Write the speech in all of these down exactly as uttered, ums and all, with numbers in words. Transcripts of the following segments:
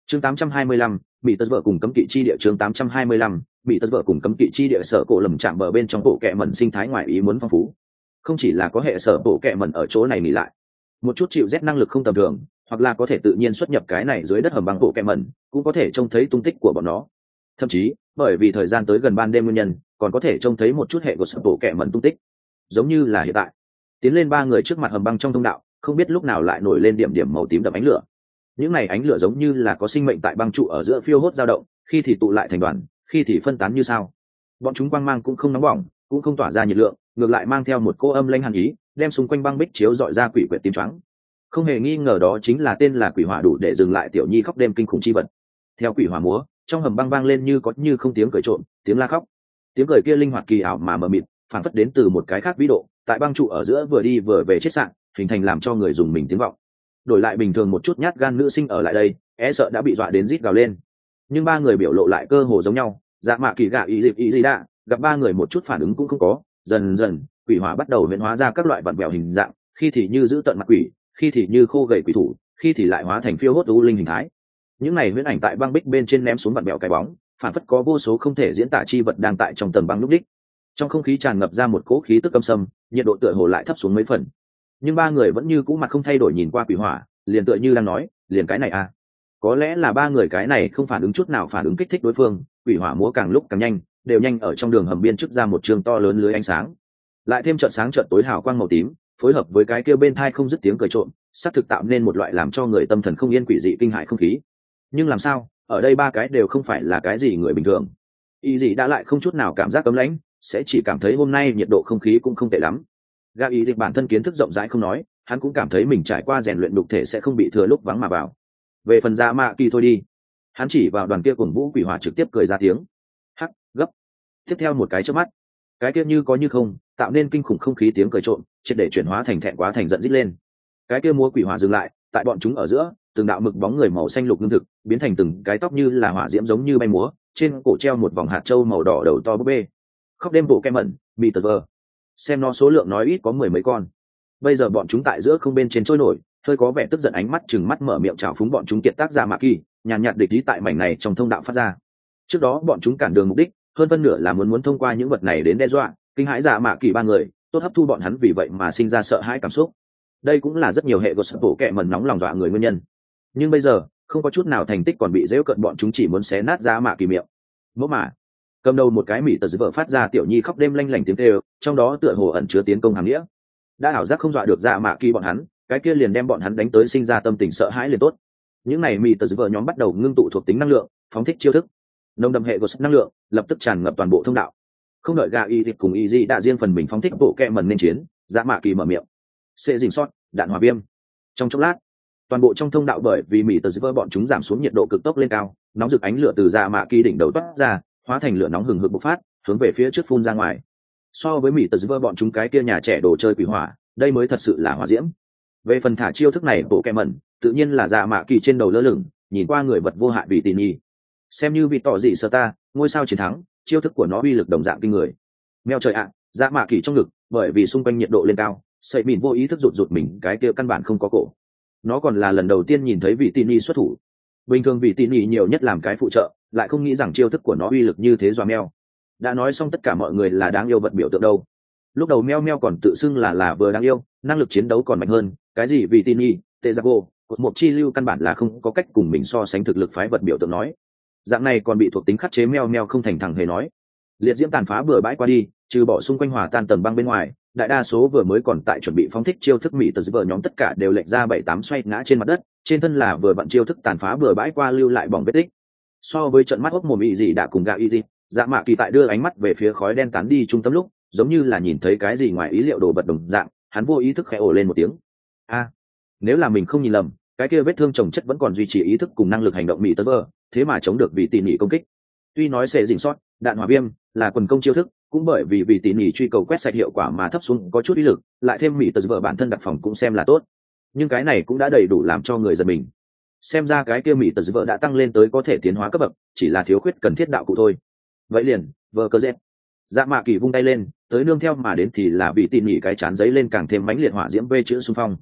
chương tám trăm hai mươi lăm, bị tật vợ cùng cấm kỵ chi địa. Chương tám trăm hai mươi lăm, bị tật vợ cùng cấm kỵ chi địa. Sở cổ lầm chạm bờ bên trong bộ kẹ mẩn sinh thái ngoài ý muốn phong phú, không chỉ là có hệ sở bộ kẹ mẩn ở chỗ này nghỉ lại, một chút chịu rét năng lực không tầm thường, hoặc là có thể tự nhiên xuất nhập cái này dưới đất hầm băng bộ kẹ mẩn, cũng có thể trông thấy tung tích của bọn nó. Thậm chí bởi vì thời gian tới gần ban đêm nguyên nhân, còn có thể trông thấy một chút hệ của sở bộ kẹ mẩn tung tích, giống như là hiện tại tiến lên ba người trước mặt hầm băng trong thông đạo, không biết lúc nào lại nổi lên điểm điểm màu tím đậm ánh lửa. Những này ánh lửa giống như là có sinh mệnh tại băng trụ ở giữa phiêu hốt dao động, khi thì tụ lại thành đoàn, khi thì phân tán như sao. Bọn chúng quang mang cũng không nóng bỏng, cũng không tỏa ra nhiệt lượng, ngược lại mang theo một cô âm lãnh hàn ý, đem xung quanh băng bích chiếu dọi ra quỷ quyệt tím choáng. Không hề nghi ngờ đó chính là tên là quỷ hỏa đủ để dừng lại tiểu nhi khóc đêm kinh khủng chi vật. Theo quỷ hỏa múa, trong hầm băng vang lên như có như không tiếng cười trộm, tiếng la khóc. Tiếng cười kia linh hoạt kỳ ảo mà mờ mịt, phản phất đến từ một cái khác vĩ độ, tại băng trụ ở giữa vừa đi vừa về chết sạn, hình thành làm cho người dùng mình tiếng vọng. Đổi lại bình thường một chút nhát gan nữ sinh ở lại đây, e sợ đã bị dọa đến rít gào lên. Nhưng ba người biểu lộ lại cơ hồ giống nhau, dạ mạ kỳ gạ ý dịp ý gì đã, gặp ba người một chút phản ứng cũng không có. Dần dần quỷ hỏa bắt đầu biến hóa ra các loại vặn vẹo hình dạng, khi thì như giữ tận mặt quỷ, khi thì như khô gầy quỷ thủ, khi thì lại hóa thành phiêu hốt u linh hình thái. Những này huyễn ảnh tại băng bích bên trên ném xuống vặn vẹo cái bóng, phản phất có vô số không thể diễn tả chi vật đang tại trong tầng băng lúc đích. Trong không khí tràn ngập ra một cỗ khí tức âm sâm, nhiệt độ tựa hồ lại thấp xuống mấy phần. Nhưng ba người vẫn như cũ mặt không thay đổi nhìn qua quỷ hỏa, liền tựa như đang nói, liền cái này à. Có lẽ là ba người cái này không phản ứng chút nào phản ứng kích thích đối phương, quỷ hỏa múa càng lúc càng nhanh, đều nhanh ở trong đường hầm biên trước ra một trường to lớn lưới ánh sáng. Lại thêm trận sáng trận tối hào quang màu tím, phối hợp với cái kia bên thai không dứt tiếng cười trộm, sắp thực tạo nên một loại làm cho người tâm thần không yên quỷ dị kinh hại không khí. Nhưng làm sao, ở đây ba cái đều không phải là cái gì người bình thường. Y dị đã lại không chút nào cảm giác cấm lãnh, sẽ chỉ cảm thấy hôm nay nhiệt độ không khí cũng không tệ lắm. Gà ý dịch bản thân kiến thức rộng rãi không nói, hắn cũng cảm thấy mình trải qua rèn luyện đục thể sẽ không bị thừa lúc vắng mà vào. Về phần dạ mạ kỳ thôi đi, hắn chỉ vào đoàn kia cùng vũ quỷ hỏa trực tiếp cười ra tiếng hắc gấp. Tiếp theo một cái chớp mắt, cái kia như có như không tạo nên kinh khủng không khí tiếng cười trộm triệt để chuyển hóa thành thẹn quá thành giận rít lên. Cái kia múa quỷ hỏa dừng lại, tại bọn chúng ở giữa từng đạo mực bóng người màu xanh lục lương thực biến thành từng cái tóc như là hỏa diễm giống như bay múa, trên cổ treo một vòng hạt trâu màu đỏ đầu to búp bê. Khóc đêm bộ kem mẩn bị tật vờ, xem nó số lượng nói ít có mười mấy con. Bây giờ bọn chúng tại giữa không bên trên trôi nổi, hơi có vẻ tức giận, ánh mắt chừng mắt mở miệng chào phúng bọn chúng kiệt tác giả mạ kỳ, nhàn nhạt địch ý tại mảnh này trong thông đạo phát ra. Trước đó bọn chúng cản đường mục đích hơn phân nửa là muốn muốn thông qua những vật này đến đe dọa kinh hãi giả mạ kỳ ba người, tốt hấp thu bọn hắn, vì vậy mà sinh ra sợ hãi cảm xúc. Đây cũng là rất nhiều hệ của sự bổ kẹ mẩn nóng lòng dọa người nguyên nhân. Nhưng bây giờ không có chút nào thành tích còn bị dễu cận, bọn chúng chỉ muốn xé nát giả mạ kỳ miệng. Mẫu mà cầm đầu một cái mỹ tật vợ phát ra tiểu nhi khóc đêm lanh lảnh tiếng kêu, trong đó tựa hồ ẩn chứa tiến công hàm nghĩa. Đã ảo giác không dọa được dạ mạ kỳ bọn hắn, cái kia liền đem bọn hắn đánh tới sinh ra tâm tình sợ hãi liền tốt. Những này mỹ tật vợ nhóm bắt đầu ngưng tụ thuộc tính năng lượng, phóng thích chiêu thức nồng đậm hệ của năng lượng, lập tức tràn ngập toàn bộ thông đạo. Không đợi gà y thịt cùng y di đã riêng phần mình phóng thích bộ kẹ mần nên chiến, dạ mạ kỳ mở miệng sẽ dình sót đạn hỏa viêm. Trong chốc lát, toàn bộ trong thông đạo bởi vì mỹ tật vợ bọn chúng giảm xuống nhiệt độ cực tốc lên cao, nóng rực ánh lửa từ dạ mạ kỳ đỉnh đầu toát ra, hóa thành lửa nóng hừng hực bộc phát, hướng về phía trước phun ra ngoài. So với mỹ tật vợ bọn chúng cái kia nhà trẻ đồ chơi quỷ hỏa, đây mới thật sự là hỏa diễm. Về phần thả chiêu thức này bộ kẹ mẩn, tự nhiên là dạ mạ kỳ trên đầu lơ lửng, nhìn qua người vật vô hại bị tỉ nhi. Xem như vị tỏ dị sơ ta ngôi sao chiến thắng, chiêu thức của nó uy lực đồng dạng kinh người. Meo trời ạ, à, dạ mạ kỳ trong ngực, bởi vì xung quanh nhiệt độ lên cao, sậy mìn vô ý thức rụt rụt mình, cái kia căn bản không có cổ. Nó còn là lần đầu tiên nhìn thấy vị tỉ nhi xuất thủ. Bình thường vị tỉ nhi nhiều nhất làm cái phụ trợ, lại không nghĩ rằng chiêu thức của nó uy lực như thế. Doa meo đã nói xong tất cả mọi người là đáng yêu vật biểu tượng đâu. Lúc đầu meo meo còn tự xưng là là vừa đáng yêu, năng lực chiến đấu còn mạnh hơn, cái gì vị tỉ nhi tê giác vô một chi lưu căn bản là không có cách cùng mình so sánh thực lực phái vật biểu tượng nói. Dạng này còn bị thuộc tính khắc chế meo meo không thành thẳng hề nói. Liệt diễm tàn phá bừa bãi qua đi, trừ bỏ xung quanh hòa tan tầng băng bên ngoài, đại đa số vừa mới còn tại chuẩn bị phóng thích chiêu thức mỹ tờ vợ nhóm tất cả đều lệch ra bảy tám xoay ngã trên mặt đất, trên thân là vừa vặn chiêu thức tàn phá bừa bãi qua lưu lại bỏng vết tích. So với trận mắt hốc mồm y gì đã cùng gạo y gì, dạ mạ kỳ tại đưa ánh mắt về phía khói đen tán đi trung tâm lúc, giống như là nhìn thấy cái gì ngoài ý liệu đồ vật đồng dạng, hắn vô ý thức khẽ ồ lên một tiếng. A, nếu là mình không nhìn lầm, cái kia vết thương chồng chất vẫn còn duy trì ý thức cùng năng lực hành động mỹ tờ vợ, thế mà chống được vì tỉ mỉ công kích. Tuy nói sẽ dình sót đạn hỏa viêm là quần công chiêu thức, cũng bởi vì vì tỉ mỉ truy cầu quét sạch hiệu quả mà thấp xuống có chút ý lực, lại thêm mỹ tờ vợ bản thân đặc phòng cũng xem là tốt, nhưng cái này cũng đã đầy đủ làm cho người giật mình. Xem ra cái kia mỹ tờ vợ đã tăng lên tới có thể tiến hóa cấp bậc, chỉ là thiếu khuyết cần thiết đạo cụ thôi. Vậy liền vợ cơ dép dạ mạ kỳ vung tay lên, tới nương theo mà đến thì là bị tỉ mỉ cái chán giấy lên càng thêm mãnh liệt hỏa diễm vê chữ xung phong.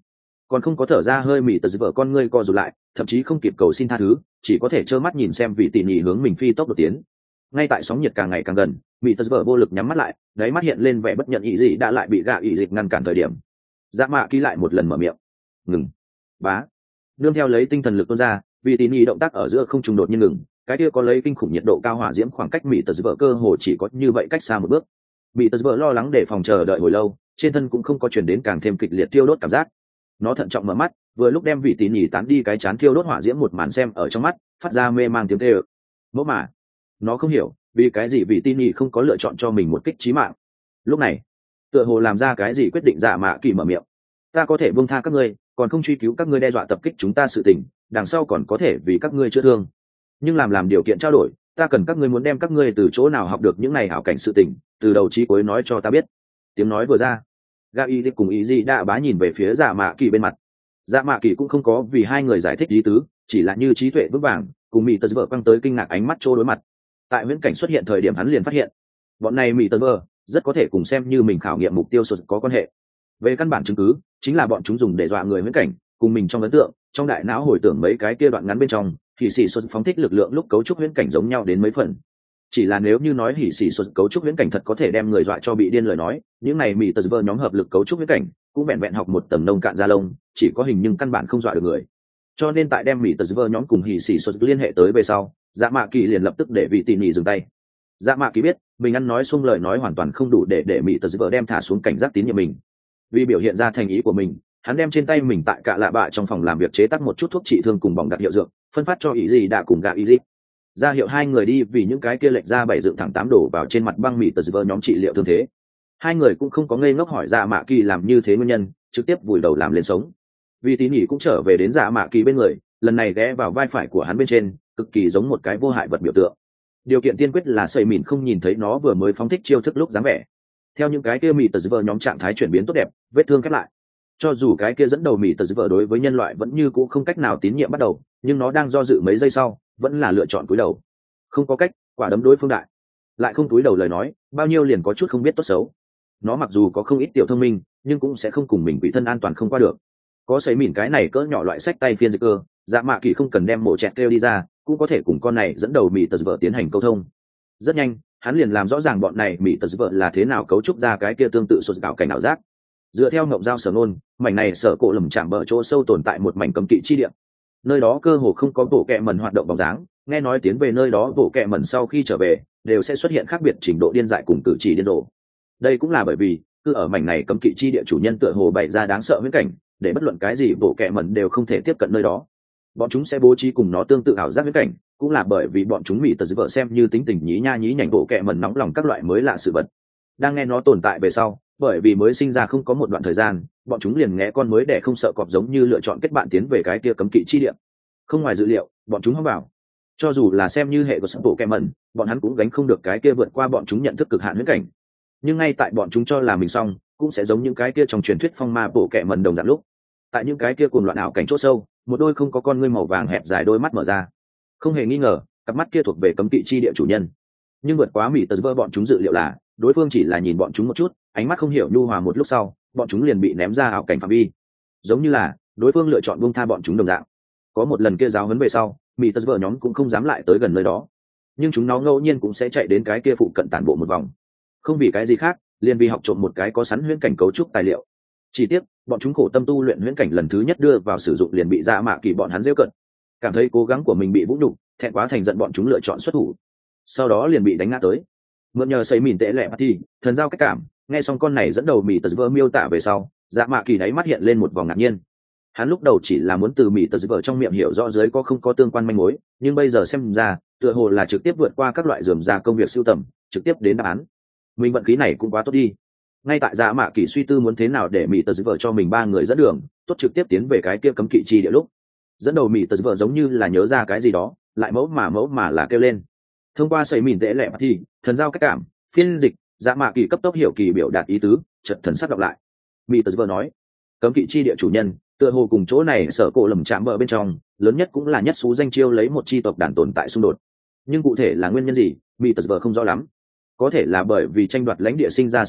còn không có thở ra hơi mỉ tật vợ con ngươi co rụt lại, thậm chí không kịp cầu xin tha thứ, chỉ có thể trơ mắt nhìn xem vị tỉ nhỉ hướng mình phi tốc đột tiến. Ngay tại sóng nhiệt càng ngày càng gần, mỉ tật vợ vô lực nhắm mắt lại, đáy mắt hiện lên vẻ bất nhận ý gì đã lại bị gạ ý dịch ngăn cản thời điểm. Dạ mạ ký lại một lần mở miệng. Ngừng. Bá. Nương theo lấy tinh thần lực tuôn ra, vị tỉ nhỉ động tác ở giữa không trùng đột nhiên ngừng, cái kia có lấy kinh khủng nhiệt độ cao hỏa diễm khoảng cách mỉ tật vợ cơ hồ chỉ có như vậy cách xa một bước. Mỉ tật vợ lo lắng để phòng chờ đợi hồi lâu, trên thân cũng không có chuyển đến càng thêm kịch liệt tiêu đốt cảm giác. Nó thận trọng mở mắt, vừa lúc đem vị tỉ nhỉ tán đi cái chán thiêu đốt hỏa diễm một màn xem ở trong mắt, phát ra mê mang tiếng kêu. Mẫu mà, nó không hiểu vì cái gì vị tỉ nhỉ không có lựa chọn cho mình một kích chí mạng. Lúc này, tựa hồ làm ra cái gì quyết định dạ mạ kỳ mở miệng. Ta có thể buông tha các ngươi, còn không truy cứu các ngươi đe dọa tập kích chúng ta sự tình, đằng sau còn có thể vì các ngươi chữa thương. Nhưng làm làm điều kiện trao đổi, ta cần các ngươi muốn đem các ngươi từ chỗ nào học được những này hảo cảnh sự tình, từ đầu chí cuối nói cho ta biết. Tiếng nói vừa ra, Ga Y Dịch cùng ý gì đã bá nhìn về phía dạ mạ kỳ bên mặt. Dạ mạ kỳ cũng không có vì hai người giải thích lý tứ, chỉ là như trí tuệ vững vàng, cùng mỹ tật vợ quăng tới kinh ngạc ánh mắt trô đối mặt. Tại viễn cảnh xuất hiện thời điểm hắn liền phát hiện, bọn này mỹ tật vợ rất có thể cùng xem như mình khảo nghiệm mục tiêu sụt có quan hệ. Về căn bản chứng cứ, chính là bọn chúng dùng để dọa người viễn cảnh, cùng mình trong ấn tượng, trong đại não hồi tưởng mấy cái kia đoạn ngắn bên trong, thì xì sụt phóng thích lực lượng lúc cấu trúc viễn cảnh giống nhau đến mấy phần. Chỉ là nếu như nói hỉ xỉ sụt cấu trúc viễn cảnh thật có thể đem người dọa cho bị điên lời nói, những này mỹ tật vơ nhóm hợp lực cấu trúc viễn cảnh cũng vẹn vẹn học một tầng nông cạn da lông, chỉ có hình nhưng căn bản không dọa được người. Cho nên tại đem mỹ tật vơ nhóm cùng hỉ xỉ sụt liên hệ tới về sau, dạ mạ kỳ liền lập tức để vị tỉ nhỉ dừng tay. Dạ mạ kỳ biết mình ăn nói xung lời nói hoàn toàn không đủ để để mỹ tật vơ đem thả xuống cảnh giác tín nhiệm mình. Vì biểu hiện ra thành ý của mình, hắn đem trên tay mình tại cạ lạ bạ trong phòng làm việc chế tác một chút thuốc trị thương cùng bỏng đặc hiệu dược, phân phát cho ý gì đã cùng gạ ý gì. Ra hiệu hai người đi vì những cái kia lệch ra bảy dựng thẳng tám đổ vào trên mặt băng mì tờ vơ nhóm trị liệu thương thế. Hai người cũng không có ngây ngốc hỏi dạ mạ kỳ làm như thế nguyên nhân, trực tiếp vùi đầu làm lên sống. Vì tín nhỉ cũng trở về đến dạ mạ kỳ bên người, lần này ghé vào vai phải của hắn bên trên, cực kỳ giống một cái vô hại vật biểu tượng. Điều kiện tiên quyết là sầy mìn không nhìn thấy nó vừa mới phóng thích chiêu thức lúc dáng vẻ. Theo những cái kia mì tờ vơ nhóm trạng thái chuyển biến tốt đẹp, vết thương khép lại. Cho dù cái kia dẫn đầu mì tờ vơ đối với nhân loại vẫn như cũ không cách nào tín nhiệm bắt đầu, nhưng nó đang do dự mấy giây sau, vẫn là lựa chọn cúi đầu. Không có cách, quả đấm đối phương đại, lại không cúi đầu lời nói, bao nhiêu liền có chút không biết tốt xấu. Nó mặc dù có không ít tiểu thông minh, nhưng cũng sẽ không cùng mình bị thân an toàn không qua được. Có sấy mìn cái này cỡ nhỏ loại sách tay phiên dịch cơ, dạ mạ kỳ không cần đem mổ chẹt kêu đi ra, cũng có thể cùng con này dẫn đầu mì tờ vợ tiến hành câu thông. Rất nhanh, hắn liền làm rõ ràng bọn này mì tờ vợ là thế nào cấu trúc ra cái kia tương tự sụt cạo cảnh ảo giác. Dựa theo ngộng giao sở nôn, mảnh này sở cổ lầm chạm bờ chỗ sâu tồn tại một mảnh cấm kỵ chi địa. Nơi đó cơ hồ không có bộ kẹ mẩn hoạt động bóng dáng, nghe nói tiến về nơi đó bộ kẹ mẩn sau khi trở về đều sẽ xuất hiện khác biệt trình độ điên dại cùng cử chỉ điên rồ. Đây cũng là bởi vì cứ ở mảnh này cấm kỵ chi địa chủ nhân tựa hồ bày ra đáng sợ viễn cảnh, để bất luận cái gì bộ kẹ mẩn đều không thể tiếp cận nơi đó. Bọn chúng sẽ bố trí cùng nó tương tự ảo giác viễn cảnh, cũng là bởi vì bọn chúng mỹ tật vợ xem như tính tình nhí nha nhí nhảnh bộ kẹ mẩn nóng lòng các loại mới lạ sự vật. Đang nghe nó tồn tại về sau, bởi vì mới sinh ra không có một đoạn thời gian, bọn chúng liền nghe con mới để không sợ cọp giống như lựa chọn kết bạn tiến về cái kia cấm kỵ chi địa. Không ngoài dự liệu, bọn chúng hóng vào. Cho dù là xem như hệ của sắp bộ kẹ mẩn, bọn hắn cũng gánh không được cái kia vượt qua bọn chúng nhận thức cực hạn huyễn cảnh. Nhưng ngay tại bọn chúng cho là mình xong, cũng sẽ giống những cái kia trong truyền thuyết phong ma bộ kẹ mẩn đồng dạng lúc. Tại những cái kia cuồng loạn ảo cảnh chỗ sâu, một đôi không có con ngươi màu vàng hẹp dài đôi mắt mở ra. Không hề nghi ngờ, cặp mắt kia thuộc về cấm kỵ chi địa chủ nhân. Nhưng vượt quá mỹ tật vơ bọn chúng dự liệu là, đối phương chỉ là nhìn bọn chúng một chút, ánh mắt không hiểu nhu hòa một lúc sau, bọn chúng liền bị ném ra ảo cảnh phạm vi. Giống như là đối phương lựa chọn buông tha bọn chúng đồng dạng. Có một lần kia giáo huấn về sau, mỹ tật vợ nhóm cũng không dám lại tới gần nơi đó, nhưng chúng nó ngẫu nhiên cũng sẽ chạy đến cái kia phụ cận tản bộ một vòng, không vì cái gì khác, liền vì học trộm một cái có sẵn huyễn cảnh cấu trúc tài liệu. Chỉ tiếc bọn chúng khổ tâm tu luyện huyễn cảnh lần thứ nhất đưa vào sử dụng liền bị dạ mạ kỳ bọn hắn rêu cận, cảm thấy cố gắng của mình bị vũ nhục, thẹn quá thành giận bọn chúng lựa chọn xuất thủ, sau đó liền bị đánh ngã tới. Mượn nhờ xây mìn tệ lẹ bắt thì thần giao cách cảm, nghe xong con này dẫn đầu mỹ tật vợ miêu tả về sau, dạ mạ kỳ đáy mắt hiện lên một vòng ngạc nhiên. Hắn lúc đầu chỉ là muốn từ mỹ tật vợ trong miệng hiểu rõ dưới có không có tương quan manh mối, nhưng bây giờ xem ra tựa hồ là trực tiếp vượt qua các loại dườm ra công việc sưu tầm, trực tiếp đến đáp án. Mình vận khí này cũng quá tốt đi. Ngay tại dạ mạ kỳ suy tư muốn thế nào để mỹ tật vợ cho mình ba người dẫn đường, tốt trực tiếp tiến về cái kia cấm kỵ chi địa lúc, dẫn đầu mỹ tật vợ giống như là nhớ ra cái gì đó, lại mẫu mà mẫu mà là kêu lên. Thông qua sẩy mìn tệ lẹ bắt thì thần giao cách cảm phiên dịch, dạ mạ kỳ cấp tốc hiểu kỳ biểu đạt ý tứ, chợt thần sắc đọc lại. Mỹ tật vợ nói, cấm kỵ chi địa chủ nhân tựa hồ cùng chỗ này sở cổ lầm chạm bờ bên trong lớn nhất cũng là nhất xú danh chiêu lấy một chi tộc đàn tồn tại xung đột, nhưng cụ thể là nguyên nhân gì mỹ tật vợ không rõ lắm. Có thể là bởi vì tranh đoạt lãnh địa sinh ra xung đột,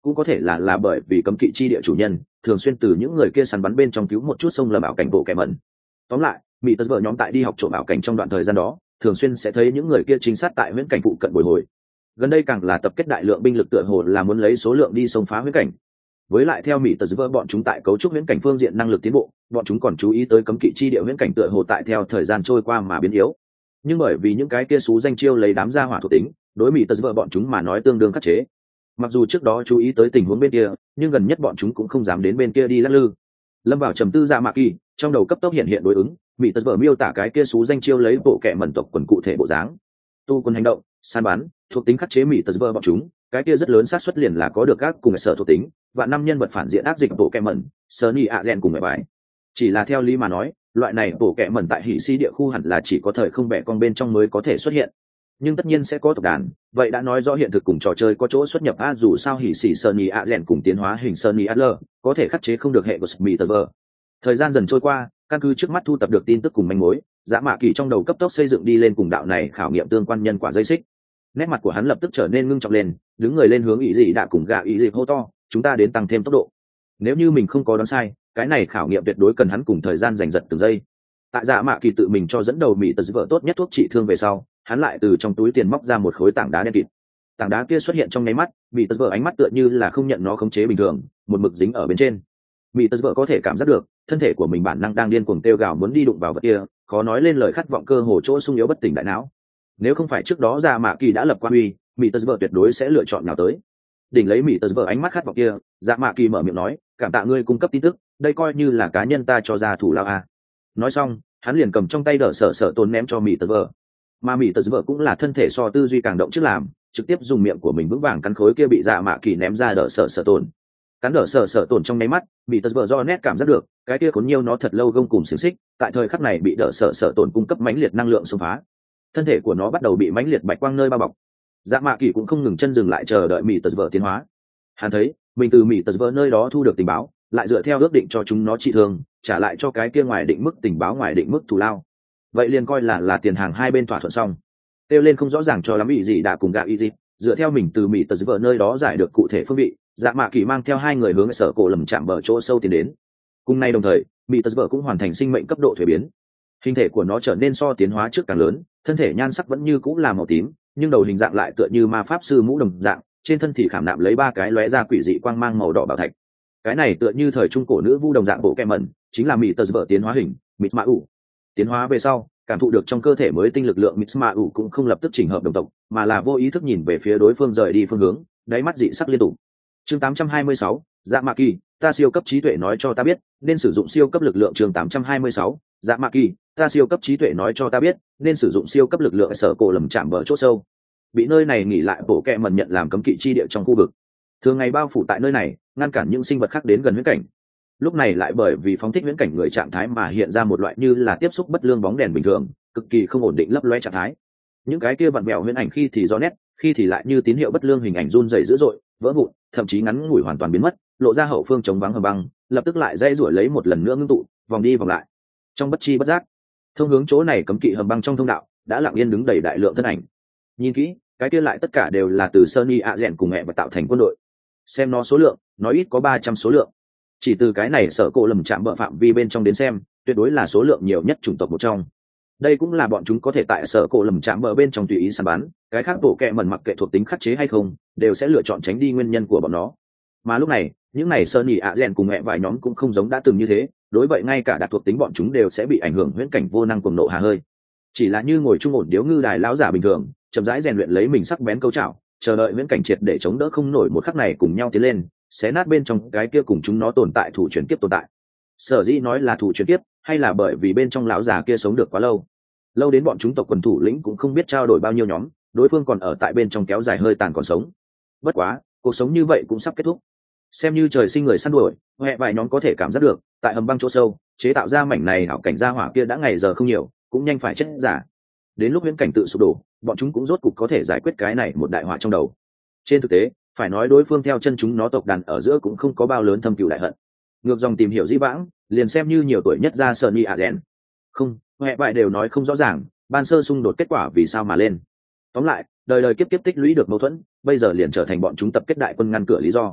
cũng có thể là là bởi vì cấm kỵ chi địa chủ nhân thường xuyên từ những người kia săn bắn bên trong cứu một chút sông lầm ảo cảnh bộ kẻ mẩn. Tóm lại, mỹ tật vợ nhóm tại đi học trộm ảo cảnh trong đoạn thời gian đó thường xuyên sẽ thấy những người kia chính sát tại huyễn cảnh phụ cận bồi hồi. Gần đây càng là tập kết đại lượng binh lực tựa hồ là muốn lấy số lượng đi xông phá huyễn cảnh. Với lại theo mỹ tật vợ bọn chúng tại cấu trúc huyễn cảnh phương diện năng lực tiến bộ, bọn chúng còn chú ý tới cấm kỵ chi địa huyễn cảnh tựa hồ tại theo thời gian trôi qua mà biến yếu. Nhưng bởi vì những cái kia xú danh chiêu lấy đám gia hỏa thuộc tính, đối mỹ tật vợ bọn chúng mà nói tương đương khắc chế. Mặc dù trước đó chú ý tới tình huống bên kia, nhưng gần nhất bọn chúng cũng không dám đến bên kia đi lắc lư. Lâm vào trầm tư Dạ Mạ Kỳ, trong đầu cấp tốc hiện hiện đối ứng, mỹ tật vợ miêu tả cái kia xú danh chiêu lấy bộ kệ mẩn tộc quần cụ thể bộ dáng. Tu quân hành động, săn bắn, thuộc tính khắc chế mỹ tật vợ bọn chúng, cái kia rất lớn xác suất liền là có được các cùng sở thuộc tính, và năm nhân vật phản diện ác dịch bộ kệ mẩn, Sunny Azen cùng mẹ bài. Chỉ là theo lý mà nói, loại này bộ kệ mẩn tại hỉ si địa khu hẳn là chỉ có thời không bẻ con bên trong mới có thể xuất hiện. Nhưng tất nhiên sẽ có tộc đàn, vậy đã nói rõ hiện thực cùng trò chơi có chỗ xuất nhập a, dù sao hỉ xỉ Sunny Azen cùng tiến hóa hình Sunny Adler có thể khắc chế không được hệ của mỹ tật vợ. Thời gian dần trôi qua, căn cứ trước mắt thu thập được tin tức cùng manh mối, Dạ Mạ Kỳ trong đầu cấp tốc xây dựng đi lên cùng đạo này khảo nghiệm tương quan nhân quả dây xích. Nét mặt của hắn lập tức trở nên ngưng trọng lên, đứng người lên hướng ý dị đã cùng gạ ý dị hô to, chúng ta đến tăng thêm tốc độ. Nếu như mình không có đoán sai, cái này khảo nghiệm tuyệt đối cần hắn cùng thời gian giành giật từng giây. Tại Dạ Mạ Kỳ tự mình cho dẫn đầu mỹ tật vợ tốt nhất thuốc trị thương về sau, hắn lại từ trong túi tiền móc ra một khối tảng đá đen kịt. Tảng đá kia xuất hiện trong nháy mắt, mỹ tật vợ ánh mắt tựa như là không nhận nó khống chế bình thường, một mực dính ở bên trên. Mỹ tật vợ có thể cảm giác được thân thể của mình bản năng đang điên cuồng kêu gào muốn đi đụng vào vật kia, khó nói lên lời khát vọng cơ hồ chỗ sung yếu bất tỉnh đại não. Nếu không phải trước đó Dạ Mạ Kỳ đã lập quan uy, mỹ tật vợ tuyệt đối sẽ lựa chọn nào tới. Đỉnh lấy mỹ tật vợ ánh mắt khát vọng kia, Dạ Mạ Kỳ mở miệng nói, cảm tạ ngươi cung cấp tin tức, đây coi như là cá nhân ta cho ra thủ lao a. Nói xong, hắn liền cầm trong tay đỡ sở sở tồn ném cho mỹ tật vợ. Mà mỹ tật vợ cũng là thân thể so tư duy càng động trước làm, trực tiếp dùng miệng của mình vững vàng cắn khối kia bị Dạ Mạ Kỳ ném ra đỡ sở sở tồn. Cắn đỡ sở sở tồn trong nháy mắt, mỹ tật vợ do nét cảm giác được cái kia cuốn nhiều nó thật lâu gông cùng xiềng xích, tại thời khắc này bị đỡ sở sở tồn cung cấp mãnh liệt năng lượng xông phá. Thân thể của nó bắt đầu bị mãnh liệt bạch quang nơi bao bọc. Dạ Mạ Kỳ cũng không ngừng chân dừng lại chờ đợi mỹ tật vợ tiến hóa. Hắn thấy mình từ mỹ tật vợ nơi đó thu được tình báo, lại dựa theo ước định cho chúng nó trị thương, trả lại cho cái kia ngoài định mức tình báo ngoài định mức thù lao. Vậy liền coi là là tiền hàng hai bên thỏa thuận xong. Tiêu lên không rõ ràng cho lắm ý gì đã cùng gạ ý gì, dựa theo mình từ mỹ tật vợ nơi đó giải được cụ thể phương vị, Dạ Mạ Kỳ mang theo hai người hướng sở cổ lầm chạm bờ chỗ sâu tiến đến. Cùng nay đồng thời, mỹ tật vợ cũng hoàn thành sinh mệnh cấp độ thuế biến. Hình thể của nó trở nên so tiến hóa trước càng lớn, thân thể nhan sắc vẫn như cũng là màu tím, nhưng đầu hình dạng lại tựa như ma pháp sư mũ đồng dạng, trên thân thì khảm nạm lấy ba cái lóe ra quỷ dị quang mang màu đỏ bảo thạch. Cái này tựa như thời trung cổ nữ vu đồng dạng bộ kẹm mẩn, chính là mỹ tật vợ tiến hóa hình mít mã ủ. Tiến hóa về sau, cảm thụ được trong cơ thể mới tinh lực lượng mít mã ủ cũng không lập tức chỉnh hợp đồng tộc, mà là vô ý thức nhìn về phía đối phương rời đi phương hướng, đáy mắt dị sắc liên tục. Chương tám trăm hai mươi sáu, Dạ Mạ Kỳ, ta siêu cấp trí tuệ nói cho ta biết nên sử dụng siêu cấp lực lượng. Chương tám trăm hai mươi sáu, Dạ Mạ Kỳ, ta siêu cấp trí tuệ nói cho ta biết nên sử dụng siêu cấp lực lượng. Sở cổ lầm chạm bờ chỗ sâu, bị nơi này nghỉ lại bộ kẹ mẩn nhận làm cấm kỵ chi địa trong khu vực, thường ngày bao phủ tại nơi này, ngăn cản những sinh vật khác đến gần huyễn cảnh. Lúc này lại bởi vì phóng thích huyễn cảnh người trạng thái mà hiện ra một loại như là tiếp xúc bất lương bóng đèn bình thường, cực kỳ không ổn định lấp loe trạng thái. Những cái kia vặn vẹo huyễn ảnh khi thì rõ nét, khi thì lại như tín hiệu bất lương hình ảnh run rẩy dữ dội, vỡ vụn, thậm chí ngắn ngủi hoàn toàn biến mất, lộ ra hậu phương trống vắng hờ băng, lập tức lại dây rủi lấy một lần nữa ngưng tụ, vòng đi vòng lại. Trong bất chi bất giác, thông hướng chỗ này cấm kỵ hầm băng trong thông đạo đã lặng yên đứng đầy đại lượng thân ảnh. Nhìn kỹ, cái kia lại tất cả đều là từ Sunny Azen cùng mẹ và tạo thành quân đội. Xem nó số lượng, nói ít có ba trăm số lượng. Chỉ từ cái này sở cổ lầm chạm bờ phạm vi bên trong đến xem, tuyệt đối là số lượng nhiều nhất chủng tộc một trong. Đây cũng là bọn chúng có thể tại sở cổ lầm chạm bờ bên trong tùy ý săn bắn, cái khác bộ kệ mẩn mặc kệ thuộc tính khắc chế hay không, đều sẽ lựa chọn tránh đi nguyên nhân của bọn nó. Mà lúc này, những này Sunny Azen cùng mẹ vài nhóm cũng không giống đã từng như thế, đối vậy ngay cả đặc thuộc tính bọn chúng đều sẽ bị ảnh hưởng huyễn cảnh vô năng cuồng nộ hà hơi. Chỉ là như ngồi chung ổn điếu ngư đài lão giả bình thường, chậm rãi rèn luyện lấy mình sắc bén câu chảo, chờ đợi huyễn cảnh triệt để chống đỡ không nổi một khắc này cùng nhau tiến lên, xé nát bên trong cái kia cùng chúng nó tồn tại thủ chuyển kiếp tồn tại. Sở dĩ nói là thủ chuyển kiếp, hay là bởi vì bên trong lão già kia sống được quá lâu, lâu đến bọn chúng tộc quần thủ lĩnh cũng không biết trao đổi bao nhiêu nhóm, đối phương còn ở tại bên trong kéo dài hơi tàn còn sống. Bất quá, cuộc sống như vậy cũng sắp kết thúc. Xem như trời sinh người săn đuổi, hệ vài nhóm có thể cảm giác được, tại hầm băng chỗ sâu, chế tạo ra mảnh này hảo cảnh gia hỏa kia đã ngày giờ không nhiều, cũng nhanh phải chết giả. Đến lúc huyễn cảnh tự sụp đổ, bọn chúng cũng rốt cục có thể giải quyết cái này một đại họa trong đầu. Trên thực tế, phải nói đối phương theo chân chúng nó tộc đàn ở giữa cũng không có bao lớn thâm cừu đại hận. Ngược dòng tìm hiểu dĩ vãng, liền xem như nhiều tuổi nhất ra Sunny Azen. Không, hệ vài đều nói không rõ ràng, ban sơ xung đột kết quả vì sao mà lên. Tóm lại, đời đời kiếp kiếp tích lũy được mâu thuẫn, bây giờ liền trở thành bọn chúng tập kết đại quân ngăn cửa lý do.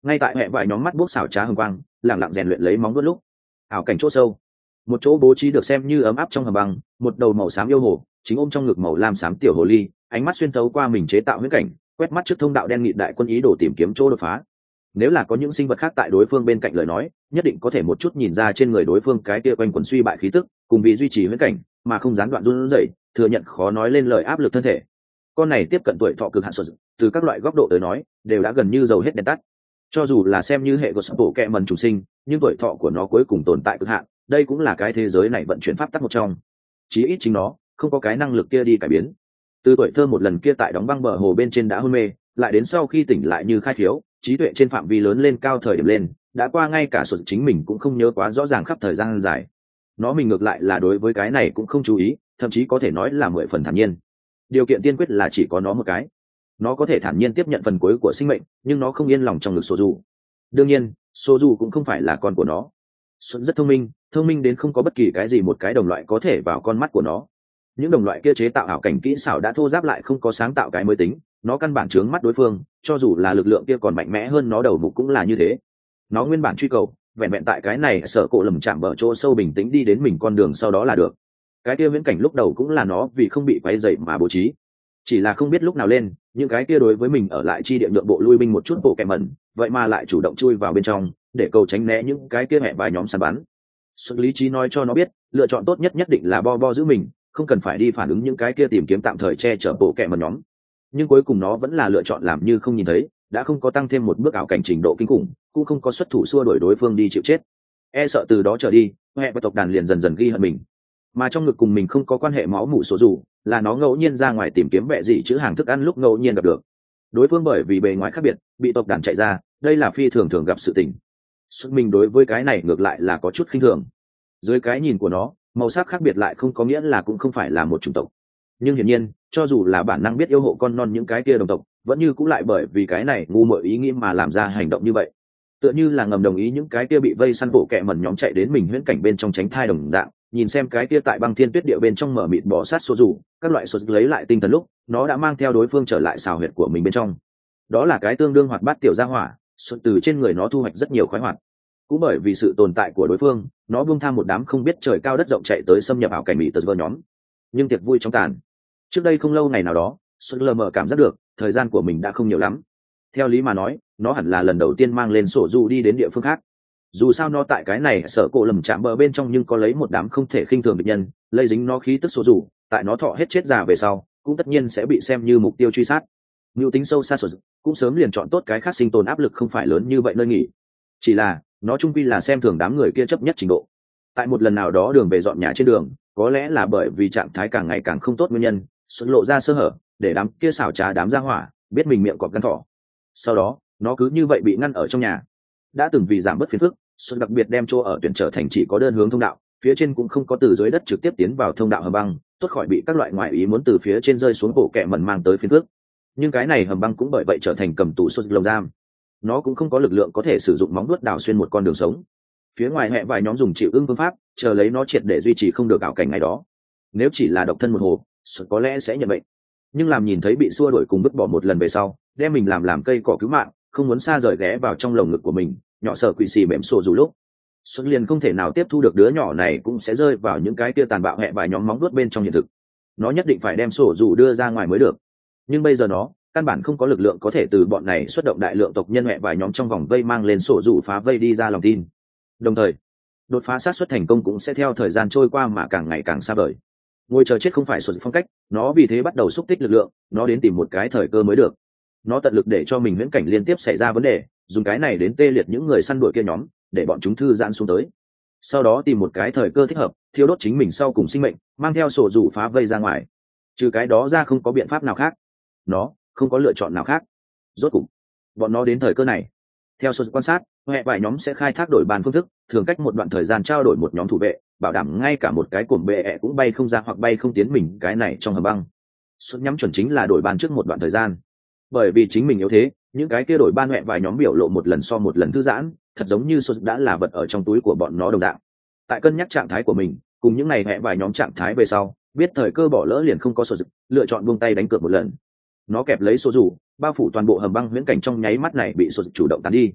ngay tại hệ vài nhóm mắt buốc xảo trá hồng quang lẳng lặng rèn luyện lấy móng vuốt lúc ảo cảnh chỗ sâu, một chỗ bố trí được xem như ấm áp trong hầm băng, một đầu màu xám yêu hồ chính ôm trong ngực màu lam xám tiểu hồ ly, ánh mắt xuyên thấu qua mình chế tạo huyễn cảnh, quét mắt trước thông đạo đen nghịt đại quân ý đồ tìm kiếm chỗ đột phá. Nếu là có những sinh vật khác tại đối phương bên cạnh lời nói, nhất định có thể một chút nhìn ra trên người đối phương cái kia quanh quần suy bại khí tức, cùng vì duy trì huyễn cảnh mà không gián đoạn run rẩy, thừa nhận khó nói lên lời áp lực thân thể. Con này tiếp cận tuổi thọ cực hạn sụt, từ các loại góc độ tới nói, đều đã gần như dầu hết đèn tắt. Cho dù là xem như hệ của sập bộ kẹ mần chủ sinh, nhưng tuổi thọ của nó cuối cùng tồn tại cực hạn, đây cũng là cái thế giới này vận chuyển pháp tắc một trong. Chí ít chính nó không có cái năng lực kia đi cải biến. Từ tuổi thơ một lần kia tại đóng băng bờ hồ bên trên đã hôn mê, lại đến sau khi tỉnh lại như khai thiếu, trí tuệ trên phạm vi lớn lên cao thời điểm lên, đã qua ngay cả sụt chính mình cũng không nhớ quá rõ ràng khắp thời gian dài. Nó mình ngược lại là đối với cái này cũng không chú ý, thậm chí có thể nói là mười phần thản nhiên. Điều kiện tiên quyết là chỉ có nó một cái. Nó có thể thản nhiên tiếp nhận phần cuối của sinh mệnh, nhưng nó không yên lòng trong ngực Soju. Đương nhiên, Soju cũng không phải là con của nó. Xuân rất thông minh, thông minh đến không có bất kỳ cái gì một cái đồng loại có thể vào con mắt của nó. Những đồng loại kia chế tạo ảo cảnh kỹ xảo đã thô giáp lại không có sáng tạo cái mới tính, nó căn bản chướng mắt đối phương, cho dù là lực lượng kia còn mạnh mẽ hơn nó đầu mục cũng là như thế. Nó nguyên bản truy cầu, vẹn vẹn tại cái này sợ cổ lầm chạm bờ chỗ sâu bình tĩnh đi đến mình con đường sau đó là được. Cái kia viễn cảnh lúc đầu cũng là nó vì không bị quấy dậy mà bố trí, chỉ là không biết lúc nào lên những cái kia đối với mình ở lại chi địa nhượng bộ lui binh một chút bộ kẹm mẩn, vậy mà lại chủ động chui vào bên trong để cầu tránh né những cái kia hẹ vài nhóm săn bắn. Sự lý trí nói cho nó biết lựa chọn tốt nhất nhất định là bo bo giữ mình, không cần phải đi phản ứng những cái kia tìm kiếm tạm thời che chở bộ kẹm mẩn nhóm. Nhưng cuối cùng nó vẫn là lựa chọn làm như không nhìn thấy, đã không có tăng thêm một bước ảo cảnh trình độ kinh khủng, cũng không có xuất thủ xua đuổi đối phương đi chịu chết. E sợ từ đó trở đi hệ và tộc đàn liền dần dần ghi hận mình, mà trong ngực cùng mình không có quan hệ máu mủ số dù là nó ngẫu nhiên ra ngoài tìm kiếm bẹ gì chữ hàng thức ăn lúc ngẫu nhiên gặp được đối phương, bởi vì bề ngoài khác biệt bị tộc đàn chạy ra, đây là phi thường thường gặp sự tình. Xuất mình đối với cái này ngược lại là có chút khinh thường. Dưới cái nhìn của nó, màu sắc khác biệt lại không có nghĩa là cũng không phải là một chủng tộc. Nhưng hiển nhiên cho dù là bản năng biết yêu hộ con non những cái kia đồng tộc, vẫn như cũng lại bởi vì cái này ngu muội ý nghĩ mà làm ra hành động như vậy, tựa như là ngầm đồng ý những cái kia bị vây săn bộ kẹ mẩn nhóm chạy đến mình huyễn cảnh bên trong tránh thai đồng dạng. Nhìn xem cái kia tại băng thiên tuyết địa bên trong mở mịt bỏ sát số dù các loại sốt lấy lại tinh thần lúc nó đã mang theo đối phương trở lại xào huyệt của mình bên trong. Đó là cái tương đương hoạt bát tiểu gia hỏa, sốt từ trên người nó thu hoạch rất nhiều khoái hoạt. Cũng bởi vì sự tồn tại của đối phương, nó buông tham một đám không biết trời cao đất rộng chạy tới xâm nhập ảo cảnh mỹ tật vơ nhóm. Nhưng tiệc vui trong tàn. Trước đây không lâu ngày nào đó, sốt lờ mờ cảm giác được thời gian của mình đã không nhiều lắm. Theo lý mà nói, nó hẳn là lần đầu tiên mang lên sổ du đi đến địa phương khác. Dù sao nó tại cái này sợ cổ lầm chạm bờ bên trong nhưng có lấy một đám không thể khinh thường địch nhân, lây dính nó khí tức sổ dù tại nó thọ hết chết già về sau cũng tất nhiên sẽ bị xem như mục tiêu truy sát. Mưu tính sâu xa sổ cũng sớm liền chọn tốt cái khác sinh tồn áp lực không phải lớn như vậy nơi nghỉ, chỉ là nó trung quy là xem thường đám người kia chấp nhất trình độ. Tại một lần nào đó đường về dọn nhà trên đường, có lẽ là bởi vì trạng thái càng ngày càng không tốt nguyên nhân, xuất lộ ra sơ hở để đám kia xảo trá đám ra hỏa biết mình miệng cọp gan thỏ. Sau đó nó cứ như vậy bị ngăn ở trong nhà. Đã từng vì giảm bớt phiền phức, Xuân đặc biệt đem chỗ ở tuyển trở thành chỉ có đơn hướng thông đạo, phía trên cũng không có từ dưới đất trực tiếp tiến vào thông đạo hầm băng, tốt khỏi bị các loại ngoại ý muốn từ phía trên rơi xuống bộ kẹ mẩn mang tới phiền phức. Nhưng cái này hầm băng cũng bởi vậy trở thành cầm tù Xuân lồng giam. Nó cũng không có lực lượng có thể sử dụng móng vuốt đào xuyên một con đường sống. Phía ngoài hẹ vài nhóm dùng chịu ưng phương pháp, chờ lấy nó triệt để duy trì không được ảo cảnh ngày đó. Nếu chỉ là độc thân một hồ, Xuân có lẽ sẽ nhận bệnh. Nhưng làm nhìn thấy bị xua đuổi cùng vứt bỏ một lần về sau, đem mình làm làm cây cỏ cứu mạng, không muốn xa rời ghé vào trong lồng ngực của mình, nhỏ sợ quỷ xì mềm sổ dù lúc Xuân liền không thể nào tiếp thu được đứa nhỏ này cũng sẽ rơi vào những cái kia tàn bạo hẹ vài nhóm móng vuốt bên trong hiện thực. Nó nhất định phải đem sổ dù đưa ra ngoài mới được. Nhưng bây giờ nó căn bản không có lực lượng có thể từ bọn này xuất động đại lượng tộc nhân hẹ vài nhóm trong vòng vây mang lên sổ dù phá vây đi ra lòng tin. Đồng thời đột phá sát xuất thành công cũng sẽ theo thời gian trôi qua mà càng ngày càng xa vời. Ngồi chờ chết không phải sổ phong cách, nó vì thế bắt đầu xúc tích lực lượng, nó đến tìm một cái thời cơ mới được. Nó tận lực để cho mình huyễn cảnh liên tiếp xảy ra vấn đề, dùng cái này đến tê liệt những người săn đuổi kia nhóm, để bọn chúng thư giãn xuống tới. Sau đó tìm một cái thời cơ thích hợp, thiêu đốt chính mình sau cùng sinh mệnh, mang theo sổ rủ phá vây ra ngoài. Trừ cái đó ra không có biện pháp nào khác. Nó không có lựa chọn nào khác. Rốt cục, bọn nó đến thời cơ này. Theo số quan sát, hệ vài nhóm sẽ khai thác đổi bàn phương thức, thường cách một đoạn thời gian trao đổi một nhóm thủ vệ, bảo đảm ngay cả một cái cổm bệ cũng bay không ra hoặc bay không tiến mình cái này trong hầm băng. Số nhắm chuẩn chính là đổi bàn trước một đoạn thời gian. Bởi vì chính mình yếu thế, những cái kia đổi ban hệ vài nhóm biểu lộ một lần so một lần thư giãn, thật giống như số đã là vật ở trong túi của bọn nó đồng dạng. Tại cân nhắc trạng thái của mình cùng những này hệ vài nhóm trạng thái về sau, biết thời cơ bỏ lỡ liền không có số dự, lựa chọn buông tay đánh cược một lần. Nó kẹp lấy số dù bao phủ toàn bộ hầm băng huyễn cảnh, trong nháy mắt này bị số chủ động tán đi.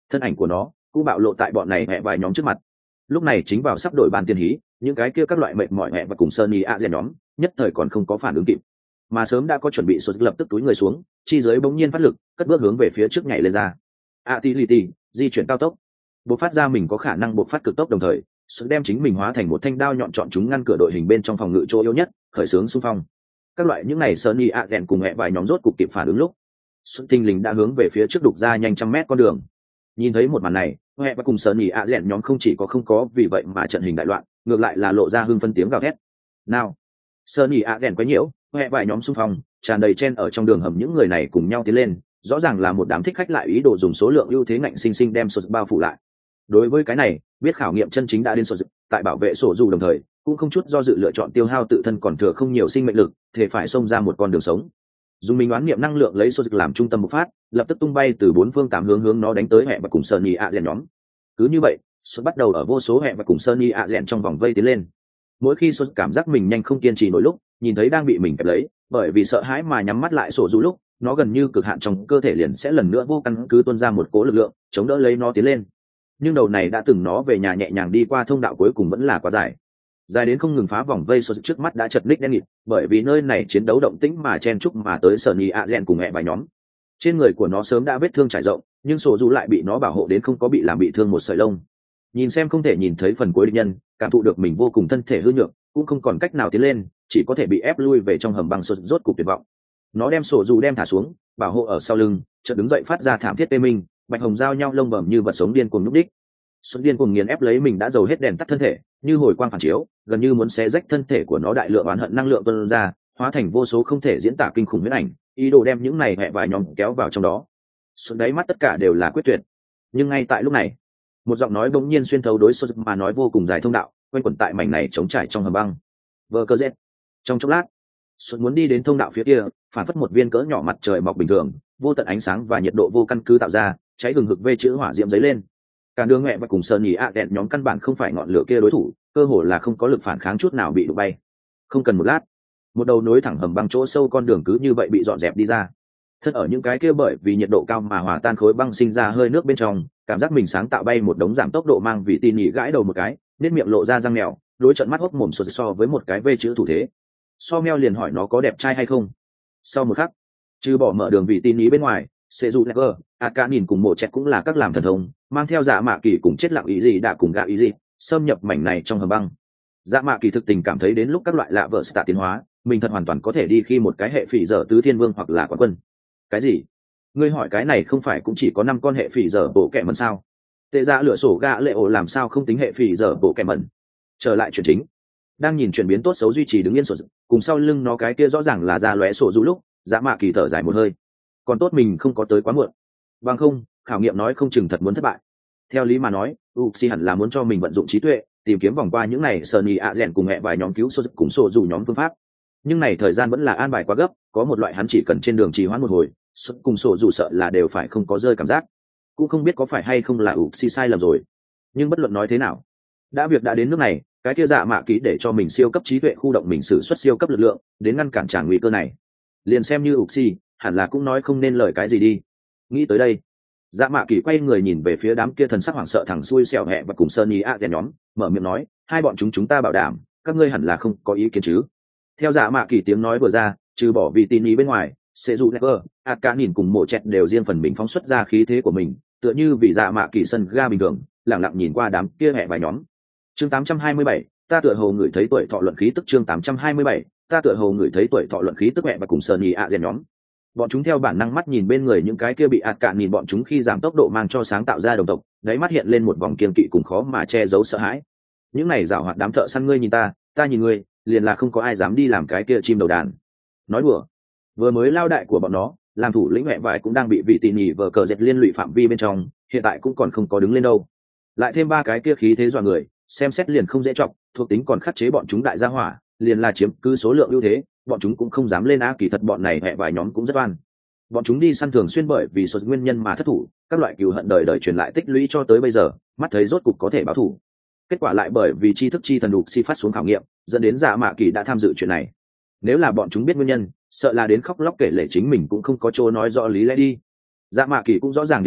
thân ảnh của nó cũng bạo lộ tại bọn này hẹ vài nhóm trước mặt. Lúc này chính vào sắp đổi bàn tiền hí, những cái kia các loại mệt mỏi hẹ và cùng Sunny a rèn nhóm nhất thời còn không có phản ứng kịp, mà sớm đã có chuẩn bị, sốt lập tức túi người xuống, chi dưới bỗng nhiên phát lực, cất bước hướng về phía trước nhảy lên ra. Atility di chuyển cao tốc, bộc phát ra mình có khả năng bộc phát cực tốc, đồng thời sốt đem chính mình hóa thành một thanh đao nhọn chọn chúng ngăn cửa đội hình bên trong phòng ngự chỗ yếu nhất, khởi xướng xung phong. Các loại những này Sunny a rèn cùng hẹ vài nhóm rốt cục kịp phản ứng lúc sốt tinh linh đã hướng về phía trước đục ra nhanh trăm mét con đường. Nhìn thấy một màn này, hệ và cùng Sunny a rèn nhóm không chỉ có không có vì vậy mà trận hình đại loạn, ngược lại là lộ ra hưng phân tiếng gào thét. Nào, Sunny a rèn quấy nhiễu, hệ vài nhóm xung phong tràn đầy chen ở trong đường hầm, những người này cùng nhau tiến lên, rõ ràng là một đám thích khách lại ý đồ dùng số lượng ưu thế ngạnh sinh sinh đem sổ bao phủ lại. Đối với cái này, biết khảo nghiệm chân chính đã đến sổ tại bảo vệ sổ dù đồng thời cũng không chút do dự lựa chọn tiêu hao tự thân còn thừa không nhiều sinh mệnh lực, thể phải xông ra một con đường sống. Dùng mình đoán niệm năng lượng lấy sổ làm trung tâm bộc phát, lập tức tung bay từ bốn phương tám hướng hướng nó đánh tới hệ và cùng Sunny a rèn nhóm. Cứ như vậy, sốt bắt đầu ở vô số hệ và cùng Sunny a rèn trong vòng vây tiến lên. Mỗi khi sốt cảm giác mình nhanh không kiên trì nổi lúc, nhìn thấy đang bị mình kẹp lấy, bởi vì sợ hãi mà nhắm mắt lại sổ dù lúc, nó gần như cực hạn trong cơ thể liền sẽ lần nữa vô căn cứ tuôn ra một cố lực lượng chống đỡ lấy nó tiến lên. Nhưng đầu này đã từng nó về nhà nhẹ nhàng đi qua thông đạo cuối cùng vẫn là quá dài, dài đến không ngừng phá vòng vây, sốt trước mắt đã chật ních đen nghịt, bởi vì nơi này chiến đấu động tĩnh mà chen chúc mà tới Sunny a rèn cùng hẹ vài nhóm. Trên người của nó sớm đã vết thương trải rộng, nhưng sổ dù lại bị nó bảo hộ đến không có bị làm bị thương một sợi lông. Nhìn xem không thể nhìn thấy phần cuối địch nhân, cảm thụ được mình vô cùng thân thể hư nhược, cũng không còn cách nào tiến lên, chỉ có thể bị ép lui về trong hầm băng, sốt rốt cục tuyệt vọng. Nó đem sổ dù đem thả xuống, bảo hộ ở sau lưng, chợt đứng dậy phát ra thảm thiết tê minh, bạch hồng giao nhau lông bẩm như vật sống điên cuồng núp đích. Sốt điên cuồng nghiền ép lấy mình đã dầu hết đèn tắt thân thể, như hồi quang phản chiếu, gần như muốn xé rách thân thể của nó, đại lượng oán hận năng lượng tuôn ra, hóa thành vô số không thể diễn tả kinh khủng huyễn ảnh, ý đồ đem những này hẹ vài nhóm kéo vào trong đó. Sốt đáy mắt tất cả đều là quyết tuyệt. Nhưng ngay tại lúc này, một giọng nói bỗng nhiên xuyên thấu đối sốt mà nói vô cùng dài thông đạo, quanh quẩn tại mảnh này trống trải trong hầm băng. Vờ cơ dẹt. Trong chốc lát, sốt muốn đi đến thông đạo phía kia, phản phất một viên cỡ nhỏ mặt trời mọc bình thường, vô tận ánh sáng và nhiệt độ vô căn cứ tạo ra, cháy hừng hực vê chữ hỏa diễm giấy lên. Cả đường mẹ và cùng Sunny a rèn nhóm căn bản không phải ngọn lửa kia đối thủ, cơ hồ là không có lực phản kháng chút nào, bị đụng bay. Không cần một lát, một đầu nối thẳng hầm băng chỗ sâu con đường cứ như vậy bị dọn dẹp đi ra. Thân ở những cái kia bởi vì nhiệt độ cao mà hòa tan khối băng sinh ra hơi nước bên trong, cảm giác mình sáng tạo bay một đống giảm tốc độ mang vị tin nhị gãi đầu một cái, nét miệng lộ ra răng mèo, đối trận mắt hốc mồm sụt so với một cái vê chữ thủ thế. So meo liền hỏi nó có đẹp trai hay không. Sau một khắc, trừ bỏ mở đường vị tin nhị bên ngoài, Seju Never, Aka nhìn cùng mộ chẹt cũng là các làm thần thông, mang theo dạ mạ kỳ cùng chết lặng ý gì đã cùng gạ ý gì, xâm nhập mảnh này trong hầm băng. Dạ mạ kỳ thực tình cảm thấy đến lúc các loại lạ vợ tạ tiến hóa, mình thật hoàn toàn có thể đi khi một cái hệ phỉ dở tứ thiên vương hoặc là quán quân. Cái gì? Ngươi hỏi cái này không phải cũng chỉ có năm con hệ phỉ dở bộ kẹ mẩn sao? Tệ ra lửa sổ gạ lệ ổ làm sao không tính hệ phỉ dở bộ kẹ mẩn? Trở lại chuyện chính, đang nhìn chuyển biến tốt xấu duy trì đứng yên sổ, cùng sau lưng nó cái kia rõ ràng là ra lóe sổ du lúc, dạ mạ kỳ thở dài một hơi. Còn tốt mình không có tới quá muộn, bằng không khảo nghiệm nói không chừng thật muốn thất bại. Theo lý mà nói, Uxi hẳn là muốn cho mình vận dụng trí tuệ, tìm kiếm vòng qua những này Sunny a rèn cùng hẹ vài nhóm cứu sổ cùng sổ dù nhóm phương pháp. Nhưng này thời gian vẫn là an bài quá gấp, có một loại hắn chỉ cần trên đường trì hoãn một hồi, cùng sổ dù sợ là đều phải không có rơi cảm giác. Cũng không biết có phải hay không là Uxi sai lầm rồi. Nhưng bất luận nói thế nào, đã việc đã đến nước này, cái kia dạ mạ kỹ để cho mình siêu cấp trí tuệ khu động mình sử xuất siêu cấp lực lượng đến ngăn cản tràn nguy cơ này, liền xem như Uxi hẳn là cũng nói không nên lời cái gì đi. Nghĩ tới đây, dạ mạ kỳ quay người nhìn về phía đám kia thần sắc hoảng sợ thằng xui xẻo hẹ và cùng Sunny a rèn nhóm, mở miệng nói, hai bọn chúng chúng ta bảo đảm, các ngươi hẳn là không có ý kiến chứ? Theo dạ mạ kỳ tiếng nói vừa ra, trừ bỏ vì tin ý bên ngoài, Seju Never, Aka nhìn cùng mộ chẹt đều riêng phần mình phóng xuất ra khí thế của mình, tựa như vì dạ mạ kỳ sân ga bình thường, lặng lặng nhìn qua đám kia hẹ vài nhóm. Chương tám trăm hai mươi bảy, ta tựa hồ ngửi thấy tuổi thọ luận khí tức. Chương tám trăm hai mươi bảy, ta tựa hồ ngửi thấy tuổi thọ luận khí tức hẹ và cùng Sunny a rèn nhóm. Bọn chúng theo bản năng mắt nhìn bên người những cái kia bị ạt cạn, nhìn bọn chúng khi giảm tốc độ mang cho sáng tạo ra đồng tộc, đáy mắt hiện lên một vòng kiên kỵ cùng khó mà che giấu sợ hãi. Những này giảo hoạt đám thợ săn, ngươi nhìn ta, ta nhìn ngươi, liền là không có ai dám đi làm cái kia chim đầu đàn. Nói đùa, vừa mới lao đại của bọn nó, làm thủ lĩnh mẹ vải cũng đang bị vị tỉ nhỉ vờ cờ dệt liên lụy phạm vi bên trong, hiện tại cũng còn không có đứng lên đâu. Lại thêm ba cái kia khí thế dọa người, xem xét liền không dễ chọc, thuộc tính còn khắc chế bọn chúng đại gia hỏa, liền là chiếm cứ số lượng ưu thế, bọn chúng cũng không dám lên á. Kỳ thật bọn này hẹ vài nhóm cũng rất oan, bọn chúng đi săn thường xuyên bởi vì số nguyên nhân mà thất thủ, các loại cừu hận đời đời truyền lại tích lũy cho tới bây giờ, mắt thấy rốt cục có thể báo thù, kết quả lại bởi vì tri thức chi thần đục si phát xuống khảo nghiệm, dẫn đến dạ mạ kỳ đã tham dự chuyện này. Nếu là bọn chúng biết nguyên nhân, sợ là đến khóc lóc kể lể chính mình cũng không có chỗ nói rõ lý lẽ đi. Dạ mạ kỳ cũng rõ ràng điều ấy,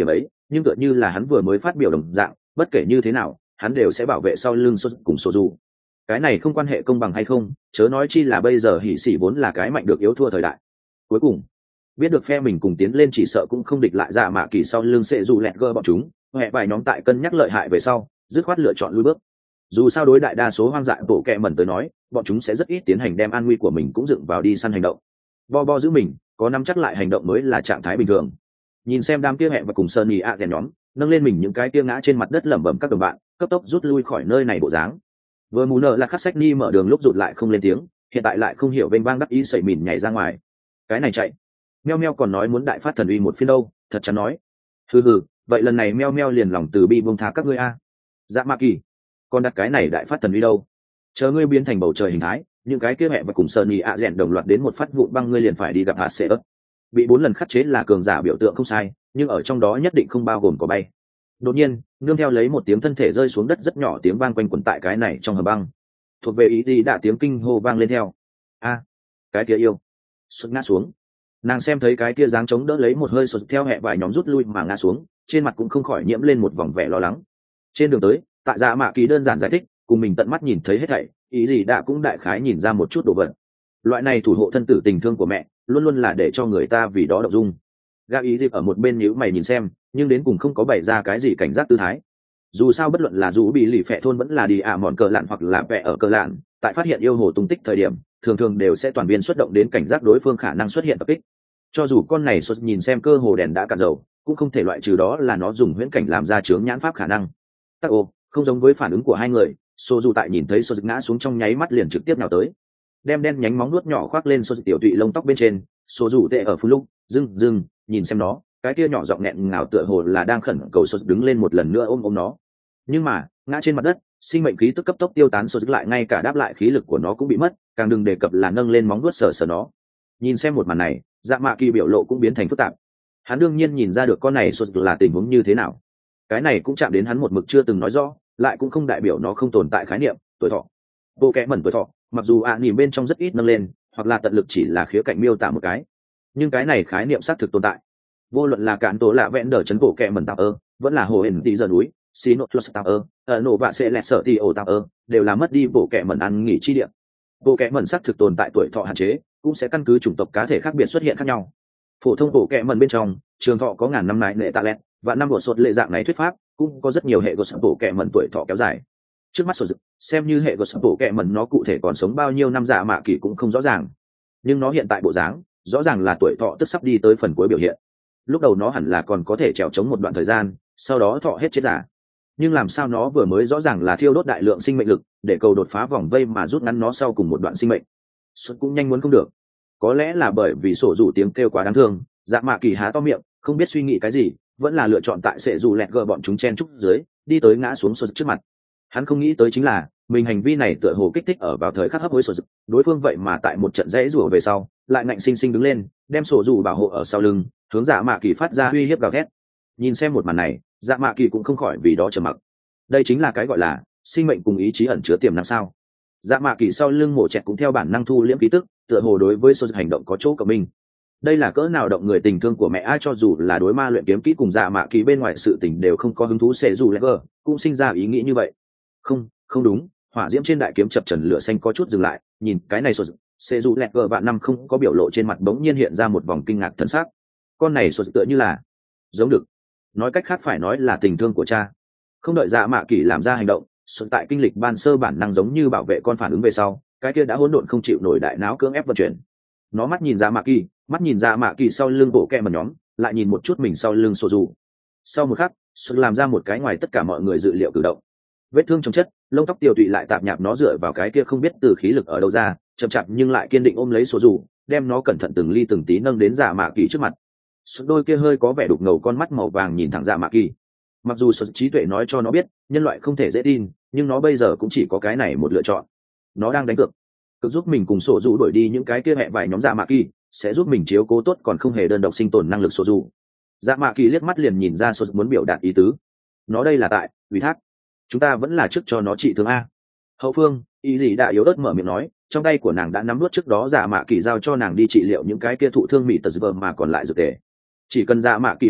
nhưng tựa như là hắn vừa mới phát biểu đồng dạng, bất kể như thế nào hắn đều sẽ bảo vệ sau lưng sô cùng sô dù. Cái này không quan hệ công bằng hay không, chớ nói chi là bây giờ hỉ sĩ vốn là cái mạnh được yếu thua thời đại. Cuối cùng biết được phe mình cùng tiến lên chỉ sợ cũng không địch lại Dạ Mạ Kỳ sau lưng sẽ dù lẹt gơ bọn chúng, hệ vài nhóm tại cân nhắc lợi hại về sau dứt khoát lựa chọn lui bước. Dù sao đối đại đa số hoang dại bộ kẹ mẩn tới nói, bọn chúng sẽ rất ít tiến hành đem an nguy của mình cũng dựng vào đi săn hành động. Bo bo giữ mình, có nắm chắc lại hành động mới là trạng thái bình thường. Nhìn xem đám kia hẹn và cùng sơn nhì ạ đèn nhóm nâng lên mình những cái kia ngã trên mặt đất lẩm bẩm các đồng bạn, cấp tốc rút lui khỏi nơi này bộ dáng. Vừa mù nợ là khắc sách ni mở đường lúc rụt lại không lên tiếng, hiện tại lại không hiểu vênh vang đắc ý sẩy mìn nhảy ra ngoài. Cái này chạy meo meo còn nói muốn đại phát thần uy một phiên đâu, thật chắn nói. Hừ hừ, vậy lần này meo meo liền lòng từ bi buông tha các ngươi a. Dạ Mạ Kỳ, còn đặt cái này đại phát thần uy đâu? Chờ ngươi biến thành bầu trời hình thái, những cái kia mẹ và cùng sơn nhì ạ rèn đồng loạt đến một phát vụn băng, ngươi liền phải đi gặp hạt sẽ ấp. Bị bốn lần khắc chế là cường giả biểu tượng không sai, nhưng ở trong đó nhất định không bao gồm có bay. Đột nhiên nương theo lấy một tiếng thân thể rơi xuống đất rất nhỏ tiếng vang quanh quẩn tại cái này trong hầm băng, thuộc về ý gì đã tiếng kinh hô vang lên theo. A, cái kia yêu xuất ngã xuống. Nàng xem thấy cái kia dáng chống đỡ lấy một hơi sụt theo hẹ vài nhóm rút lui mà ngã xuống, trên mặt cũng không khỏi nhiễm lên một vòng vẻ lo lắng. Trên đường tới tại Dạ Mạ Kỳ đơn giản giải thích cùng mình tận mắt nhìn thấy hết thảy, ý gì đã cũng đại khái nhìn ra một chút đồ vật. Loại này thủ hộ thân tử tình thương của mẹ luôn luôn là để cho người ta vì đó động dung. Gã ý dịp ở một bên nhíu mày nhìn xem, nhưng đến cùng không có bày ra cái gì cảnh giác tư thái. Dù sao bất luận là dù bị lì phệ thôn vẫn là đi ạ à mòn cờ lạn hoặc là vẽ ở cờ lạn, tại phát hiện yêu hồ tung tích thời điểm thường thường đều sẽ toàn viên xuất động đến cảnh giác đối phương khả năng xuất hiện tập kích. Cho dù con này xuất nhìn xem cơ hồ đèn đã cạn dầu, cũng không thể loại trừ đó là nó dùng huyễn cảnh làm ra chướng nhãn pháp khả năng. Tắc ô, không giống với phản ứng của hai người, số dù tại nhìn thấy xuất ngã xuống trong nháy mắt liền trực tiếp nào tới, đem đen nhánh móng nuốt nhỏ khoác lên số tiểu tụy lông tóc bên trên. Số dù tệ ở phun lúc dưng dưng nhìn xem nó, cái kia nhỏ giọng nghẹn ngào tựa hồ là đang khẩn cầu sốt đứng lên một lần nữa ôm ôm nó. Nhưng mà ngã trên mặt đất, sinh mệnh khí tức cấp tốc tiêu tán, sốt lại ngay cả đáp lại khí lực của nó cũng bị mất, càng đừng đề cập là nâng lên móng vuốt sờ sờ nó. Nhìn xem một màn này, Dạ Mạ Kỳ biểu lộ cũng biến thành phức tạp. Hắn đương nhiên nhìn ra được con này sốt là tình huống như thế nào. Cái này cũng chạm đến hắn một mực chưa từng nói rõ, lại cũng không đại biểu nó không tồn tại khái niệm tuổi thọ. Bộ kẽ mẩn tuổi thọ, mặc dù ạ à, nhìn bên trong rất ít nâng lên, hoặc là tận lực chỉ là khía cạnh miêu tả một cái, nhưng cái này khái niệm xác thực tồn tại. Vô luận là cản tổ lạ vẹn đờ chấn bộ kẹ mẩn tạo ơ, vẫn là hồ hển tỷ giờ núi xí nốt plus tạo ơ, ở nổ vạ sẽ lẹt sợ thì ổ tạo ơ, đều là mất đi bộ kẹ mẩn ăn nghỉ chi địa. Bộ kẹ mẩn xác thực tồn tại tuổi thọ hạn chế, cũng sẽ căn cứ chủng tộc cá thể khác biệt xuất hiện khác nhau. Phổ thông bộ kẹ mẩn bên trong trường thọ có ngàn năm này lệ tạ lẹt và năm bộ sột lệ dạng này thuyết pháp, cũng có rất nhiều hệ của sập bộ kẹ mẩn tuổi thọ kéo dài. Trước mắt sột xem như hệ của sập bộ kẹ mẩn nó cụ thể còn sống bao nhiêu năm Dạ Mạ Kỳ cũng không rõ ràng, nhưng nó hiện tại bộ dáng rõ ràng là tuổi thọ tức sắp đi tới phần cuối biểu hiện. Lúc đầu nó hẳn là còn có thể trèo trống một đoạn thời gian, sau đó thọ hết chết giả. Nhưng làm sao nó vừa mới rõ ràng là thiêu đốt đại lượng sinh mệnh lực để cầu đột phá vòng vây mà rút ngắn nó sau cùng một đoạn sinh mệnh. Xuất cũng nhanh muốn không được. Có lẽ là bởi vì sổ rủ tiếng kêu quá đáng thương, Dạ Mạ Kỳ há to miệng, không biết suy nghĩ cái gì, vẫn là lựa chọn tại sẽ dù lẹt gờ bọn chúng chen trúc dưới, đi tới ngã xuống Xuất trước mặt. Hắn không nghĩ tới chính là mình hành vi này tựa hồ kích thích ở vào thời khắc hấp hối Xuất, đối phương vậy mà tại một trận dãy rủa về sau, lại ngạnh sinh sinh đứng lên, đem sổ rủ bảo hộ ở sau lưng, hướng Dạ Mạ Kỳ phát ra uy hiếp gào thét. Nhìn xem một màn này, Dạ Mạ Kỳ cũng không khỏi vì đó trầm mặc. Đây chính là cái gọi là sinh mệnh cùng ý chí ẩn chứa tiềm năng sao? Dạ Mạ Kỳ sau lưng mổ chẹt cũng theo bản năng thu liễm khí tức, tựa hồ đối với số hành động có chỗ cộng minh. Đây là cỡ nào động người tình thương của mẹ ai, cho dù là đối ma luyện kiếm kỹ cùng Dạ Mạ Kỳ bên ngoài sự tình đều không có hứng thú, sẽ dù Lever cũng sinh ra ý nghĩ như vậy. Không, không đúng, hỏa diễm trên đại kiếm chập trần lửa xanh có chút dừng lại, nhìn cái này số sẽ dù Lever vạn năm không có biểu lộ trên mặt bỗng nhiên hiện ra một vòng kinh ngạc thần sắc. Con này số tựa như là giống được, nói cách khác phải nói là tình thương của cha. Không đợi Dạ Mạ Kỳ làm ra hành động, xuất tại kinh lịch ban sơ bản năng giống như bảo vệ con phản ứng về sau, cái kia đã hỗn độn không chịu nổi đại não cưỡng ép vận chuyển. Nó mắt nhìn Dạ Mạ Kỳ, mắt nhìn Dạ Mạ Kỳ sau lưng bộ kẹ mẩn nhóm, lại nhìn một chút mình sau lưng sổ dù. Sau một khắc, xuất làm ra một cái ngoài tất cả mọi người dự liệu cử động. Vết thương trong chất, lông tóc tiêu tụy lại tạp nhạp, nó dựa vào cái kia không biết từ khí lực ở đâu ra, chậm chạp nhưng lại kiên định ôm lấy sổ dù, đem nó cẩn thận từng ly từng tí nâng đến Dạ Mạ Kỳ trước mặt. Xuất đôi kia hơi có vẻ đục ngầu con mắt màu vàng nhìn thẳng Dạ Mạ Kỳ. Mặc dù sự trí tuệ nói cho nó biết nhân loại không thể dễ tin, nhưng nó bây giờ cũng chỉ có cái này một lựa chọn. Nó đang đánh cược, cực giúp mình cùng sổ dù đuổi đi những cái kia hẹ vài nhóm Dạ Mạ Kỳ, sẽ giúp mình chiếu cố tốt còn không hề đơn độc sinh tồn năng lực sổ dù. Dạ Mạ Kỳ liếc mắt liền nhìn ra sổ muốn biểu đạt ý tứ. Nó đây là tại ủy thác, chúng ta vẫn là trước cho nó trị thương a. Hậu phương ý gì đã yếu ớt mở miệng nói, trong tay của nàng đã nắm nuốt trước đó Dạ Mạ Kỳ giao cho nàng đi trị liệu những cái kia thụ thương mị tật vờ mà còn lại dược tề. Chỉ cần Dạ Mạ Kỳ mở miệng,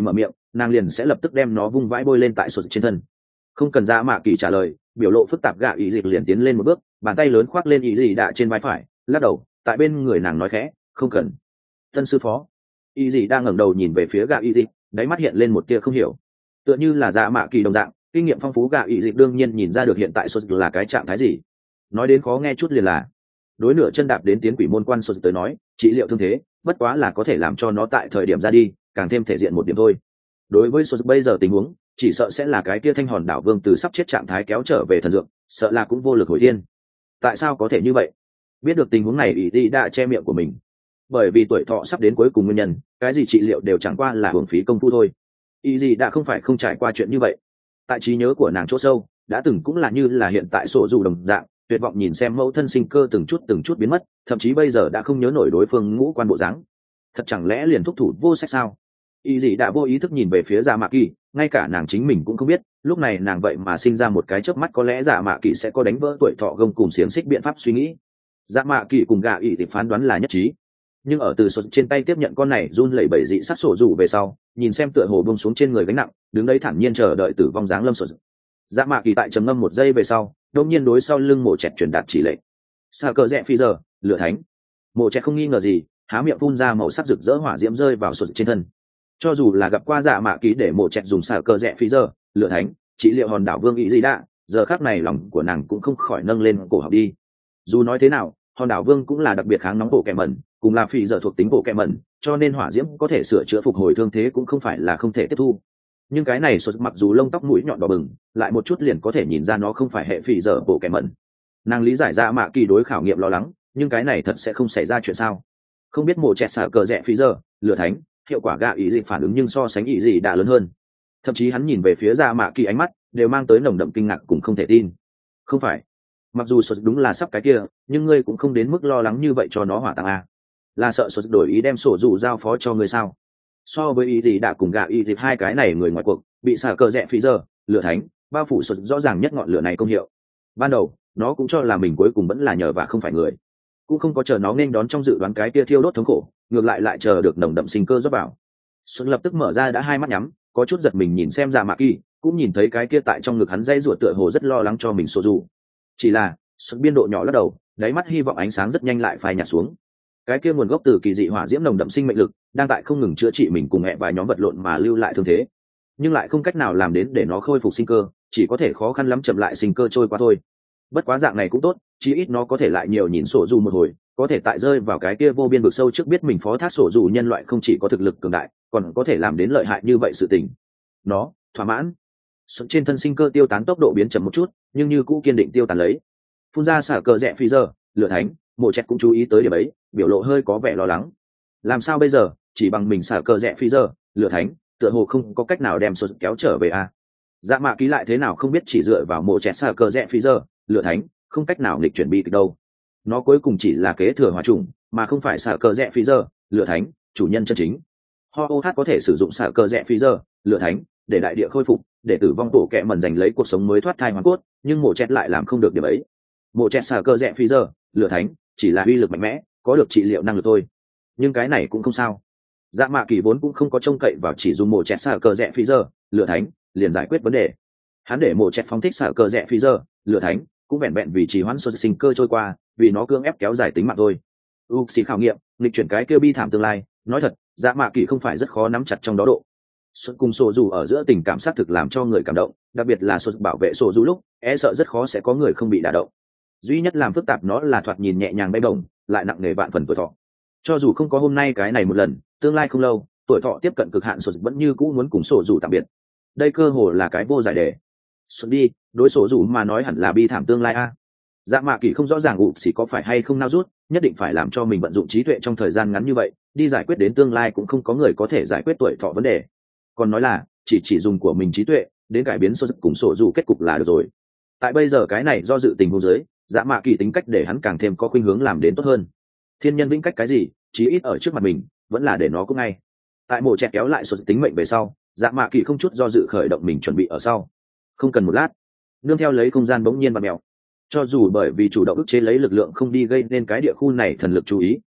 nàng liền sẽ lập tức đem nó vung vãi bôi lên tại sột trên thân. Không cần Dạ Mạ Kỳ trả lời, biểu lộ phức tạp gạ ý dịch liền tiến lên một bước, bàn tay lớn khoác lên ý gì đạ trên vai phải, lắc đầu tại bên người nàng nói khẽ, không cần. Tân sư phó. Ý gì đang ngẩng đầu nhìn về phía gạ ý dịch, đáy mắt hiện lên một tia không hiểu, tựa như là Dạ Mạ Kỳ đồng dạng, kinh nghiệm phong phú gạ ý dịch đương nhiên nhìn ra được hiện tại sột là cái trạng thái gì. Nói đến khó nghe chút liền là đối nửa chân đạp đến tiến quỷ môn quan sột tới nói, trị liệu thương thế bất quá là có thể làm cho nó tại thời điểm ra đi càng thêm thể diện một điểm thôi. Đối với sột bây giờ tình huống, chỉ sợ sẽ là cái kia thanh hòn đảo vương từ sắp chết trạng thái kéo trở về thần dược, sợ là cũng vô lực hồi thiên. Tại sao có thể như vậy? Biết được tình huống này, ý đi đã che miệng của mình. Bởi vì tuổi thọ sắp đến cuối cùng nguyên nhân, cái gì trị liệu đều chẳng qua là hưởng phí công phu thôi. Ý gì đã không phải không trải qua chuyện như vậy. Tại trí nhớ của nàng chỗ sâu, đã từng cũng là như là hiện tại sổ dù đồng dạng, tuyệt vọng nhìn xem mẫu thân sinh cơ từng chút từng chút biến mất, thậm chí bây giờ đã không nhớ nổi đối phương ngũ quan bộ dáng. Thật chẳng lẽ liền thúc thủ vô sách sao? Ý gì đã vô ý thức nhìn về phía Dạ Mạ Kỳ, ngay cả nàng chính mình cũng không biết, lúc này nàng vậy mà sinh ra một cái chớp mắt có lẽ Dạ Mạ Kỳ sẽ có đánh vỡ tuổi thọ gông cùng xiềng xích biện pháp suy nghĩ. Dạ Mạ Kỳ cùng gạ ý thì phán đoán là nhất trí, nhưng ở từ sột trên tay tiếp nhận con này run lẩy bẩy dị sát sổ rủ về sau, nhìn xem tựa hồ buông xuống trên người gánh nặng, đứng đấy thản nhiên chờ đợi tử vong dáng lâm sột. Dạ Mạ Kỳ tại trầm ngâm một giây về sau, đột nhiên đối sau lưng mổ chẹt truyền đạt chỉ lệnh. Sa cờ rẽ phi giờ, lửa thánh. Mổ chẹt không nghi ngờ gì, há miệng phun ra màu sắc rực rỡ hỏa diễm rơi vào sột trên thân. Cho dù là gặp qua Dạ Mạ Kỳ để mổ chẹt dùng sa cờ rẽ phi giờ, lửa thánh, trị liệu hòn đảo vương ý gì đã, giờ khắc này lòng của nàng cũng không khỏi nâng lên cổ họng đi. Dù nói thế nào, hòn đảo vương cũng là đặc biệt kháng nóng bộ kẹm mẩn, cùng là phi giờ thuộc tính bộ kẹm mẩn, cho nên hỏa diễm có thể sửa chữa phục hồi thương thế cũng không phải là không thể tiếp thu. Nhưng cái này sột mặc dù lông tóc mũi nhọn đỏ bừng, lại một chút liền có thể nhìn ra nó không phải hệ phi giờ bộ kẹm mẩn. Nàng lý giải Dạ Mạ Kỳ đối khảo nghiệm lo lắng, nhưng cái này thật sẽ không xảy ra chuyện sao? Không biết mổ chẹt xả cờ rẽ phi giờ, lửa thánh, hiệu quả gạ ý gì phản ứng nhưng so sánh ý gì đã lớn hơn. Thậm chí hắn nhìn về phía Dạ Mạ Kỳ ánh mắt đều mang tới nồng đậm kinh ngạc cùng không thể tin. Không phải, mặc dù sột đúng là sắp cái kia, nhưng ngươi cũng không đến mức lo lắng như vậy cho nó hỏa táng a. Là sợ sột đổi ý đem sổ dụ giao phó cho ngươi sao? So với ý gì đã cùng gạ ý thì hai cái này người ngoài cuộc bị xả cờ rẽ phi giờ, lửa thánh bao phủ sột rõ ràng nhất ngọn lửa này công hiệu. Ban đầu nó cũng cho là mình cuối cùng vẫn là nhờ và không phải người, cũng không có chờ nó nên đón trong dự đoán cái kia thiêu đốt thống khổ, ngược lại lại chờ được nồng đậm sinh cơ rót vào. Xuân lập tức mở ra đã hai mắt nhắm, có chút giật mình nhìn xem Dạ Mạ Kỳ, cũng nhìn thấy cái kia tại trong ngực hắn dây ruột tựa hồ rất lo lắng cho mình sổ dù. Chỉ là Xuân biên độ nhỏ lắc đầu, đáy mắt hy vọng ánh sáng rất nhanh lại phai nhạt xuống. Cái kia nguồn gốc từ kỳ dị hỏa diễm nồng đậm sinh mệnh lực đang tại không ngừng chữa trị mình cùng hẹ vài nhóm vật lộn mà lưu lại thương thế, nhưng lại không cách nào làm đến để nó khôi phục sinh cơ, chỉ có thể khó khăn lắm chậm lại sinh cơ trôi qua thôi. Bất quá dạng này cũng tốt, chí ít nó có thể lại nhiều nhìn sổ dù một hồi, có thể tại rơi vào cái kia vô biên vực sâu trước biết mình phó thác sổ dù nhân loại không chỉ có thực lực cường đại, còn có thể làm đến lợi hại như vậy sự tình. Nó thỏa mãn. Sụt trên thân sinh cơ tiêu tán tốc độ biến chậm một chút, nhưng như cũ kiên định tiêu tán lấy. Phun ra xả cờ rẽ phi giờ, lửa thánh, mộ chẹt cũng chú ý tới điểm ấy, biểu lộ hơi có vẻ lo lắng. Làm sao bây giờ, chỉ bằng mình xả cờ rẽ phi giờ, lửa thánh, tựa hồ không có cách nào đem sụt kéo trở về à? Dạ Mạ Kỳ lại thế nào không biết chỉ dựa vào mộ chẹt xả cờ rẽ phi giờ, lửa thánh, không cách nào nghịch chuyển bi kịch đâu. Nó cuối cùng chỉ là kế thừa hỏa trùng, mà không phải xả cờ rẽ phi giờ, lửa thánh, chủ nhân chân chính. Ho ô hát có thể sử dụng xả cờ rẽ phi giờ, lửa thánh, để đại địa khôi phục, để tử vong tổ kẹ mần giành lấy cuộc sống mới thoát thai hoàn cốt, nhưng mộ chẹt lại làm không được điểm ấy. Mộ chẹt xả cờ rẽ phi giờ, lửa thánh, chỉ là uy lực mạnh mẽ, có được trị liệu năng lực thôi. Nhưng cái này cũng không sao. Dạ Mạ Kỳ vốn cũng không có trông cậy vào chỉ dùng mộ chẹt xả cờ rẽ phi giờ, lửa thánh, liền giải quyết vấn đề. Hắn để mộ chẹt phóng thích xả cờ rẽ phi giờ, lửa thánh, cũng vẹn vẹn vì trì hoãn số sinh cơ trôi qua, vì nó cưỡng ép kéo dài tính mạng thôi. U xì khảo nghiệm, nghịch chuyển cái kia bi thảm tương lai, nói thật, Dạ Mạ Kỳ không phải rất khó nắm chặt trong đó độ. Xuất cùng sổ dù ở giữa tình cảm xác thực làm cho người cảm động, đặc biệt là sổ bảo vệ sổ dù lúc, e sợ rất khó sẽ có người không bị đả động. Duy nhất làm phức tạp nó là thoạt nhìn nhẹ nhàng bay bổng, lại nặng nề vạn phần tuổi thọ. Cho dù không có hôm nay cái này một lần, tương lai không lâu, tuổi thọ tiếp cận cực hạn sổ vẫn như cũ muốn cùng sổ dù tạm biệt. Đây cơ hồ là cái vô giải đề. Sổ đi, đối sổ dù mà nói hẳn là bi thảm tương lai a. Dạ Mạ Kỳ không rõ ràng ụ xỉ có phải hay không nao rút, nhất định phải làm cho mình vận dụng trí tuệ trong thời gian ngắn như vậy, đi giải quyết đến tương lai cũng không có người có thể giải quyết tuổi thọ vấn đề. Còn nói là chỉ chỉ dùng của mình trí tuệ đến cải biến số dực cùng sổ dù kết cục là được rồi. Tại bây giờ cái này do dự tình huống dưới, Dạ Mạ Kỳ tính cách để hắn càng thêm có khuynh hướng làm đến tốt hơn. Thiên nhân vĩnh cách cái gì, chí ít ở trước mặt mình vẫn là để nó cũng ngay. Tại mổ chẹt kéo lại số tính mệnh về sau, Dạ Mạ Kỳ không chút do dự khởi động mình chuẩn bị ở sau. Không cần một lát, nương theo lấy không gian bỗng nhiên bật mèo. Cho dù bởi vì chủ động ức chế lấy lực lượng không đi gây nên cái địa khu này thần lực chú ý,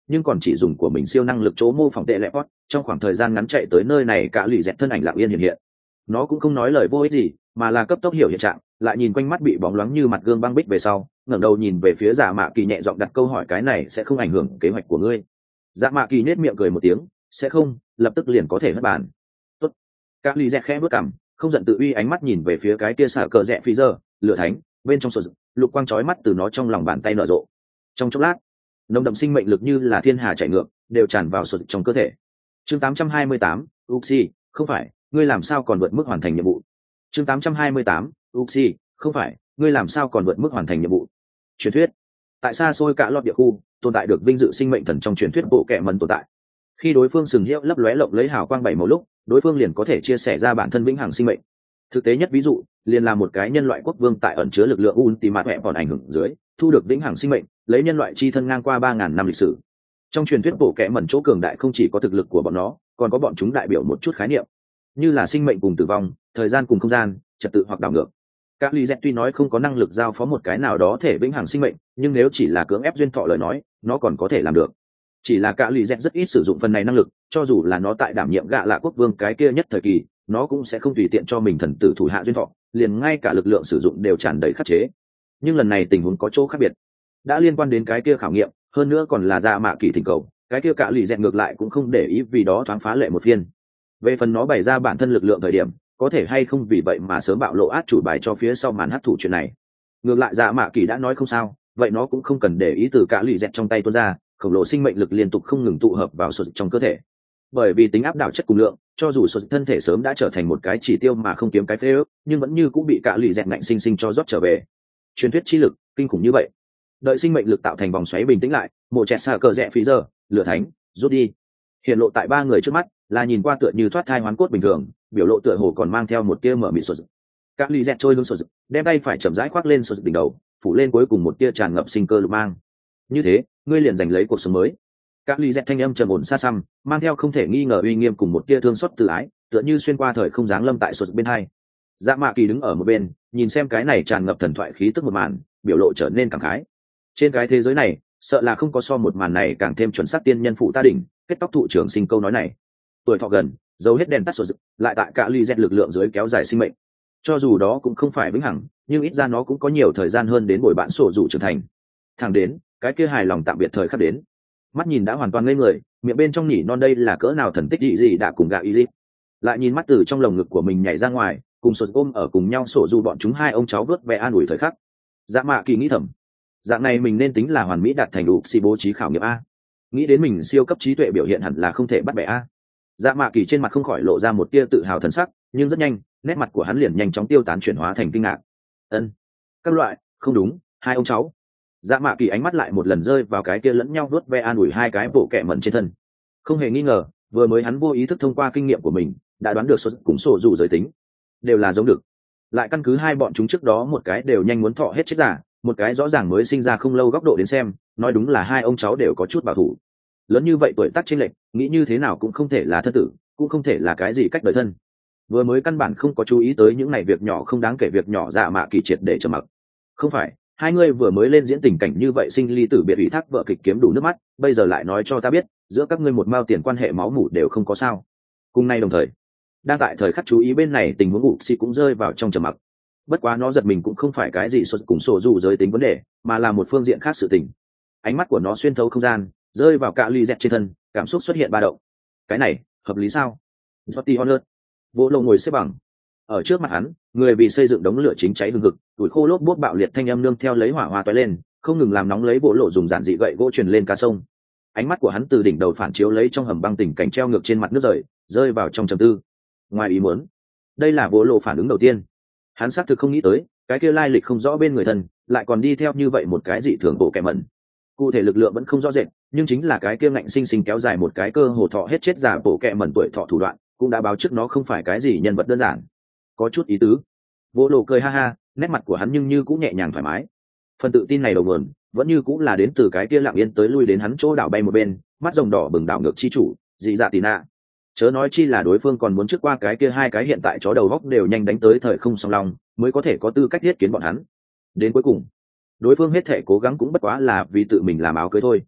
nhưng còn chỉ dùng của mình siêu năng lực chỗ mô phỏng tệ lệ post trong khoảng thời gian ngắn chạy tới nơi này cả lì dẹt thân ảnh lặng yên hiện hiện. Nó cũng không nói lời vô ích gì mà là cấp tốc hiểu hiện trạng, lại nhìn quanh mắt bị bóng loáng như mặt gương băng bích về sau, ngẩng đầu nhìn về phía Dạ Mạ Kỳ nhẹ giọng đặt câu hỏi cái này sẽ không ảnh hưởng kế hoạch của ngươi. Dạ Mạ Kỳ nết miệng cười một tiếng, sẽ không, lập tức liền có thể hất bàn. Tốt. Các ly dẹt khẽ bước cằm, không giận tự uy ánh mắt nhìn về phía cái kia xả cờ rẽ phi giờ, lửa thánh, bên trong sột lục quang chói mắt từ nó trong lòng bàn tay nở rộ. Trong chốc lát, nồng đậm sinh mệnh lực như là thiên hà chảy ngược, đều tràn vào sột trong cơ thể. Chương tám trăm hai mươi tám, Uxi, không phải, ngươi làm sao còn vượt mức hoàn thành nhiệm vụ. Chương tám trăm hai mươi tám, Uxi, không phải, ngươi làm sao còn vượt mức hoàn thành nhiệm vụ. Truyền thuyết, tại xa xôi cả lọt địa khu, tồn tại được vinh dự sinh mệnh thần trong truyền thuyết bộ kệ mần tồn tại. Khi đối phương sừng hiệu lấp lóe lộng lấy hào quang bảy màu lúc, đối phương liền có thể chia sẻ ra bản thân vĩnh hằng sinh mệnh. Thực tế nhất ví dụ, liền là một cái nhân loại quốc vương tại ẩn chứa lực lượng ultimate hẹp còn ảnh hưởng dưới, thu được vĩnh hằng sinh mệnh, lấy nhân loại chi thân ngang qua ba ngàn năm lịch sử. Trong truyền thuyết bộ kệ mẩn chỗ cường đại không chỉ có thực lực của bọn nó, còn có bọn chúng đại biểu một chút khái niệm, như là sinh mệnh cùng tử vong, thời gian cùng không gian, trật tự hoặc đảo ngược. Các lý dẹt tuy nói không có năng lực giao phó một cái nào đó thể vĩnh hằng sinh mệnh, nhưng nếu chỉ là cưỡng ép duyên thọ lời nói, nó còn có thể làm được. Chỉ là cả lý dẹt rất ít sử dụng phần này năng lực, cho dù là nó tại đảm nhiệm gạ lạ quốc vương cái kia nhất thời kỳ, nó cũng sẽ không tùy tiện cho mình thần tử thủ hạ duyên thọ, liền ngay cả lực lượng sử dụng đều tràn đầy khắc chế. Nhưng lần này tình huống có chỗ khác biệt, đã liên quan đến cái kia khảo nghiệm, hơn nữa còn là Dạ Mạ Kỳ thỉnh cầu, cái kia cả lý dẹt ngược lại cũng không để ý vì đó thoáng phá lệ một phiên. Về phần nó bày ra bản thân lực lượng thời điểm, có thể hay không vì vậy mà sớm bạo lộ át chủ bài cho phía sau màn hấp thụ chuyện này. Ngược lại Dạ Mạ Kỳ đã nói không sao, vậy nó cũng không cần để ý từ cả lì dẹt trong tay tuôn ra, khổng lồ sinh mệnh lực liên tục không ngừng tụ hợp vào sột trong cơ thể. Bởi vì tính áp đảo chất cùng lượng, cho dù sột thân thể sớm đã trở thành một cái chỉ tiêu mà không kiếm cái phế ước, nhưng vẫn như cũng bị cả lì dẹt ngạnh sinh sinh cho rót trở về. Truyền thuyết chi lực kinh khủng như vậy. Đợi sinh mệnh lực tạo thành vòng xoáy bình tĩnh lại, mộ chẹt xà cờ rẽ phí giờ, lửa thánh rút đi, hiện lộ tại ba người trước mắt là nhìn qua tựa như thoát thai hoán cốt bình thường, biểu lộ tựa hồ còn mang theo một tia mở mịt sột. Các ly dẹt trôi lưng sột, đem tay phải chậm rãi khoác lên sột đỉnh đầu, phủ lên cuối cùng một tia tràn ngập sinh cơ lục mang. Như thế, ngươi liền giành lấy cuộc sống mới. Các ly dẹt thanh âm trầm ổn xa xăm, mang theo không thể nghi ngờ uy nghiêm cùng một tia thương xót tự ái, tựa như xuyên qua thời không giáng lâm tại sột bên hai. Dạ Mạ Kỳ đứng ở một bên, nhìn xem cái này tràn ngập thần thoại khí tức một màn, biểu lộ trở nên cảm khái. Trên cái thế giới này, sợ là không có so một màn này càng thêm chuẩn xác tiên nhân phụ ta đỉnh, kết tóc thụ trưởng sinh câu nói này. Tuổi thọ gần, dấu hết đèn tắt sột, lại tại cả ly dẹt lực lượng dưới kéo dài sinh mệnh. Cho dù đó cũng không phải vĩnh hằng, nhưng ít ra nó cũng có nhiều thời gian hơn đến bồi bạn sổ dụ trưởng thành. Thẳng đến cái kia hài lòng tạm biệt thời khắc đến, mắt nhìn đã hoàn toàn ngây người, miệng bên trong nhỉ non đây là cỡ nào thần tích gì gì đã cùng gạ y dịp, lại nhìn mắt từ trong lồng ngực của mình nhảy ra ngoài, cùng sột ôm ở cùng nhau sổ dụ bọn chúng hai ông cháu vớt vẻ an ủi thời khắc. Dạ Mạ Kỳ nghĩ thầm, dạng này mình nên tính là hoàn mỹ đạt thành đủ xì bố trí khảo nghiệm a. Nghĩ đến mình siêu cấp trí tuệ biểu hiện hẳn là không thể bắt bẻ a. Dạ Mạ Kỳ trên mặt không khỏi lộ ra một tia tự hào thần sắc, nhưng rất nhanh nét mặt của hắn liền nhanh chóng tiêu tán chuyển hóa thành kinh ngạc. Ân, các loại, không đúng, hai ông cháu. Dạ Mạ Kỳ ánh mắt lại một lần rơi vào cái kia lẫn nhau vuốt ve an ủi hai cái bộ kẹ mẩn trên thân. Không hề nghi ngờ, vừa mới hắn vô ý thức thông qua kinh nghiệm của mình đã đoán được số cùng sổ dù giới tính đều là giống được. Lại căn cứ hai bọn chúng trước đó một cái đều nhanh muốn thọ hết chết giả, một cái rõ ràng mới sinh ra không lâu góc độ đến xem, nói đúng là hai ông cháu đều có chút bảo thủ. Lớn như vậy tuổi tác chênh lệch, nghĩ như thế nào cũng không thể là thân tử, cũng không thể là cái gì cách đời thân. Vừa mới căn bản không có chú ý tới những này việc nhỏ không đáng kể việc nhỏ. Dạ Mạ Kỳ triệt để trầm mặc. Không phải, hai người vừa mới lên diễn tình cảnh như vậy sinh ly tử biệt ủy thác vợ kịch kiếm đủ nước mắt, bây giờ lại nói cho ta biết, giữa các ngươi một mao tiền quan hệ máu mủ đều không có sao. Cùng nay đồng thời, đang tại thời khắc chú ý bên này tình huống ngụ si cũng rơi vào trong trầm mặc. Bất quá nó giật mình cũng không phải cái gì sột cùng sổ dù giới tính vấn đề, mà là một phương diện khác sự tình. Ánh mắt của nó xuyên thấu không gian, rơi vào cả ly dẹt trên thân, cảm xúc xuất hiện ba động. Cái này hợp lý sao? Jotti Honor vô lô ngồi xếp bằng ở trước mặt hắn, người vì xây dựng đống lửa chính cháy hừng hực, tuổi khô lốp bốt bạo liệt thanh âm nương theo lấy hỏa hoa toái lên, không ngừng làm nóng lấy bộ lộ dùng giản dị gậy gỗ truyền lên cá sông. Ánh mắt của hắn từ đỉnh đầu phản chiếu lấy trong hầm băng tình cảnh treo ngược trên mặt nước rời, rơi vào trong trầm tư. Ngoài ý muốn, đây là bộ lộ phản ứng đầu tiên. Hắn xác thực không nghĩ tới, cái kia lai lịch không rõ bên người thân, lại còn đi theo như vậy một cái dị thường bộ kẻ mẩn. Cụ thể lực lượng vẫn không rõ rệt, nhưng chính là cái kia ngạnh sinh sinh kéo dài một cái cơ hồ thọ hết chết giả bộ kẻ mẩn tuổi thọ thủ đoạn, cũng đã báo trước nó không phải cái gì nhân vật đơn giản. Có chút ý tứ. Vô lộ cười ha ha, nét mặt của hắn nhưng như cũng nhẹ nhàng thoải mái. Phần tự tin này đầu nguồn, vẫn như cũng là đến từ cái kia lặng yên tới lui đến hắn chỗ đảo bay một bên, mắt rồng đỏ bừng đảo ngược chi chủ, dị dạ tì nạ. Chớ nói chi là đối phương còn muốn trước qua cái kia hai cái hiện tại chó đầu góc đều nhanh đánh tới thời không song long, mới có thể có tư cách thiết kiến bọn hắn. Đến cuối cùng, đối phương hết thể cố gắng cũng bất quá là vì tự mình làm áo cưới thôi.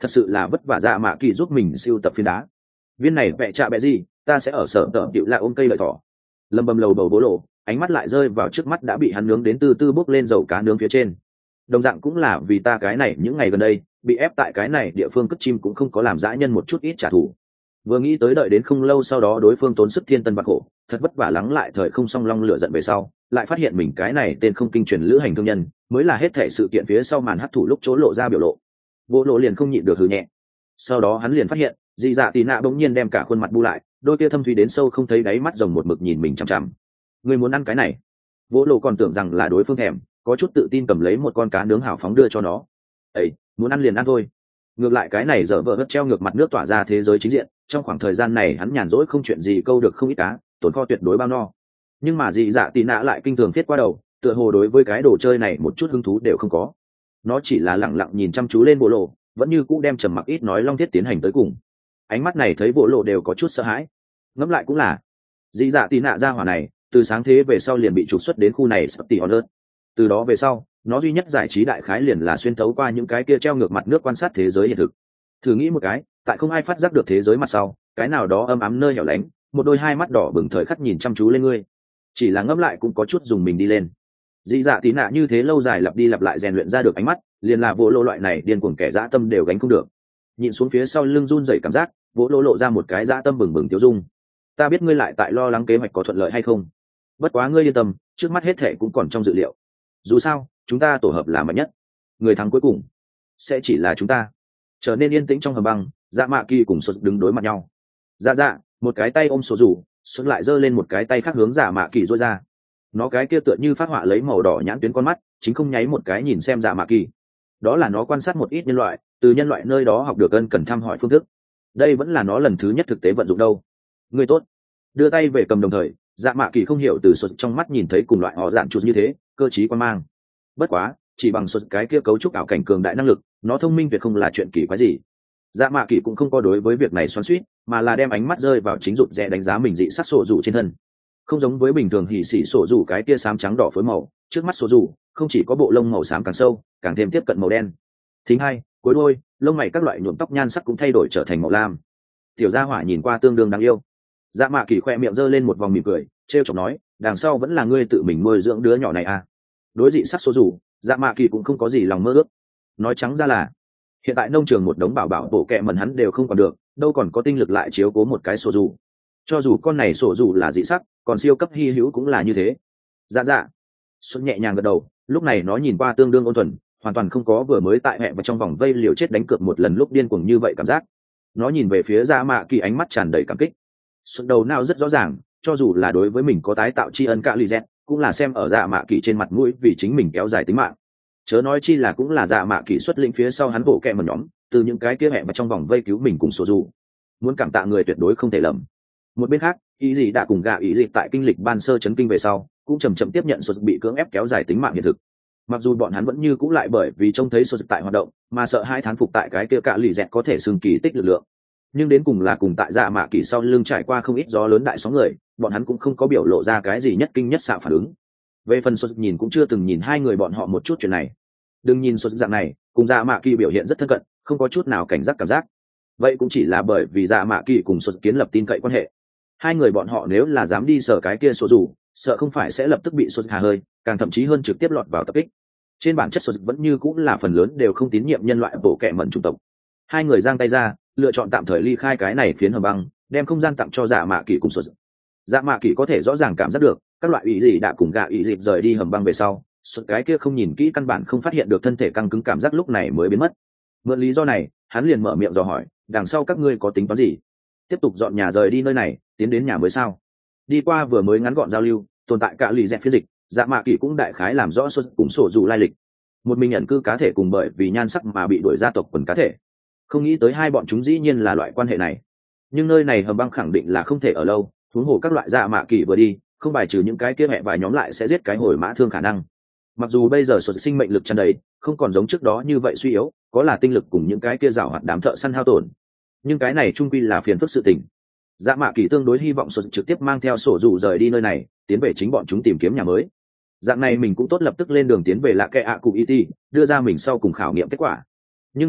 thật sự là vất vả dạ mạ kỳ giúp mình siêu tập phiến đá. Viên này vẽ trạ bẹ gì, ta sẽ ở sở tợ điệu lại ôm cây lợi thỏ. Lâm bầm lầu bầu bố lộ, ánh mắt lại rơi vào trước mắt đã bị hắn nướng đến từ từ bốc lên dầu cá nướng phía trên. Đồng dạng cũng là vì ta cái này những ngày gần đây bị ép tại cái này địa phương cất chim cũng không có làm dã nhân một chút ít trả thù. Vừa nghĩ tới đợi đến không lâu sau đó đối phương tốn sức thiên tân bạc khổ, thật vất vả lắng lại thời không song long lửa giận về sau, lại phát hiện mình cái này tên không kinh truyền lữ hành thương nhân, mới là hết thể sự kiện phía sau màn hấp thụ lúc chỗ lộ ra biểu lộ. Vô lộ liền không nhịn được hừ nhẹ. Sau đó hắn liền phát hiện, dị dạ tì nạ bỗng nhiên đem cả khuôn mặt bu lại, đôi kia thâm thúy đến sâu không thấy đáy mắt rồng một mực nhìn mình chằm chằm. Ngươi muốn ăn cái này? Vô lộ còn tưởng rằng là đối phương thèm, có chút tự tin cầm lấy một con cá nướng hào phóng đưa cho nó. Ấy, muốn ăn liền ăn thôi. Ngược lại cái này dở vợ hất treo ngược mặt nước tỏa ra thế giới chính diện, trong khoảng thời gian này hắn nhàn rỗi không chuyện gì câu được không ít cá, tồn kho tuyệt đối bao no. Nhưng mà dị dạ tì nạ lại kinh thường thiết qua đầu, tựa hồ đối với cái đồ chơi này một chút hứng thú đều không có. Nó chỉ là lẳng lặng nhìn chăm chú lên bộ lộ, vẫn như cũ đem trầm mặc ít nói long thiết tiến hành tới cùng. Ánh mắt này thấy bộ lộ đều có chút sợ hãi. Ngẫm lại cũng là, dị dạ tì nạ ra hỏa này từ sáng thế về sau liền bị trục xuất đến khu này sắp tỉ hòn ớt. Từ đó về sau nó duy nhất giải trí đại khái liền là xuyên thấu qua những cái kia treo ngược mặt nước quan sát thế giới hiện thực. Thử nghĩ một cái, tại không ai phát giác được thế giới mặt sau, cái nào đó âm ấm nơi hẻo lánh, một đôi hai mắt đỏ bừng thời khắc nhìn chăm chú lên ngươi. Chỉ là ngẫm lại cũng có chút dùng mình đi lên. Dị dạ tí nạ như thế lâu dài lặp đi lặp lại rèn luyện ra được ánh mắt, liền là vỗ lô loại này điên cuồng kẻ dã tâm đều gánh không được. Nhìn xuống phía sau lưng run rẩy cảm giác, vỗ lô lộ ra một cái dã tâm bừng bừng tiêu dung. Ta biết ngươi lại tại lo lắng kế hoạch có thuận lợi hay không, bất quá ngươi yên tâm, trước mắt hết thệ cũng còn trong dự liệu. Dù sao chúng ta tổ hợp là mạnh nhất, người thắng cuối cùng sẽ chỉ là chúng ta. Trở nên yên tĩnh trong hầm băng, dạ mạ kỳ cùng sốt đứng đối mặt nhau. Dạ dạ, một cái tay ôm sổ rủ, sốt lại giơ lên một cái tay khác hướng dạ mạ kỳ dối ra. Nó cái kia tựa như phát họa lấy màu đỏ nhãn tuyến con mắt, chính không nháy một cái nhìn xem dạ mạ kỳ. Đó là nó quan sát một ít nhân loại, từ nhân loại nơi đó học được ân cần thăm hỏi phương thức. Đây vẫn là nó lần thứ nhất thực tế vận dụng đâu. Người tốt. Đưa tay về cầm đồng thời, dạ mạ kỳ không hiểu từ sốt trong mắt nhìn thấy cùng loại họ dạng chuột như thế, cơ trí quan mang. Bất quá chỉ bằng sốt cái kia cấu trúc ảo cảnh cường đại năng lực, nó thông minh tuyệt không là chuyện kỳ quái gì. Dạ mạ kỳ cũng không có đối với việc này xoắn xuýt, mà là đem ánh mắt rơi vào chính rụt rẽ đánh giá mình dị sắc sổ rủ trên thân. Không giống với bình thường hỉ xỉ sổ rủ cái tia xám trắng đỏ phối màu, trước mắt sổ rủ không chỉ có bộ lông màu xám càng sâu, càng thêm tiếp cận màu đen. Thính hai, cuối đôi, lông mày các loại nhuộm tóc nhan sắc cũng thay đổi trở thành màu lam. Tiểu gia hỏa nhìn qua tương đương đáng yêu. Dạ mạ kỳ khoe miệng giơ lên một vòng mỉm cười, trêu chọc nói, đằng sau vẫn là ngươi tự mình nuôi dưỡng đứa nhỏ này à? Đối dị sắc sổ rủ, dạ mạ kỳ cũng không có gì lòng mơ ước. Nói trắng ra là, hiện tại nông trường một đống bảo bảo bộ kẹ mẩn hắn đều không còn được, đâu còn có tinh lực lại chiếu cố một cái sổ rủ. Cho dù con này sổ rủ là dị sắc, còn siêu cấp hy hữu cũng là như thế. Dạ dạ. Xuân nhẹ nhàng gật đầu, lúc này nó nhìn qua tương đương ôn thuần, hoàn toàn không có vừa mới tại hẹ và trong vòng vây liều chết đánh cược một lần lúc điên cuồng như vậy cảm giác. Nó nhìn về phía dạ mạ kỳ ánh mắt tràn đầy cảm kích. Xuân đầu nào rất rõ ràng, cho dù là đối với mình có tái tạo tri ân cả lì dẹt, cũng là xem ở dạ mạ kỳ trên mặt mũi vì chính mình kéo dài tính mạng. Chớ nói chi là cũng là dạ mạ kỳ xuất lĩnh phía sau hắn bộ kẹ một nhóm, từ những cái kia hẹ và trong vòng vây cứu mình cùng sổ rủ. Muốn cảm tạ người tuyệt đối không thể lầm. Một bên khác, ý gì đã cùng gạ ý gì tại kinh lịch ban sơ chấn kinh về sau, cũng chầm chậm tiếp nhận sốt bị cưỡng ép kéo dài tính mạng hiện thực. Mặc dù bọn hắn vẫn như cũng lại bởi vì trông thấy sốt tại hoạt động mà sợ hai thán phục tại cái kia cả lì dẹt có thể xưng kỳ tích lực lượng, nhưng đến cùng là cùng tại dạ mạ kỳ sau lưng trải qua không ít gió lớn đại sóng người, bọn hắn cũng không có biểu lộ ra cái gì nhất kinh nhất xạ phản ứng. Về phần sốt nhìn cũng chưa từng nhìn hai người bọn họ một chút chuyện này. Đừng nhìn sốt dạng này cùng dạ mạ kỳ biểu hiện rất thân cận, không có chút nào cảnh giác cảm giác. Vậy cũng chỉ là bởi vì dạ mạ kỳ cùng sốt kiến lập tin cậy quan hệ. Hai người bọn họ nếu là dám đi sở cái kia sổ rủ, sợ không phải sẽ lập tức bị sốt hà hơi, càng thậm chí hơn trực tiếp lọt vào tập kích. Trên bản chất sốt vẫn như cũng là phần lớn đều không tín nhiệm nhân loại bộ kệ mẩn chủng tộc. Hai người giang tay ra, lựa chọn tạm thời ly khai cái này phiến hầm băng, đem không gian tặng cho dạ mạ kỳ cùng sốt. Dạ mạ kỳ có thể rõ ràng cảm giác được các loại ý gì đã cùng gạ ý dịp rời đi hầm băng về sau, sốt cái kia không nhìn kỹ căn bản không phát hiện được thân thể căng cứng cảm giác lúc này mới biến mất. Mượn lý do này, hắn liền mở miệng dò hỏi, đằng sau các ngươi có tính toán gì? Tiếp tục dọn nhà rời đi nơi này, tiến đến nhà mới sao? Đi qua vừa mới ngắn gọn giao lưu, tồn tại cả lì dẹt phiên dịch, dạ mạ kỳ cũng đại khái làm rõ sốt cùng sổ dù lai lịch. Một mình nhận cư cá thể cùng bởi vì nhan sắc mà bị đuổi gia tộc quần cá thể. Không nghĩ tới hai bọn chúng dĩ nhiên là loại quan hệ này. Nhưng nơi này hầm băng khẳng định là không thể ở lâu, huống hồ các loại dạ mạ kỳ vừa đi, không bài trừ những cái kia mẹ vài nhóm lại sẽ giết cái hồi mã thương khả năng. Mặc dù bây giờ sốt sinh mệnh lực tràn đầy, không còn giống trước đó như vậy suy yếu, có là tinh lực cùng những cái kia rào hoạt đám thợ săn hao tổn. Nhưng cái này trung quy là phiền phức sự tình. Dạ mạ kỳ tương đối hy vọng sốt trực tiếp mang theo sổ dù rời đi nơi này, tiến về chính bọn chúng tìm kiếm nhà mới. Dạng này mình cũng tốt lập tức lên đường tiến về lạ kệ ạ cụ it, đưa ra mình sau cùng khảo nghiệm kết quả. Nhưng mà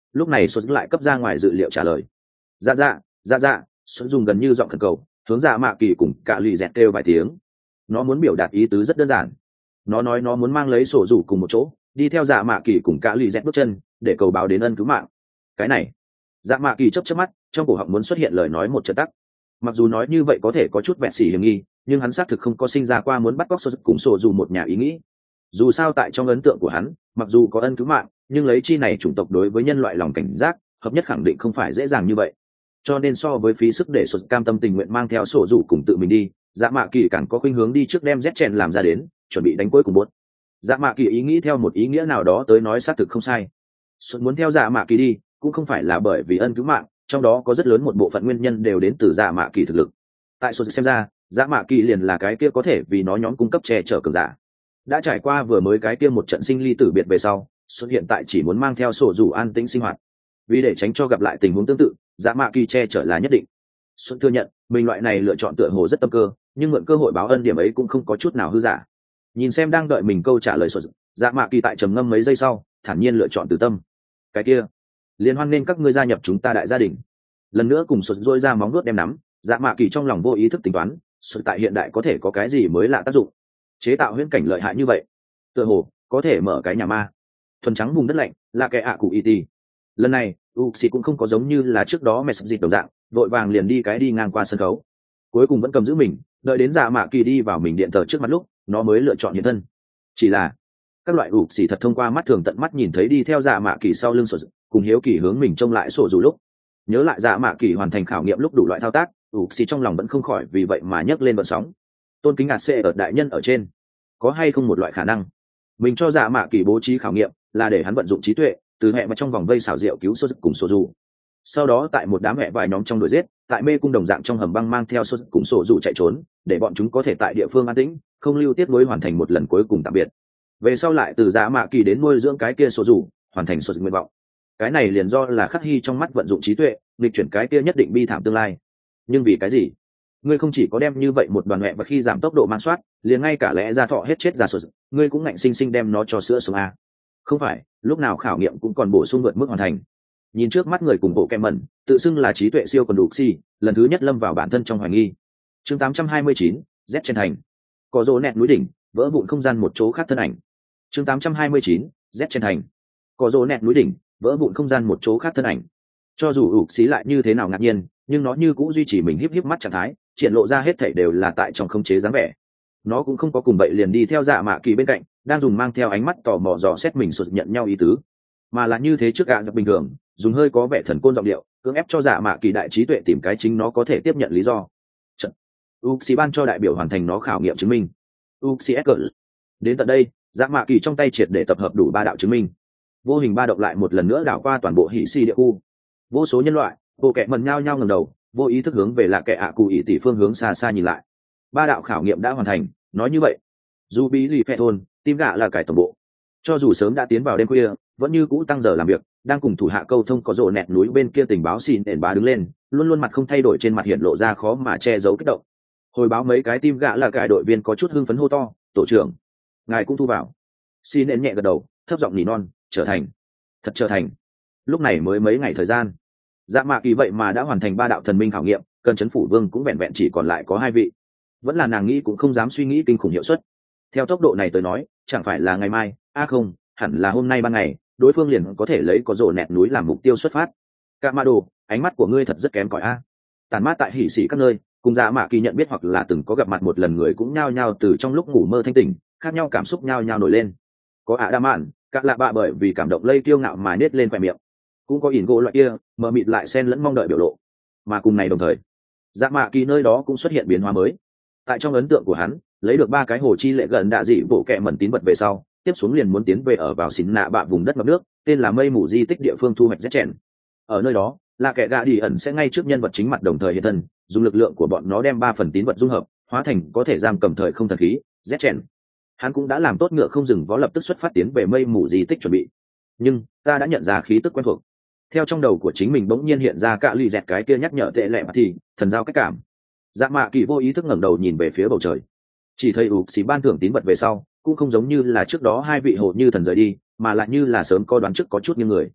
lúc này xuất lại cấp ra ngoài dự liệu trả lời. Dạ dạ dạ dạ, xuất dùng gần như giọng khẩn cầu hướng dạ mạ kỳ cùng cả lì dẹt kêu vài tiếng. Nó muốn biểu đạt ý tứ rất đơn giản. Nó nói nó muốn mang lấy sổ rủ cùng một chỗ đi theo dạ mạ kỳ cùng cả lì dẹt bước chân để cầu báo đến ân cứu mạng. Cái này, dạ mạ kỳ chớp chớp mắt, trong cổ họng muốn xuất hiện lời nói một trận tắc. Mặc dù nói như vậy có thể có chút vẻ xỉ hiểm nghi, nhưng hắn xác thực không có sinh ra qua muốn bắt cóc sổ cùng sổ dù một nhà ý nghĩ. Dù sao tại trong ấn tượng của hắn, mặc dù có ân cứu mạng, nhưng lấy chi này chủng tộc đối với nhân loại lòng cảnh giác hợp nhất khẳng định không phải dễ dàng như vậy. Cho nên so với phí sức để sổ cam tâm tình nguyện mang theo sổ dù cùng tự mình đi, dạ mạ kỳ càng có khuynh hướng đi trước đem Z chèn làm ra đến, chuẩn bị đánh cuối cùng bốt. Dạ mạ kỳ ý nghĩ theo một ý nghĩa nào đó tới nói xác thực không sai. Sổ muốn theo dạ mạ kỳ đi cũng không phải là bởi vì ân cứu mạng, trong đó có rất lớn một bộ phận nguyên nhân đều đến từ dạ mạ kỳ thực lực. Tại sổ xem ra, dạ mạ kỳ liền là cái kia có thể vì nó nhóm cung cấp che chở cường giả. Đã trải qua vừa mới cái kia một trận sinh ly tử biệt về sau, xuất hiện tại chỉ muốn mang theo sổ dù an tĩnh sinh hoạt. Vì để tránh cho gặp lại tình huống tương tự, dạ mạ kỳ che chở là nhất định. Xuân thừa nhận mình loại này lựa chọn tựa hồ rất tâm cơ, nhưng mượn cơ hội báo ân điểm ấy cũng không có chút nào hư giả. Nhìn xem đang đợi mình câu trả lời xuất, dạ mạ kỳ tại trầm ngâm mấy giây sau thản nhiên lựa chọn từ tâm. Cái kia, liên hoan nên các ngươi gia nhập chúng ta đại gia đình. Lần nữa cùng xuất dôi ra móng nuốt đem nắm, dạ mạ kỳ trong lòng vô ý thức tính toán, xuất tại hiện đại có thể có cái gì mới lạ tác dụng. Chế tạo huyễn cảnh lợi hại như vậy, tựa hồ có thể mở cái nhà ma. Thuần trắng vùng đất lạnh là kẻ ạ cụ it. Lần này Uxi cũng không có giống như là trước đó mẹ sập dịp đồng dạng vội vàng liền đi cái đi ngang qua sân khấu, cuối cùng vẫn cầm giữ mình, đợi đến dạ mạ kỳ đi vào mình điện thờ trước mặt lúc nó mới lựa chọn hiện thân. Chỉ là các loại Uxi thật thông qua mắt thường tận mắt nhìn thấy đi theo dạ mạ kỳ sau lưng sổ cùng hiếu kỳ hướng mình trông lại sổ dù lúc nhớ lại dạ mạ kỳ hoàn thành khảo nghiệm lúc đủ loại thao tác, Uxi trong lòng vẫn không khỏi vì vậy mà nhấc lên vận sóng. Tôn kính ạt xê ở đại nhân ở trên, có hay không một loại khả năng mình cho dạ mạ kỳ bố trí khảo nghiệm là để hắn vận dụng trí tuệ từ hệ mà trong vòng vây xảo diệu cứu sô cùng sô dù, sau đó tại một đám hệ vài nhóm trong đuổi giết, tại mê cung đồng dạng trong hầm băng mang theo sô cùng sô dù chạy trốn, để bọn chúng có thể tại địa phương an tĩnh không lưu tiết nối hoàn thành một lần cuối cùng tạm biệt, về sau lại từ dạ mạ kỳ đến nuôi dưỡng cái kia sô dù hoàn thành sô nguyện vọng. Cái này liền do là khắc hy trong mắt vận dụng trí tuệ nghịch chuyển cái kia nhất định bi thảm tương lai. Nhưng vì cái gì ngươi không chỉ có đem như vậy một đoàn mẹ và khi giảm tốc độ mang soát liền ngay cả lẽ ra thọ hết chết ra sổ, ngươi cũng ngạnh sinh sinh đem nó cho sữa sống a? Không phải lúc nào khảo nghiệm cũng còn bổ sung vượt mức hoàn thành. Nhìn trước mắt người cùng bộ kem mẩn tự xưng là trí tuệ siêu còn đủ si, lần thứ nhất lâm vào bản thân trong hoài nghi. Chương tám trăm hai mươi chín, Z trên thành. Có rô nẹt núi đỉnh vỡ vụn không gian một chỗ khác thân ảnh. Chương tám trăm hai mươi chín, Z trên thành. Có rô nẹt núi đỉnh vỡ vụn không gian một chỗ khác thân ảnh. Cho dù ủ xí lại như thế nào ngạc nhiên, nhưng nó như cũng duy trì mình híp híp mắt trạng thái, triển lộ ra hết thảy đều là tại trong khống chế dáng vẻ. Nó cũng không có cùng bậy liền đi theo dạ mạ kỳ bên cạnh đang dùng mang theo ánh mắt tò mò dò xét mình sụt nhận nhau ý tứ, mà là như thế trước gạ giặc bình thường dùng hơi có vẻ thần côn giọng điệu cưỡng ép cho dạ mạ kỳ đại trí tuệ tìm cái chính nó có thể tiếp nhận lý do. Trận Uxi ban cho đại biểu hoàn thành nó khảo nghiệm chứng minh. Uxi đến tận đây dạ mạ kỳ trong tay triệt để tập hợp đủ ba đạo chứng minh. Vô hình ba động lại một lần nữa đảo qua toàn bộ hỉ si địa khu. Vô số nhân loại bộ kệ mần nhao nhao ngẩng đầu, vô ý thức hướng về là kẻ ạ cụ ỉ tỷ phương hướng xa xa nhìn lại. Ba đạo khảo nghiệm đã hoàn thành. Nói như vậy, dù bí lì phe thôn tim gạ là cải tổng bộ, cho dù sớm đã tiến vào đêm khuya vẫn như cũ tăng giờ làm việc, đang cùng thủ hạ câu thông có rộ nẹt núi bên kia tình báo xin đền bá đứng lên, luôn luôn mặt không thay đổi, trên mặt hiện lộ ra khó mà che giấu kích động. Hồi báo mấy cái tim gạ là cải đội viên có chút hưng phấn hô to, tổ trưởng ngài cũng thu vào. Xin nén nhẹ gật đầu, thấp giọng nỉ non, trở thành, thật trở thành. Lúc này mới mấy ngày thời gian, dạ mạ kỳ vậy mà đã hoàn thành ba đạo thần minh khảo nghiệm, cần chấn phủ vương cũng vẹn vẹn chỉ còn lại có hai vị. Vẫn là nàng nghĩ cũng không dám suy nghĩ kinh khủng hiệu suất. Theo tốc độ này tới nói, chẳng phải là ngày mai, a à không, hẳn là hôm nay ban ngày, đối phương liền có thể lấy có rổ nẹt núi làm mục tiêu xuất phát. Cả ma đồ, ánh mắt của ngươi thật rất kém cỏi a. Tàn mát tại hỉ xỉ các nơi, cùng dạ mạ kỳ nhận biết hoặc là từng có gặp mặt một lần người cũng nhao nhao từ trong lúc ngủ mơ thanh tỉnh, khác nhau cảm xúc nhao nhao nổi lên. Có ạ đa mạn, các lạ bạ bởi vì cảm động lây kiêu ngạo mà nết lên khóe miệng. Cũng có ỉn gỗ loại kia, mờ mịt lại xen lẫn mong đợi biểu lộ. Mà cùng này đồng thời, dạ mạ kỳ nơi đó cũng xuất hiện biến hóa mới. Tại trong ấn tượng của hắn, lấy được ba cái hồ chi lệ gần đạ dị bộ kẹ mẩn tín vật về sau, tiếp xuống liền muốn tiến về ở vào xín nạ bạ vùng đất ngập nước, tên là mây mù di tích địa phương thu hoạch Z chèn. Ở nơi đó, là kẻ gạ đi ẩn sẽ ngay trước nhân vật chính mặt đồng thời hiện thân, dùng lực lượng của bọn nó đem ba phần tín vật dung hợp, hóa thành có thể giam cầm thời không thần khí Z chèn. Hắn cũng đã làm tốt ngựa không dừng vó lập tức xuất phát tiến về mây mù di tích chuẩn bị. Nhưng ta đã nhận ra khí tức quen thuộc. Theo trong đầu của chính mình bỗng nhiên hiện ra cả lì dẹt cái kia nhắc nhở tệ lệ mà thì thần giao cách cảm. Dạ mạ kỳ vô ý thức ngẩng đầu nhìn về phía bầu trời, chỉ thấy ục xì ban thưởng tín vật về sau cũng không giống như là trước đó hai vị hộ như thần rời đi, mà lại như là sớm có đoán trước có chút như người.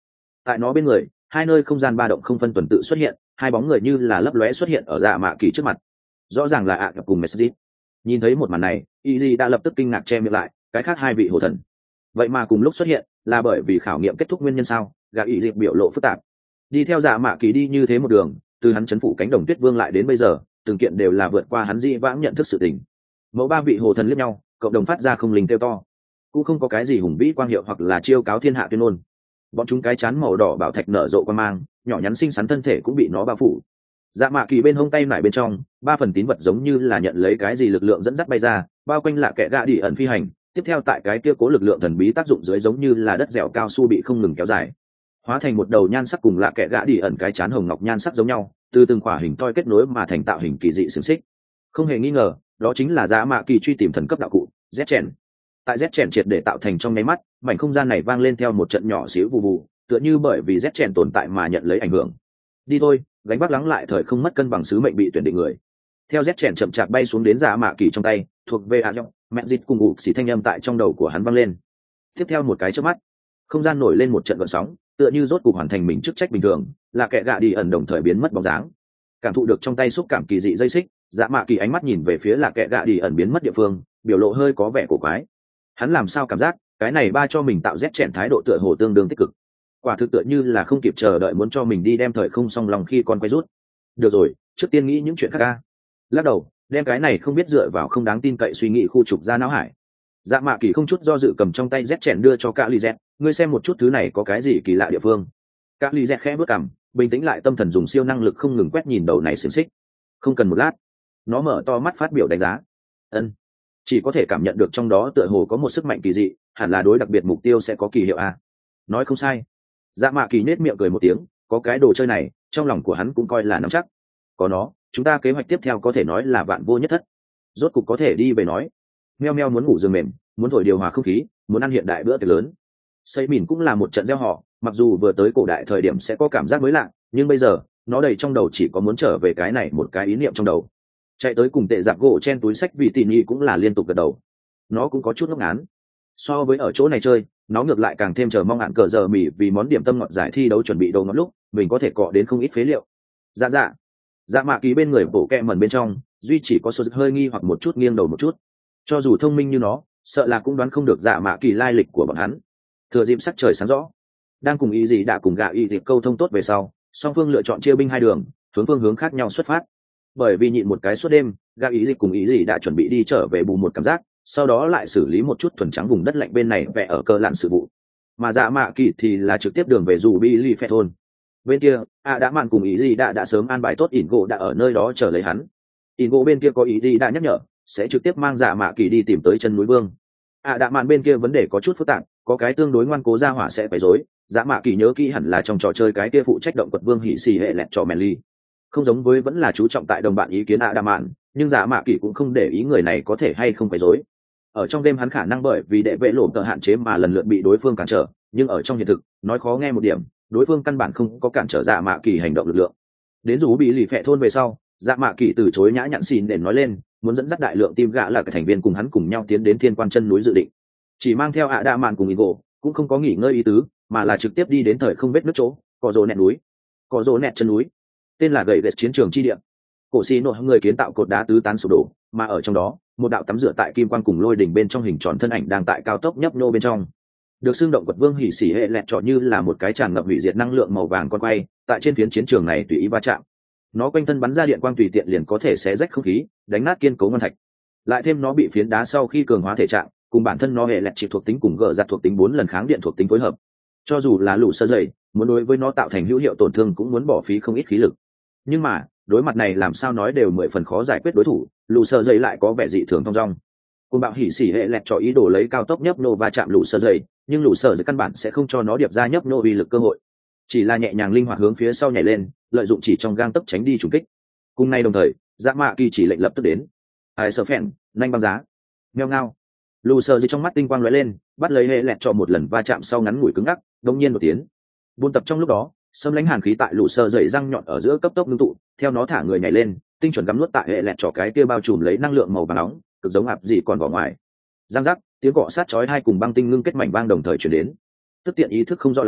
tại nó bên người hai nơi không gian ba động không phân tuần tự xuất hiện, hai bóng người như là lấp lóe xuất hiện ở dạ mạ kỳ trước mặt, rõ ràng là ạ à cùng Messi. Nhìn thấy một màn này, Easy đã lập tức kinh ngạc che miệng lại, cái khác hai vị hồ thần vậy mà cùng lúc xuất hiện, là bởi vì khảo nghiệm kết thúc nguyên nhân sao? Gã Easy biểu lộ phức tạp. Đi theo dạ mạ kỳ đi như thế một đường, từ hắn chấn phủ cánh đồng tuyết vương lại đến bây giờ, từng kiện đều là vượt qua hắn di vãng nhận thức sự tình. Mẫu ba vị hồ thần liếc nhau, cộng đồng phát ra không linh kêu to, cũng không có cái gì hùng vĩ quang hiệu hoặc là chiêu cáo thiên hạ tuyên ngôn. Bọn chúng cái chán màu đỏ bảo thạch nở rộ quan mang, nhỏ nhắn xinh xắn thân thể cũng bị nó bao phủ. Dạ mạ kỳ bên hông tay nải bên trong ba phần tín vật giống như là nhận lấy cái gì lực lượng dẫn dắt bay ra, bao quanh lạ kệ gạ đi ẩn phi hành. Tiếp theo tại cái kia cố lực lượng thần bí tác dụng dưới, giống như là đất dẻo cao su bị không ngừng kéo dài, hóa thành một đầu nhan sắc cùng lạ kệ gạ đi ẩn cái chán hồng ngọc nhan sắc giống nhau, từ từng khỏa hình toi kết nối mà thành tạo hình kỳ dị xiềng xích. Không hề nghi ngờ, đó chính là Dạ mạ kỳ truy tìm thần cấp đạo cụ Z chèn. Tại Z chèn triệt để tạo thành trong nháy mắt, mảnh không gian này vang lên theo một trận nhỏ xíu vù vù, tựa như bởi vì Z chèn tồn tại mà nhận lấy ảnh hưởng. Đi thôi, gánh vác lắng lại thời không mất cân bằng sứ mệnh bị tuyển định người. Theo Z chèn chậm chạp bay xuống đến Dạ mạ kỳ trong tay, thuộc về a dọc mẹ dịt cùng ụ xì thanh âm tại trong đầu của hắn vang lên. Tiếp theo một cái chớp mắt, không gian nổi lên một trận gợn sóng, tựa như rốt cục hoàn thành mình chức trách bình thường, là kẻ gạ đi ẩn đồng thời biến mất bóng dáng. Cảm thụ được trong tay xúc cảm kỳ dị dây xích, Dạ mạ kỳ ánh mắt nhìn về phía là kẻ gạ đi ẩn biến mất địa phương, biểu lộ hơi có vẻ cổ quái. Hắn làm sao cảm giác cái này ba cho mình tạo Z chèn thái độ tựa hồ tương đương tích cực, quả thực tựa như là không kịp chờ đợi muốn cho mình đi đem thời không song lòng khi con quay rút. Được rồi, trước tiên nghĩ những chuyện khác ca. Lắc đầu, đem cái này không biết dựa vào không đáng tin cậy suy nghĩ khu trục ra não hải. Dạ mạ kỳ không chút do dự cầm trong tay Z chèn đưa cho cả Lý Z, ngươi xem một chút thứ này có cái gì kỳ lạ địa phương. Cả Lý Z khẽ bước cằm, bình tĩnh lại tâm thần dùng siêu năng lực không ngừng quét nhìn đầu này xiềng xích. Không cần một lát, nó mở to mắt phát biểu đánh giá. Ân, chỉ có thể cảm nhận được trong đó tựa hồ có một sức mạnh kỳ dị, hẳn là đối đặc biệt mục tiêu sẽ có kỳ hiệu a. Nói không sai. Dạ mạ kỳ nết miệng cười một tiếng, có cái đồ chơi này, trong lòng của hắn cũng coi là nắm chắc. Có nó, chúng ta kế hoạch tiếp theo có thể nói là vạn vô nhất thất. Rốt cục có thể đi về nói. Meo meo muốn ngủ giường mềm, muốn thổi điều hòa không khí, muốn ăn hiện đại bữa tiệc lớn. Xây mìn cũng là một trận gieo họ, mặc dù vừa tới cổ đại thời điểm sẽ có cảm giác mới lạ, nhưng bây giờ nó đầy trong đầu chỉ có muốn trở về cái này một cái ý niệm trong đầu. Chạy tới cùng tệ giặc gỗ chen túi sách vì tỉ nhi cũng là liên tục gật đầu. Nó cũng có chút ngốc ngán. So với ở chỗ này chơi, nó ngược lại càng thêm chờ mong hạn cờ giờ mỉ vì món điểm tâm ngọt giải thi đấu chuẩn bị đầu ngọt lúc mình có thể cọ đến không ít phế liệu. Dạ dạ. Dạ mạ kỳ bên người bổ kẹ mẩn bên trong duy chỉ có số hơi nghi hoặc một chút nghiêng đầu một chút, cho dù thông minh như nó sợ là cũng đoán không được dạ mạ kỳ lai lịch của bọn hắn. Thừa dịp sắc trời sáng rõ, đang cùng ý gì đã cùng gạ y tiệp câu thông tốt về sau, song phương lựa chọn chia binh hai đường, hướng phương hướng khác nhau xuất phát. Bởi vì nhịn một cái suốt đêm, gạ ý dịch cùng ý gì đã chuẩn bị đi trở về bù một cảm giác, sau đó lại xử lý một chút thuần trắng vùng đất lạnh bên này vẽ ở cơ lạn sự vụ. Mà dạ mạ kỳ thì là trực tiếp đường về dù Billy Phe thôn. Bên kia, a đã mạn cùng ý gì đã đã sớm an bài tốt ỉn gỗ đã ở nơi đó chờ lấy hắn. Ỉn gỗ bên kia có ý gì đã nhắc nhở, sẽ trực tiếp mang dạ mạ kỳ đi tìm tới chân núi vương. a đã mạn bên kia vấn đề có chút phức tạp, có cái tương đối ngoan cố ra hỏa sẽ phải rối. Dạ mạ kỳ nhớ kỹ hẳn là trong trò chơi cái kia phụ trách động quật vương hỉ xì hệ lẹt cho Melly. Không giống với vẫn là chú trọng tại đồng bạn ý kiến a đã mạn, nhưng dạ mạ kỳ cũng không để ý người này có thể hay không phải rối. Ở trong đêm hắn khả năng bởi vì đệ vệ lộ tờ hạn chế mà lần lượt bị đối phương cản trở, nhưng ở trong hiện thực nói khó nghe một điểm, đối phương căn bản không có cản trở dạ mạ kỳ hành động lực lượng. Đến dù bị lì phệ thôn về sau, dạ mạ kỳ từ chối nhã nhặn xìn để nói lên muốn dẫn dắt đại lượng tim gạ là các thành viên cùng hắn cùng nhau tiến đến thiên quan chân núi dự định, chỉ mang theo ạ đa mạn cùng Igo, cũng không có nghỉ ngơi ý tứ, mà là trực tiếp đi đến thời không vết nước chỗ có rồ nẹt núi, có rồ nẹt chân núi, tên là gậy gậy chiến trường chi địa. Cổ xì nội người kiến tạo cột đá tứ tán sụp đổ, mà ở trong đó một đạo tắm rửa tại kim quang cùng lôi đỉnh bên trong hình tròn thân ảnh đang tại cao tốc nhấp nhô bên trong. Được xương động quật vương hỉ xỉ hệ lẹt tròn như là một cái tràn ngập hủy diệt năng lượng màu vàng con quay tại trên phiến chiến trường này tùy ý va chạm. Nó quanh thân bắn ra điện quang tùy tiện liền có thể xé rách không khí, đánh nát kiên cố ngân thạch. Lại thêm nó bị phiến đá sau khi cường hóa thể trạng, cùng bản thân nó hệ lẹt chỉ thuộc tính cùng gỡ giặt thuộc tính bốn lần kháng điện thuộc tính phối hợp. Cho dù là lũ sơ dày, muốn đối với nó tạo thành hữu hiệu tổn thương cũng muốn bỏ phí không ít khí lực. Nhưng mà đối mặt này làm sao nói đều mười phần khó giải quyết đối thủ, lũ sơ dày lại có vẻ dị thường thong dong. Cùng bạo hỉ xỉ hệ lẹt cho ý đồ lấy cao tốc nhấp nô va chạm lũ sơ dày, nhưng lũ sơ dày căn bản sẽ không cho nó điệp ra nhấp nô uy lực cơ hội, chỉ là nhẹ nhàng linh hoạt hướng phía sau nhảy lên, lợi dụng chỉ trong gang tấc tránh đi trùng kích. Cùng nay đồng thời, dạ mạ kỳ chỉ lệnh lập tức đến. Ai sơ phèn, nhanh băng giá, meo ngao. Lũ sơ dày trong mắt tinh quang lóe lên, bắt lấy hệ lẹt cho một lần va chạm sau ngắn ngủi cứng ngắc, đông nhiên một tiếng. Buôn tập trong lúc đó, xâm lãnh hàn khí tại lũ sơ dày răng nhọn ở giữa cấp tốc ngưng tụ, theo nó thả người nhảy lên, tinh chuẩn gắm nuốt tại hệ lẹt cho cái kia bao trùm lấy năng lượng màu vàng nóng, cực giống ạp gì còn vỏ ngoài. Giang giác, tiếng cọ sát chói hai cùng băng tinh ngưng kết mảnh vang đồng thời truyền đến. Tức tiện ý thức không rõ lắm,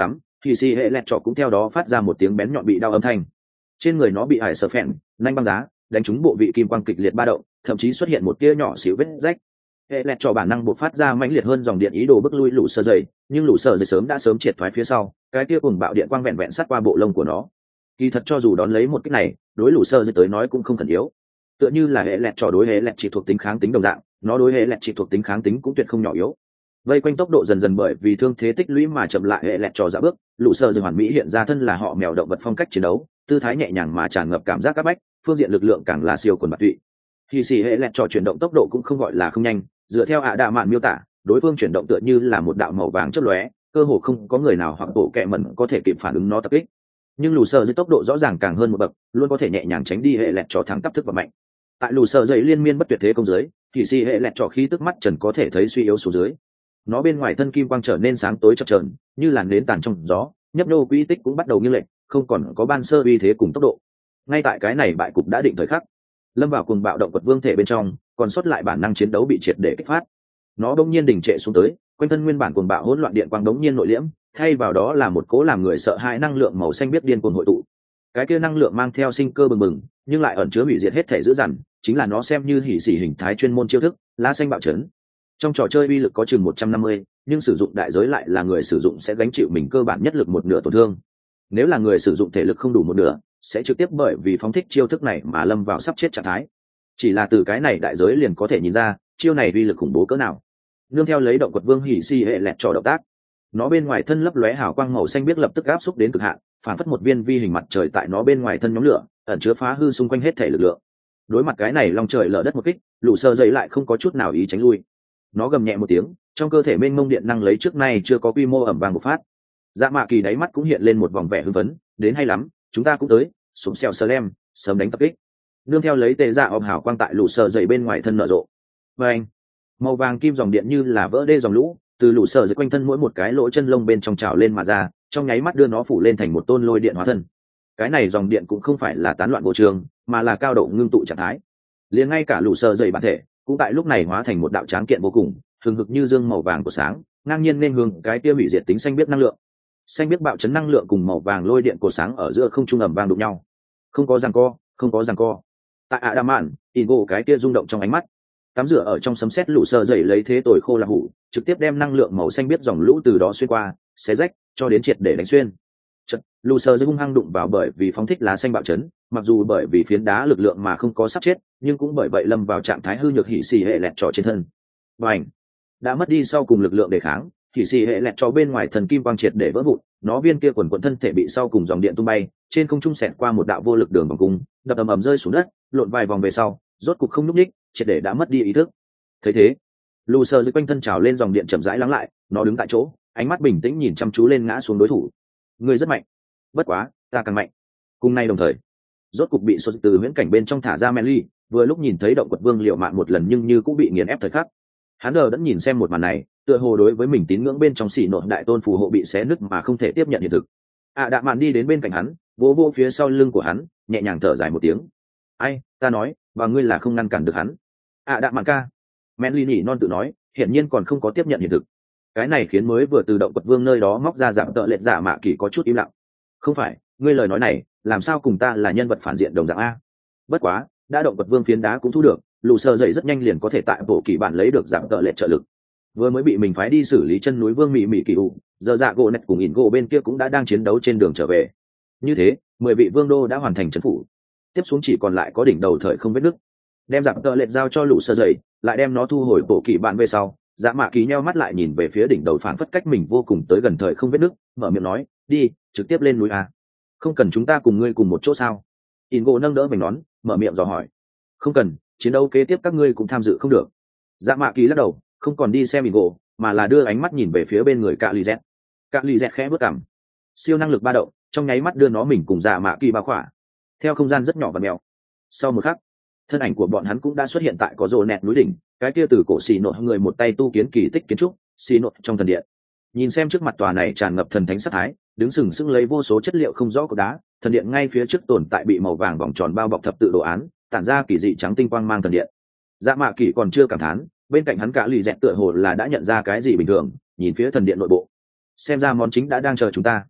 thì xì hệ lẹt trọ cũng theo đó phát ra một tiếng bén nhọn bị đau âm thanh. Trên người nó bị hải sờ phèn nanh băng giá đánh trúng bộ vị kim quang kịch liệt ba động, thậm chí xuất hiện một tia nhỏ xíu vết rách. Hệ lẹt trọ bản năng buộc phát ra mãnh liệt hơn dòng điện ý đồ bức lui lũ sơ dày, nhưng lũ sơ dày sớm đã sớm triệt thoái phía sau, cái tia cùng bạo điện quang vẹn vẹn sát qua bộ lông của nó. Kỳ thật cho dù đón lấy một kích này, đối lũ sơ dày tới nói cũng không cần yếu. Tựa như là hệ lẹt trọ đối hệ lẹt chỉ thuộc tính kháng tính đồng dạng, nó đối hệ lẹt chỉ thuộc tính kháng tính cũng tuyệt không nhỏ yếu. Vây quanh tốc độ dần dần bởi vì thương thế tích lũy mà chậm lại hệ lẹt trò dạ bước, lũ sơ dày hoàn mỹ hiện ra thân là họ mèo động vật phong cách chiến đấu, tư thái nhẹ nhàng mà tràn ngập cảm giác áp bách, phương diện lực lượng càng là siêu quần bạc tụy. Thì xì hệ lẹt trò chuyển động tốc độ cũng không gọi là không nhanh, dựa theo ạ đạ mạn miêu tả, đối phương chuyển động tựa như là một đạo màu vàng chớp lóe, cơ hồ không có người nào hoặc bộ kệ mẩn có thể kịp phản ứng nó tập kích. Nhưng lù sơ dây tốc độ rõ ràng càng hơn một bậc, luôn có thể nhẹ nhàng tránh đi hệ lẹt trò thắng cấp thức và mạnh. Tại lù sơ dây liên miên bất tuyệt thế công dưới, thì xì hệ lẹt trò khí tức mắt trần có thể thấy suy yếu xuống dưới. Nó bên ngoài thân kim quang trở nên sáng tối chập chờn, như làn nến tàn trong gió, nhấp nô quỹ tích cũng bắt đầu nghiêng lệch, không còn có ban sơ uy thế cùng tốc độ. Ngay tại cái này bại cục đã định thời khắc, lâm vào cuồng bạo động vật vương thể bên trong, còn sót lại bản năng chiến đấu bị triệt để kích phát. Nó đột nhiên đình trệ xuống tới, quanh thân nguyên bản cuồng bạo hỗn loạn điện quang đống nhiên nội liễm, thay vào đó là một cỗ làm người sợ hãi năng lượng màu xanh biết điên cuồng hội tụ. Cái kia năng lượng mang theo sinh cơ bừng bừng, nhưng lại ẩn chứa hủy diệt hết thể dữ dằn, chính là nó xem như hỉ xỉ hình thái chuyên môn chiêu thức, lá xanh bạo chấn. Trong trò chơi uy lực có chừng một trăm năm mươi, nhưng sử dụng đại giới lại là người sử dụng sẽ gánh chịu mình cơ bản nhất lực một nửa tổn thương. Nếu là người sử dụng thể lực không đủ một nửa, sẽ trực tiếp bởi vì phóng thích chiêu thức này mà lâm vào sắp chết trạng thái. Chỉ là từ cái này đại giới liền có thể nhìn ra, chiêu này uy lực khủng bố cỡ nào. Nương theo lấy động quật vương hỉ xì hệ lẹt trò động tác, nó bên ngoài thân lấp lóe hào quang màu xanh biết lập tức áp xúc đến cực hạn, phản phất một viên vi hình mặt trời tại nó bên ngoài thân nhóm lửa, ẩn chứa phá hư xung quanh hết thể lực lượng. Đối mặt cái này long trời lở đất một kích, lũ sơ dậy lại không có chút nào ý tránh lui. Nó gầm nhẹ một tiếng, trong cơ thể mênh mông điện năng lấy trước nay chưa có quy mô ẩm vàng bộc phát. Dạ mạ kỳ đáy mắt cũng hiện lên một vòng vẻ hưng phấn, đến hay lắm, chúng ta cũng tới, súng xèo sờ lem, sớm đánh tập kích. Nương theo lấy tê dạ ob hào quang tại lũ sơ dậy bên ngoài thân nở rộ. Và anh, màu vàng kim dòng điện như là vỡ đê dòng lũ, từ lũ sơ dậy quanh thân mỗi một cái lỗ chân lông bên trong trào lên mà ra, trong nháy mắt đưa nó phủ lên thành một tôn lôi điện hóa thân. Cái này dòng điện cũng không phải là tán loạn vô trường, mà là cao độ ngưng tụ trạng thái. Liền ngay cả lũ sơ dậy bản thể cũng tại lúc này hóa thành một đạo tráng kiện vô cùng, hừng hực như dương màu vàng của sáng, ngang nhiên nên hướng cái kia hủy diệt tính xanh biết năng lượng. Xanh biết bạo chấn năng lượng cùng màu vàng lôi điện của sáng ở giữa không trung ầm vang đụng nhau. Không có giằng co, không có giằng co. Tại Adaman, Ingo cái kia rung động trong ánh mắt, tắm rửa ở trong sấm sét lũ sơ dậy lấy thế tồi khô là hủ, trực tiếp đem năng lượng màu xanh biết dòng lũ từ đó xuyên qua, xé rách, cho đến triệt để đánh xuyên. Chật, lũ sơ dậy hung hăng đụng vào bởi vì phóng thích lá xanh bạo chấn, mặc dù bởi vì phiến đá lực lượng mà không có sắp chết, nhưng cũng bởi vậy lâm vào trạng thái hư nhược hỉ xì hệ lẹt trò trên thân. Bành! Đã mất đi sau cùng lực lượng để kháng, hỉ xì hệ lẹt trò bên ngoài thần kim quang triệt để vỡ vụn, nó viên kia quần quần thân thể bị sau cùng dòng điện tung bay, trên không trung xẹt qua một đạo vô lực đường vòng cung, đập ầm ầm rơi xuống đất, lộn vài vòng về sau, rốt cục không nhúc nhích, triệt để đã mất đi ý thức. Thấy thế, lù sơ dưới quanh thân trào lên dòng điện chậm rãi lắng lại, nó đứng tại chỗ, ánh mắt bình tĩnh nhìn chăm chú lên ngã xuống đối thủ. Người rất mạnh, bất quá, ta càng mạnh. Cùng nay đồng thời, rốt cục bị xuất từ huyễn cảnh bên trong thả ra Manly, vừa lúc nhìn thấy động quật vương liệu mạng một lần nhưng như cũng bị nghiền ép thời khắc. Hắn đờ đẫn nhìn xem một màn này, tựa hồ đối với mình tín ngưỡng bên trong xỉ nội đại tôn phù hộ bị xé nứt mà không thể tiếp nhận hiện thực. À đạ mạn đi đến bên cạnh hắn, vỗ vỗ phía sau lưng của hắn, nhẹ nhàng thở dài một tiếng. Ai, ta nói, và ngươi là không ngăn cản được hắn. À đạ mạn ca. Manly nhỉ non tự nói, hiển nhiên còn không có tiếp nhận hiện thực. Cái này khiến mới vừa từ động quật vương nơi đó móc ra giảm tợ lệch giả mạ kỳ có chút im lặng. Không phải, ngươi lời nói này, làm sao cùng ta là nhân vật phản diện đồng dạng a? Bất quá, đã động quật vương phiến đá cũng thu được, lù sơ dậy rất nhanh liền có thể tại bộ kỳ bản lấy được giảm tợ lệch trợ lực. Vừa mới bị mình phái đi xử lý chân núi vương mị mị kỳ u, giờ dạ gỗ nẹt cùng ỉn gỗ bên kia cũng đã đang chiến đấu trên đường trở về. Như thế, mười vị vương đô đã hoàn thành trấn phủ, tiếp xuống chỉ còn lại có đỉnh đầu thời không vết nứt. Đem giảm tợ lệch giao cho lù sơ dậy, lại đem nó thu hồi bộ kỳ bản về sau, dạ mạ kỳ nheo mắt lại nhìn về phía đỉnh đầu phảng phất cách mình vô cùng tới gần thời không vết nứt, mở miệng nói, đi, trực tiếp lên núi a. Không cần chúng ta cùng ngươi cùng một chỗ sao? Ingo nâng đỡ vành nón, mở miệng dò hỏi. Không cần, chiến đấu kế tiếp các ngươi cũng tham dự không được. Dạ mạ kỳ lắc đầu, không còn đi xem Ingo, mà là đưa ánh mắt nhìn về phía bên người Cạ Lì Dẹt. Cạ Lì Dẹt khẽ bước cằm, siêu năng lực ba động, trong nháy mắt đưa nó mình cùng dạ mạ kỳ bao khỏa, theo không gian rất nhỏ và mèo. Sau một khắc, thân ảnh của bọn hắn cũng đã xuất hiện tại có rồ nẹt núi đỉnh, cái kia từ cổ xì nội người một tay tu kiến kỳ tích kiến trúc, xì nội trong thần điện. Nhìn xem trước mặt tòa này tràn ngập thần thánh sát thái, đứng sừng sững lấy vô số chất liệu không rõ của đá, thần điện ngay phía trước tồn tại bị màu vàng vòng tròn bao bọc thập tự đồ án, tản ra kỳ dị trắng tinh quang mang thần điện. Dạ mạ kỳ còn chưa cảm thán, bên cạnh hắn Cả Lì Dẹt tựa hồ là đã nhận ra cái gì bình thường, nhìn phía thần điện nội bộ. Xem ra món chính đã đang chờ chúng ta.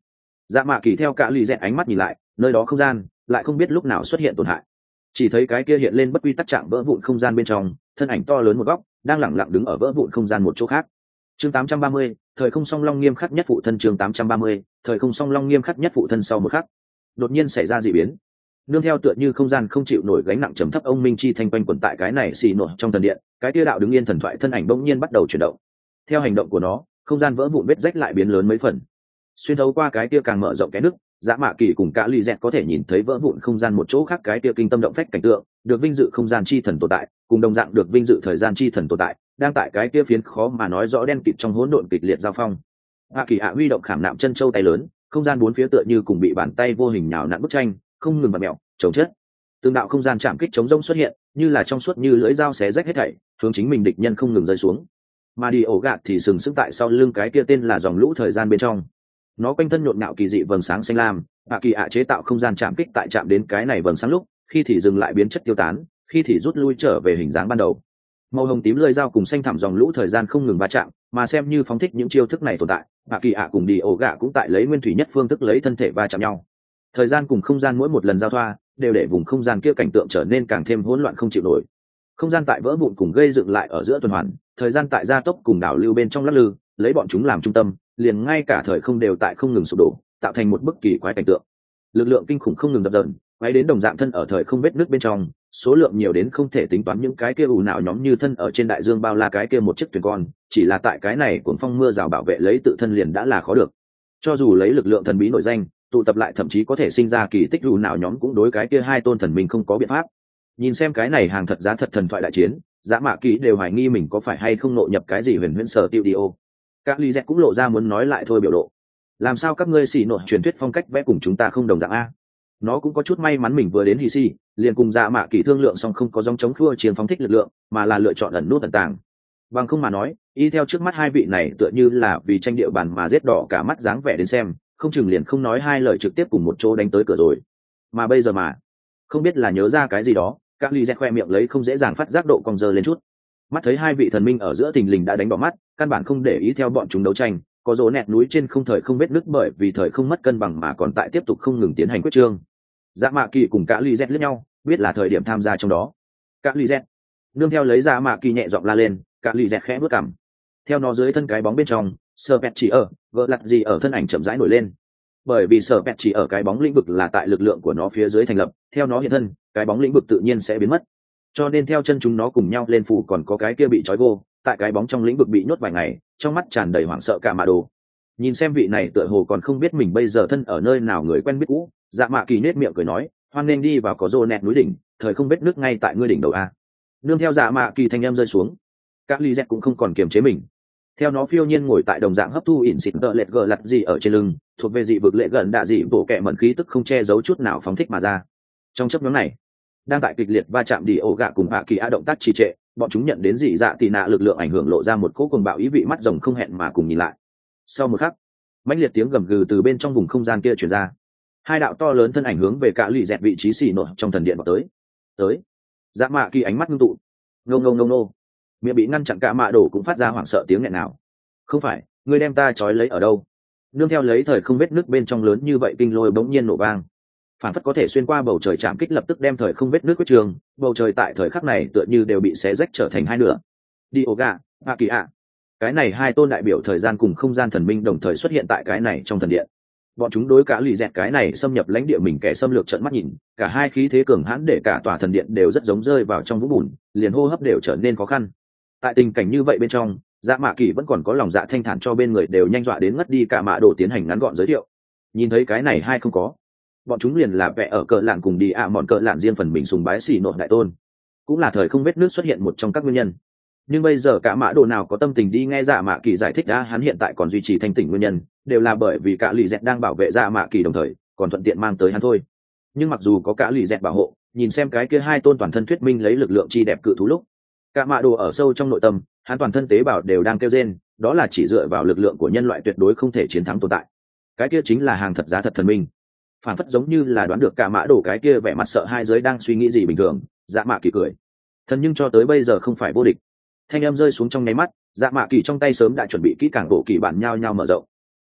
dạ mạ kỳ theo cả lì dẹt ánh mắt nhìn lại, nơi đó không gian lại không biết lúc nào xuất hiện tổn hại, chỉ thấy cái kia hiện lên bất quy tắc trạng vỡ vụn không gian bên trong, thân ảnh to lớn một góc đang lẳng lặng đứng ở vỡ vụn không gian một chỗ khác. Chương tám trăm ba mươi, thời không song long nghiêm khắc nhất phụ thân. Chương tám trăm ba mươi, thời không song long nghiêm khắc nhất phụ thân. Sau một khắc, đột nhiên xảy ra dị biến, nương theo tựa như không gian không chịu nổi gánh nặng trầm thấp ông minh chi thanh quanh quẩn tại cái này xì nổi trong thần điện, cái kia đạo đứng yên thần thoại thân ảnh bỗng nhiên bắt đầu chuyển động. Theo hành động của nó, không gian vỡ vụn vết rách lại biến lớn mấy phần, xuyên thấu qua cái kia càng mở rộng cái nước, Dã Mạ Kỳ cùng cả Lì Dẹt có thể nhìn thấy vỡ vụn không gian một chỗ khác cái kia kinh tâm động phách cảnh tượng, được vinh dự không gian chi thần tồn tại, cùng đồng dạng được vinh dự thời gian chi thần tồn tại, đang tại cái kia phiến khó mà nói rõ đen kịt trong hỗn độn kịch liệt giao phong. Mạ Kỳ ạ huy động khảm nạm chân châu tay lớn, không gian bốn phía tựa như cùng bị bàn tay vô hình nhào nặn bức tranh, không ngừng bật mẹo, chồng chết. Tương đạo không gian chạm kích chống rông xuất hiện, như là trong suốt như lưỡi dao xé rách hết thảy, hướng chính mình địch nhân không ngừng rơi xuống. Mà đi ổ gạt thì sừng sững tại sau lưng cái kia tên là dòng lũ thời gian bên trong. Nó quanh thân nhộn nhạo kỳ dị vầng sáng xanh lam, Mạ Kỳ ạ chế tạo không gian chạm kích tại chạm đến cái này vầng sáng lúc, khi thì dừng lại biến chất tiêu tán, khi thì rút lui trở về hình dáng ban đầu. Màu hồng tím lưỡi dao cùng xanh thẳm dòng lũ thời gian không ngừng va chạm, mà xem như phóng thích những chiêu thức này tồn tại, Mạ Kỳ ạ cùng đi ổ gạ cũng tại lấy nguyên thủy nhất phương thức lấy thân thể va chạm nhau. Thời gian cùng không gian mỗi một lần giao thoa, đều để vùng không gian kia cảnh tượng trở nên càng thêm hỗn loạn không chịu nổi. Không gian tại vỡ vụn cùng gây dựng lại ở giữa tuần hoàn, thời gian tại gia tốc cùng đảo lưu bên trong lắc lư, lấy bọn chúng làm trung tâm, liền ngay cả thời không đều tại không ngừng sụp đổ, tạo thành một bức kỳ quái cảnh tượng. Lực lượng kinh khủng không ngừng dập dờn, quay đến đồng dạng thân ở thời không vết nước bên trong, số lượng nhiều đến không thể tính toán những cái kia ù nào nhóm như thân ở trên đại dương bao la cái kia một chiếc thuyền con, chỉ là tại cái này cuồng phong mưa rào bảo vệ lấy tự thân liền đã là khó được. Cho dù lấy lực lượng thần bí nổi danh, tụ tập lại thậm chí có thể sinh ra kỳ tích ù nào nhóm cũng đối cái kia hai tôn thần mình không có biện pháp. Nhìn xem cái này hàng thật giá thật thần thoại đại chiến, Dã Mạ Kỳ đều hoài nghi mình có phải hay không nội nhập cái gì huyền huyễn sở tiêu đi ô. Các ly z cũng lộ ra muốn nói lại thôi biểu lộ. Làm sao các ngươi xì nội truyền thuyết phong cách vẽ cùng chúng ta không đồng dạng a? Nó cũng có chút may mắn mình vừa đến hì xì, liền cùng Dã Mạ Kỳ thương lượng xong không có dòng chống khua chiến phóng thích lực lượng, mà là lựa chọn ẩn nút ẩn tàng. Bằng không mà nói, y theo trước mắt hai vị này tựa như là vì tranh địa bàn mà giết đỏ cả mắt dáng vẻ đến xem, không chừng liền không nói hai lời trực tiếp cùng một chỗ đánh tới cửa rồi. Mà bây giờ mà, không biết là nhớ ra cái gì đó, các ly z khoe miệng lấy không dễ dàng phát giác độ cong dơ lên chút. Mắt thấy hai vị thần minh ở giữa thình lình đã đánh bỏ mắt, căn bản không để ý theo bọn chúng đấu tranh, có rỗ nẹt núi trên không thời không vết nứt bởi vì thời không mất cân bằng mà còn tại tiếp tục không ngừng tiến hành quyết trương. Dã Mạ Kỳ cùng cả ly z lẫn nhau, biết là thời điểm tham gia trong đó. Cả ly z nương theo lấy Dã Mạ Kỳ nhẹ giọng la lên, cả ly z khẽ bước cằm. Theo nó dưới thân cái bóng bên trong, sờ pẹt chỉ ở vợ lặt gì ở thân ảnh chậm rãi nổi lên. Bởi vì sờ pẹt chỉ ở cái bóng lĩnh vực là tại lực lượng của nó phía dưới thành lập, theo nó hiện thân, cái bóng lĩnh vực tự nhiên sẽ biến mất. Cho nên theo chân chúng nó cùng nhau lên phủ còn có cái kia bị trói gô, tại cái bóng trong lĩnh vực bị nhốt vài ngày, trong mắt tràn đầy hoảng sợ cả mạ đồ. Nhìn xem vị này tựa hồ còn không biết mình bây giờ thân ở nơi nào người quen biết cũ, Dạ Mạ Kỳ nết miệng cười nói, hoan nên đi vào có rô nẹt núi đỉnh, thời không biết nước ngay tại ngươi đỉnh đầu a. Nương theo Dạ Mạ Kỳ thanh em rơi xuống, các ly z cũng không còn kiềm chế mình. Theo nó phiêu nhiên ngồi tại đồng dạng hấp thu ỉn xịt tợ lệch gờ lặt gì ở trên lưng, thuộc về dị vực lệ gần đạ dị bộ kệ mẩn khí tức không che giấu chút nào phóng thích mà ra. Trong chấp nhóm này, đang tại kịch liệt va chạm đi ổ gạ cùng hạ kỳ a động tác trì trệ, bọn chúng nhận đến dị dạ tì nạ lực lượng ảnh hưởng lộ ra một cỗ cuồng bạo ý vị mắt rồng không hẹn mà cùng nhìn lại. Sau một khắc, mãnh liệt tiếng gầm gừ từ bên trong vùng không gian kia truyền ra, hai đạo to lớn thân ảnh hướng về cả lì dẹt vị trí xì nổi trong thần điện vào tới. Tới, Dã Mạ Kỳ ánh mắt ngưng tụ, ngông ngông ngông nô, miệng bị ngăn chặn cả mạ đổ cũng phát ra hoảng sợ tiếng nghẹn nào. Không phải, ngươi đem ta trói lấy ở đâu? Nương theo lấy thời không vết nước bên trong lớn như vậy kinh lôi bỗng nhiên nổ vang, phản phất có thể xuyên qua bầu trời chạm kích lập tức đem thời không vết nước quyết trường, bầu trời tại thời khắc này tựa như đều bị xé rách trở thành hai nửa. Đi ổ gà, a kỳ ạ, cái này hai tôn đại biểu thời gian cùng không gian thần minh đồng thời xuất hiện tại cái này trong thần điện. Bọn chúng đối cả lì dẹt cái này xâm nhập lãnh địa mình kẻ xâm lược trợn mắt nhìn, cả hai khí thế cường hãn để cả tòa thần điện đều rất giống rơi vào trong vũng bùn, liền hô hấp đều trở nên khó khăn. Tại tình cảnh như vậy bên trong, Dạ Mạ Kỳ vẫn còn có lòng dạ thanh thản cho bên người đều nhanh dọa đến ngất đi cả mạ đồ tiến hành ngắn gọn giới thiệu. Nhìn thấy cái này hai không có, bọn chúng liền là vẽ ở cờ lạn cùng đi ạ à mọn cờ lạn riêng phần mình sùng bái xỉ nội đại tôn, cũng là thời không vết nước xuất hiện một trong các nguyên nhân. Nhưng bây giờ cả mã đồ nào có tâm tình đi nghe Dạ Mạ Kỳ giải thích đã hắn hiện tại còn duy trì thanh tỉnh nguyên nhân, đều là bởi vì cả lì dẹt đang bảo vệ Dạ Mạ Kỳ đồng thời còn thuận tiện mang tới hắn thôi. Nhưng mặc dù có cả lì dẹt bảo hộ, nhìn xem cái kia hai tôn toàn thân thuyết minh lấy lực lượng chi đẹp cự thú lúc, cả mã đồ ở sâu trong nội tâm, hắn toàn thân tế bào đều đang kêu rên, đó là chỉ dựa vào lực lượng của nhân loại tuyệt đối không thể chiến thắng tồn tại. Cái kia chính là hàng thật giá thật thần minh. Phản phất giống như là đoán được cả mã đồ cái kia vẻ mặt sợ hai giới đang suy nghĩ gì bình thường, Dạ Mạ Kỳ cười. Thần nhưng cho tới bây giờ không phải vô địch. Thanh âm rơi xuống trong nháy mắt, Dạ Mạ Kỳ trong tay sớm đã chuẩn bị kỹ càng bộ kỳ bản nhao nhao mở rộng.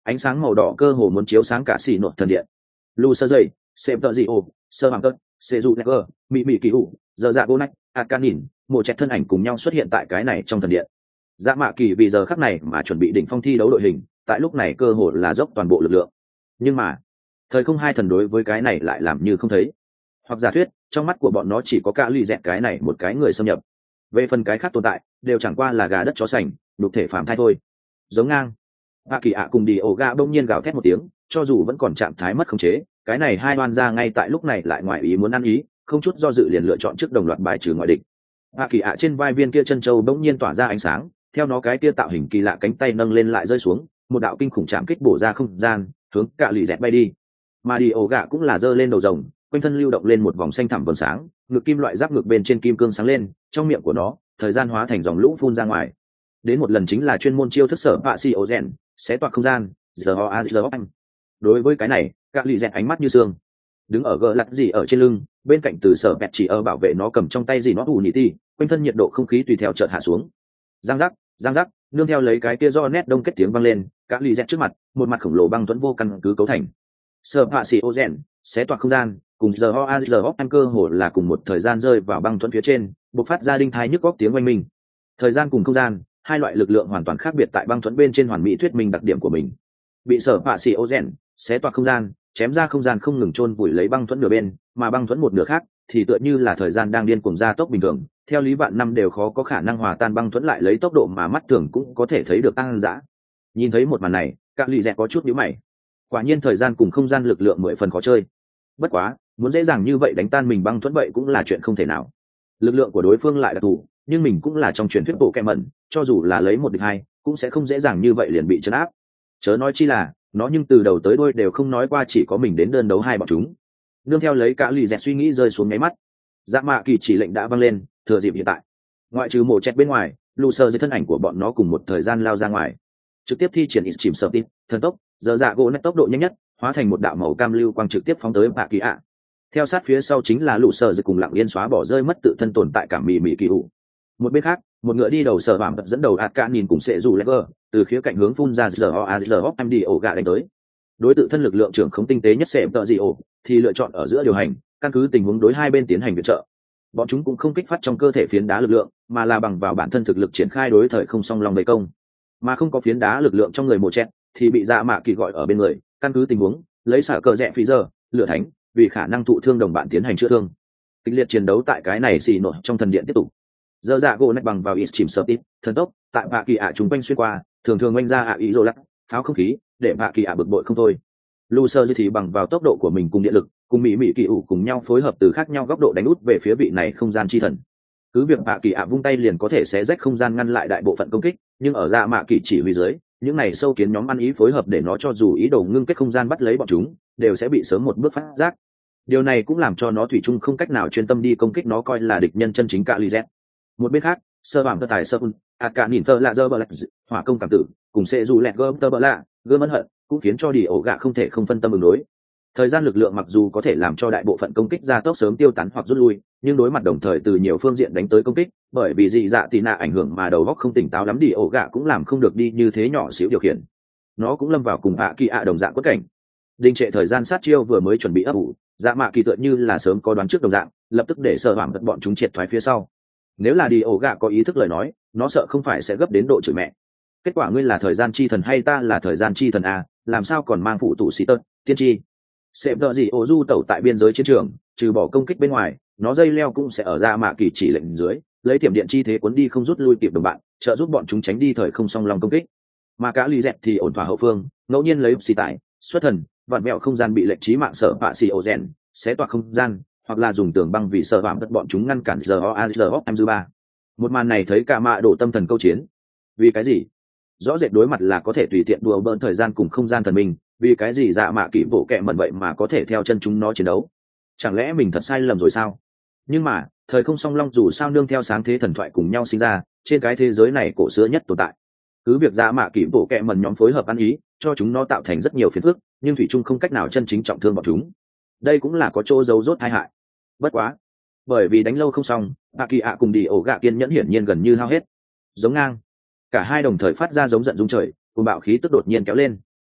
ánh sáng màu đỏ cơ hồ muốn chiếu sáng cả xì nội thần điện. Lu sơ dây, xem tợ gì ồ, sơ hoàng tật, xê du never, mị mị kỳ ủ, giờ dạ vô nách, ạt nhìn, một chẹt thân ảnh cùng nhau xuất hiện tại cái này trong thần điện. Dạ mạ kỳ vì giờ khắc này mà chuẩn bị đỉnh phong thi đấu đội hình, tại lúc này cơ hồ là dốc toàn bộ lực lượng. Nhưng mà thời không hai thần đối với cái này lại làm như không thấy, hoặc giả thuyết trong mắt của bọn nó chỉ có cả lì dẹt cái này một cái người xâm nhập, về phần cái khác tồn tại đều chẳng qua là gà đất chó sành, đục thể phàm thai thôi. Giống ngang hạ kỳ ạ cùng đi ổ gà bỗng nhiên gào thét một tiếng, cho dù vẫn còn trạng thái mất khống chế, cái này hai oan ra ngay tại lúc này lại ngoại ý muốn ăn ý, không chút do dự liền lựa chọn trước đồng loạt bài trừ ngoại địch. hạ kỳ ạ trên vai viên kia chân châu bỗng nhiên tỏa ra ánh sáng, theo nó cái kia tạo hình kỳ lạ cánh tay nâng lên lại rơi xuống, một đạo kinh khủng chạm kích bổ ra không gian, hướng cả lì dẹt bay đi. Mà đi ổ gà cũng là giơ lên đầu rồng, quanh thân lưu động lên một vòng xanh thẳm vầng sáng, ngực kim loại giáp ngực bên trên kim cương sáng lên, trong miệng của nó thời gian hóa thành dòng lũ phun ra ngoài. Đến một lần chính là chuyên môn chiêu thức sở bạ si ô rèn, xé toạc không gian, giờ ho a giờ anh. Đối với cái này các lì dẹt ánh mắt như xương, đứng ở gờ lặt gì ở trên lưng, bên cạnh từ sở bẹt chỉ ở bảo vệ nó cầm trong tay gì nó ủ nhị ti, quanh thân nhiệt độ không khí tùy theo chợt hạ xuống. Giang giác giang giác, nương theo lấy cái kia do nét đông kết tiếng vang lên, các lì dẹt trước mặt một mặt khổng lồ băng tuấn vô căn cứ cấu thành sở bạ si ô rèn, xé toạc không gian cùng giờ ho a giờ anh cơ hồ là cùng một thời gian rơi vào băng tuấn phía trên, bộc phát ra đinh thái nhức góc tiếng oanh minh. Thời gian cùng không gian, hai loại lực lượng hoàn toàn khác biệt tại băng thuẫn bên trên hoàn mỹ thuyết minh đặc điểm của mình. Bị sở bạ xì ô rèn xé toạc không gian, chém ra không gian không ngừng chôn vùi lấy băng thuẫn nửa bên, mà băng thuẫn một nửa khác thì tựa như là thời gian đang điên cuồng gia tốc bình thường, theo lý vạn năm đều khó có khả năng hòa tan băng thuẫn lại lấy tốc độ mà mắt thường cũng có thể thấy được tăng dã. Nhìn thấy một màn này, các lì dẹt có chút nhíu mày. Quả nhiên thời gian cùng không gian lực lượng mười phần khó chơi. Bất quá, muốn dễ dàng như vậy đánh tan mình băng thuẫn vậy cũng là chuyện không thể nào. Lực lượng của đối phương lại đặc thù, nhưng mình cũng là trong truyền thuyết bộ kẹ mẩn, cho dù là lấy một địch hai cũng sẽ không dễ dàng như vậy liền bị trấn áp, chớ nói chi là nó nhưng từ đầu tới đuôi đều không nói qua chỉ có mình đến đơn đấu hai bọn chúng. Nương theo lấy cả lì dẹt suy nghĩ rơi xuống nháy mắt, dạ mạ kỳ chỉ lệnh đã vang lên, thừa dịp hiện tại ngoại trừ mổ chẹt bên ngoài, lù sơ dưới thân ảnh của bọn nó cùng một thời gian lao ra ngoài, trực tiếp thi triển ít chìm sợ tít thần tốc, giờ dạ gỗ nét tốc độ nhanh nhất hóa thành một đạo màu cam lưu quang trực tiếp phóng tới bạ kỳ ạ. Theo sát phía sau chính là lù sơ dưới cùng lặng yên xóa bỏ rơi mất tự thân tồn tại cảm mì mì kỳ ủ. Một bên khác, một ngựa đi đầu sở vảm dẫn đầu ạt cả nhìn cùng sệ dù lever từ khía cạnh hướng phun ra giờ o giờ hop em đi ổ gà đánh tới. Đối tự thân lực lượng trưởng không tinh tế nhất sệ tợ gì ổ thì lựa chọn ở giữa điều hành, căn cứ tình huống đối hai bên tiến hành viện trợ. Bọn chúng cũng không kích phát trong cơ thể phiến đá lực lượng, mà là bằng vào bản thân thực lực triển khai đối thời không song long vây công. Mà không có phiến đá lực lượng trong người mồ chẹt thì bị dạ mạ kỳ gọi ở bên người, căn cứ tình huống lấy xả cờ rẽ phí giờ lửa thánh vì khả năng thụ thương đồng bạn tiến hành chữa thương. Kịch liệt chiến đấu tại cái này xì nổi trong thần điện tiếp tục. Giờ dạ gỗ nách bằng vào ít chìm sợ tít thần tốc tại bạ kỳ ạ chúng quanh xuyên qua, thường thường oanh ra ạ ý rô lắc pháo không khí để bạ kỳ ạ bực bội không thôi. Lu sơ thì bằng vào tốc độ của mình cùng điện lực cùng mỹ mỹ kỳ ủ cùng nhau phối hợp từ khác nhau góc độ đánh út về phía vị này không gian chi thần. Cứ việc bạ kỳ ạ vung tay liền có thể xé rách không gian ngăn lại đại bộ phận công kích, nhưng ở dạ mạ kỳ chỉ huy dưới, những này sâu kiến nhóm ăn ý phối hợp để nó cho dù ý đồ ngưng kết không gian bắt lấy bọn chúng đều sẽ bị sớm một bước phát giác. Điều này cũng làm cho nó thủy chung không cách nào chuyên tâm đi công kích nó coi là địch nhân chân chính cả lì z. Một bên khác, sơ bảng tơ tài sơ un ạt cả nhìn tơ lạ dơ bờ lạch hỏa công cảm tử cùng sẽ dù lẹt gơm tơ bờ lạ gơm ân hận cũng khiến cho đi ổ gạ không thể không phân tâm ứng đối. Thời gian lực lượng mặc dù có thể làm cho đại bộ phận công kích ra tốc sớm tiêu tán hoặc rút lui, nhưng đối mặt đồng thời từ nhiều phương diện đánh tới công kích, bởi vì dị dạ tì nạ ảnh hưởng mà đầu óc không tỉnh táo lắm, đi ổ gạ cũng làm không được đi như thế nhỏ xíu điều khiển. Nó cũng lâm vào cùng ạ kỳ ạ đồng dạng quất cảnh. Đình trệ thời gian sát chiêu vừa mới chuẩn bị ấp ủ, dạ mạ kỳ tựa như là sớm có đoán trước đồng dạng, lập tức để sợ hoảng bọn chúng triệt thoái phía sau. Nếu là đi ổ gạ có ý thức lời nói, nó sợ không phải sẽ gấp đến độ chửi mẹ. Kết quả ngươi là thời gian chi thần hay ta là thời gian chi thần à, làm sao còn mang phụ tụ sĩ tật tiên tri. Sệm đợi gì ổ du tẩu tại biên giới chiến trường, trừ bỏ công kích bên ngoài, nó dây leo cũng sẽ ở ra mạ kỳ chỉ lệnh dưới, lấy tiềm điện chi thế cuốn đi không rút lui kịp đồng bạn, trợ giúp bọn chúng tránh đi thời không song long công kích. Mà cả lì dẹt thì ổn thỏa hậu phương, ngẫu nhiên lấy xì tải, xuất thần, vặn vẹo không gian bị lệnh trí mạng sở bạ xì ổ rèn, xé toạc không gian, hoặc là dùng tường băng vì sợ vạm tất bọn chúng ngăn cản giờ o a giờ em dư ba. Một màn này thấy cả mạ đổ tâm thần câu chiến. Vì cái gì? Rõ rệt đối mặt là có thể tùy tiện đùa bỡn thời gian cùng không gian thần mình, vì cái gì dạ mạ kỹ bộ kẹ mẩn vậy mà có thể theo chân chúng nó chiến đấu? Chẳng lẽ mình thật sai lầm rồi sao? Nhưng mà thời không song long dù sao nương theo sáng thế thần thoại cùng nhau sinh ra, trên cái thế giới này cổ xưa nhất tồn tại. Cứ việc dạ mạ kỹ bộ kẹ mẩn nhóm phối hợp ăn ý, cho chúng nó tạo thành rất nhiều phiền phức, nhưng thủy chung không cách nào chân chính trọng thương bọn chúng. Đây cũng là có chỗ giấu rốt tai hại. Bất quá, bởi vì đánh lâu không xong, bà kỳ ạ cùng đi ổ gạ kiên nhẫn hiển nhiên gần như hao hết. Giống ngang, cả hai đồng thời phát ra giống giận dung trời, cùng bạo khí tức đột nhiên kéo lên.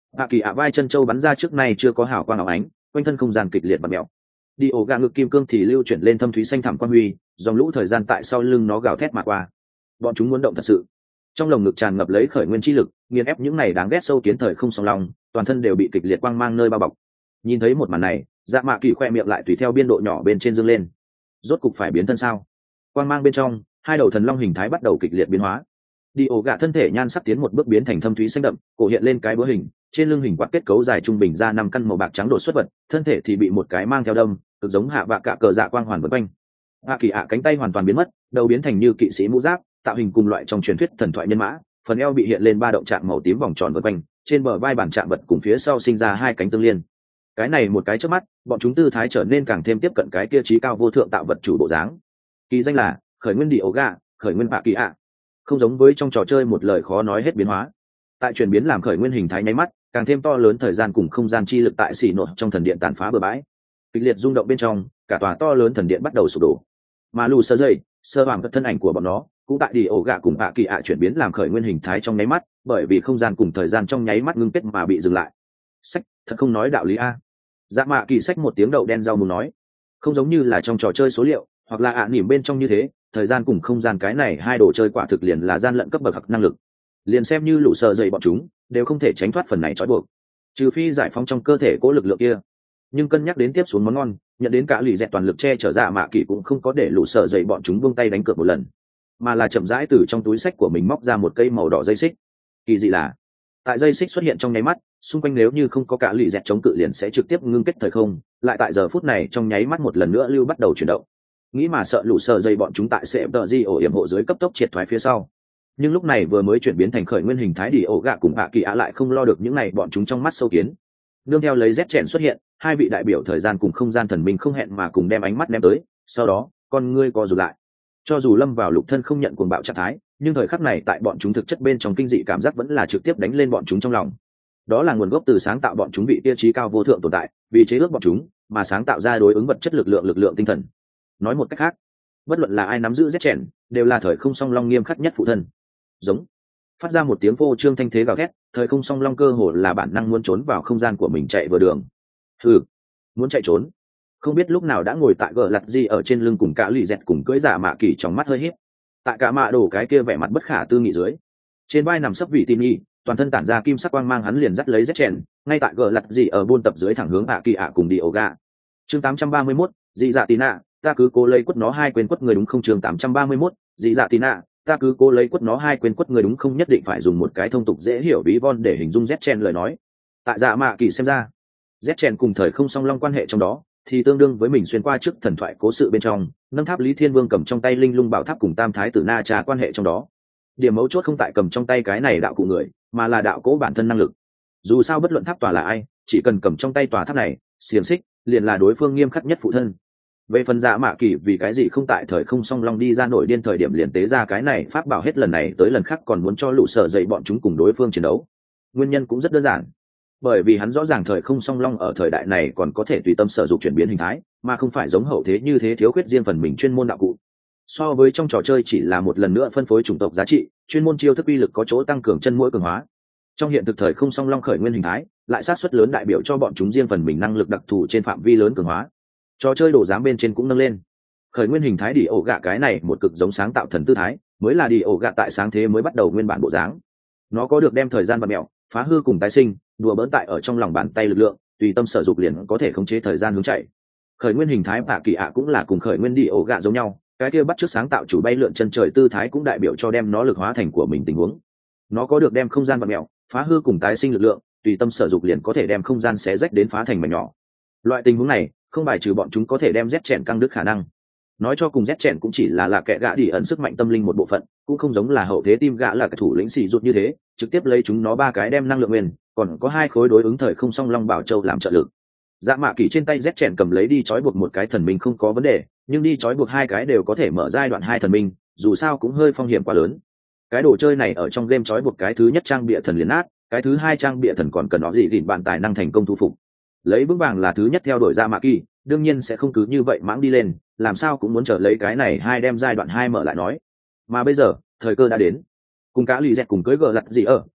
Hạ kỳ ạ vai chân châu bắn ra trước nay chưa có hào quang ảo ánh, quanh thân không gian kịch liệt và mèo. Đi ổ gà ngực kim cương thì lưu chuyển lên thâm thúy xanh thẳm quang huy, dòng lũ thời gian tại sau lưng nó gào thét mà qua. Bọn chúng muốn động thật sự. Trong lồng ngực tràn ngập lấy khởi nguyên chi lực, nghiền ép những này đáng ghét sâu kiến thời không song lòng, toàn thân đều bị kịch liệt quang mang nơi bao bọc. Nhìn thấy một màn này, Dạ Mạ Kỳ khoe miệng lại tùy theo biên độ nhỏ bên trên dương lên. Rốt cục phải biến thân sao? Quang mang bên trong, hai đầu thần long hình thái bắt đầu kịch liệt biến hóa. Đi ổ gà thân thể nhan sắc tiến một bước biến thành thâm thúy xanh đậm, cổ hiện lên cái búa hình, trên lưng hình quạt kết cấu dài trung bình ra năm căn màu bạc trắng đột xuất vật, thân thể thì bị một cái mang theo đâm, cực giống hạ vạ cả cờ dạ quang hoàn vần quanh. Hạ kỳ ạ cánh tay hoàn toàn biến mất, đầu biến thành như kỵ sĩ mũ giáp, tạo hình cùng loại trong truyền thuyết thần thoại nhân mã, phần eo bị hiện lên ba động trạng màu tím vòng tròn vần quanh, trên bờ vai bản trạng vật cùng phía sau sinh ra hai cánh tương liên. Cái này một cái chớp mắt, bọn chúng tư thái trở nên càng thêm tiếp cận cái kia trí cao vô thượng tạo vật chủ bộ dáng. Kỳ danh là khởi nguyên đi ổ gà, khởi nguyên hạ kỳ ạ. Không giống với trong trò chơi một lời khó nói hết biến hóa, tại chuyển biến làm khởi nguyên hình thái nháy mắt, càng thêm to lớn thời gian cùng không gian chi lực tại xỉ nội trong thần điện tàn phá bừa bãi, kịch liệt rung động bên trong, cả tòa to lớn thần điện bắt đầu sụp đổ. Mà lù sơ dây sơ hoàng thân ảnh của bọn nó cũng tại đi ổ gạ cùng hạ kỳ ạ chuyển biến làm khởi nguyên hình thái trong nháy mắt, bởi vì không gian cùng thời gian trong nháy mắt ngưng kết mà bị dừng lại. Sách thật không nói đạo lý a. Dạ Mạ Kỳ sách một tiếng đậu đen rau muốn nói, không giống như là trong trò chơi số liệu hoặc là ạ à nỉm bên trong như thế, thời gian cùng không gian cái này hai đồ chơi quả thực liền là gian lận cấp bậc học năng lực, liền xem như lũ sợ dậy bọn chúng đều không thể tránh thoát phần này trói buộc, trừ phi giải phóng trong cơ thể cố lực lượng kia. Nhưng cân nhắc đến tiếp xuống món ngon, nhận đến cả lì dẹt toàn lực che chở Dạ Mạ Kỳ cũng không có để lũ sợ dậy bọn chúng buông tay đánh cược một lần, mà là chậm rãi từ trong túi sách của mình móc ra một cây màu đỏ dây xích. Kỳ dị là tại dây xích xuất hiện trong nháy mắt, xung quanh nếu như không có cả lì dẹt chống cự liền sẽ trực tiếp ngưng kết thời không, lại tại giờ phút này trong nháy mắt một lần nữa lưu bắt đầu chuyển động. Nghĩ mà sợ lũ sợ dây bọn chúng tại sẽ tờ di ổ yểm hộ dưới cấp tốc triệt thoái phía sau. Nhưng lúc này vừa mới chuyển biến thành khởi nguyên hình thái đi ổ gạ cùng hạ kỳ á lại không lo được những này bọn chúng trong mắt sâu kiến. Nương theo lấy rét chèn xuất hiện, hai vị đại biểu thời gian cùng không gian thần minh không hẹn mà cùng đem ánh mắt ném tới, sau đó con ngươi co rụt lại. Cho dù lâm vào lục thân không nhận cuồng bạo trạng thái, nhưng thời khắc này tại bọn chúng thực chất bên trong kinh dị cảm giác vẫn là trực tiếp đánh lên bọn chúng trong lòng. Đó là nguồn gốc từ sáng tạo bọn chúng vị tiêu chí cao vô thượng tồn tại, vì chế ước bọn chúng mà sáng tạo ra đối ứng vật chất lực lượng lực lượng tinh thần. Nói một cách khác, bất luận là ai nắm giữ rét chèn đều là thời không song long nghiêm khắc nhất phụ thân. Giống phát ra một tiếng vô trương thanh thế gào thét, thời không song long cơ hồ là bản năng muốn trốn vào không gian của mình chạy vừa đường. Hừ, muốn chạy trốn? Không biết lúc nào đã ngồi tại gờ lặt gì ở trên lưng cùng cả lì dẹt cùng cưỡi Dạ Mạ Kỳ trong mắt hơi híp. Tại cả mạ đổ cái kia vẻ mặt bất khả tư nghị dưới, trên vai nằm sấp vị tin nhi, toàn thân tản ra kim sắc quang mang, hắn liền dắt lấy rét chèn ngay tại gờ lặt gì ở buôn tập dưới thẳng hướng hạ kỳ ạ cùng đi ổ gà. Chương tám trăm ba mươi mốt, dị dạ tín ạ, ta cứ cố lấy quất nó hai quên quất người đúng không? Chương tám trăm ba mươi mốt, dị dạ tín ạ, ta cứ cố lấy quất nó hai quên quất người đúng không? Nhất định phải dùng một cái thông tục dễ hiểu ví von để hình dung rét chèn lời nói. Tại Dạ Mạ Kỳ xem ra, rét chèn cùng thời không song long quan hệ trong đó thì tương đương với mình xuyên qua trước thần thoại cố sự bên trong nâng tháp Lý Thiên Vương cầm trong tay linh lung bảo tháp cùng tam thái tử Na Trà quan hệ trong đó. Điểm mấu chốt không tại cầm trong tay cái này đạo cụ người, mà là đạo cố bản thân năng lực. Dù sao bất luận tháp tòa là ai, chỉ cần cầm trong tay tòa tháp này, xiềng xích liền là đối phương nghiêm khắc nhất phụ thân. Về phần Dạ Mạ Kỳ vì cái gì không tại thời không song long đi ra nổi điên thời điểm liền tế ra cái này pháp bảo hết lần này tới lần khác còn muốn cho lũ sở dậy bọn chúng cùng đối phương chiến đấu, nguyên nhân cũng rất đơn giản, bởi vì hắn rõ ràng thời không song long ở thời đại này còn có thể tùy tâm sở dụng chuyển biến hình thái, mà không phải giống hậu thế như thế thiếu khuyết riêng phần mình chuyên môn đạo cụ. So với trong trò chơi chỉ là một lần nữa phân phối chủng tộc giá trị, chuyên môn chiêu thức uy lực có chỗ tăng cường chân mũi cường hóa. Trong hiện thực thời không song long khởi nguyên hình thái lại sát suất lớn đại biểu cho bọn chúng riêng phần mình năng lực đặc thù trên phạm vi lớn cường hóa. Trò chơi đồ giám bên trên cũng nâng lên khởi nguyên hình thái đi ổ gạ cái này một cực giống sáng tạo thần tư thái, mới là đi ổ gạ tại sáng thế mới bắt đầu nguyên bản bộ dáng. Nó có được đem thời gian và mẹo phá hư cùng tái sinh đùa bỡn tại ở trong lòng bàn tay lực lượng, tùy tâm sở dục liền có thể khống chế thời gian hướng chạy. Khởi nguyên hình thái bạ kỳ ạ cũng là cùng khởi nguyên đi ổ gạ giống nhau, cái kia bắt chước sáng tạo chủ bay lượn chân trời tư thái cũng đại biểu cho đem nó lực hóa thành của mình tình huống. Nó có được đem không gian và mẹo phá hư cùng tái sinh lực lượng, tùy tâm sở dục liền có thể đem không gian xé rách đến phá thành mảnh nhỏ. Loại tình huống này không bài trừ bọn chúng có thể đem rét chèn căng đứt khả năng. Nói cho cùng rét chèn cũng chỉ là là kẻ gã đi ẩn sức mạnh tâm linh một bộ phận, cũng không giống là hậu thế tim gã là cái thủ lĩnh xì rụt như thế trực tiếp lấy chúng nó ba cái đem năng lượng nguyên, còn có hai khối đối ứng thời không song long bảo châu làm trợ lực. Dạ Mạ Kỳ trên tay rét chèn cầm lấy đi trói buộc một cái thần minh không có vấn đề, nhưng đi trói buộc hai cái đều có thể mở giai đoạn hai thần minh, dù sao cũng hơi phong hiểm quá lớn. Cái đồ chơi này ở trong game trói buộc cái thứ nhất trang bịa thần liền nát, cái thứ hai trang bịa thần còn cần nó gì đỉnh bạn tài năng thành công thu phục. Lấy vững vàng là thứ nhất theo đuổi Dạ Mạ Kỳ, đương nhiên sẽ không cứ như vậy mãng đi lên, làm sao cũng muốn chờ lấy cái này hai đem giai đoạn hai mở lại nói. Mà bây giờ thời cơ đã đến, cùng cá lì dẹt cùng cưới gờ lặt gì ở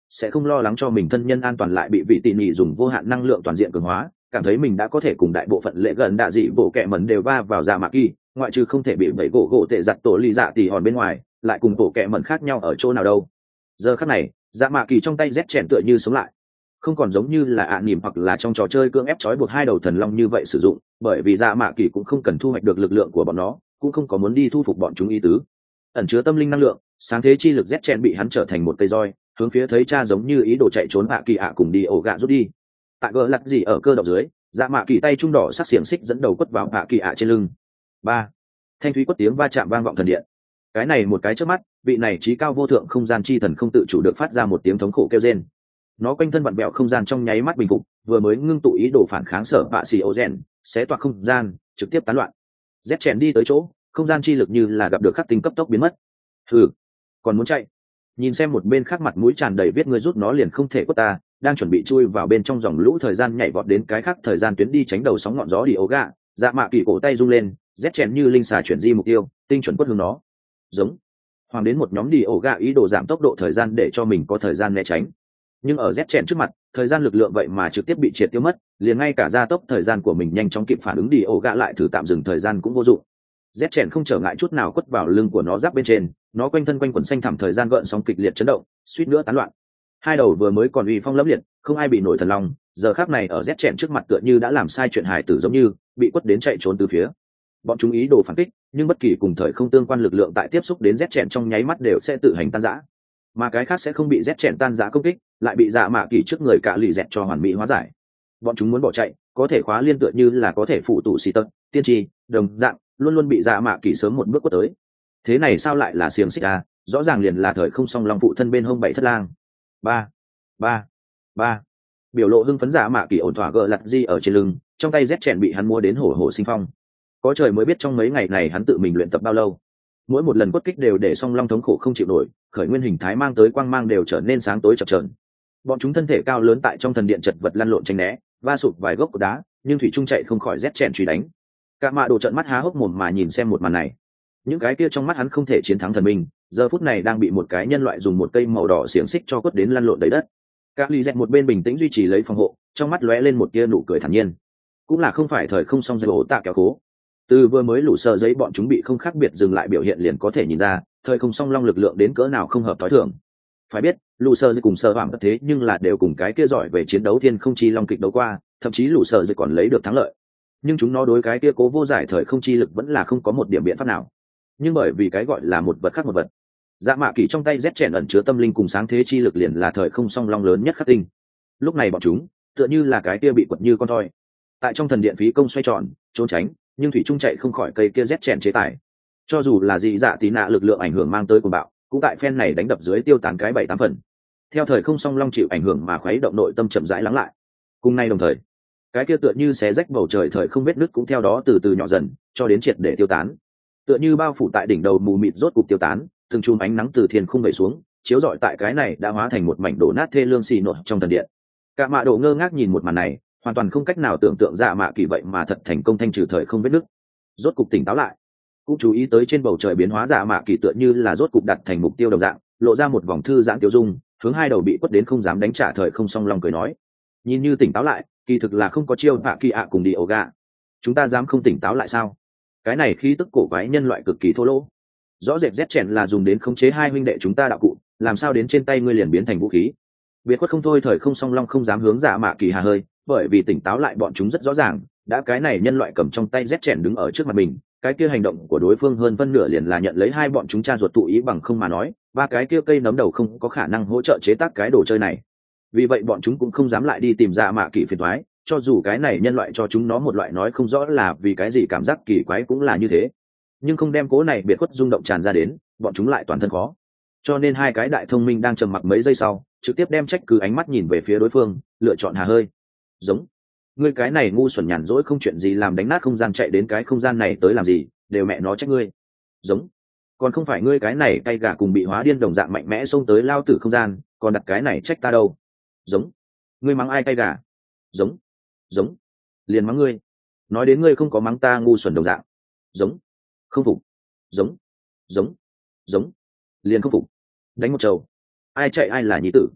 sẽ không lo lắng cho mình thân nhân an toàn lại bị vị tỉ mỉ dùng vô hạn năng lượng toàn diện cường hóa, cảm thấy mình đã có thể cùng đại bộ phận lệ gần đạ dị bộ kẹ mẩn đều va vào dạ mạ kỳ, ngoại trừ không thể bị bảy gỗ gỗ tệ giặt tổ ly dạ tỉ hòn bên ngoài, lại cùng bộ kẹ mẩn khác nhau ở chỗ nào đâu. Giờ khắc này, dạ mạ kỳ trong tay rét chèn tựa như sống lại, không còn giống như là ạ à nỉm hoặc là trong trò chơi cưỡng ép trói buộc hai đầu thần long như vậy sử dụng, bởi vì dạ mạ kỳ cũng không cần thu hoạch được lực lượng của bọn nó, cũng không có muốn đi thu phục bọn chúng ý tứ. Ẩn chứa tâm linh năng lượng, sáng thế chi lực rét chèn bị hắn trở thành một cây roi, hướng phía thấy cha giống như ý đồ chạy trốn ạ kỳ ạ cùng đi ổ gạ rút đi. Tại gỡ lặt gì ở cơ động dưới, dạ mạ kỳ tay trung đỏ sắc xiềng xích dẫn đầu quất vào ạ kỳ ạ trên lưng. Ba, thanh thúy quất tiếng va chạm vang vọng thần điện. Cái này một cái trước mắt, vị này trí cao vô thượng không gian chi thần không tự chủ được phát ra một tiếng thống khổ kêu rên. Nó quanh thân vặn vẹo không gian trong nháy mắt bình phục, vừa mới ngưng tụ ý đồ phản kháng sở bạ xì ô rèn, xé toạc không gian, trực tiếp tán loạn. Dép chèn đi tới chỗ, không gian chi lực như là gặp được khắc tinh cấp tốc biến mất. Hừ, còn muốn chạy? Nhìn xem một bên khác mặt mũi tràn đầy viết người rút nó liền không thể quất ta, đang chuẩn bị chui vào bên trong dòng lũ thời gian nhảy vọt đến cái khác thời gian tuyến đi tránh đầu sóng ngọn gió đi ấu gạ, dạ mạ kỳ cổ tay rung lên, dép chèn như linh xà chuyển di mục tiêu, tinh chuẩn quất hướng nó. Giống. Hoàng đến một nhóm đi ổ gạ ý đồ giảm tốc độ thời gian để cho mình có thời gian né tránh, nhưng ở dép chèn trước mặt, thời gian lực lượng vậy mà trực tiếp bị triệt tiêu mất, liền ngay cả gia tốc thời gian của mình nhanh chóng kịp phản ứng đi ổ gạ lại thử tạm dừng thời gian cũng vô dụng. Dép chèn không trở ngại chút nào quất vào lưng của nó giáp bên trên, nó quanh thân quanh quần xanh thẳm thời gian gợn sóng kịch liệt chấn động, suýt nữa tán loạn. Hai đầu vừa mới còn uy phong lẫm liệt, không ai bị nổi thần long, giờ khắc này ở dép chèn trước mặt tựa như đã làm sai chuyện hài tử giống như bị quất đến chạy trốn từ phía. Bọn chúng ý đồ phản kích, nhưng bất kỳ cùng thời không tương quan lực lượng tại tiếp xúc đến dép chèn trong nháy mắt đều sẽ tự hành tan rã, mà cái khác sẽ không bị dép chèn tan rã công kích, lại bị dạ mạ kỳ trước người cả lì dẹt cho hoàn mỹ hóa giải. Bọn chúng muốn bỏ chạy, có thể khóa liên tựa như là có thể phụ tụ xì tật, tiên tri, đồng dạng, luôn luôn bị dạ mạ kỳ sớm một bước quất tới. Thế này sao lại là xiềng xích à? Rõ ràng liền là thời không song long phụ thân bên hông bảy thất lang. Ba, ba, ba. Biểu lộ hưng phấn dạ mạ kỳ ổn thỏa gỡ lặt di ở trên lưng, trong tay dép chèn bị hắn mua đến hổ hổ sinh phong. Có trời mới biết trong mấy ngày này hắn tự mình luyện tập bao lâu. Mỗi một lần quất kích đều để song long thống khổ không chịu nổi, khởi nguyên hình thái mang tới quang mang đều trở nên sáng tối chập chờn. Bọn chúng thân thể cao lớn tại trong thần điện chật vật lăn lộn tránh né, va sụp vài gốc cột đá, nhưng thủy trung chạy không khỏi rét chèn truy đánh. Cả mạ đồ trợn mắt há hốc mồm mà nhìn xem một màn này. Những cái kia trong mắt hắn không thể chiến thắng thần minh, giờ phút này đang bị một cái nhân loại dùng một cây màu đỏ xiềng xích cho quất đến lăn lộn đầy đất. Các ly dẹt một bên bình tĩnh duy trì lấy phòng hộ, trong mắt lóe lên một tia nụ cười thản nhiên. Cũng là không phải thời không song dây ổ tạ kéo cố. Từ vừa mới lũ sờ giấy bọn chúng bị không khác biệt dừng lại biểu hiện liền có thể nhìn ra, thời không song long lực lượng đến cỡ nào không hợp thói thường. Phải biết, lũ sờ giấy cùng sờ hoảng thế nhưng là đều cùng cái kia giỏi về chiến đấu thiên không chi long kịch đấu qua, thậm chí lũ sờ giấy còn lấy được thắng lợi. Nhưng chúng nó đối cái kia cố vô giải thời không chi lực vẫn là không có một điểm biện pháp nào. Nhưng bởi vì cái gọi là một vật khác một vật, dạ mạ kỳ trong tay rét chèn ẩn chứa tâm linh cùng sáng thế chi lực liền là thời không song long lớn nhất khắc tinh. Lúc này bọn chúng tựa như là cái kia bị quật như con thoi, tại trong thần điện phí công xoay tròn trốn tránh, nhưng thủy trung chạy không khỏi cây kia rét chèn chế tài. Cho dù là dị dạ tí nạ lực lượng ảnh hưởng mang tới của bạo, cũng tại phen này đánh đập dưới tiêu tán cái bảy tám phần. Theo thời không song long chịu ảnh hưởng mà khuấy động nội tâm chậm rãi lắng lại. Cùng nay đồng thời, cái kia tựa như xé rách bầu trời thời không vết nứt cũng theo đó từ từ nhỏ dần, cho đến triệt để tiêu tán. Tựa như bao phủ tại đỉnh đầu mù mịt rốt cục tiêu tán, từng chùm ánh nắng từ thiên không về xuống, chiếu rọi tại cái này đã hóa thành một mảnh đổ nát thê lương xì nột trong thần điện. Cả mạ độ ngơ ngác nhìn một màn này, hoàn toàn không cách nào tưởng tượng dạ mạ kỳ vậy mà thật thành công thanh trừ thời không vết nứt. Rốt cục tỉnh táo lại, cũng chú ý tới trên bầu trời biến hóa dạ mạ kỳ tựa như là rốt cục đặt thành mục tiêu đồng dạng, lộ ra một vòng thư giãn tiêu dung, hướng hai đầu bị quất đến không dám đánh trả thời không song long cười nói, nhìn như tỉnh táo lại, kỳ thực là không có chiêu bạ kỳ ạ cùng đi ổ gà. Chúng ta dám không tỉnh táo lại sao? Cái này khí tức cổ quái nhân loại cực kỳ thô lỗ. Rõ rệt rét chèn là dùng đến khống chế hai huynh đệ chúng ta đạo cụ, làm sao đến trên tay ngươi liền biến thành vũ khí? Biệt khuất không thôi, thời không song long không dám hướng dạ mạ kỳ hà hơi, bởi vì tỉnh táo lại bọn chúng rất rõ ràng, đã cái này nhân loại cầm trong tay rét chèn đứng ở trước mặt mình, cái kia hành động của đối phương hơn phân nửa liền là nhận lấy hai bọn chúng cha ruột tụ ý bằng không mà nói, ba cái kia cây nấm đầu không có khả năng hỗ trợ chế tác cái đồ chơi này. Vì vậy bọn chúng cũng không dám lại đi tìm dạ mạ kỳ phiền toái, cho dù cái này nhân loại cho chúng nó một loại nói không rõ là vì cái gì cảm giác kỳ quái cũng là như thế, nhưng không đem cố này biệt khuất rung động tràn ra đến, bọn chúng lại toàn thân khó. Cho nên hai cái đại thông minh đang trầm mặc mấy giây sau, trực tiếp đem trách cứ ánh mắt nhìn về phía đối phương, lựa chọn hà hơi. Giống, ngươi cái này ngu xuẩn nhàn rỗi không chuyện gì làm đánh nát không gian chạy đến cái không gian này tới làm gì, đều mẹ nó trách ngươi. Giống, còn không phải ngươi cái này cay gà cùng bị hóa điên đồng dạng mạnh mẽ xông tới lao tử không gian, còn đặt cái này trách ta đâu. Giống, ngươi mắng ai cay gà? Giống, giống, liền mắng ngươi. Nói đến ngươi không có mắng ta ngu xuẩn đồng dạng. Giống, không phục. Giống, giống, giống, liền không phục. Đánh một trầu, ai chạy ai là nhí tử.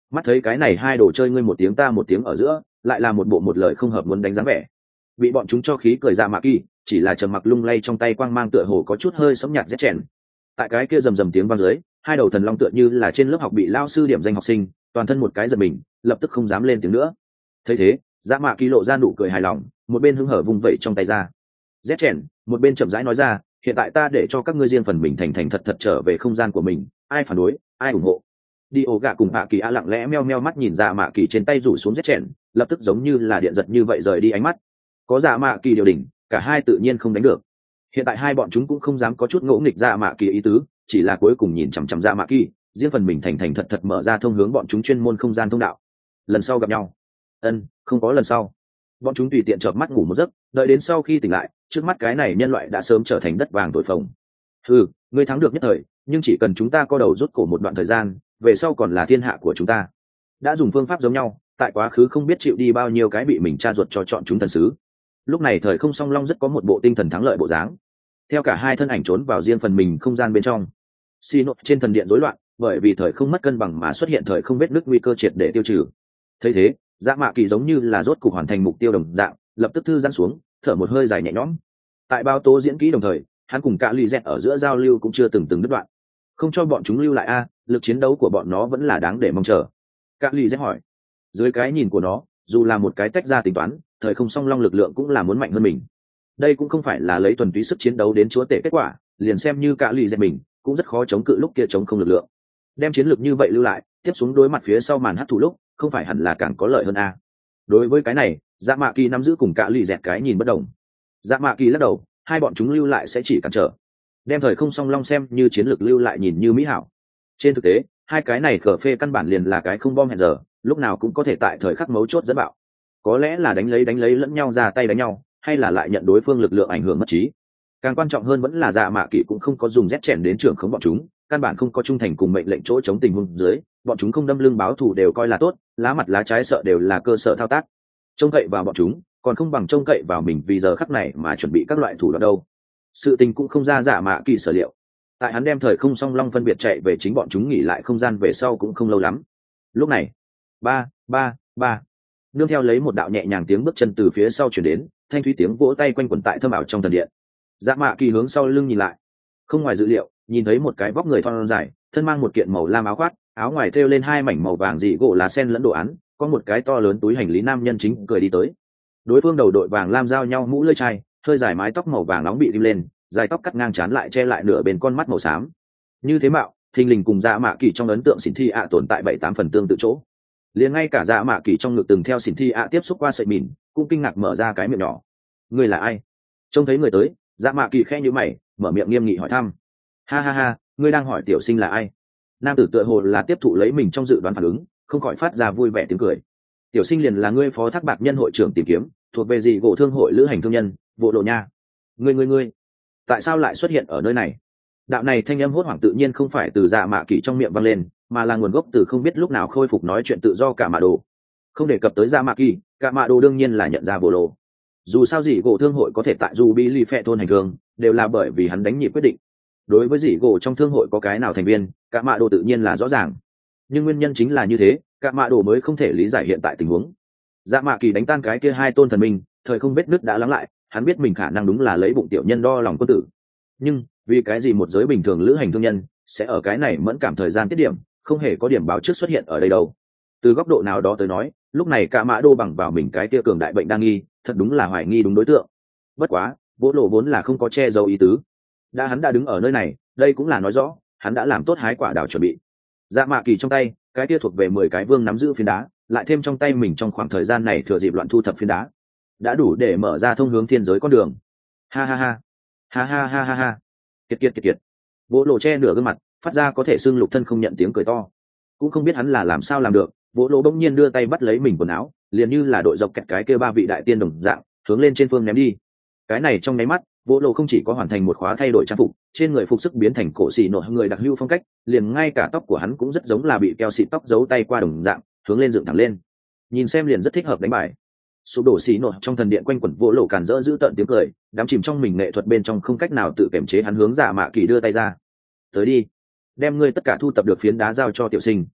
Mắt thấy cái này hai đồ chơi ngươi một tiếng ta một tiếng ở giữa, lại là một bộ một lời không hợp muốn đánh dáng vẻ. Bị bọn chúng cho khí cười dạ mạ kỳ, chỉ là trầm mặc lung lay trong tay quang mang tựa hồ có chút hơi sấm nhạt rét chèn. Tại cái kia rầm rầm tiếng vang dưới, hai đầu thần long tựa như là trên lớp học bị lao sư điểm danh học sinh, toàn thân một cái giật mình, lập tức không dám lên tiếng nữa. Thấy thế, dạ mạ kỳ lộ ra nụ cười hài lòng, một bên hứng hở vung vẩy trong tay ra. Rét chèn, một bên chậm rãi nói ra, hiện tại ta để cho các ngươi riêng phần mình thành thành thật thật trở về không gian của mình, ai phản đối, ai ủng hộ. Đi ổ gạ cùng hạ kỳ a lặng lẽ meo meo mắt nhìn dạ mạ kỳ trên tay rủ xuống rét chèn, lập tức giống như là điện giật như vậy rời đi ánh mắt. Có dạ mạ kỳ điều đỉnh, cả hai tự nhiên không đánh được. Hiện tại hai bọn chúng cũng không dám có chút ngỗ nghịch dạ mạ kỳ ý tứ, chỉ là cuối cùng nhìn chằm chằm dạ mạ kỳ, riêng phần mình thành thành thật thật mở ra thông hướng bọn chúng chuyên môn không gian thông đạo. Lần sau gặp nhau. Ân, không có lần sau. Bọn chúng tùy tiện chợp mắt ngủ một giấc, đợi đến sau khi tỉnh lại, trước mắt cái này nhân loại đã sớm trở thành đất vàng thổi phồng. Ừ, ngươi thắng được nhất thời, nhưng chỉ cần chúng ta co đầu rút cổ một đoạn thời gian, về sau còn là thiên hạ của chúng ta. Đã dùng phương pháp giống nhau, tại quá khứ không biết chịu đi bao nhiêu cái bị mình cha ruột cho chọn chúng thần sứ. Lúc này thời không song long rất có một bộ tinh thần thắng lợi bộ dáng. Theo cả hai thân ảnh trốn vào riêng phần mình không gian bên trong. Xi nốt trên thần điện rối loạn, bởi vì thời không mất cân bằng mà xuất hiện thời không vết nứt nguy cơ triệt để tiêu trừ. Thấy thế, dạ mạ kỳ giống như là rốt cục hoàn thành mục tiêu đồng dạng, lập tức thư giãn xuống, thở một hơi dài nhẹ nhõm. Tại bao tố diễn kỹ đồng thời, hắn cùng cả lì dẹt ở giữa giao lưu cũng chưa từng từng đứt đoạn. Không cho bọn chúng lưu lại a, lực chiến đấu của bọn nó vẫn là đáng để mong chờ. Cả lì dẹt hỏi. Dưới cái nhìn của nó, dù là một cái tách ra tính toán, thời không song long lực lượng cũng là muốn mạnh hơn mình. Đây cũng không phải là lấy thuần túy sức chiến đấu đến chúa tể kết quả, liền xem như cả lì dẹt mình cũng rất khó chống cự lúc kia chống không lực lượng. Đem chiến lược như vậy lưu lại, tiếp xuống đối mặt phía sau màn hấp thụ lúc, không phải hẳn là càng có lợi hơn a. Đối với cái này, dạ mạ kỳ nắm giữ cùng cả lì dẹt cái nhìn bất đồng. Dạ mạ kỳ lắc đầu, hai bọn chúng lưu lại sẽ chỉ cản trở. Đem thời không song long xem như chiến lược lưu lại nhìn như mỹ hảo. Trên thực tế, hai cái này cờ phê căn bản liền là cái không bom hẹn giờ, lúc nào cũng có thể tại thời khắc mấu chốt dẫn bạo. Có lẽ là đánh lấy đánh lấy lẫn nhau ra tay đánh nhau, hay là lại nhận đối phương lực lượng ảnh hưởng mất trí. Càng quan trọng hơn vẫn là dạ mạ kỳ cũng không có dùng rét chèn đến trưởng khống bọn chúng, căn bản không có trung thành cùng mệnh lệnh chỗ chống tình huống dưới, bọn chúng không đâm lưng báo thù đều coi là tốt, lá mặt lá trái sợ đều là cơ sở thao tác. Trông cậy vào bọn chúng, còn không bằng trông cậy vào mình vì giờ khắc này mà chuẩn bị các loại thủ đoạn đâu. Sự tình cũng không ra dạ mạ kỳ sở liệu. Tại hắn đem thời không song long phân biệt chạy về chính bọn chúng nghỉ lại không gian về sau cũng không lâu lắm. Lúc này, ba ba ba nương theo lấy một đạo nhẹ nhàng tiếng bước chân từ phía sau chuyển đến, thanh thúy tiếng vỗ tay quanh quẩn tại thâm ảo trong thần điện. Dạ mạ kỳ hướng sau lưng nhìn lại, không ngoài dự liệu, nhìn thấy một cái vóc người thon dài, thân mang một kiện màu lam áo khoác, áo ngoài thêu lên hai mảnh màu vàng dị gỗ lá sen lẫn đồ án, có một cái to lớn túi hành lý nam nhân chính cười đi tới. Đối phương đầu đội vàng lam giao nhau mũ lưỡi chai, hơi dài mái tóc màu vàng nóng bị rim lên, dài tóc cắt ngang trán lại che lại nửa bên con mắt màu xám. Như thế mạo, thình lình cùng dạ mạ kỳ trong ấn tượng xỉn thi ạ tồn tại bảy tám phần tương tự chỗ. Liền ngay cả dạ mạ kỳ trong ngực từng theo xỉn thi ạ tiếp xúc qua sợi mìn, cũng kinh ngạc mở ra cái miệng nhỏ. Người là ai? Trông thấy người tới, dạ mạ kỳ khẽ nhíu mày, mở miệng nghiêm nghị hỏi thăm. Ha ha ha, ngươi đang hỏi tiểu sinh là ai? Nam tử tựa hồ là tiếp thụ lấy mình trong dự đoán phản ứng, không khỏi phát ra vui vẻ tiếng cười. Tiểu sinh liền là ngươi phó thác bạc nhân hội trưởng tìm kiếm, thuộc về gì gỗ thương hội lữ hành thương nhân, Vô Lộ nha. Ngươi ngươi ngươi, tại sao lại xuất hiện ở nơi này? Đạo này thanh âm hốt hoảng tự nhiên không phải từ dạ mạ kỳ trong miệng vang lên, mà là nguồn gốc từ không biết lúc nào khôi phục nói chuyện tự do cả mạ đồ. Không đề cập tới dạ mạ kỳ, cả mạ đồ đương nhiên là nhận ra Vô Lộ. Dù sao gì gỗ thương hội có thể tại du bi ly phệ thôn hành thương, đều là bởi vì hắn đánh nhịp quyết định. Đối với gì gỗ trong thương hội có cái nào thành viên, cả mạ đồ tự nhiên là rõ ràng. Nhưng nguyên nhân chính là như thế, cả mạ đồ mới không thể lý giải hiện tại tình huống. Dạ mạ kỳ đánh tan cái kia hai tôn thần minh, thời không vết nứt đã lắng lại, hắn biết mình khả năng đúng là lấy bụng tiểu nhân đo lòng quân tử. Nhưng vì cái gì một giới bình thường lữ hành thương nhân sẽ ở cái này mẫn cảm thời gian tiết điểm không hề có điểm báo trước xuất hiện ở đây đâu? Từ góc độ nào đó tới nói, lúc này cả mã đô bằng vào mình cái kia cường đại bệnh đang nghi, thật đúng là hoài nghi đúng đối tượng. Bất quá, Vô Lộ vốn là không có che giấu ý tứ. Đã hắn đã đứng ở nơi này, đây cũng là nói rõ hắn đã làm tốt hái quả đào chuẩn bị. Dạ mạ kỳ trong tay cái kia thuộc về mười cái vương nắm giữ phiến đá, lại thêm trong tay mình trong khoảng thời gian này thừa dịp loạn thu thập phiến đá, đã đủ để mở ra thông hướng thiên giới con đường. Ha ha ha, ha ha ha ha ha, kiệt kiệt kiệt kiệt. Vô Lộ che nửa gương mặt, phát ra có thể xưng lục thân không nhận tiếng cười to. Cũng không biết hắn là làm sao làm được, Vô Lộ bỗng nhiên đưa tay bắt lấy mình quần áo, liền như là đội dọc kẹt cái kia ba vị đại tiên đồng dạng, hướng lên trên phương ném đi. Cái này trong nháy mắt, Vô Lộ không chỉ có hoàn thành một khóa thay đổi trang phục, trên người phục sức biến thành cổ xỉ nổi người đặc hữu phong cách, liền ngay cả tóc của hắn cũng rất giống là bị keo xịt tóc giấu tay qua đồng dạng, hướng lên dựng thẳng lên. Nhìn xem liền rất thích hợp đánh bài. Sụp đổ xỉ nổi trong thần điện quanh quẩn Vô Lộ càn rỡ giữ tợn tiếng cười, đắm chìm trong mình nghệ thuật bên trong không cách nào tự kiềm chế, hắn hướng Dạ Mạ Kỳ đưa tay ra. Tới đi, đem ngươi tất cả thu tập được phiến đá giao cho tiểu sinh,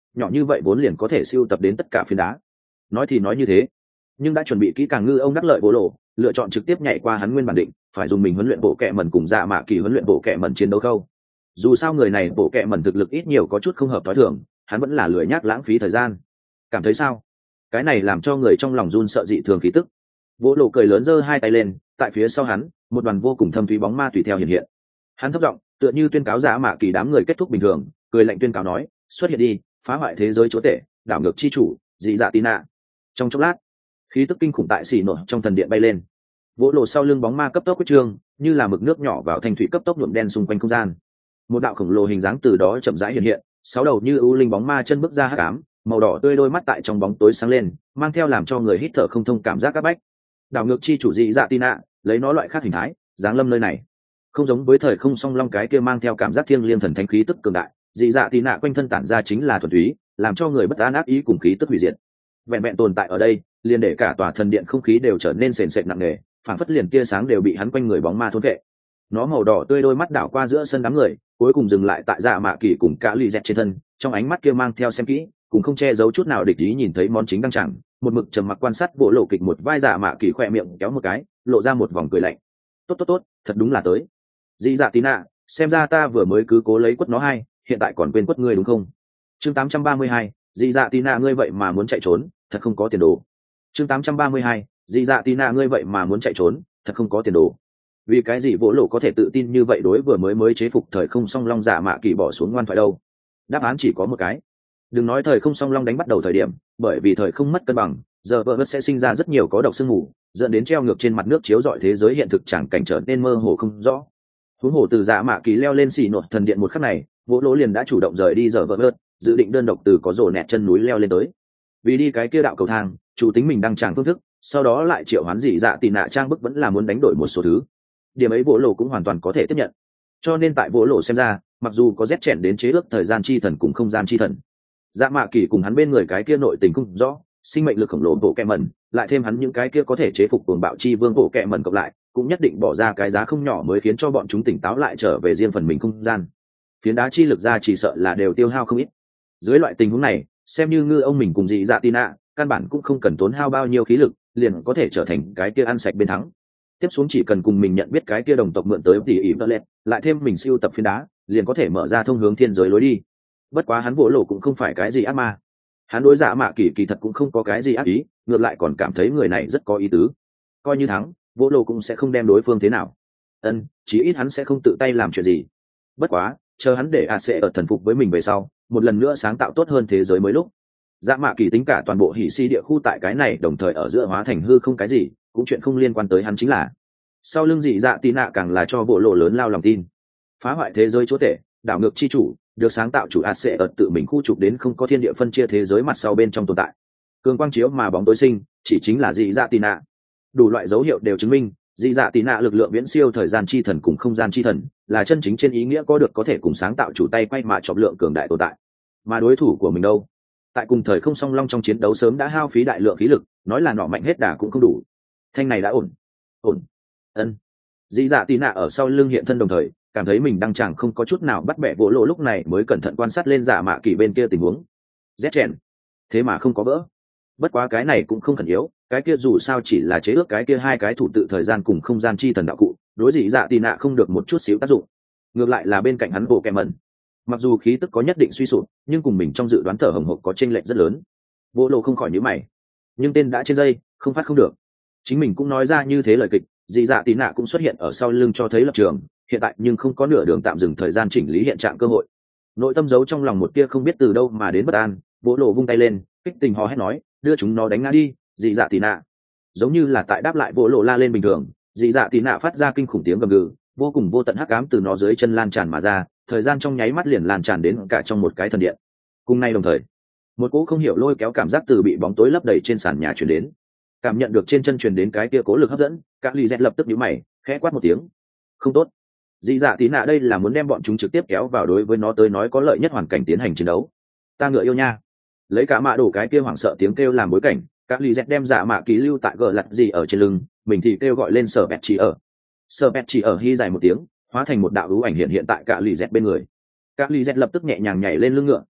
nhỏ như vậy vốn liền có thể siêu tập đến tất cả phiến đá. Nói thì nói như thế, nhưng đã chuẩn bị kỹ càng ngư ông đắc lợi bố lộ lựa chọn trực tiếp nhảy qua hắn nguyên bản định phải dùng mình huấn luyện bộ kệ mẩn cùng dạ mạ kỳ huấn luyện bộ kệ mẩn chiến đấu khâu. Dù sao người này bộ kệ mẩn thực lực ít nhiều có chút không hợp thói thường, hắn vẫn là lười nhác lãng phí thời gian. Cảm thấy sao? Cái này làm cho người trong lòng run sợ dị thường khí tức. Bố lộ cười lớn giơ hai tay lên, tại phía sau hắn một đoàn vô cùng thâm thúy bóng ma tùy theo hiện hiện. Hắn thấp giọng tựa như tuyên cáo dạ mạ kỳ đám người kết thúc bình thường, cười lạnh tuyên cáo nói, xuất hiện đi, phá hoại thế giới chúa tể, đảo ngược chi chủ dị dạ tí nạ. Trong chốc lát, khí tức kinh khủng tại xì nổi trong thần điện bay lên, vỗ lộ sau lưng bóng ma cấp tốc quyết trương, như là mực nước nhỏ vào thanh thủy cấp tốc nhuộm đen xung quanh không gian. Một đạo khổng lồ hình dáng từ đó chậm rãi hiện hiện, sáu đầu như ưu linh bóng ma chân bước ra hắc ám, màu đỏ tươi đôi mắt tại trong bóng tối sáng lên, mang theo làm cho người hít thở không thông cảm giác các bách. Đảo ngược chi chủ dị dạ tí nạ lấy nó loại khác hình thái dáng lâm nơi này, không giống với thời không song long cái kia mang theo cảm giác thiêng liêng thần thánh khí tức cường đại, dị dạ tí nạ quanh thân tản ra chính là thuần túy, làm cho người bất an ác ý cùng khí tức hủy diệt. Vẹn vẹn tồn tại ở đây, liền để cả tòa thần điện không khí đều trở nên sền sệt nặng nề, phảng phất liền tia sáng đều bị hắn quanh người bóng ma thôn vệ. Nó màu đỏ tươi đôi mắt đảo qua giữa sân đám người, cuối cùng dừng lại tại dạ mạ kỳ cùng cả lì dẹt trên thân, trong ánh mắt kia mang theo xem kỹ, cùng không che giấu chút nào địch ý nhìn thấy món chính đang chẳng, một mực trầm mặc quan sát bộ lộ kịch một vai dạ mạ kỳ khỏe miệng kéo một cái, lộ ra một vòng cười lạnh. Tốt tốt tốt, thật đúng là tới. Dị dạ tí nạ, xem ra ta vừa mới cứ cố lấy quất nó hay, hiện tại còn quên quất ngươi đúng không? Chương tám trăm ba mươi hai, dị dạ tí nạ ngươi vậy mà muốn chạy trốn, thật không có tiền đồ. Chương tám trăm ba mươi hai, dị dạ tí nạ ngươi vậy mà muốn chạy trốn, thật không có tiền đồ. Vì cái gì vỗ lộ có thể tự tin như vậy đối vừa mới mới chế phục thời không song long giả mạ kỳ bỏ xuống ngoan thoại đâu? Đáp án chỉ có một cái. Đừng nói thời không song long đánh bắt đầu thời điểm, bởi vì thời không mất cân bằng, giờ vợ sẽ sinh ra rất nhiều có độc sương mù, dẫn đến treo ngược trên mặt nước chiếu rọi thế giới hiện thực chẳng cảnh trở nên mơ hồ không rõ. Huống hồ từ giả mạ kỳ leo lên xì nột thần điện một khắc này, vỗ lỗ liền đã chủ động rời đi giờ vợ, dự định đơn độc từ có rổ nẹt chân núi leo lên tới. Vì đi cái kia đạo cầu thang, chủ tính mình đăng tràng phương thức, sau đó lại triệu hoán dị dạ tì nạ trang bức vẫn là muốn đánh đổi một số thứ. Điểm ấy vỗ lộ cũng hoàn toàn có thể tiếp nhận. Cho nên tại vỗ lộ xem ra, mặc dù có rét chèn đến chế ước thời gian chi thần cùng không gian chi thần, dạ mạ kỳ cùng hắn bên người cái kia nội tình không rõ, sinh mệnh lực khổng lồ bộ kẹ mẩn, lại thêm hắn những cái kia có thể chế phục cuồng bạo chi vương bộ kẹ mẩn cộng lại, cũng nhất định bỏ ra cái giá không nhỏ mới khiến cho bọn chúng tỉnh táo lại trở về riêng phần mình không gian. Phiến đá chi lực ra chỉ sợ là đều tiêu hao không ít. Dưới loại tình huống này, xem như ngư ông mình cùng dị dạ tì nạ, căn bản cũng không cần tốn hao bao nhiêu khí lực, liền có thể trở thành cái kia ăn sạch bên thắng. Tiếp xuống chỉ cần cùng mình nhận biết cái kia đồng tộc mượn tới tỉ ỉ lên, lại thêm mình siêu tập phiến đá, liền có thể mở ra thông hướng thiên giới lối đi. Bất quá hắn vỗ lộ cũng không phải cái gì ác ma, hắn đối dạ mạ kỳ kỳ thật cũng không có cái gì ác ý, ngược lại còn cảm thấy người này rất có ý tứ. Coi như thắng, vỗ lộ cũng sẽ không đem đối phương thế nào. Ân, chí ít hắn sẽ không tự tay làm chuyện gì. Bất quá, chờ hắn để a sẽ ở thần phục với mình về sau, một lần nữa sáng tạo tốt hơn thế giới mới lúc. Dạ mạ kỳ tính cả toàn bộ hỉ si địa khu tại cái này đồng thời ở giữa hóa thành hư không cái gì, cũng chuyện không liên quan tới hắn chính là. Sau lưng dị dạ tì nạ càng là cho vỗ lộ lớn lao lòng tin. Phá hoại thế giới chúa tể, đảo ngược chi chủ, được sáng tạo chủ a sẽ ở tự mình khu trục đến không có thiên địa phân chia thế giới mặt sau bên trong tồn tại. Cường quang chiếu mà bóng tối sinh, chỉ chính là dị dạ tì nạ. Đủ loại dấu hiệu đều chứng minh, dị dạ tì nạ lực lượng viễn siêu thời gian chi thần cùng không gian chi thần, là chân chính trên ý nghĩa có được có thể cùng sáng tạo chủ tay quay mà chọc lượng cường đại tồn tại. Mà đối thủ của mình đâu? Tại cùng thời không song long trong chiến đấu sớm đã hao phí đại lượng khí lực, nói là nọ mạnh hết đà cũng không đủ. Thanh này đã ổn. Ổn. Ân. Dị dạ tì nạ ở sau lưng hiện thân đồng thời, cảm thấy mình đang chẳng không có chút nào bắt bẻ vỗ lộ, lúc này mới cẩn thận quan sát lên giả mạ kỳ bên kia tình huống. Rét chèn. Thế mà không có vỡ. Bất quá cái này cũng không khẩn yếu, cái kia dù sao chỉ là chế ước cái kia hai cái thủ tự thời gian cùng không gian chi thần đạo cụ, đối dị dạ tì nạ không được một chút xíu tác dụng. Ngược lại là bên cạnh hắn bộ kẹ mẩn, mặc dù khí tức có nhất định suy sụp, nhưng cùng mình trong dự đoán thở hồng hộc có chênh lệch rất lớn. Vỗ lộ không khỏi nhíu mày, nhưng tên đã trên dây, không phát không được. Chính mình cũng nói ra như thế lời kịch, dị dạ tì nạ cũng xuất hiện ở sau lưng cho thấy lập trường, hiện tại nhưng không có nửa đường tạm dừng thời gian chỉnh lý hiện trạng cơ hội. Nội tâm giấu trong lòng một tia không biết từ đâu mà đến bất an, vỗ lộ vung tay lên, kích tình hò hét nói, đưa chúng nó đánh ngã đi, dị dạ tì nạ. Giống như là tại đáp lại vỗ lộ la lên bình thường, dị dạ tì nạ phát ra kinh khủng tiếng gầm gừ, vô cùng vô tận hắc ám từ nó dưới chân lan tràn mà ra, thời gian trong nháy mắt liền lan tràn đến cả trong một cái thần điện. Cùng nay đồng thời, một cỗ không hiểu lôi kéo cảm giác từ bị bóng tối lấp đầy trên sàn nhà truyền đến. Cảm nhận được trên chân truyền đến cái kia cố lực hấp dẫn, các ly dẹt lập tức nhíu mày, khẽ quát một tiếng. Không tốt. Dị dạ tí nạ đây là muốn đem bọn chúng trực tiếp kéo vào đối với nó tới nói có lợi nhất hoàn cảnh tiến hành chiến đấu. Ta ngựa yêu nha. Lấy cả mạ đổ cái kia hoảng sợ tiếng kêu làm bối cảnh, các ly dẹt đem dạ mạ ký lưu tại gờ lặt gì ở trên lưng, mình thì kêu gọi lên sở bẹt chỉ ở. Sở bẹt chỉ ở hy dài một tiếng, hóa thành một đạo hữu ảnh hiện hiện tại cả ly dẹt bên người. Các ly dẹt lập tức nhẹ nhàng nhảy lên lưng ngựa,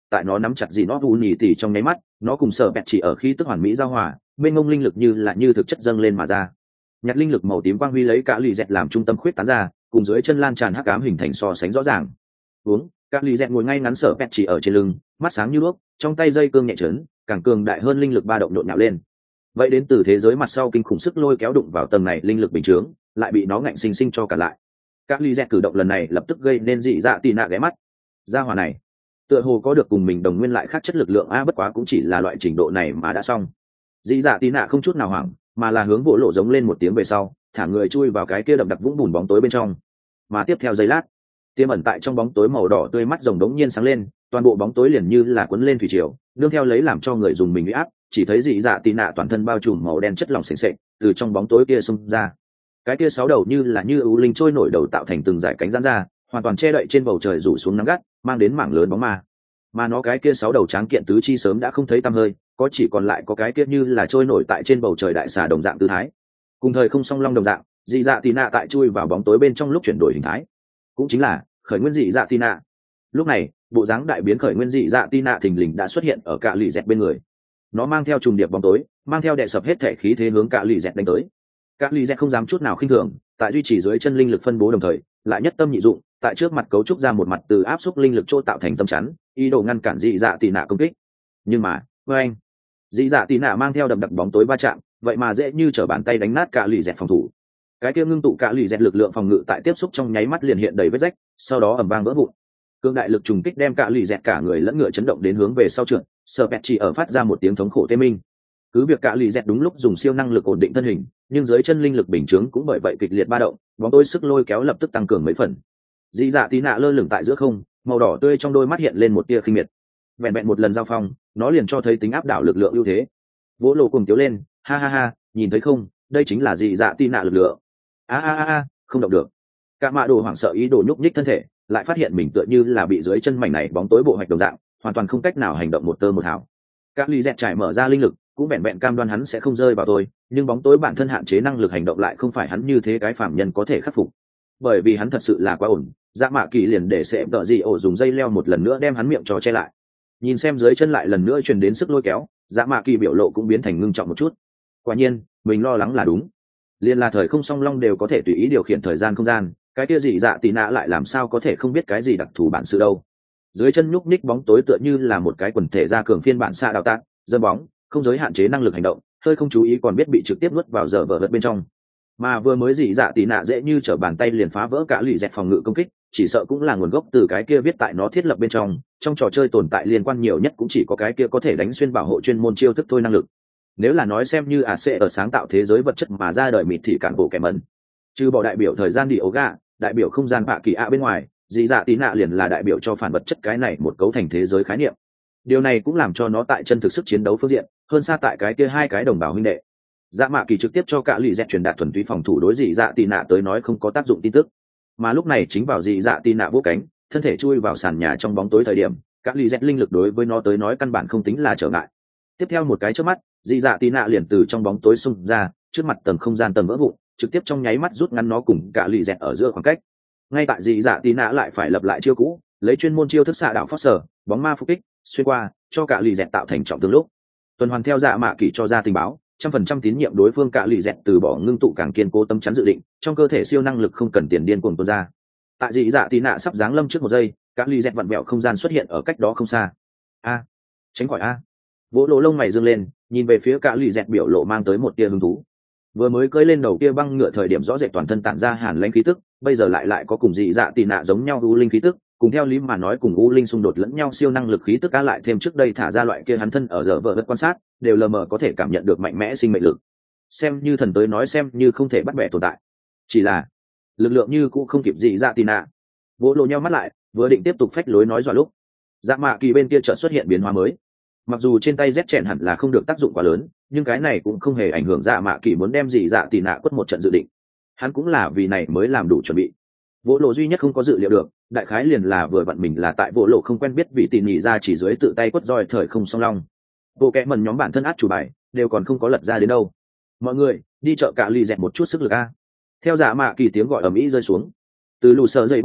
tại nó nắm chặt gì nó u nhì tỉ trong nháy mắt nó cùng sở bẹt chỉ ở khí tức hoàn mỹ giao hòa bên ngông linh lực như là như thực chất dâng lên mà ra. Nhặt linh lực màu tím quang huy lấy cả lì dẹt làm trung tâm khuyết tán ra, cùng dưới chân lan tràn hắc ám hình thành so sánh rõ ràng. Uống, cả lì dẹt ngồi ngay ngắn sở bẹt chỉ ở trên lưng, mắt sáng như đuốc, trong tay dây cương nhẹ chấn, càng cường đại hơn linh lực ba động nhộn nhạo lên. Vậy đến từ thế giới mặt sau kinh khủng sức lôi kéo đụng vào tầng này linh lực bình chướng, lại bị nó ngạnh sinh sinh cho cả lại. Các ly dẹt cử động lần này lập tức gây nên dị dạ tì nạ ghé mắt. Gia hỏa này tựa hồ có được cùng mình đồng nguyên lại khác chất lực lượng a, bất quá cũng chỉ là loại trình độ này mà đã xong. Dị dạ tì nạ không chút nào hoảng, mà là hướng vỗ lộ giống lên một tiếng về sau, thả người chui vào cái kia đậm đặc vũng bùn bóng tối bên trong. Mà tiếp theo giây lát, tiềm ẩn tại trong bóng tối màu đỏ tươi mắt rồng đống nhiên sáng lên, toàn bộ bóng tối liền như là cuốn lên thủy triều, nương theo lấy làm cho người dùng mình uy áp, chỉ thấy dị dạ tì nạ toàn thân bao trùm màu đen chất lỏng sền sệt từ trong bóng tối kia xông ra. Cái kia sáu đầu như là như ưu linh trôi nổi đầu tạo thành từng dải cánh giãn ra, hoàn toàn che đậy trên bầu trời rủ xuống nắng gắt, mang đến mảng lớn bóng ma. Mà nó cái kia sáu đầu tráng kiện tứ chi sớm đã không thấy tăm hơi, có chỉ còn lại có cái kia như là trôi nổi tại trên bầu trời đại xà đồng dạng tư thái. Cùng thời không song long đồng dạng, dị dạ tì nạ tại chui vào bóng tối bên trong lúc chuyển đổi hình thái, cũng chính là khởi nguyên dị dạ tì nạ. Lúc này, bộ dáng đại biến khởi nguyên dị dạ tì nạ thình lình đã xuất hiện ở cả lì dẹt bên người. Nó mang theo trùng điệp bóng tối, mang theo đè sập hết thể khí thế hướng cả lì dẹt đánh tới. Cả lì dẹt không dám chút nào khinh thường, tại duy trì dưới chân linh lực phân bố đồng thời, lại nhất tâm nhị dụng, tại trước mặt cấu trúc ra một mặt từ áp xúc linh lực chỗ tạo thành tâm chắn, ý đồ ngăn cản dị dạ tì nạ công kích. Nhưng mà, với anh, dị dạ tì nạ mang theo đậm đặc bóng tối va chạm, vậy mà dễ như trở bàn tay đánh nát cả lì dẹt phòng thủ. Cái kia ngưng tụ cả lì dẹt lực lượng phòng ngự tại tiếp xúc trong nháy mắt liền hiện đầy vết rách, sau đó ầm vang vỡ vụn. Cương đại lực trùng kích đem cả lì dẹt cả người lẫn ngựa chấn động đến hướng về sau trượt, sờ pẹt chỉ ở phát ra một tiếng thống khổ tê minh. Cứ việc cả lì dẹt đúng lúc dùng siêu năng lực ổn định thân hình, nhưng dưới chân linh lực bình chướng cũng bởi vậy kịch liệt ba động, bóng tối sức lôi kéo lập tức tăng cường mấy phần. Dị dạ tí nạ lơ lửng tại giữa không, màu đỏ tươi trong đôi mắt hiện lên một tia khinh miệt. Vẹn vẹn một lần giao phong, nó liền cho thấy tính áp đảo lực lượng ưu thế. Vỗ lộ cùng tiếu lên, ha ha ha, nhìn thấy không, đây chính là dị dạ tí nạ lực lượng. A a a a, không động được. Cả mạ đồ hoảng sợ ý đồ nhúc nhích thân thể, lại phát hiện mình tựa như là bị dưới chân mảnh này bóng tối bộ hoạch đồng dạng, hoàn toàn không cách nào hành động một tơ một hào. Các ly dẹt trải mở ra linh lực, cũng vẹn vẹn cam đoan hắn sẽ không rơi vào tôi, nhưng bóng tối bản thân hạn chế năng lực hành động lại không phải hắn như thế cái phạm nhân có thể khắc phục. Bởi vì hắn thật sự là quá ổn, dạ mạ kỳ liền để sẽ đợi gì ổ dùng dây leo một lần nữa đem hắn miệng trò che lại. Nhìn xem dưới chân lại lần nữa truyền đến sức lôi kéo, dạ mạ kỳ biểu lộ cũng biến thành ngưng trọng một chút. Quả nhiên, mình lo lắng là đúng. Liên là thời không song long đều có thể tùy ý điều khiển thời gian không gian, cái kia gì dạ tì nạ lại làm sao có thể không biết cái gì đặc thù bản sự đâu. Dưới chân nhúc nhích bóng tối tựa như là một cái quần thể gia cường phiên bản xa đào tác, dâm bóng, không giới hạn chế năng lực hành động, hơi không chú ý còn biết bị trực tiếp nuốt vào giờ vở vật bên trong. Mà vừa mới dị dạ tì nạ dễ như trở bàn tay liền phá vỡ cả lì dẹt phòng ngự công kích, chỉ sợ cũng là nguồn gốc từ cái kia viết tại nó thiết lập bên trong, trong trò chơi tồn tại liên quan nhiều nhất cũng chỉ có cái kia có thể đánh xuyên bảo hộ chuyên môn chiêu thức thôi năng lực. Nếu là nói xem như à sẽ ở sáng tạo thế giới vật chất mà ra đời mịt thì cản bộ kẻ mẩn, trừ bỏ đại biểu thời gian đi ấu gà, đại biểu không gian bạ kỳ ạ bên ngoài, dị dạ tí nạ liền là đại biểu cho phản vật chất cái này một cấu thành thế giới khái niệm. Điều này cũng làm cho nó tại chân thực sức chiến đấu phương diện hơn xa tại cái kia hai cái đồng bào huynh đệ. Dạ mạ kỳ trực tiếp cho cả lì dẹt truyền đạt thuần túy phòng thủ đối dị dạ tí nạ tới nói không có tác dụng tin tức, mà lúc này chính vào dị dạ tí nạ vỗ cánh thân thể chui vào sàn nhà trong bóng tối thời điểm, các lì dẹt linh lực đối với nó tới nói căn bản không tính là trở ngại. Tiếp theo một cái chớp mắt, dị dạ tí nạ liền từ trong bóng tối xung ra, trước mặt tầng không gian tầng vỡ vụn, trực tiếp trong nháy mắt rút ngắn nó cùng cả lì dẹt ở giữa khoảng cách. Ngay tại dị dạ tí nạ lại phải lập lại chiêu cũ, lấy chuyên môn chiêu thức xạ đạo Foster, bóng ma phục kích xuyên qua cho cả lì dẹt tạo thành trọng thương lúc, tuần hoàn theo dạ mạ kỳ cho ra tình báo, trăm phần trăm tín nhiệm đối phương cả lì dẹt từ bỏ ngưng tụ càng kiên cố tâm chắn dự định, trong cơ thể siêu năng lực không cần tiền điên cuồng tuôn ra. Tại dị dạ tí nạ sắp giáng lâm trước một giây, cả lì dẹt vặn vẹo không gian xuất hiện ở cách đó không xa. A, tránh khỏi a. Vỗ lỗ lông mày dương lên, nhìn về phía cả lì dẹt biểu lộ mang tới một tia hứng thú. Vừa mới cưỡi lên đầu kia băng ngựa thời điểm rõ rệt toàn thân tản ra hàn lãnh khí tức, bây giờ lại lại có cùng dị dạ tì nạ giống nhau u linh khí tức, cùng theo lý mà nói cùng u linh xung đột lẫn nhau siêu năng lực khí tức cá lại thêm trước đây thả ra loại kia hắn thân ở giờ vợ vật quan sát, đều lờ mờ có thể cảm nhận được mạnh mẽ sinh mệnh lực. Xem như thần tới nói xem như không thể bắt bẻ tồn tại. Chỉ là lực lượng như cũng không kịp dị dạ tì nạ. Vỗ lộ nhau mắt lại, vừa định tiếp tục phách lối nói dọa lúc, dạ mạ kỳ bên kia chợt xuất hiện biến hóa mới. Mặc dù trên tay rét chèn hẳn là không được tác dụng quá lớn, nhưng cái này cũng không hề ảnh hưởng dạ mạ kỳ muốn đem dị dạ tì nạ quất một trận dự định. Hắn cũng là vì này mới làm đủ chuẩn bị. Vỗ lộ duy nhất không có dự liệu được, đại khái liền là vừa vặn mình là tại vỗ lộ không quen biết vị tỉ nhị ra chỉ dưới tự tay quất roi thời không song long. Bộ kẽ mần nhóm bản thân át chủ bài đều còn không có lật ra đến đâu. Mọi người đi chợ cả lì dẹt một chút sức lực a. Theo dạ mạ kỳ tiếng gọi ầm ĩ rơi xuống, từ lù sờ dậy bắt đầu,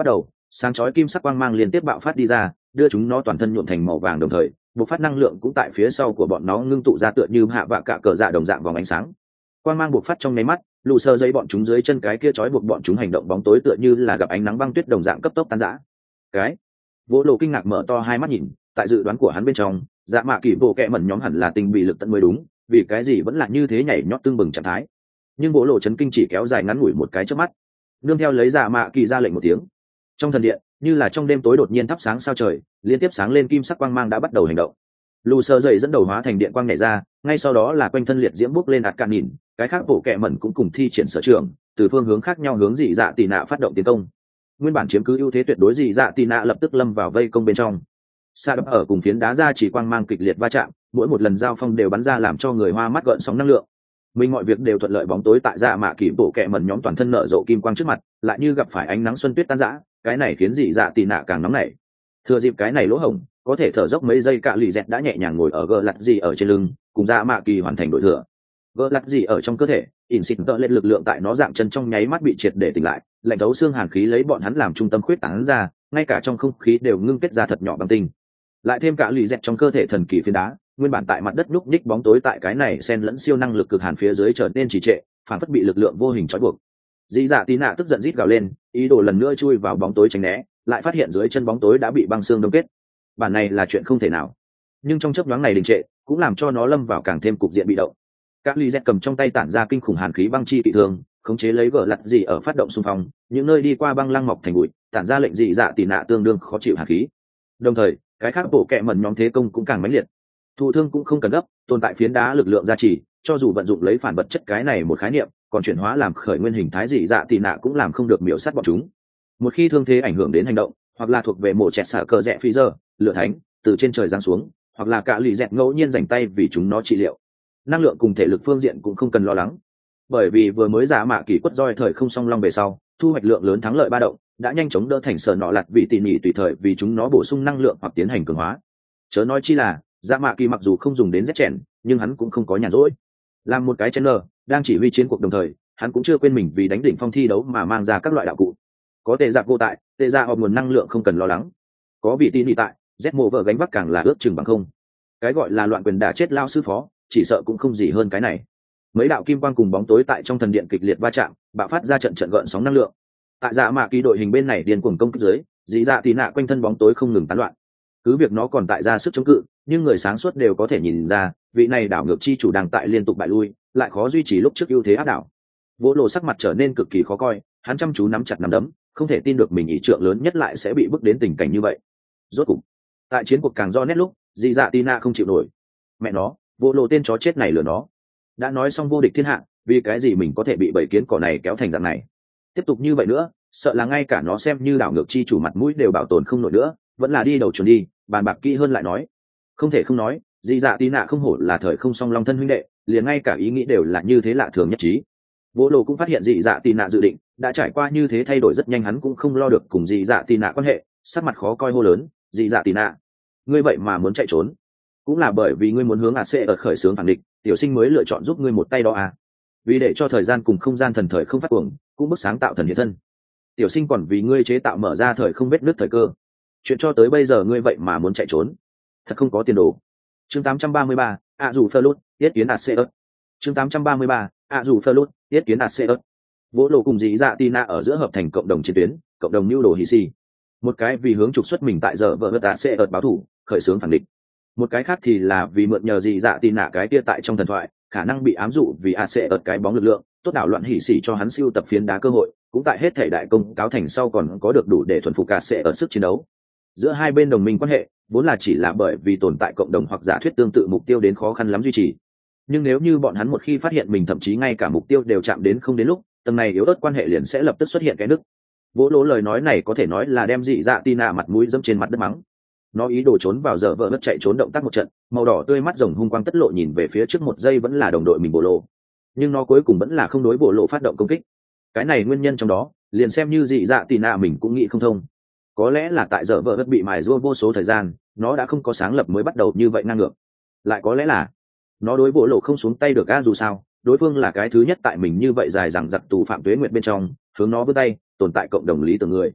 sáng chói kim sắc quang mang liên tiếp bạo phát đi ra, đưa chúng nó toàn thân nhuộm thành màu vàng, đồng thời bộc phát năng lượng cũng tại phía sau của bọn nó ngưng tụ ra tựa như hạ vạ cả cờ dạ đồng dạng vòng ánh sáng. Quang mang bộc phát trong nháy mắt, lù sơ dây bọn chúng dưới chân cái kia trói buộc bọn chúng hành động bóng tối tựa như là gặp ánh nắng băng tuyết đồng dạng cấp tốc tan rã. Cái Vỗ Lộ kinh ngạc mở to hai mắt nhìn, tại dự đoán của hắn bên trong, dạ mạ kỳ bộ kẹ mẩn nhóm hẳn là tinh bị lực tận mới đúng, vì cái gì vẫn là như thế nhảy nhót tương bừng trạng thái. Nhưng Vỗ Lộ chấn kinh chỉ kéo dài ngắn ngủi một cái chớp mắt. Nương theo lấy dạ mạ kỳ ra lệnh một tiếng, trong thần điện như là trong đêm tối đột nhiên thắp sáng sao trời, liên tiếp sáng lên kim sắc quang mang đã bắt đầu hành động. Lù sơ dậy dẫn đầu hóa thành điện quang nhảy ra, ngay sau đó là quanh thân liệt diễm bốc lên ạt cạn nhìn, cái khác bộ kẹ mẩn cũng cùng thi triển sở trường, từ phương hướng khác nhau hướng dị dạ tì nạ phát động tiến công. Nguyên bản chiếm cứ ưu thế tuyệt đối dị dạ tì nạ lập tức lâm vào vây công bên trong. Sa đập ở cùng phiến đá ra chỉ quang mang kịch liệt va chạm, mỗi một lần giao phong đều bắn ra làm cho người hoa mắt gợn sóng năng lượng. Mình mọi việc đều thuận lợi, bóng tối tại dạ mạ kỳ bộ kẹ mẩn nhóm toàn thân nở rộ kim quang trước mặt, lại như gặp phải ánh nắng xuân tuyết tan rã, cái này khiến dị dạ tì nạ càng nóng nảy. Thừa dịp cái này lỗ hổng, có thể thở dốc mấy giây, cả lì dẹt đã nhẹ nhàng ngồi ở gờ lặt gì ở trên lưng, cùng dạ mạ kỳ hoàn thành đội thừa. Gờ lặt gì ở trong cơ thể in xịt tợ lên lực lượng tại nó dạng chân trong nháy mắt bị triệt để tỉnh lại, lạnh thấu xương hàn khí lấy bọn hắn làm trung tâm khuyết tán ra, ngay cả trong không khí đều ngưng kết ra thật nhỏ băng tinh. Lại thêm cả lì dẹt trong cơ thể thần kỳ phiến đá, nguyên bản tại mặt đất núc ních bóng tối tại cái này xen lẫn siêu năng lực cực hàn phía dưới trở nên trì trệ, phản phất bị lực lượng vô hình trói buộc. Dĩ dạ tí nạ tức giận rít gào lên, ý đồ lần nữa chui vào bóng tối tránh né, lại phát hiện dưới chân bóng tối đã bị băng xương đông kết. Bản này là chuyện không thể nào, nhưng trong chớp nhoáng này đình trệ cũng làm cho nó lâm vào càng thêm cục diện bị động. Các ly dẹt cầm trong tay tản ra kinh khủng hàn khí băng chi kỵ thương, khống chế lấy vợ lặt gì ở phát động xung phong, những nơi đi qua băng lăng mọc thành bụi, tản ra lệnh dị dạ tỉ nạ tương đương khó chịu hàn khí. Đồng thời cái khác bộ kệ mẩn nhóm thế công cũng càng mãnh liệt. Thụ thương cũng không cần gấp, tồn tại phiến đá lực lượng gia trì, cho dù vận dụng lấy phản vật chất cái này một khái niệm, còn chuyển hóa làm khởi nguyên hình thái dị dạ tỉ nạ cũng làm không được miểu sát bọn chúng. Một khi thương thế ảnh hưởng đến hành động, hoặc là thuộc về mổ chẹt xả cờ rẽ phi giờ lửa thánh từ trên trời giáng xuống, hoặc là cả lì dẹt ngẫu nhiên dành tay vì chúng nó trị liệu, năng lượng cùng thể lực phương diện cũng không cần lo lắng, bởi vì vừa mới giả mạ kỳ quất roi thời không song long về sau thu hoạch lượng lớn thắng lợi ba động đã nhanh chóng đỡ thành sở nọ lặt vị tỉ mỉ tùy thời vì chúng nó bổ sung năng lượng hoặc tiến hành cường hóa. Chớ nói chi là giả mạ kỳ mặc dù không dùng đến rét chèn, nhưng hắn cũng không có nhàn rỗi. Làm một cái chen lờ đang chỉ huy chiến cuộc đồng thời, hắn cũng chưa quên mình vì đánh đỉnh phong thi đấu mà mang ra các loại đạo cụ. Có tệ giặc vô tại, tệ ra họp nguồn năng lượng không cần lo lắng. Có vị tỉ mỉ tại, z mộ vợ gánh vác càng là ước chừng bằng không. Cái gọi là loạn quyền đả chết lao sư phó, chỉ sợ cũng không gì hơn cái này. Mấy đạo kim quang cùng bóng tối tại trong thần điện kịch liệt va chạm, bạo phát ra trận trận gợn sóng năng lượng. Tại dạ mạ kỳ đội hình bên này điên cuồng công kích dưới, dĩ dạ tỉ nạ quanh thân bóng tối không ngừng tán loạn. Cứ việc nó còn tại ra sức chống cự, nhưng người sáng suốt đều có thể nhìn ra, vị này đảo ngược chi chủ đang tại liên tục bại lui, lại khó duy trì lúc trước ưu thế áp đảo. Vỗ Lộ sắc mặt trở nên cực kỳ khó coi, hắn chăm chú nắm chặt nắm đấm, không thể tin được mình ý trượng lớn nhất lại sẽ bị bước đến tình cảnh như vậy. Rốt cục, tại chiến cuộc càng do nét lúc, dĩ dạ tỉ nạ không chịu nổi. Mẹ nó, Vỗ Lộ tên chó chết này lừa nó. Đã nói xong vô địch thiên hạ, vì cái gì mình có thể bị bầy kiến cỏ này kéo thành dạng này? Tiếp tục như vậy nữa, sợ là ngay cả nó xem như đảo ngược chi chủ mặt mũi đều bảo tồn không nổi nữa, vẫn là đi đầu chuẩn đi, bàn bạc kỹ hơn lại nói. Không thể không nói, dị dạ tí nạ không hổ là thời không song long thân huynh đệ, liền ngay cả ý nghĩ đều là như thế lạ thường nhất trí. Vỗ Lộ cũng phát hiện dị dạ tí nạ dự định đã trải qua như thế thay đổi rất nhanh, hắn cũng không lo được cùng dị dạ tí nạ quan hệ, sắc mặt khó coi hô lớn, dị dạ tí nạ, ngươi vậy mà muốn chạy trốn? Cũng là bởi vì ngươi muốn hướng a xê ở khởi xướng phản địch, tiểu sinh mới lựa chọn giúp ngươi một tay đó à? Vì để cho thời gian cùng không gian thần thời không phát cuồng, cũng bức sáng tạo thần hiện thân, tiểu sinh còn vì ngươi chế tạo mở ra thời không vết nứt thời cơ. Chuyện cho tới bây giờ ngươi vậy mà muốn chạy trốn, thật không có tiền đồ. Chương tám trăm ba mươi ba, ạ dù phơ lút tiết kiến a xê ớt. Chương tám trăm ba mươi ba, ạ dù phơ lút tiết kiến a xê ớt. Vỗ Lộ cùng dị dạ tina ở giữa hợp thành cộng đồng chiến tuyến, cộng đồng lưu đồ hì xì. Một cái vì hướng trục xuất mình tại giờ vợ vợ a xê ớt báo thủ, khởi xướng phản địch. Một cái khác thì là vì mượn nhờ dị dạ tin nạ cái kia tại trong thần thoại khả năng bị ám dụ vì a sẽ ợt cái bóng lực lượng tốt đảo loạn hỉ xỉ cho hắn siêu tập phiến đá cơ hội, cũng tại hết thể đại công cáo thành sau còn có được đủ để thuần phục a sẽ ợt sức chiến đấu. Giữa hai bên đồng minh quan hệ vốn là chỉ là bởi vì tồn tại cộng đồng hoặc giả thuyết tương tự mục tiêu đến khó khăn lắm duy trì, nhưng nếu như bọn hắn một khi phát hiện mình thậm chí ngay cả mục tiêu đều chạm đến không đến lúc, tầng này yếu ớt quan hệ liền sẽ lập tức xuất hiện cái nứt. Vỗ Lỗ lời nói này có thể nói là đem dị dạ tin nạ mặt mũi dẫm trên mặt đất mắng. Nó ý đồ trốn vào giờ vợ mất chạy trốn động tác một trận, màu đỏ tươi mắt rồng hung quang tất lộ nhìn về phía trước một giây vẫn là đồng đội mình Bộ Lộ, nhưng nó cuối cùng vẫn là không đối Bộ Lộ phát động công kích. Cái này nguyên nhân trong đó liền xem như dị dạ tì nạ mình cũng nghĩ không thông. Có lẽ là tại giờ vợ mất bị mài rua vô số thời gian, nó đã không có sáng lập mới bắt đầu như vậy ngang ngược. Lại có lẽ là nó đối Bộ Lộ không xuống tay được a, dù sao đối phương là cái thứ nhất tại mình như vậy dài dằng dặc tù phạm tuế nguyệt bên trong hướng nó vươn tay, tồn tại cộng đồng lý tưởng người.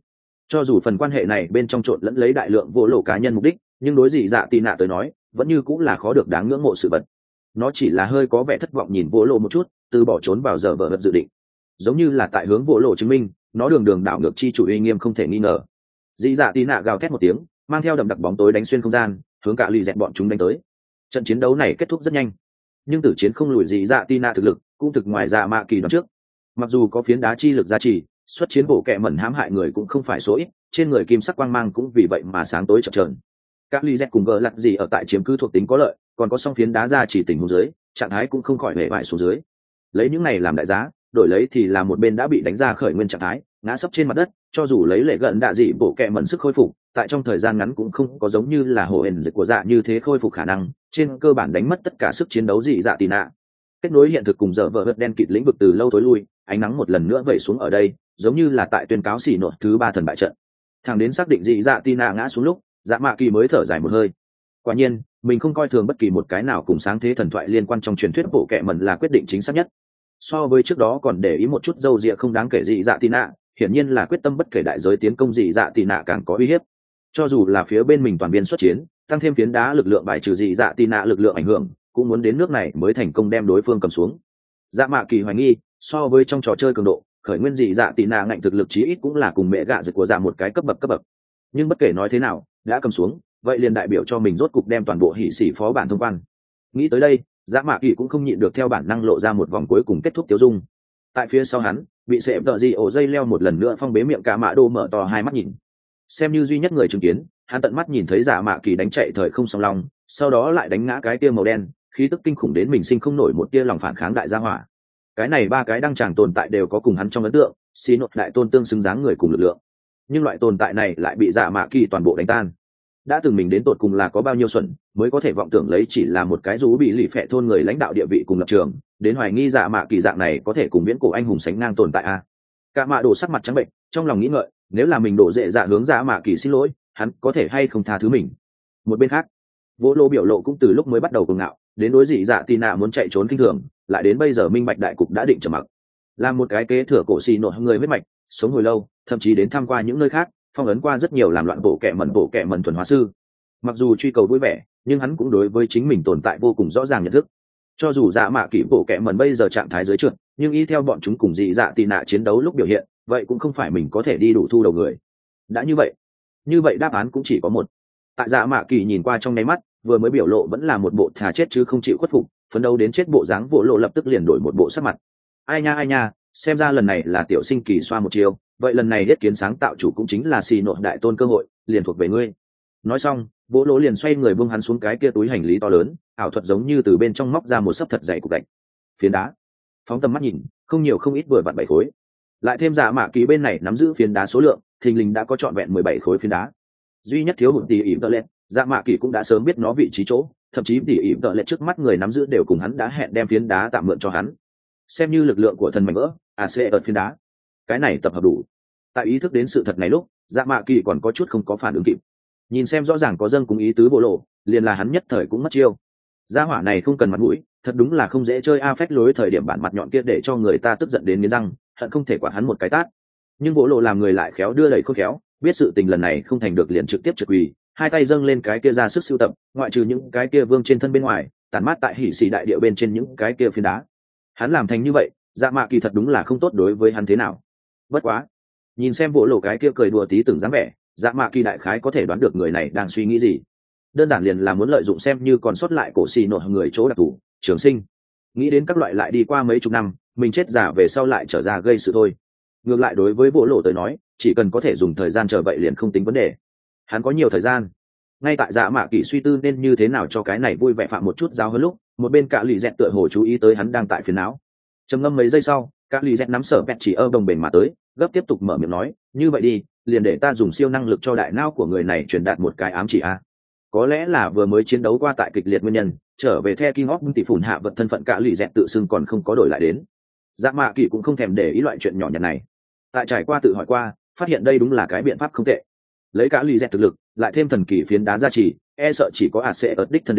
Cho dù phần quan hệ này bên trong trộn lẫn lấy đại lượng vô lộ cá nhân mục đích, nhưng đối dị dạ tì nạ tới nói vẫn như cũng là khó được đáng ngưỡng mộ sự vật. Nó chỉ là hơi có vẻ thất vọng nhìn vô lộ một chút, từ bỏ trốn vào giờ vợ vật dự định, giống như là tại hướng vô lộ chứng minh nó đường đường đảo ngược chi chủ uy nghiêm không thể nghi ngờ. Dị dạ tì nạ gào thét một tiếng, mang theo đậm đặc bóng tối đánh xuyên không gian, hướng cả lì dẹt bọn chúng đánh tới. Trận chiến đấu này kết thúc rất nhanh, nhưng tử chiến không lùi dị dạ tì nạ thực lực cũng thực ngoài dạ mạ kỳ đoán trước. Mặc dù có phiến đá chi lực gia trì, xuất chiến bộ kệ mẩn hãm hại người cũng không phải số ít, trên người kim sắc quang mang cũng vì vậy mà sáng tối chập chờn. Các ly z cùng gờ lặt gì ở tại chiếm cứ thuộc tính có lợi, còn có song phiến đá ra chỉ tình huống dưới, trạng thái cũng không khỏi hề bại xuống dưới. Lấy những này làm đại giá, đổi lấy thì là một bên đã bị đánh ra khởi nguyên trạng thái, ngã sấp trên mặt đất, cho dù lấy lệ gần đạ dị bộ kệ mẩn sức khôi phục, tại trong thời gian ngắn cũng không có giống như là hồ hển dịch của dạ như thế khôi phục khả năng, trên cơ bản đánh mất tất cả sức chiến đấu dị dạ tì nạ. Kết nối hiện thực cùng giờ vợ vật đen kịt lĩnh vực từ lâu tối lui, ánh nắng một lần nữa vẩy xuống ở đây, giống như là tại tuyên cáo xỉ nộ thứ ba thần bại trận. Thằng đến xác định dị dạ tì nạ ngã xuống lúc, dạ mạ kỳ mới thở dài một hơi. Quả nhiên mình không coi thường bất kỳ một cái nào cùng sáng thế thần thoại liên quan trong truyền thuyết bộ kệ mẩn là quyết định chính xác nhất. So với trước đó còn để ý một chút dâu dịa không đáng kể dị dạ tì nạ, hiển nhiên là quyết tâm bất kể đại giới tiến công dị dạ tì nạ càng có uy hiếp. Cho dù là phía bên mình toàn viên xuất chiến, tăng thêm phiến đá lực lượng bài trừ dị dạ tì nạ lực lượng ảnh hưởng, cũng muốn đến nước này mới thành công đem đối phương cầm xuống. Dạ mạ kỳ hoài nghi, so với trong trò chơi cường độ, khởi nguyên dị dạ tì nạ ngạnh thực lực chí ít cũng là cùng mẹ gạ dịch của dạ một cái cấp bậc cấp bậc. Nhưng bất kể nói thế nào, đã cầm xuống, vậy liền đại biểu cho mình rốt cục đem toàn bộ hỷ sĩ phó bản thông quan. Nghĩ tới đây, dạ mạ kỳ cũng không nhịn được theo bản năng lộ ra một vòng cuối cùng kết thúc tiêu dung. Tại phía sau hắn, bị sẹp đợi gì ổ dây leo một lần nữa phong bế miệng cả mạ đô mở to hai mắt nhìn. Xem như duy nhất người chứng kiến, hắn tận mắt nhìn thấy dạ mạ kỳ đánh chạy thời không song long, sau đó lại đánh ngã cái tia màu đen, khí tức kinh khủng đến mình sinh không nổi một tia lòng phản kháng đại gia hỏa. Cái này ba cái đăng tràng tồn tại đều có cùng hắn trong ấn tượng, xí nốt đại tôn tương xứng dáng người cùng lực lượng. Nhưng loại tồn tại này lại bị dạ mạ kỳ toàn bộ đánh tan. Đã từng mình đến tột cùng là có bao nhiêu xuẩn mới có thể vọng tưởng lấy chỉ là một cái rú bị lì phệ thôn người lãnh đạo địa vị cùng lập trường, đến hoài nghi dạ mạ kỳ dạng này có thể cùng viễn cổ anh hùng sánh ngang tồn tại a. Cả mạ đổ sắc mặt trắng bệnh, trong lòng nghĩ ngợi, nếu là mình đổ dễ dạ hướng dạ mạ kỳ xin lỗi, hắn có thể hay không tha thứ mình. Một bên khác, Vô Lô biểu lộ cũng từ lúc mới bắt đầu cuồng ngạo, đến đối dị dạ tì nạ muốn chạy trốn kinh thường, lại đến bây giờ minh bạch đại cục đã định trầm mặc. Làm một cái kế thừa cổ xì nổi người huyết mạch, sống hồi lâu, thậm chí đến tham qua những nơi khác, phong ấn qua rất nhiều làm loạn bộ kệ mẩn bộ kệ mẩn thuần hóa sư. Mặc dù truy cầu vui vẻ, nhưng hắn cũng đối với chính mình tồn tại vô cùng rõ ràng nhận thức. Cho dù dạ mạ kỷ bộ kệ mẩn bây giờ trạng thái dưới trượt, nhưng y theo bọn chúng cùng dị dạ tì nạ chiến đấu lúc biểu hiện, vậy cũng không phải mình có thể đi đủ thu đầu người. Đã như vậy, như vậy đáp án cũng chỉ có một. Tại dạ mạ kỳ nhìn qua trong nháy mắt, vừa mới biểu lộ vẫn là một bộ thà chết chứ không chịu khuất phục, phấn đấu đến chết bộ dáng Vô Lộ lập tức liền đổi một bộ sắc mặt. Ai nha ai nha, xem ra lần này là tiểu sinh kỳ xoa một chiều, vậy lần này yết kiến sáng tạo chủ cũng chính là xì nội đại tôn cơ hội, liền thuộc về ngươi. Nói xong, Vô Lộ liền xoay người buông hắn xuống cái kia túi hành lý to lớn, ảo thuật giống như từ bên trong móc ra một sấp thật dày cục gạch. Phiến đá, phóng tầm mắt nhìn, không nhiều không ít vừa vặn bảy khối. Lại thêm dạ mạ kỳ bên này nắm giữ phiến đá số lượng, thình lình đã có trọn vẹn mười bảy khối phiến đá. Duy nhất thiếu hụt tỉ ỉm tợ lệ, dạ mạ kỳ cũng đã sớm biết nó vị trí chỗ, thậm chí tỉ ỉm tợ lệ trước mắt người nắm giữ đều cùng hắn đã hẹn đem phiến đá tạm mượn cho hắn, xem như lực lượng của thần mảnh vỡ a c ở phiến đá. Cái này tập hợp đủ. Tại ý thức đến sự thật này lúc, dạ mạ kỳ còn có chút không có phản ứng kịp. Nhìn xem rõ ràng có dâng cùng ý tứ Vô Lộ, liền là hắn nhất thời cũng mất chiêu. Gia hỏa này không cần mặt mũi, thật đúng là không dễ chơi a. Phách lối thời điểm bản mặt nhọn kia để cho người ta tức giận đến nghiến răng, hận không thể quạt hắn một cái tát. Nhưng Vô Lộ làm người lại khéo đưa đẩy khôn khéo, biết sự tình lần này không thành được liền trực tiếp trượt quỳ, hai tay dâng lên cái kia ra sức sưu tập, ngoại trừ những cái kia vương trên thân bên ngoài, tàn mát tại hỉ xì đại địa bên trên những cái kia phiến đá. Hắn làm thành như vậy, dạ mạ kỳ thật đúng là không tốt đối với hắn thế nào. Bất quá, nhìn xem Vô Lộ cái kia cười đùa tí tưởng dáng vẻ, dạ mạ kỳ đại khái có thể đoán được người này đang suy nghĩ gì. Đơn giản liền là muốn lợi dụng xem như còn sót lại cổ xì nổi người chỗ đặc thù, trường sinh. Nghĩ đến các loại lại đi qua mấy chục năm, mình chết giả về sau lại trở ra gây sự thôi. Ngược lại đối với Vô Lộ tới nói, chỉ cần có thể dùng thời gian chờ vậy liền không tính vấn đề. Hắn có nhiều thời gian. Ngay tại dạ mạ kỳ suy tư nên như thế nào cho cái này vui vẻ phạm một chút giao hơn lúc, một bên cả lì dẹt tựa hồ chú ý tới hắn đang tại phiền não. Trầm ngâm mấy giây sau, cả lì dẹt nắm sở pẹt chỉ ơ đồng bền mà tới, gấp tiếp tục mở miệng nói, như vậy đi, liền để ta dùng siêu năng lực cho đại não của người này truyền đạt một cái ám chỉ a. Có lẽ là vừa mới chiến đấu qua tại kịch liệt nguyên nhân, trở về The King of tỷ phủn hạ vật thân phận cả lì dẹt tự xưng còn không có đổi lại đến. Dạ mạ kỳ cũng không thèm để ý loại chuyện nhỏ nhặt này. Tại trải qua tự hỏi qua, phát hiện đây đúng là cái biện pháp không tệ. Lấy cả lì dẹt thực lực, lại thêm thần kỳ phiến đá gia trì, e sợ chỉ có ạt sẽ ớt đích thân đến,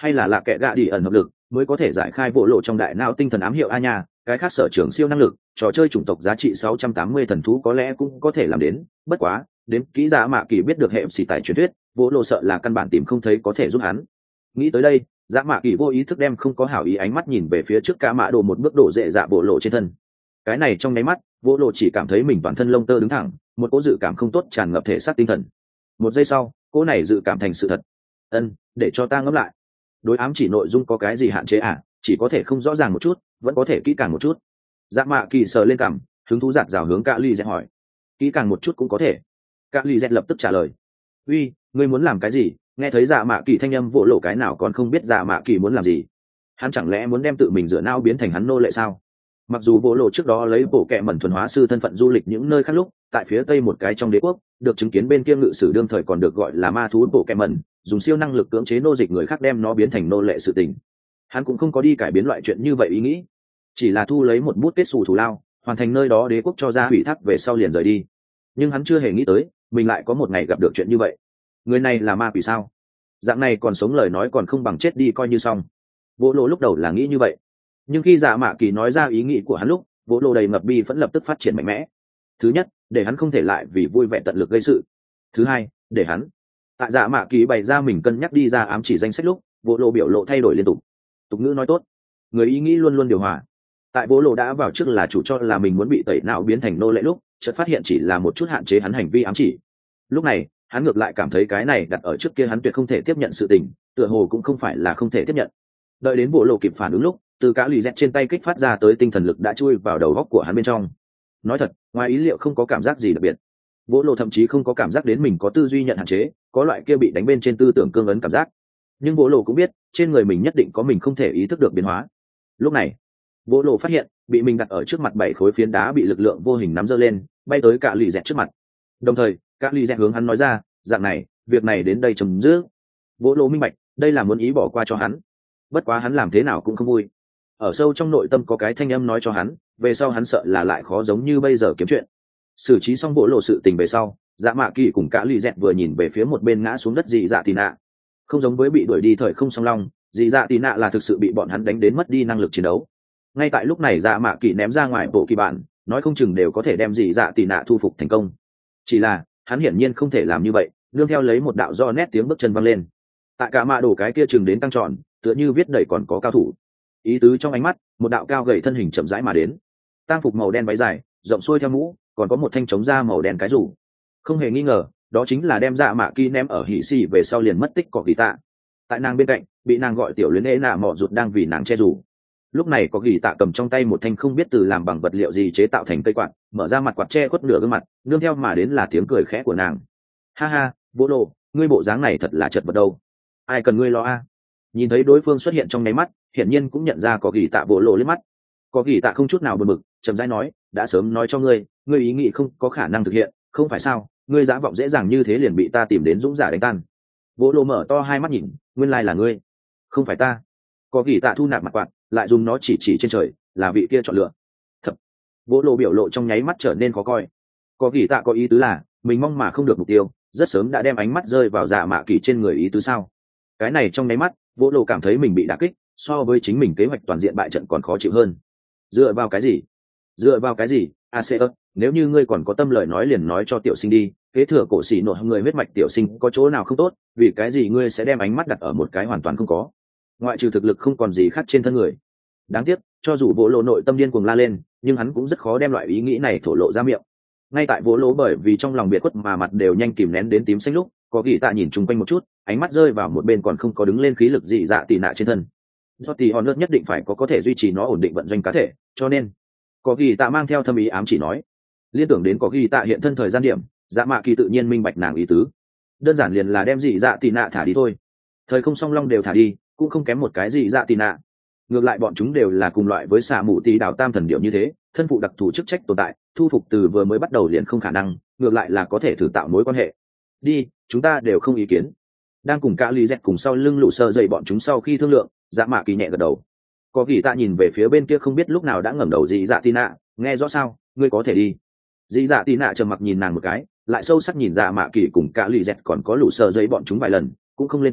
hay là là kẻ gạ đi ẩn hợp lực mới có thể giải khai bộ lộ trong đại não tinh thần ám hiệu a nha. Cái khác sở trường siêu năng lực trò chơi chủng tộc giá trị sáu trăm tám mươi thần thú có lẽ cũng có thể làm đến, bất quá đến kỹ giả mạ kỳ biết được hệ xì tại truyền thuyết, bộ lộ sợ là căn bản tìm không thấy có thể giúp hắn. Nghĩ tới đây, dạ mạ kỳ vô ý thức đem không có hảo ý ánh mắt nhìn về phía trước cả mạ đồ một bước đổ dệ dạ bộ lộ trên thân. Cái này trong nháy mắt, bộ lộ chỉ cảm thấy mình toàn thân lông tơ đứng thẳng, một cỗ dự cảm không tốt tràn ngập thể xác tinh thần. Một giây sau, cỗ này dự cảm thành sự thật. Ân, để cho ta ngẫm lại. Đối ám chỉ nội dung có cái gì hạn chế à? Chỉ có thể không rõ ràng một chút, vẫn có thể kỹ càng một chút. Dạ mạ kỳ sờ lên cằm, hứng thú giạt rào hướng cả ly dẹt hỏi. Kỹ càng một chút cũng có thể. Cả ly dẹt lập tức trả lời. Uy, ngươi muốn làm cái gì? Nghe thấy dạ mạ kỳ thanh âm vỗ lộ cái nào còn không biết dạ mạ kỳ muốn làm gì. Hắn chẳng lẽ muốn đem tự mình rửa não biến thành hắn nô lệ sao? Mặc dù vỗ lộ trước đó lấy bộ kệ mẩn thuần hóa sư thân phận du lịch những nơi khác lúc, tại phía tây một cái trong đế quốc, được chứng kiến bên kia ngự sử đương thời còn được gọi là ma thú bộ kệ mẩn, dùng siêu năng lực cưỡng chế nô dịch người khác đem nó biến thành nô lệ sự tình. Hắn cũng không có đi cải biến loại chuyện như vậy ý nghĩ, chỉ là thu lấy một bút kết xù thù lao, hoàn thành nơi đó đế quốc cho ra ủy thác về sau liền rời đi. Nhưng hắn chưa hề nghĩ tới mình lại có một ngày gặp được chuyện như vậy. Người này là ma quỷ sao? Dạng này còn sống lời nói còn không bằng chết đi coi như xong. Vỗ lộ lúc đầu là nghĩ như vậy, nhưng khi dạ mạ kỳ nói ra ý nghĩ của hắn lúc, vỗ lộ đầy ngập bi vẫn lập tức phát triển mạnh mẽ. Thứ nhất, để hắn không thể lại vì vui vẻ tận lực gây sự. Thứ hai, để hắn tại dạ mạ kỳ bày ra mình cân nhắc đi ra ám chỉ danh sách lúc, vỗ lộ biểu lộ thay đổi liên tục. Tục ngữ nói tốt, người ý nghĩ luôn luôn điều hòa. Tại vỗ lộ đã vào trước là chủ cho là mình muốn bị tẩy não biến thành nô lệ lúc, chợt phát hiện chỉ là một chút hạn chế hắn hành vi ám chỉ. Lúc này hắn ngược lại cảm thấy cái này đặt ở trước kia hắn tuyệt không thể tiếp nhận sự tình, tựa hồ cũng không phải là không thể tiếp nhận. Đợi đến bộ lộ kịp phản ứng lúc, từ cá lì dẹt trên tay kích phát ra tới tinh thần lực đã chui vào đầu góc của hắn bên trong. Nói thật, ngoài ý liệu không có cảm giác gì đặc biệt. Bộ lộ thậm chí không có cảm giác đến mình có tư duy nhận hạn chế, có loại kia bị đánh bên trên tư tưởng cương ấn cảm giác. Nhưng bộ lộ cũng biết, trên người mình nhất định có mình không thể ý thức được biến hóa. Lúc này, bộ lộ phát hiện bị mình đặt ở trước mặt bảy khối phiến đá bị lực lượng vô hình nắm giơ lên, bay tới cả lì dẹt trước mặt. Đồng thời, cả lì dẹt hướng hắn nói ra, dạng này, việc này đến đây chấm dứt. Bộ lộ minh bạch, đây là muốn ý bỏ qua cho hắn. Bất quá hắn làm thế nào cũng không vui. Ở sâu trong nội tâm có cái thanh âm nói cho hắn, về sau hắn sợ là lại khó giống như bây giờ kiếm chuyện. Xử trí xong bộ lộ sự tình về sau, dạ mạ kỳ cùng cả lì dẹt vừa nhìn về phía một bên ngã xuống đất dị dạ tì nạ. Không giống với bị đuổi đi thời không song long, dị dạ tì nạ là thực sự bị bọn hắn đánh đến mất đi năng lực chiến đấu. Ngay tại lúc này dạ mạ kỳ ném ra ngoài bộ kỳ bản, nói không chừng đều có thể đem dị dạ tì nạ thu phục thành công. Chỉ là hắn hiển nhiên không thể làm như vậy, nương theo lấy một đạo do nét tiếng bước chân văng lên. Tại cả mạ đổ cái kia chừng đến tăng tròn, tựa như viết đầy còn có cao thủ. Ý tứ trong ánh mắt, một đạo cao gầy thân hình chậm rãi mà đến. Tang phục màu đen váy dài, rộng xuôi theo mũ, còn có một thanh chống da màu đen cái rủ. Không hề nghi ngờ, đó chính là đem dạ mạ kỳ ném ở hỉ xì về sau liền mất tích cỏ gỉ tạ. Tại nàng bên cạnh, bị nàng gọi tiểu luyến ế nạ mọ rụt đang vì nàng che rủ. Lúc này có gỉ tạ cầm trong tay một thanh không biết từ làm bằng vật liệu gì chế tạo thành cây quạt, mở ra mặt quạt che khuất nửa gương mặt, nương theo mà đến là tiếng cười khẽ của nàng. Ha ha, Vô Lộ, ngươi bộ dáng này thật là chật vật đâu. Ai cần ngươi lo a? Nhìn thấy đối phương xuất hiện trong nháy mắt, hiển nhiên cũng nhận ra có gỉ tạ Vô Lộ liếc mắt. Có gỉ tạ không chút nào buồn bực, chậm rãi nói, đã sớm nói cho ngươi, ngươi ý nghĩ không có khả năng thực hiện, không phải sao? Ngươi dã vọng dễ dàng như thế liền bị ta tìm đến dũng giả đánh tan. Vô Lộ mở to hai mắt nhìn, nguyên lai là ngươi, không phải ta. Có gỉ tạ thu nạp mặt quạt, lại dùng nó chỉ chỉ trên trời, là vị kia chọn lựa. Thật. Vô Lộ biểu lộ trong nháy mắt trở nên khó coi. Có gỉ tạ có ý tứ là mình mong mà không được mục tiêu, rất sớm đã đem ánh mắt rơi vào dạ mạ kỳ trên người ý tứ sao? Cái này trong nháy mắt, Vô Lộ cảm thấy mình bị đả kích, so với chính mình kế hoạch toàn diện bại trận còn khó chịu hơn. Dựa vào cái gì? Dựa vào cái gì? A C ơ, nếu như ngươi còn có tâm lời nói liền nói cho tiểu sinh đi, kế thừa cổ sĩ nội người huyết mạch tiểu sinh có chỗ nào không tốt, vì cái gì ngươi sẽ đem ánh mắt đặt ở một cái hoàn toàn không có, ngoại trừ thực lực không còn gì khác trên thân người. Đáng tiếc, cho dù Vô Lộ nội tâm điên cuồng la lên, nhưng hắn cũng rất khó đem loại ý nghĩ này thổ lộ ra miệng. Ngay tại Vô Lộ bởi vì trong lòng biệt khuất mà mặt đều nhanh kìm nén đến tím xanh lúc, có gỉ tạ nhìn chung quanh một chút, ánh mắt rơi vào một bên còn không có đứng lên khí lực dị dạ tỉ nạ trên thân. Do thì hòn nhất định phải có có thể duy trì nó ổn định vận doanh cá thể, cho nên có gỉ tạ mang theo thâm ý ám chỉ nói. Liên tưởng đến có gỉ tạ hiện thân thời gian điểm, dạ mạ kỳ tự nhiên minh bạch nàng ý tứ. Đơn giản liền là đem dị dạ tỉ nạ thả đi thôi. Thời không song long đều thả đi, cũng không kém một cái dị dạ tỉ nạ. Ngược lại bọn chúng đều là cùng loại với xạ mù tì đào tam thần điệu như thế, thân phụ đặc thù chức trách tồn tại, thu phục từ vừa mới bắt đầu liền không khả năng, ngược lại là có thể thử tạo mối quan hệ. Đi, chúng ta đều không ý kiến. Đang cùng cả Lý Dẹt cùng sau lưng lũ sơ dậy bọn chúng sau khi thương lượng, dạ mạ kỳ nhẹ gật đầu. Có gỉ tạ nhìn về phía bên kia không biết lúc nào đã ngẩng đầu dị dạ tì nạ, nghe rõ sao, ngươi có thể đi. Dị dạ tì nạ trầm mặc nhìn nàng một cái, lại sâu sắc nhìn dạ mạ kỳ cùng cả Lý Dẹt còn có lũ sơ dậy bọn chúng vài lần, cũng không lên tiếng,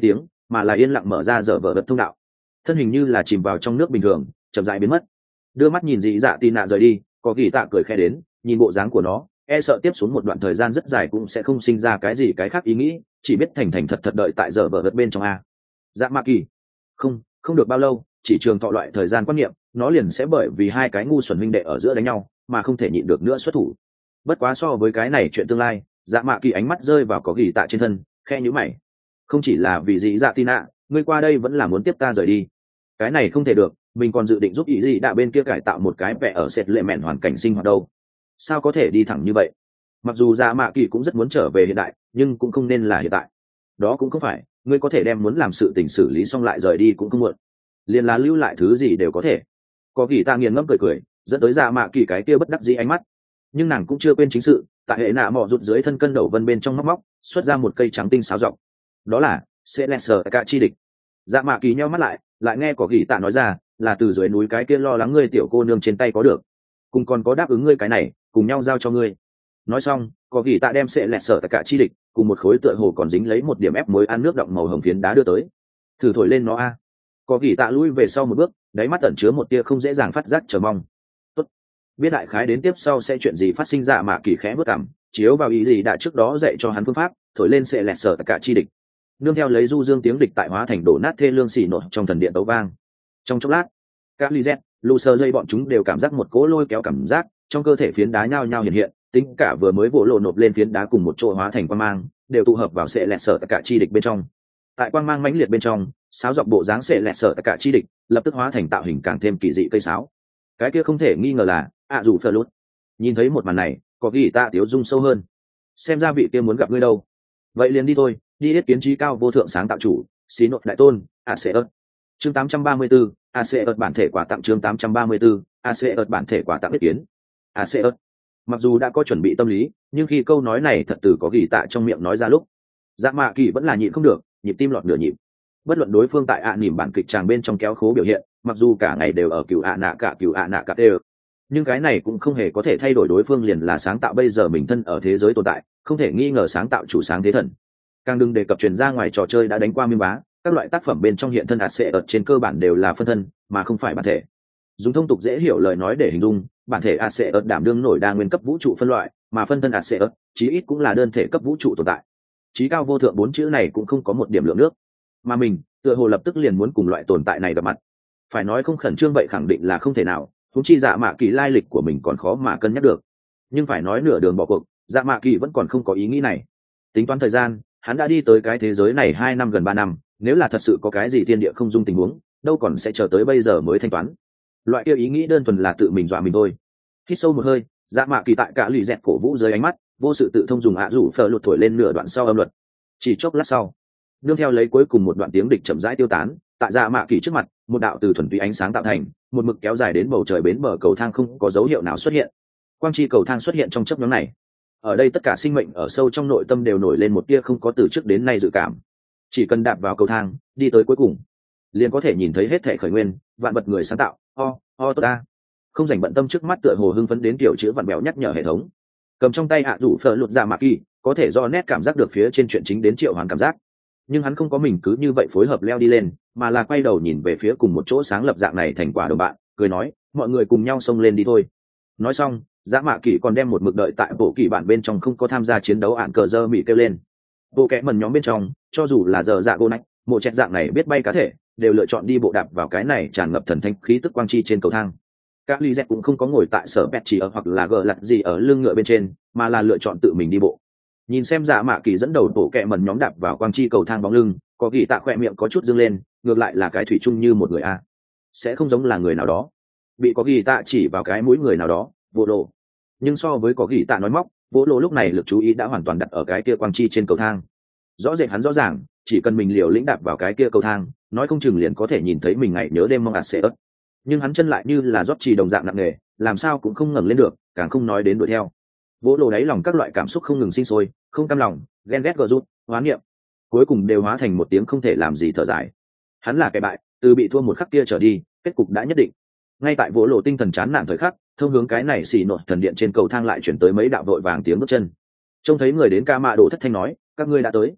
mà là yên lặng mở ra dở vở vật thông đạo, thân hình như là chìm vào trong nước bình thường chậm rãi biến mất. Đưa mắt nhìn dị dạ tì nạ rời đi, có kỳ tạ cười khẽ đến, nhìn bộ dáng của nó e sợ tiếp xuống một đoạn thời gian rất dài cũng sẽ không sinh ra cái gì cái khác ý nghĩ, chỉ biết thành thành thật thật đợi tại dở vở vật bên trong a. Dạ mạ kỳ không không được bao lâu, chỉ trường thọ loại thời gian quan niệm nó liền sẽ bởi vì hai cái ngu xuẩn huynh đệ ở giữa đánh nhau mà không thể nhịn được nữa xuất thủ. Bất quá so với cái này chuyện tương lai, dạ mạ kỳ ánh mắt rơi vào có gỉ tạ trên thân, khe nhíu mày. Không chỉ là vì dị dạ tin nạ, ngươi qua đây vẫn là muốn tiếp ta rời đi. Cái này không thể được, mình còn dự định giúp ý dị đạ bên kia cải tạo một cái vẽ ở sệt lệ mẹn hoàn cảnh sinh hoạt đâu, sao có thể đi thẳng như vậy. Mặc dù dạ mạ kỳ cũng rất muốn trở về hiện đại, nhưng cũng không nên là hiện tại. Đó cũng không phải, ngươi có thể đem muốn làm sự tình xử lý xong lại rời đi cũng không muộn, liền là lưu lại thứ gì đều có thể. Có gỉ tạ nghiền ngẫm cười cười, dẫn tới dạ mạ kỳ cái kia bất đắc dĩ ánh mắt. Nhưng nàng cũng chưa quên chính sự, tại hệ nạ mò rụt dưới thân cân đầu vân bên trong móc móc xuất ra một cây trắng tinh sáo rộng, đó là sẽ lẹ sờ cả chi địch. Dạ mạ kỳ nheo mắt lại, lại nghe có gỉ tạ nói ra là từ dưới núi cái kia lo lắng ngươi tiểu cô nương trên tay có được, cùng còn có đáp ứng ngươi cái này cùng nhau giao cho ngươi. Nói xong, có gỉ tạ đem sẽ lẹ sờ cả chi địch cùng một khối tựa hồ còn dính lấy một điểm ép muối ăn nước đọng màu hồng phiến đá đưa tới. Thử thổi lên nó a. Có gỉ tạ lui về sau một bước, đáy mắt ẩn chứa một tia không dễ dàng phát giác chờ mong. Tốt, biết đại khái đến tiếp sau sẽ chuyện gì phát sinh. Dạ mạ kỳ khẽ bước cảm chiếu vào ý gì đã trước đó dạy cho hắn phương pháp, thổi lên sẽ lẹt sở tất cả chi địch, nương theo lấy du dương tiếng địch tại hóa thành đổ nát thê lương xỉ nổi trong thần điện tấu vang. Trong chốc lát, các ly z lu sơ dây bọn chúng đều cảm giác một cỗ lôi kéo cảm giác trong cơ thể, phiến đá nhao nhao hiện hiện, tính cả vừa mới vỗ lộ nộp lên phiến đá cùng một chỗ hóa thành quang mang đều tụ hợp vào sẽ lẹt sở tất cả chi địch bên trong. Tại quang mang mãnh liệt bên trong, sáo dọc bộ dáng sẽ lẹt sở tất cả chi địch lập tức hóa thành tạo hình càng thêm kỳ dị cây sáo. Cái kia không thể nghi ngờ là ạ dù phờ lút. Nhìn thấy một màn này, có ghi ta tiếu dung sâu hơn, xem ra vị kia muốn gặp ngươi đâu. Vậy liền đi thôi, đi yết kiến trí cao vô thượng sáng tạo chủ xí nội đại tôn a c ớt. Chương tám trăm ba mươi 834, a c ớt bản thể quà tặng. Chương tám trăm ba mươi 834, a c ớt bản thể quà tặng yết kiến a c ớt. Mặc dù đã có chuẩn bị tâm lý, nhưng khi câu nói này thật từ có ghi tạ trong miệng nói ra lúc, dạ mạ kỳ vẫn là nhịn không được, nhịp tim lọt nửa nhịp. Bất luận đối phương tại ạ à nỉm bản kịch tràng bên trong kéo khố biểu hiện, mặc dù cả ngày đều ở cựu ạ nạ cả cựu ạ nạ cả tê, nhưng cái này cũng không hề có thể thay đổi đối phương liền là sáng tạo bây giờ mình thân ở thế giới tồn tại, không thể nghi ngờ sáng tạo chủ sáng thế thần. Càng đừng đề cập truyền ra ngoài trò chơi đã đánh qua miên bá, các loại tác phẩm bên trong hiện thân ạt sệ ợt trên cơ bản đều là phân thân mà không phải bản thể. Dùng thông tục dễ hiểu lời nói để hình dung, bản thể ạt sệ ợt đảm đương nổi đa nguyên cấp vũ trụ phân loại, mà phân thân ạt sệ ợt chí ít cũng là đơn thể cấp vũ trụ tồn tại. Chí cao vô thượng bốn chữ này cũng không có một điểm lượng nước, mà mình tựa hồ lập tức liền muốn cùng loại tồn tại này gặp mặt. Phải nói không khẩn trương vậy khẳng định là không thể nào, huống chi dạ mạ kỳ lai lịch của mình còn khó mà cân nhắc được. Nhưng phải nói nửa đường bỏ cuộc, dạ mạ kỳ vẫn còn không có ý nghĩ này. Tính toán thời gian, hắn đã đi tới cái thế giới này hai năm gần ba năm, nếu là thật sự có cái gì thiên địa không dung tình huống, đâu còn sẽ chờ tới bây giờ mới thanh toán. Loại kia ý nghĩ đơn thuần là tự mình dọa mình thôi. Hít sâu một hơi, dạ mạ kỳ tại cả lì dẹt cổ vũ dưới ánh mắt vô sự tự thông dùng ạ rủ phờ lụt thổi lên nửa đoạn sau âm luật. Chỉ chốc lát sau, nương theo lấy cuối cùng một đoạn tiếng địch chậm rãi tiêu tán, tại dạ mạ kỳ trước mặt, một đạo từ thuần túy ánh sáng tạo thành, một mực kéo dài đến bầu trời bến bờ cầu thang không có dấu hiệu nào xuất hiện. Quang chi cầu thang xuất hiện trong chớp nhoáng này, ở đây tất cả sinh mệnh ở sâu trong nội tâm đều nổi lên một tia không có từ trước đến nay dự cảm. Chỉ cần đạp vào cầu thang, đi tới cuối cùng, liền có thể nhìn thấy hết thảy khởi nguyên, vạn vật người sáng tạo. O, o tốt ta. Không dành bận tâm trước mắt tựa hồ hưng phấn đến kiểu chữ vặn bèo nhắc nhở hệ thống. Cầm trong tay ạ rủ phở lụt dạ mạ kỳ, có thể do nét cảm giác được phía trên chuyện chính đến triệu hoàn cảm giác. Nhưng hắn không có mình cứ như vậy phối hợp leo đi lên, mà là quay đầu nhìn về phía cùng một chỗ sáng lập dạng này thành quả đồng bạn, cười nói, mọi người cùng nhau xông lên đi thôi. Nói xong, dạ mạ kỳ còn đem một mực đợi tại bộ kỳ bản bên trong không có tham gia chiến đấu ạn cờ dơ mỹ kêu lên. Bộ kẽ mần nhóm bên trong, cho dù là giờ dạ gô nách, bộ chẹt dạng này biết bay cá thể, đều lựa chọn đi bộ đạp vào cái này tràn ngập thần thanh khí tức quang chi trên cầu thang. Các ly dẹt cũng không có ngồi tại sở pet chỉ ở hoặc là gờ lặt gì ở lưng ngựa bên trên, mà là lựa chọn tự mình đi bộ. Nhìn xem dạ mạ kỳ dẫn đầu bộ kẹ mần nhóm đạp vào quang chi cầu thang bóng lưng, có ghi tạ khỏe miệng có chút dương lên, ngược lại là cái thủy chung như một người a, sẽ không giống là người nào đó. Bị có ghi tạ chỉ vào cái mũi người nào đó, vô lộ. Nhưng so với có ghi tạ nói móc, vô lộ lúc này lực chú ý đã hoàn toàn đặt ở cái kia quang chi trên cầu thang. Rõ rệt hắn rõ ràng, chỉ cần mình liều lĩnh đạp vào cái kia cầu thang, nói không chừng liền có thể nhìn thấy mình ngày nhớ đêm mong ạt sẽ ớt. Nhưng hắn chân lại như là rót trì đồng dạng nặng nề, làm sao cũng không ngẩng lên được, càng không nói đến đuổi theo. Vỗ lộ đáy lòng các loại cảm xúc không ngừng sinh sôi, không cam lòng, ghen ghét gờ rút, hoán niệm, cuối cùng đều hóa thành một tiếng không thể làm gì thở dài. Hắn là kẻ bại, từ bị thua một khắc kia trở đi, kết cục đã nhất định. Ngay tại vỗ lộ tinh thần chán nản thời khắc, thông hướng cái này xì nổi thần điện trên cầu thang lại chuyển tới mấy đạo đội vàng tiếng bước chân. Trông thấy người đến ca mạ đổ thất thanh nói, các ngươi đã tới.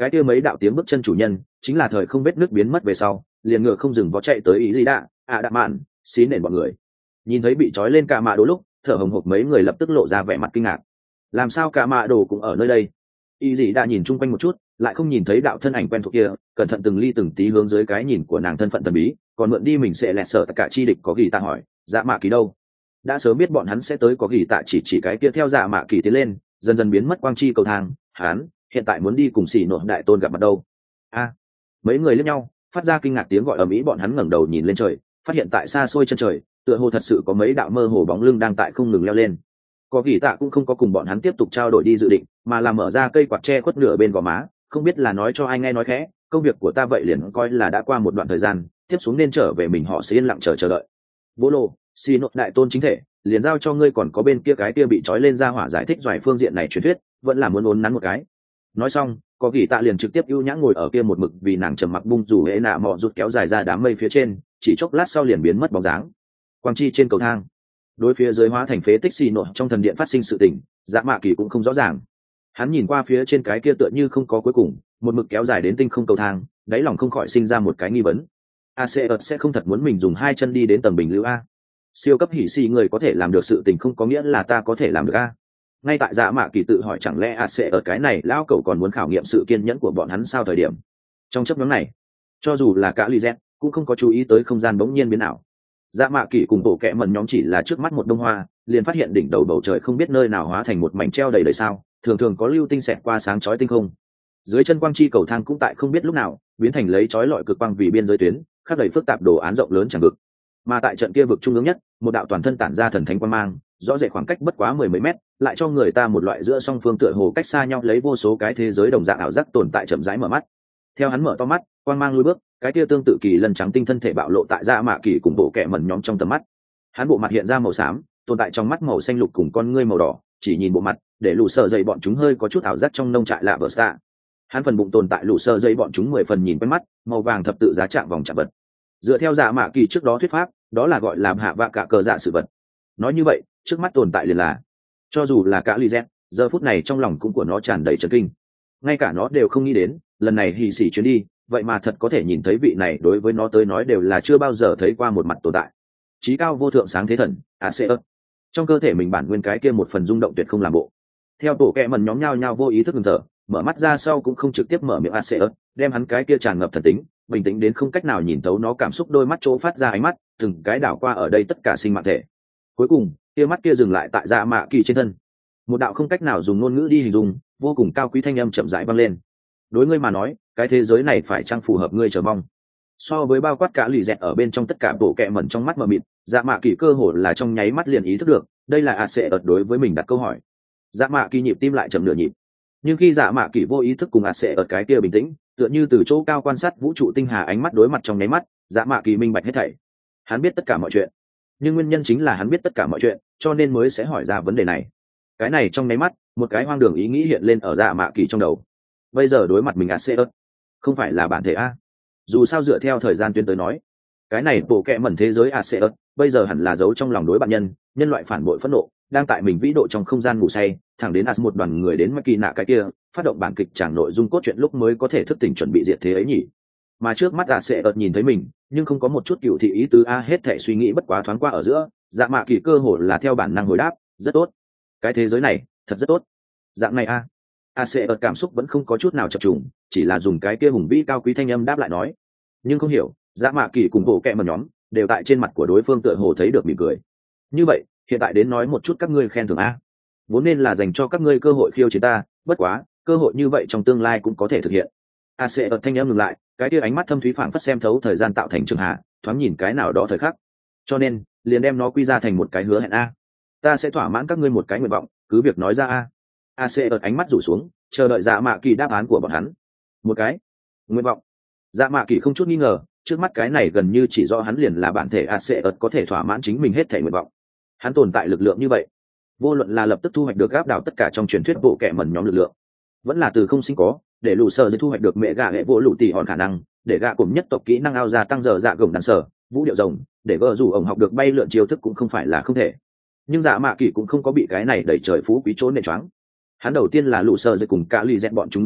cái kia mấy đạo tiếng bước chân chủ nhân chính là thời không vết nước biến mất về sau liền ngựa không dừng vó chạy tới ý gì đã à đạn mạn xí nền bọn người. Nhìn thấy bị trói lên cả mạ đồ lúc thở hồng hộc mấy người lập tức lộ ra vẻ mặt kinh ngạc. Làm sao cả mạ đồ cũng ở nơi đây? Ý gì đã nhìn chung quanh một chút lại không nhìn thấy đạo thân ảnh quen thuộc kia, cẩn thận từng ly từng tí hướng dưới cái nhìn của nàng thân phận thần bí còn mượn đi mình sẽ lẹt sợ tất cả chi địch có ghi tạ hỏi dạ mạ kỳ đâu. Đã sớm biết bọn hắn sẽ tới có ghi tạ chỉ chỉ cái kia theo dạ mạ kỳ tiến lên dần dần biến mất quang chi cầu thang. Hắn hiện tại muốn đi cùng xỉ nộ đại tôn gặp mặt đâu? A mấy người lẫn nhau phát ra kinh ngạc tiếng gọi ầm ĩ. Bọn hắn ngẩng đầu nhìn lên trời phát hiện tại xa xôi chân trời tựa hồ thật sự có mấy đạo mơ hồ bóng lưng đang tại không ngừng leo lên. Có ghi tạ cũng không có cùng bọn hắn tiếp tục trao đổi đi dự định mà là mở ra cây quạt tre khuất nửa bên gò má, không biết là nói cho ai nghe nói khẽ, công việc của ta vậy liền coi là đã qua một đoạn thời gian, tiếp xuống nên trở về mình họ sẽ yên lặng chờ chờ đợi. Vô lô xì nốt đại tôn chính thể liền giao cho ngươi, còn có bên kia cái kia bị trói lên ra hỏa giải thích doài phương diện này truyền thuyết vẫn là muốn ốn nắn một cái. Nói xong có ghi tạ liền trực tiếp ưu nhã ngồi ở kia một mực vì nàng trầm mặc bung rủ hễ nạ mọ rút kéo dài ra đám mây phía trên, chỉ chốc lát sau liền biến mất bóng dáng. Quang chi trên cầu thang đối phía dưới hóa thành phế tích xì nổ trong thần điện phát sinh sự tình dạ mạ kỳ cũng không rõ ràng. Hắn nhìn qua phía trên cái kia tựa như không có cuối cùng một mực kéo dài đến tinh không cầu thang, đáy lòng không khỏi sinh ra một cái nghi vấn. a c ợt sẽ không thật muốn mình dùng hai chân đi đến tầng bình lưu a? Siêu cấp hỉ xì người có thể làm được sự tình không có nghĩa là ta có thể làm được a? Ngay tại dạ mạ kỳ tự hỏi chẳng lẽ a c ợt cái này lão cậu còn muốn khảo nghiệm sự kiên nhẫn của bọn hắn sao thời điểm. Trong chấp nhóm này cho dù là cả Lizen cũng không có chú ý tới không gian bỗng nhiên biến ảo. Dạ mạ kỳ cùng bộ kẹ mần nhóm chỉ là trước mắt một đông hoa liền phát hiện đỉnh đầu bầu trời không biết nơi nào hóa thành một mảnh treo đầy đầy sao, thường thường có lưu tinh xẹt qua sáng chói tinh không. Dưới chân quang chi cầu thang cũng tại không biết lúc nào biến thành lấy chói lọi cực quang vì biên giới tuyến khắc đầy phức tạp đồ án rộng lớn chẳng vực. Mà tại trận kia vực trung ương nhất một đạo toàn thân tản ra thần thánh quang mang rõ rệt khoảng cách bất quá mười mấy mét lại cho người ta một loại giữa song phương tựa hồ cách xa nhau lấy vô số cái thế giới đồng dạng ảo giác tồn tại chậm rãi mở mắt. Theo hắn mở to mắt quang mang lùi bước cái kia tương tự kỳ lân trắng tinh thân thể bạo lộ tại dạ mạ kỳ cùng bộ kẹ mẩn nhóm trong tầm mắt. Hắn bộ mặt hiện ra màu xám tồn tại trong mắt màu xanh lục cùng con ngươi màu đỏ, chỉ nhìn bộ mặt để lũ sợ dậy bọn chúng hơi có chút ảo giác trong nông trại lạ vợ xa. Hắn phần bụng tồn tại lũ sợ dậy bọn chúng mười phần nhìn quen mắt màu vàng thập tự giá chạm vòng chạm vật. Dựa theo dạ mạ kỳ trước đó thuyết pháp đó là gọi làm hạ vạ cả cờ dạ sự vật. Nói như vậy trước mắt tồn tại liền là cho dù là cả Lizen giờ phút này trong lòng cũng của nó tràn đầy chấn kinh. Ngay cả nó đều không nghĩ đến lần này hì xì chuyến đi vậy mà thật có thể nhìn thấy vị này đối với nó tới nói đều là chưa bao giờ thấy qua một mặt tồn tại. Chí cao vô thượng sáng thế thần a c ớt trong cơ thể mình bản nguyên cái kia một phần rung động tuyệt không làm bộ. Theo tổ kẹ mần nhóm nhao nhao vô ý thức ngừng thở mở mắt ra sau cũng không trực tiếp mở miệng a c ớt đem hắn cái kia tràn ngập thần tính bình tĩnh đến không cách nào nhìn tấu nó cảm xúc đôi mắt chỗ phát ra ánh mắt từng cái đảo qua ở đây tất cả sinh mạng thể. Cuối cùng kia mắt kia dừng lại tại dạ mạ kỳ trên thân. Một đạo không cách nào dùng ngôn ngữ đi hình dung vô cùng cao quý thanh âm chậm rãi vang lên. Đối ngươi mà nói cái thế giới này phải chăng phù hợp ngươi chờ mong? So với bao quát cả lì dẹt ở bên trong tất cả bộ kẹ mẩn trong mắt mờ mịt, dạ mạ kỳ cơ hồ là trong nháy mắt liền ý thức được đây là a c ợt đối với mình đặt câu hỏi. Dạ mạ kỳ nhịp tim lại chậm nửa nhịp, nhưng khi dạ mạ kỳ vô ý thức cùng a c ợt cái kia bình tĩnh tựa như từ chỗ cao quan sát vũ trụ tinh hà ánh mắt đối mặt trong nháy mắt, dạ mạ kỳ minh bạch hết thảy. Hắn biết tất cả mọi chuyện, nhưng nguyên nhân chính là hắn biết tất cả mọi chuyện cho nên mới sẽ hỏi ra vấn đề này. Cái này trong nháy mắt một cái hoang đường ý nghĩ hiện lên ở dạ mạ kỳ trong đầu. Bây giờ đối mặt mình a c ớt không phải là bản thể a? Dù sao dựa theo thời gian tuyến tới nói cái này bộ kẹ mẩn thế giới a c ớt bây giờ hẳn là giấu trong lòng đối bạn nhân nhân loại phản bội phẫn nộ đang tại mình vĩ độ trong không gian ngủ say thẳng đến as một đoàn người đến mắc kỳ nạ cái kia phát động bản kịch chẳng nội dung cốt truyện lúc mới có thể thức tỉnh chuẩn bị diệt thế ấy nhỉ. Mà trước mắt a c ớt nhìn thấy mình nhưng không có một chút cựu thị ý tứ a, hết thể suy nghĩ bất quá thoáng qua ở giữa. Dạ mạ kỳ cơ hồ là theo bản năng hồi đáp rất tốt, cái thế giới này thật rất tốt. Dạng này a a c ớt cảm xúc vẫn không có chút nào chập trùng, chỉ là dùng cái kia hùng vĩ cao quý thanh âm đáp lại nói. Nhưng không hiểu dạ mạ kỳ cùng bộ kẹ mẩn nhóm đều tại trên mặt của đối phương tựa hồ thấy được mỉm cười. Như vậy hiện tại đến nói một chút các ngươi khen thưởng a, vốn nên là dành cho các ngươi cơ hội khiêu chiến ta, bất quá cơ hội như vậy trong tương lai cũng có thể thực hiện. a c ớt thanh âm ngừng lại, cái kia ánh mắt thâm thúy phảng phất xem thấu thời gian tạo thành trường hạ thoáng nhìn cái nào đó thời khắc, cho nên liền đem nó quy ra thành một cái hứa hẹn a. Ta sẽ thỏa mãn các ngươi một cái nguyện vọng, cứ việc nói ra a. a c ớt ánh mắt rủ xuống chờ đợi dạ mạ kỳ đáp án của bọn hắn. Một cái nguyện vọng? Dạ mạ kỳ không chút nghi ngờ trước mắt cái này gần như chỉ do hắn liền là bản thể a c ớt có thể thỏa mãn chính mình hết thể nguyện vọng. Hắn tồn tại lực lượng như vậy, vô luận là lập tức thu hoạch được gáp đảo tất cả trong truyền thuyết bộ kệ mẩn nhóm lực lượng, vẫn là từ không sinh có để lũ sở dây thu hoạch được mẹ gà hệ vô lũ tỷ hòn khả năng để gạ cùng nhất tộc kỹ năng ao ra tăng giờ dạ gồng đàn sở vũ điệu rồng để vợ dù ổng học được bay lượn chiêu thức cũng không phải là không thể. Nhưng dạ mạ kỳ cũng không có bị cái này đẩy trời phú quý trốn nệ choáng. Hắn đầu tiên là lũ sở dây cùng cả lì dẹn bọn chúng đối mặt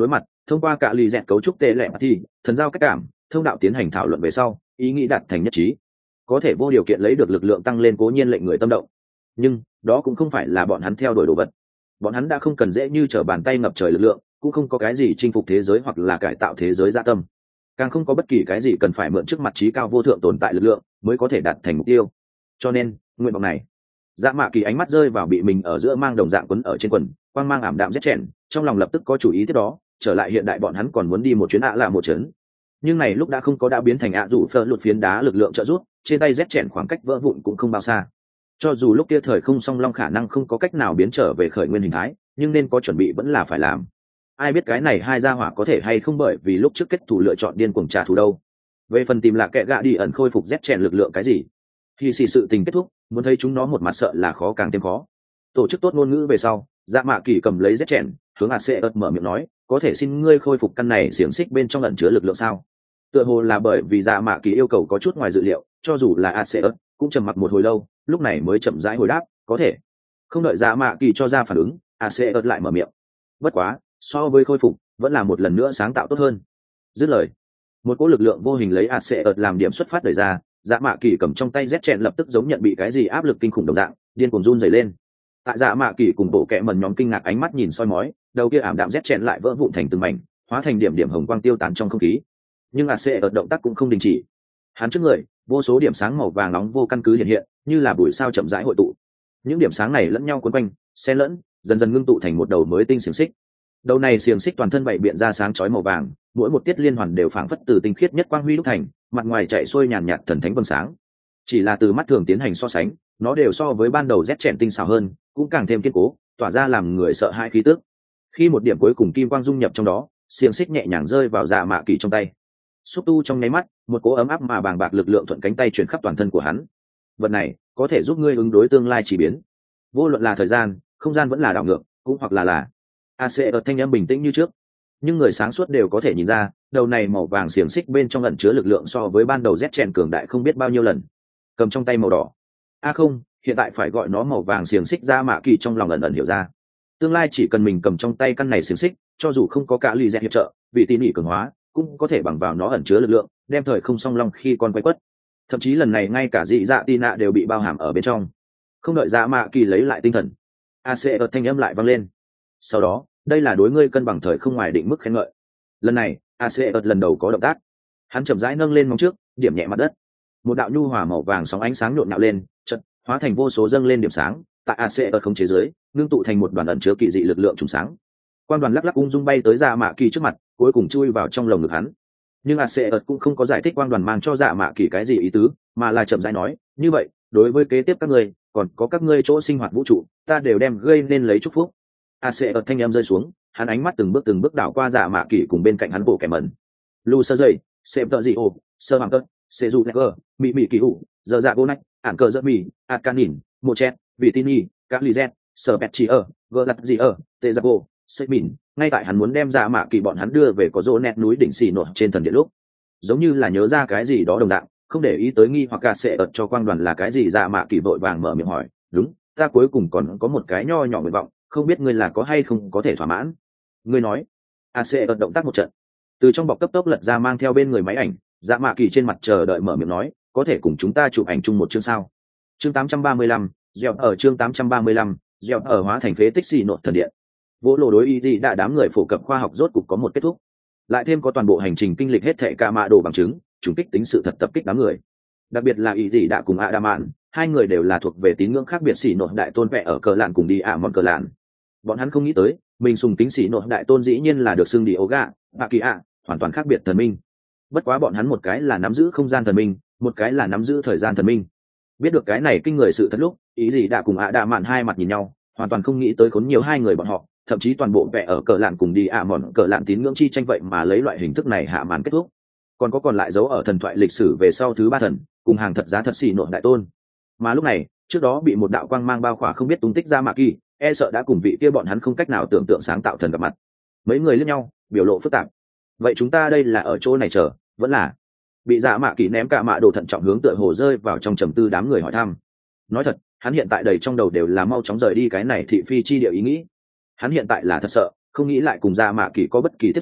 thông qua cả lì dẹt cấu trúc tệ lệ thì thần giao cách cảm thông đạo tiến hành thảo luận về sau ý nghĩ đạt thành nhất trí, có thể vô điều kiện lấy được lực lượng tăng lên cố nhiên lệnh người tâm động, nhưng đó cũng không phải là bọn hắn theo đuổi đồ vật. Bọn hắn đã không cần dễ như trở bàn tay ngập trời lực lượng, cũng không có cái gì chinh phục thế giới hoặc là cải tạo thế giới dạ tâm, càng không có bất kỳ cái gì cần phải mượn trước mặt trí cao vô thượng tồn tại lực lượng mới có thể đạt thành mục tiêu. Cho nên nguyện vọng này, dạ mạ kỳ ánh mắt rơi vào bị mình ở giữa mang đồng dạng quấn ở trên quần quang mang ảm đạm rét chèn, trong lòng lập tức có chủ ý tiếp đó trở lại hiện đại bọn hắn còn muốn đi một chuyến ạ là một chuyến, nhưng này lúc đã không có đã biến thành ạ rủ phơ lụt phiến đá lực lượng trợ giúp, trên tay rét chèn khoảng cách vỡ vụn cũng không bao xa. Cho dù lúc kia thời không song long khả năng không có cách nào biến trở về khởi nguyên hình thái, nhưng nên có chuẩn bị vẫn là phải làm. Ai biết cái này hai gia hỏa có thể hay không, bởi vì lúc trước kết thủ lựa chọn điên cuồng trả thù đâu. Về phần tìm là kẻ gạ đi ẩn khôi phục rét chèn lực lượng cái gì, thì xì sự tình kết thúc, muốn thấy chúng nó một mặt sợ là khó càng thêm khó. Tổ chức tốt ngôn ngữ về sau, dạ mạ kỳ cầm lấy rét chèn hướng a c ớt mở miệng nói, có thể xin ngươi khôi phục căn này xiềng xích bên trong ẩn chứa lực lượng sao? Tựa hồ là bởi vì dạ mạ kỳ yêu cầu có chút ngoài dự liệu, cho dù là a c ớt cũng trầm mặc một hồi lâu, lúc này mới chậm rãi hồi đáp, có thể. Không đợi dạ mạ kỳ cho ra phản ứng, a c ớt lại mở miệng, bất quá so với khôi phục vẫn là một lần nữa sáng tạo tốt hơn. Dứt lời, một cỗ lực lượng vô hình lấy a c ớt làm điểm xuất phát đẩy ra, dạ mạ kỳ cầm trong tay rét chèn lập tức giống nhận bị cái gì áp lực kinh khủng đồng dạng, điên cuồng run rẩy lên. Tại dạ mạ kỳ cùng bộ kẹ mần nhóm kinh ngạc ánh mắt nhìn soi mói, đầu kia ảm đạm rét chèn lại vỡ vụn thành từng mảnh, hóa thành điểm điểm hồng quang tiêu tán trong không khí. Nhưng a c ớt động tác cũng không đình chỉ, hắn trước người vô số điểm sáng màu vàng nóng vô căn cứ hiện hiện, như là bụi sao chậm rãi hội tụ. Những điểm sáng này lẫn nhau quấn quanh, xen lẫn, dần dần ngưng tụ thành một đầu mới tinh xiềng xích. Đầu này xiềng xích toàn thân bảy biện ra sáng chói màu vàng, mỗi một tiết liên hoàn đều phảng phất từ tinh khiết nhất quang huy đúc thành, mặt ngoài chạy xuôi nhàn nhạt thần thánh vầng sáng. Chỉ là từ mắt thường tiến hành so sánh, nó đều so với ban đầu rét chèn tinh xảo hơn, cũng càng thêm kiên cố, tỏa ra làm người sợ hãi khí tức. Khi một điểm cuối cùng kim quang dung nhập trong đó, xiềng xích nhẹ nhàng rơi vào dạ mạ kỳ trong tay. Xúc tu trong nháy mắt, một cỗ ấm áp mà bàng bạc lực lượng thuận cánh tay truyền khắp toàn thân của hắn. Vật này có thể giúp ngươi ứng đối tương lai chỉ biến, vô luận là thời gian, không gian vẫn là đảo ngược, cũng hoặc là là a c ở thanh âm bình tĩnh như trước, nhưng người sáng suốt đều có thể nhìn ra, đầu này màu vàng xiềng xích bên trong ẩn chứa lực lượng so với ban đầu rét chèn cường đại không biết bao nhiêu lần. Cầm trong tay màu đỏ, a à không, hiện tại phải gọi nó màu vàng xiềng xích ra mạ kỳ trong lòng ẩn ẩn hiểu ra, tương lai chỉ cần mình cầm trong tay căn này xiềng xích, cho dù không có cả lì dẹt hiệp trợ, vị tin nhị cường hóa, cũng có thể bằng vào nó ẩn chứa lực lượng, đem thời không song long khi con quay quất. Thậm chí lần này ngay cả dị dạ tì nạ đều bị bao hàm ở bên trong. Không đợi dạ mạ kỳ lấy lại tinh thần, a c ở thanh âm lại vang lên. Sau đó, đây là đối ngươi cân bằng thời không ngoài định mức khen ngợi. Lần này a c ở lần đầu có động tác, hắn chậm rãi nâng lên móng trước, điểm nhẹ mặt đất. Một đạo nhu hòa màu vàng sóng ánh sáng nhộn nhạo lên, chợt hóa thành vô số dâng lên điểm sáng, tại a c ở không chế giới ngưng tụ thành một đoàn ẩn chứa kỳ dị lực lượng trùng sáng. Quan đoàn lắc lắc ung dung bay tới dạ mạ kỳ trước mặt, cuối cùng chui vào trong lồng ngực hắn. Nhưng a c ở cũng không có giải thích quang đoàn mang cho dạ mạ kỳ cái gì ý tứ, mà là chậm rãi nói, như vậy đối với kế tiếp các ngươi, còn có các ngươi chỗ sinh hoạt vũ trụ, ta đều đem gây nên lấy chúc phúc. a c ở thanh em rơi xuống, hắn ánh mắt từng bước từng bước đảo qua dạ mạ kỳ cùng bên cạnh hắn bộ kẻ mẩn. Lu sơ dậy, xem tợ gì ồ, sơ hoàng tật, sẽ dù nẹt mị mị kỳ ủ, giờ dạ vô nách, ản cờ giật mì, ạt can nhìn, một chẹt, vị tin nhi, các lì z, sờ pẹt chỉ ở, gờ lặt gì ở, tê giặc vô, xây mìn. Ngay tại hắn muốn đem dạ mạ kỳ bọn hắn đưa về có rô nẹt núi đỉnh xì nổi trên thần điện lúc, giống như là nhớ ra cái gì đó đồng dạng, không để ý tới nghi hoặc cả sẽ ợt cho quang đoàn là cái gì, dạ mạ kỳ vội vàng mở miệng hỏi, đúng, ta cuối cùng còn có một cái nho nhỏ nguyện vọng, không biết ngươi là có hay không có thể thỏa mãn. Ngươi nói. a c ợt động tác một trận, từ trong bọc cấp tốc lật ra mang theo bên người máy ảnh, dạ mạ kỳ trên mặt chờ đợi mở miệng nói, có thể cùng chúng ta chụp ảnh chung một chương sao? Chương tám trăm ba mươi lăm, dẻo ở chương tám trăm ba mươi lăm, dẻo ở hóa thành phế tích xì nổi thần điện. Vỗ lộ đối ý gì đã đám người phổ cập khoa học rốt cục có một kết thúc, lại thêm có toàn bộ hành trình kinh lịch hết thệ ca mạ đồ bằng chứng, trùng kích tính sự thật tập kích đám người. Đặc biệt là ý gì đã cùng ạ đa mạn, hai người đều là thuộc về tín ngưỡng khác biệt xỉ nổi đại tôn vẽ ở cờ lạn cùng đi ạ mọn cờ lạn. Bọn hắn không nghĩ tới, mình sùng kính xỉ nổi đại tôn dĩ nhiên là được xưng đi ố gạ, bạ kỳ ạ, hoàn toàn khác biệt thần minh. Bất quá bọn hắn một cái là nắm giữ không gian thần minh, một cái là nắm giữ thời gian thần minh. Biết được cái này kinh người sự thật lúc, ý gì đã cùng ạ đa mạn hai mặt nhìn nhau, hoàn toàn không nghĩ tới khốn nhiều hai người bọn họ, thậm chí toàn bộ vẽ ở cờ lạn cùng đi ạ mọn cờ lạn tín ngưỡng chi tranh vậy mà lấy loại hình thức này hạ màn kết thúc. Còn có còn lại dấu ở thần thoại lịch sử về sau thứ ba thần, cùng hàng thật giá thật xỉ nổi đại tôn. Mà lúc này, trước đó bị một đạo quang mang bao khỏa không biết tung tích ra mạ kỳ, e sợ đã cùng vị kia bọn hắn không cách nào tưởng tượng sáng tạo thần gặp mặt. Mấy người liếc nhau, biểu lộ phức tạp. Vậy chúng ta đây là ở chỗ này chờ, vẫn là? Bị dạ mạ kỳ ném cả mạ đồ thận trọng hướng tựa hồ rơi vào trong trầm tư đám người hỏi thăm. Nói thật, hắn hiện tại đầy trong đầu đều là mau chóng rời đi cái này thị phi chi địa ý nghĩ. Hắn hiện tại là thật sợ, không nghĩ lại cùng dạ mạ kỳ có bất kỳ tiếp xúc,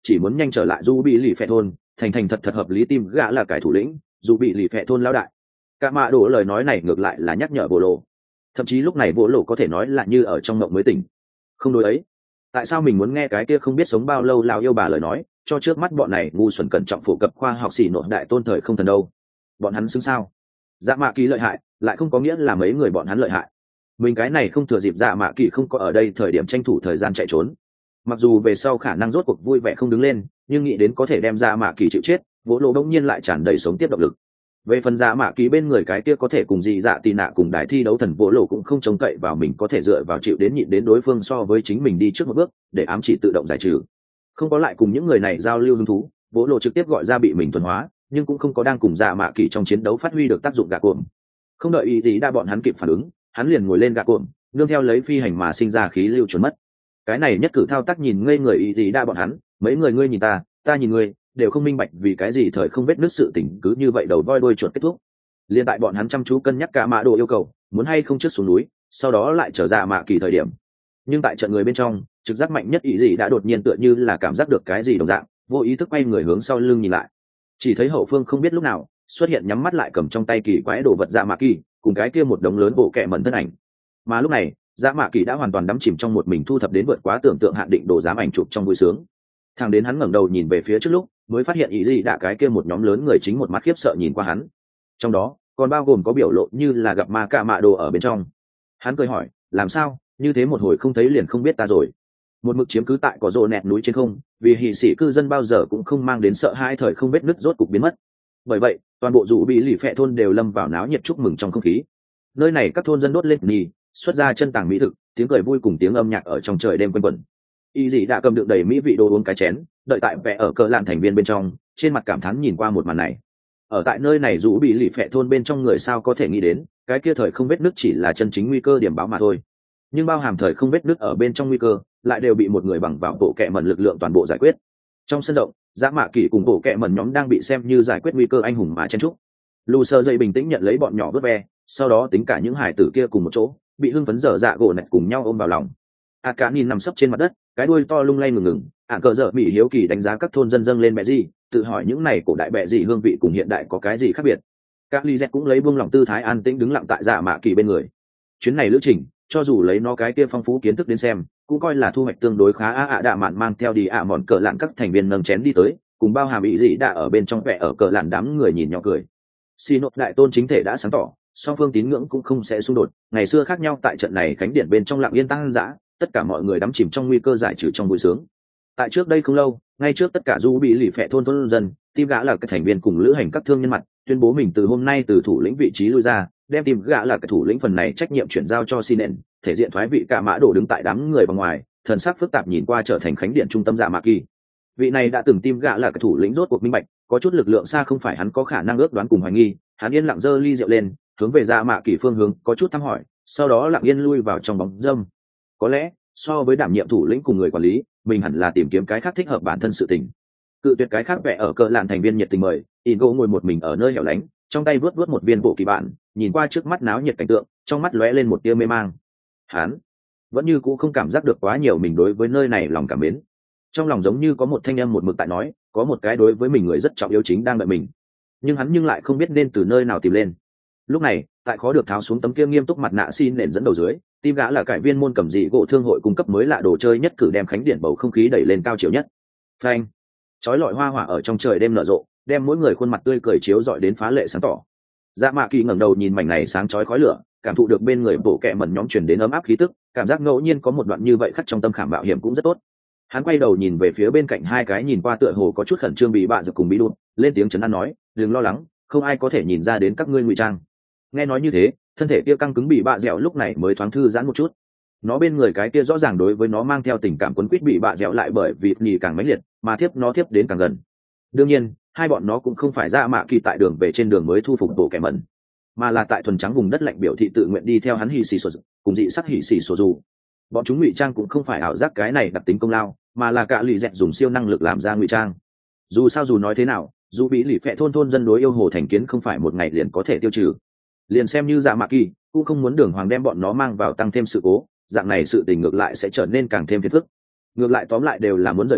chỉ muốn nhanh trở lại dù bị lì phẹ thôn, thành thành thật thật hợp lý tim gã là cải thủ lĩnh, dù bị lì phẹ thôn lão đại. Cả mạ đổ lời nói này ngược lại là nhắc nhở bộ lộ, thậm chí lúc này bộ lộ có thể nói là như ở trong mộng mới tỉnh. Không đối ấy, tại sao mình muốn nghe cái kia không biết sống bao lâu lão yêu bà lời nói, cho trước mắt bọn này ngu xuẩn cẩn trọng phổ cập khoa học xỉ nội đại tôn thời không thần đâu. Bọn hắn xứng sao? Dạ mạ kỳ lợi hại lại không có nghĩa là mấy người bọn hắn lợi hại. Mình cái này không thừa dịp dạ mạ kỳ không có ở đây thời điểm tranh thủ thời gian chạy trốn. Mặc dù về sau khả năng rốt cuộc vui vẻ không đứng lên, nhưng nghĩ đến có thể đem dạ mạ kỳ chịu chết, vỗ lộ đông nhiên lại tràn đầy sống tiếp động lực. Về phần dạ mạ kỳ bên người cái kia có thể cùng dị dạ tì nạ cùng đái thi đấu thần vỗ lộ cũng không trông cậy vào mình có thể dựa vào chịu đến nhịn đến đối phương so với chính mình đi trước một bước để ám chỉ tự động giải trừ. Không có lại cùng những người này giao lưu hứng thú, vỗ lộ trực tiếp gọi ra bị mình thuần hóa, nhưng cũng không có đang cùng dạ mạ kỳ trong chiến đấu phát huy được tác dụng gạ cuộn. Không đợi ý gì đa bọn hắn kịp phản ứng, hắn liền ngồi lên gạ cuộn, nương theo lấy phi hành mà sinh ra khí lưu trốn mất. Cái này nhất cử thao tác nhìn ngây người ý gì đa bọn hắn, mấy người ngươi nhìn ta, ta nhìn ngươi, đều không minh bạch vì cái gì thời không vết nước sự tình cứ như vậy đầu voi đuôi chuột kết thúc. Liên tại bọn hắn chăm chú cân nhắc cả mạ đồ yêu cầu, muốn hay không trước xuống núi, sau đó lại trở ra mạ kỳ thời điểm. Nhưng tại trận người bên trong, trực giác mạnh nhất ý gì đã đột nhiên tựa như là cảm giác được cái gì đồng dạng, vô ý thức quay người hướng sau lưng nhìn lại. Chỉ thấy hậu phương không biết lúc nào xuất hiện nhắm mắt lại cầm trong tay kỳ quái đồ vật dạ mạ kỳ, cùng cái kia một đống lớn bộ kệ mẩn thân ảnh. Mà lúc này, dạ mạ kỳ đã hoàn toàn đắm chìm trong một mình thu thập đến vượt quá tưởng tượng hạn định đồ giám ảnh chụp trong vui sướng. Thằng đến hắn ngẩng đầu nhìn về phía trước lúc, mới phát hiện ý gì đã cái kia một nhóm lớn người chính một mắt khiếp sợ nhìn qua hắn. Trong đó còn bao gồm có biểu lộ như là gặp ma cả mạ đồ ở bên trong. Hắn cười hỏi, làm sao, như thế một hồi không thấy liền không biết ta rồi. Một mực chiếm cứ tại cỏ rộ nẹt núi trên không, vì hỉ sĩ cư dân bao giờ cũng không mang đến sợ hãi thời không vết nứt rốt cục biến mất. Bởi vậy toàn bộ dụ bị lì phệ thôn đều lâm vào náo nhiệt chúc mừng trong không khí. Nơi này các thôn dân đốt lên nhì, xuất ra chân tàng mỹ thực, tiếng cười vui cùng tiếng âm nhạc ở trong trời đêm quanh quẩn. Y dị đã cầm đựng đầy mỹ vị đồ uống cái chén, đợi tại vẽ ở cờ lạn thành viên bên trong, trên mặt cảm thán nhìn qua một màn này. Ở tại nơi này dụ bị lì phệ thôn bên trong người sao có thể nghĩ đến, cái kia thời không vết nứt chỉ là chân chính nguy cơ điểm báo mà thôi. Nhưng bao hàm thời không vết nứt ở bên trong nguy cơ, lại đều bị một người bằng vào bộ kệ mẩn lực lượng toàn bộ giải quyết. Trong sân rộng, Dã Mạ Kỳ cùng bộ kệ mẩn nhóm đang bị xem như giải quyết nguy cơ anh hùng mà chen trúc. Lù Sơ dậy bình tĩnh nhận lấy bọn nhỏ vớt ve, sau đó tính cả những hải tử kia cùng một chỗ, bị hưng phấn dở dạ gỗ nẹt cùng nhau ôm vào lòng. A Cá nhìn nằm sấp trên mặt đất, cái đuôi to lung lay ngừng ngừng. Ả cờ dở bị hiếu kỳ đánh giá các thôn dân dâng lên bẹ gì, tự hỏi những này cổ đại bẹ gì hương vị cùng hiện đại có cái gì khác biệt. Các ly dẹt cũng lấy buông lòng tư thái an tĩnh đứng lặng tại Dã Mạ Kỳ bên người. Chuyến này lữ trình, cho dù lấy nó cái kia phong phú kiến thức đến xem, cũng coi là thu hoạch tương đối khá. A ạ đạ mạn mang theo đi ạ mòn cờ lạn các thành viên nâng chén đi tới, cùng bao hàm ý gì đã ở bên trong vẽ ở cờ lạn đám người nhìn nhỏ cười. Xì nốt đại tôn chính thể đã sáng tỏ, song phương tín ngưỡng cũng không sẽ xung đột, ngày xưa khác nhau tại trận này khánh điện bên trong lặng yên tăng dã, tất cả mọi người đắm chìm trong nguy cơ giải trừ trong vui sướng. Tại trước đây không lâu, ngay trước tất cả du bị lì phệ thôn thôn dân, tim gã là các thành viên cùng lữ hành các thương nhân mặt, tuyên bố mình từ hôm nay từ thủ lĩnh vị trí lui ra, đem tìm gã là cái thủ lĩnh phần này trách nhiệm chuyển giao cho Sinen, thể diện thoái vị cả mã đổ đứng tại đám người bên ngoài, thần sắc phức tạp nhìn qua trở thành khánh điện trung tâm Dạ Mạ Kỳ. Vị này đã từng tim gã là cái thủ lĩnh rốt cuộc minh bạch, có chút lực lượng xa không phải hắn có khả năng ước đoán cùng hoài nghi, hắn yên lặng giơ ly rượu lên, hướng về Dạ Mạ Kỳ phương hướng có chút thăm hỏi, sau đó lặng yên lui vào trong bóng râm. Có lẽ, so với đảm nhiệm thủ lĩnh cùng người quản lý, mình hẳn là tìm kiếm cái khác thích hợp bản thân sự tình. Cự tuyệt cái khác vẽ ở cờ lạn thành viên nhiệt tình mời, Ingo ngồi một mình ở nơi hẻo lánh, trong tay vớt vớt một viên bộ kỳ bản, nhìn qua trước mắt náo nhiệt cảnh tượng, trong mắt lóe lên một tia mê mang. Hắn vẫn như cũ không cảm giác được quá nhiều mình đối với nơi này lòng cảm mến. Trong lòng giống như có một thanh âm một mực tại nói, có một cái đối với mình người rất trọng yếu chính đang đợi mình. Nhưng hắn nhưng lại không biết nên từ nơi nào tìm lên. Lúc này, tại khó được tháo xuống tấm kia nghiêm túc mặt nạ xin nền dẫn đầu dưới, tim gã là cải viên môn cầm dị gỗ thương hội cung cấp mới lạ đồ chơi nhất cử đem khánh điện bầu không khí đẩy lên cao chiều nhất. Phanh, chói lọi hoa hỏa ở trong trời đêm nở rộ, đem mỗi người khuôn mặt tươi cười chiếu rọi đến phá lệ sáng tỏ. Dạ Mạ Kỳ ngẩng đầu nhìn mảnh này sáng chói khói lửa, cảm thụ được bên người bộ kệ mẩn nhóm truyền đến ấm áp khí tức, cảm giác ngẫu nhiên có một đoạn như vậy khắc trong tâm khảm mạo hiểm cũng rất tốt. Hắn quay đầu nhìn về phía bên cạnh hai cái nhìn qua tựa hồ có chút khẩn trương bị bạ giật cùng bí đụt, lên tiếng trấn an nói, đừng lo lắng, không ai có thể nhìn ra đến các ngươi ngụy trang. Nghe nói như thế, thân thể kia căng cứng bị bạ dẻo lúc này mới thoáng thư giãn một chút. Nó bên người cái kia rõ ràng đối với nó mang theo tình cảm quấn quýt bị bạ dẻo lại bởi vì nhì càng mãnh liệt, mà thiếp nó thiếp đến càng gần. Đương nhiên, hai bọn nó cũng không phải Dạ Mạ Kỳ tại đường về trên đường mới thu phục bộ kẻ mẩn, mà là tại thuần trắng vùng đất lạnh biểu thị tự nguyện đi theo hắn hỉ xì sổ cùng dị sắc hỉ xì sổ dù. Bọn chúng ngụy trang cũng không phải ảo giác cái này đặc tính công lao, mà là cả lì dẹt dùng siêu năng lực làm ra ngụy trang. Dù sao dù nói thế nào, dù bị lì phệ thôn thôn dân đối yêu hồ thành kiến không phải một ngày liền có thể tiêu trừ. Liền xem như Dạ Mạ Kỳ cũng không muốn đường hoàng đem bọn nó mang vào tăng thêm sự cố, dạng này sự tình ngược lại sẽ trở nên càng thêm phiền phức. Ngược lại tóm lại đều là muốn rời khỏi,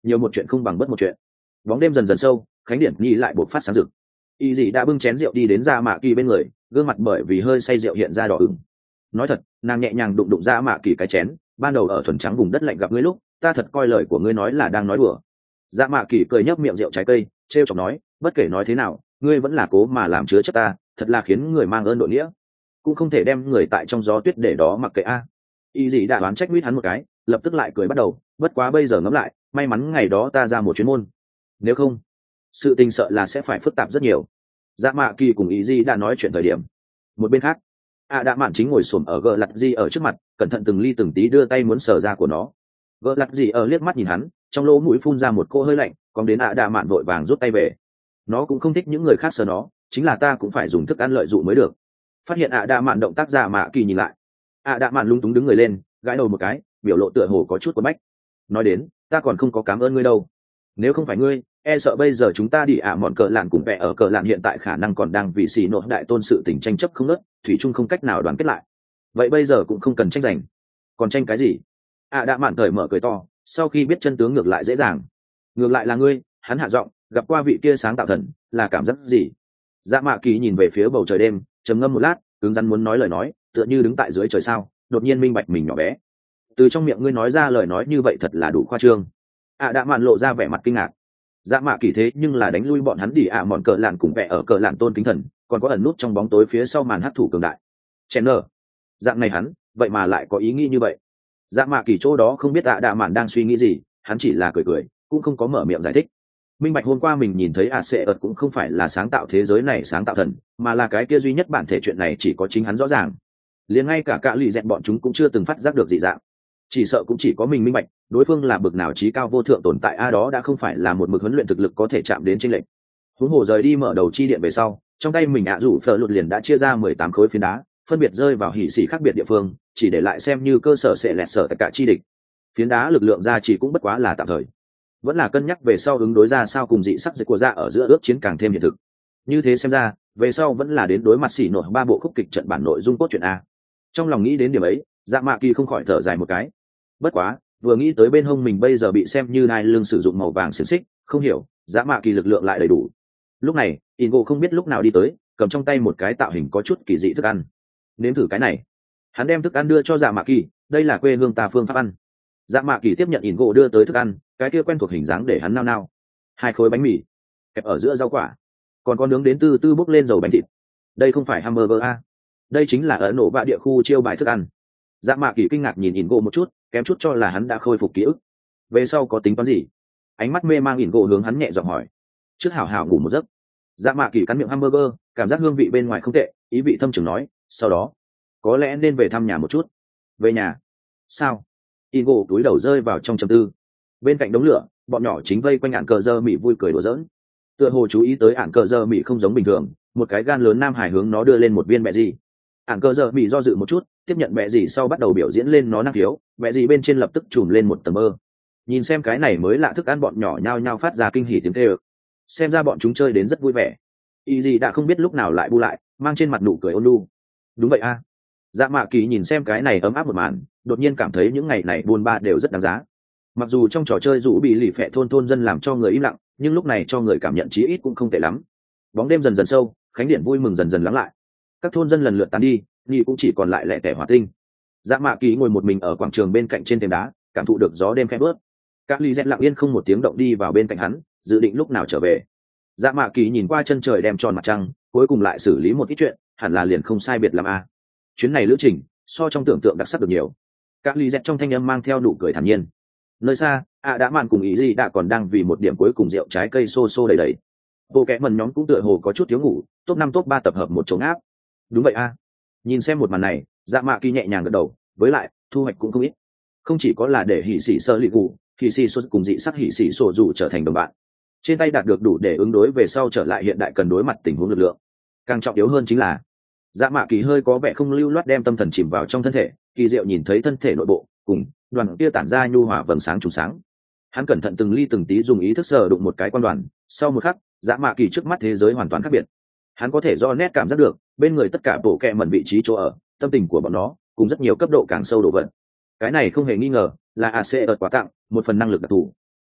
nhiều một chuyện không bằng bất một chuyện. Bóng đêm dần dần sâu, khánh điển nhi lại buộc phát sáng rực. Y dị đã bưng chén rượu đi đến Dạ Mạ Kỳ bên người, gương mặt bởi vì hơi say rượu hiện ra đỏ ửng. Nói thật, nàng nhẹ nhàng đụng đụng Dạ Mạ Kỳ cái chén, ban đầu ở thuần trắng vùng đất lạnh gặp ngươi lúc, ta thật coi lời của ngươi nói là đang nói đùa. Dạ Mạ Kỳ cười nhấp miệng rượu trái cây, trêu chọc nói, bất kể nói thế nào, ngươi vẫn là cố mà làm chứa chấp ta, thật là khiến người mang ơn đội nghĩa, cũng không thể đem người tại trong gió tuyết để đó mặc kệ a. Y dị đã đoán trách mít hắn một cái, lập tức lại cười bắt đầu, bất quá bây giờ ngẫm lại, may mắn ngày đó ta ra một chuyến môn, nếu không sự tình sợ là sẽ phải phức tạp rất nhiều. Dạ Mạ Kỳ cùng ý di đã nói chuyện thời điểm, một bên khác ạ đạ mạn chính ngồi xổm ở gờ lặt di ở trước mặt, cẩn thận từng ly từng tí đưa tay muốn sờ ra của nó. Gờ lặt di ở liếc mắt nhìn hắn, trong lỗ mũi phun ra một cô hơi lạnh, còn đến ạ đạ mạn vội vàng rút tay về. Nó cũng không thích những người khác sờ nó, chính là ta cũng phải dùng thức ăn lợi dụng mới được. Phát hiện ạ đạ mạn động tác, Dạ Mạ Kỳ nhìn lại, ạ đạ mạn lung túng đứng người lên, gãi đầu một cái, biểu lộ tựa hồ có chút quấn bách. Nói đến, ta còn không có cảm ơn ngươi đâu, nếu không phải ngươi, e sợ bây giờ chúng ta đi ạ mọn cờ lạn cùng vẽ ở cờ lạn hiện tại khả năng còn đang vì xì nội đại tôn sự tình tranh chấp không nớt, thủy chung không cách nào đoàn kết lại. Vậy bây giờ cũng không cần tranh giành, còn tranh cái gì? ạ đã mạn thời mở cười to, sau khi biết chân tướng ngược lại dễ dàng. Ngược lại là ngươi, hắn hạ giọng, gặp qua vị kia sáng tạo thần, là cảm giác gì? Dạ Mạ Kỳ nhìn về phía bầu trời đêm, trầm ngâm một lát, cứng rắn muốn nói lời nói, tựa như đứng tại dưới trời sao, đột nhiên minh bạch mình nhỏ bé. Từ trong miệng ngươi nói ra lời nói như vậy thật là đủ khoa trương. ạ đã mạn lộ ra vẻ mặt kinh ngạc. Dạ Mạ Kỳ thế nhưng là đánh lui bọn hắn đi ạ mọn cờ lạn cùng vẽ ở cờ lạn tôn kính thần, còn có ẩn nút trong bóng tối phía sau màn hắc thủ cường đại. Chèn nở, dạng này hắn, vậy mà lại có ý nghĩ như vậy. Dạ Mạ Kỳ chỗ đó không biết ạ đạ mạn đang suy nghĩ gì, hắn chỉ là cười cười, cũng không có mở miệng giải thích. Minh bạch hôm qua mình nhìn thấy ạ sẽ ợt cũng không phải là sáng tạo thế giới này sáng tạo thần, mà là cái kia duy nhất bản thể, chuyện này chỉ có chính hắn rõ ràng. Liền ngay cả cả lì dẹn bọn chúng cũng chưa từng phát giác được dị dạng, chỉ sợ cũng chỉ có mình minh bạch đối phương là bực nào trí cao vô thượng tồn tại a, đó đã không phải là một mực huấn luyện thực lực có thể chạm đến trên lệnh. Huống hồ rời đi mở đầu chi điện về sau, trong tay mình ạ rủ phở lụt liền đã chia ra mười tám khối phiến đá, phân biệt rơi vào hỉ xỉ khác biệt địa phương, chỉ để lại xem như cơ sở sẽ lẹt sở tất cả chi địch. Phiến đá lực lượng ra chỉ cũng bất quá là tạm thời, vẫn là cân nhắc về sau ứng đối ra sao cùng dị sắc dịch của ra ở giữa ước chiến càng thêm hiện thực. Như thế xem ra về sau vẫn là đến đối mặt xỉ nổi ba bộ khúc kịch trận bản nội dung cốt truyện a. Trong lòng nghĩ đến điểm ấy, Dạ Mạ Kỳ không khỏi thở dài một cái. Bất quá vừa nghĩ tới bên hông mình bây giờ bị xem như nai lưng sử dụng màu vàng xiềng xích, không hiểu Dạ Mạ Kỳ lực lượng lại đầy đủ. Lúc này Ingo không biết lúc nào đi tới, cầm trong tay một cái tạo hình có chút kỳ dị thức ăn. Nếm thử cái này. Hắn đem thức ăn đưa cho Dạ Mạ Kỳ, đây là quê hương ta phương pháp ăn. Dạ Mạ Kỳ tiếp nhận Ingo đưa tới thức ăn, cái kia quen thuộc hình dáng để hắn nao nao. Hai khối bánh mì kẹp ở giữa rau quả, còn có nướng đến từ từ bốc lên dầu bánh thịt. Đây không phải hamburger a, đây chính là ở nổ bạ địa khu chiêu bài thức ăn. Dạ Mạ Kỳ kinh ngạc nhìn Ingo một chút, kém chút cho là hắn đã khôi phục ký ức. Về sau có tính toán gì? Ánh mắt mê mang Ingo hướng hắn nhẹ giọng hỏi. Trước hảo hảo ngủ một giấc. Dạ Mạ Kỳ cắn miệng hamburger, cảm giác hương vị bên ngoài không tệ, ý vị thâm trường nói, sau đó có lẽ nên về thăm nhà một chút. Về nhà? Sao? Ingo túi đầu rơi vào trong trầm tư. Bên cạnh đống lửa, bọn nhỏ chính vây quanh ạn cờ dơ mị vui cười đùa giỡn. Tựa hồ chú ý tới ạn cờ dơ mị không giống bình thường, một cái gan lớn nam hải hướng nó đưa lên một viên bẹ gì. Ạn cờ dơ mị do dự một chút, tiếp nhận bẹ gì sau bắt đầu biểu diễn lên nó năng khiếu, bẹ gì bên trên lập tức trùm lên một tầng mơ. Nhìn xem cái này mới lạ thức ăn, bọn nhỏ nhao nhao phát ra kinh hỉ tiếng kêu. Xem ra bọn chúng chơi đến rất vui vẻ. Y gì đã không biết lúc nào lại bu lại, mang trên mặt nụ cười ôn nhu. Đúng vậy a. Dạ Mạ Kỳ nhìn xem cái này ấm áp một màn, đột nhiên cảm thấy những ngày này buôn ba đều rất đáng giá. Mặc dù trong trò chơi rủ bị lì phệ thôn thôn dân làm cho người im lặng, nhưng lúc này cho người cảm nhận chí ít cũng không tệ lắm. Bóng đêm dần dần sâu, khánh điện vui mừng dần dần lắng lại. Các thôn dân lần lượt tán đi, nghi cũng chỉ còn lại lẻ tẻ hỏa tinh. Dạ Mạ Kỳ ngồi một mình ở quảng trường bên cạnh trên thềm đá, cảm thụ được gió đêm khẽ bớt. Các ly dẹn lặng yên không một tiếng động đi vào bên cạnh hắn, dự định lúc nào trở về. Dạ Mạ Kỳ nhìn qua chân trời đem tròn mặt trăng, cuối cùng lại xử lý một ít chuyện, hẳn là liền không sai biệt làm a. Chuyến này lữ trình so trong tưởng tượng đặc sắc được nhiều. Các ly dẹn trong thanh âm mang theo nụ cười thản nhiên. Nơi xa, ạ đã mạn cùng ý gì đã còn đang vì một điểm cuối cùng rượu trái cây xô xô đầy đầy. Bộ kẽ mần nhóm cũng tựa hồ có chút thiếu ngủ, top năm top ba tập hợp một chống áp. Đúng vậy a. Nhìn xem một màn này, Dạ Mạ Kỳ nhẹ nhàng gật đầu, với lại thu hoạch cũng không ít. Không chỉ có là để hỉ sĩ sơ lị gù, hỉ sĩ xuất cùng dị sắc hỉ sĩ sổ dù trở thành đồng bạn, trên tay đạt được đủ để ứng đối về sau trở lại hiện đại cần đối mặt tình huống lực lượng. Càng trọng yếu hơn chính là Dạ Mạ Kỳ hơi có vẻ không lưu loát đem tâm thần chìm vào trong thân thể, kỳ diệu nhìn thấy thân thể nội bộ cùng đoàn kia tản ra nhu hòa vầng sáng trùng sáng. Hắn cẩn thận từng ly từng tí dùng ý thức sờ đụng một cái quan đoàn, sau một khắc Dạ Mạ Kỳ trước mắt thế giới hoàn toàn khác biệt. Hắn có thể do nét cảm giác được bên người tất cả bộ kẹ mẩn vị trí chỗ ở, tâm tình của bọn nó cùng rất nhiều cấp độ càng sâu độ vận. Cái này không hề nghi ngờ là a xê ở quà tặng một phần năng lực đặc thù.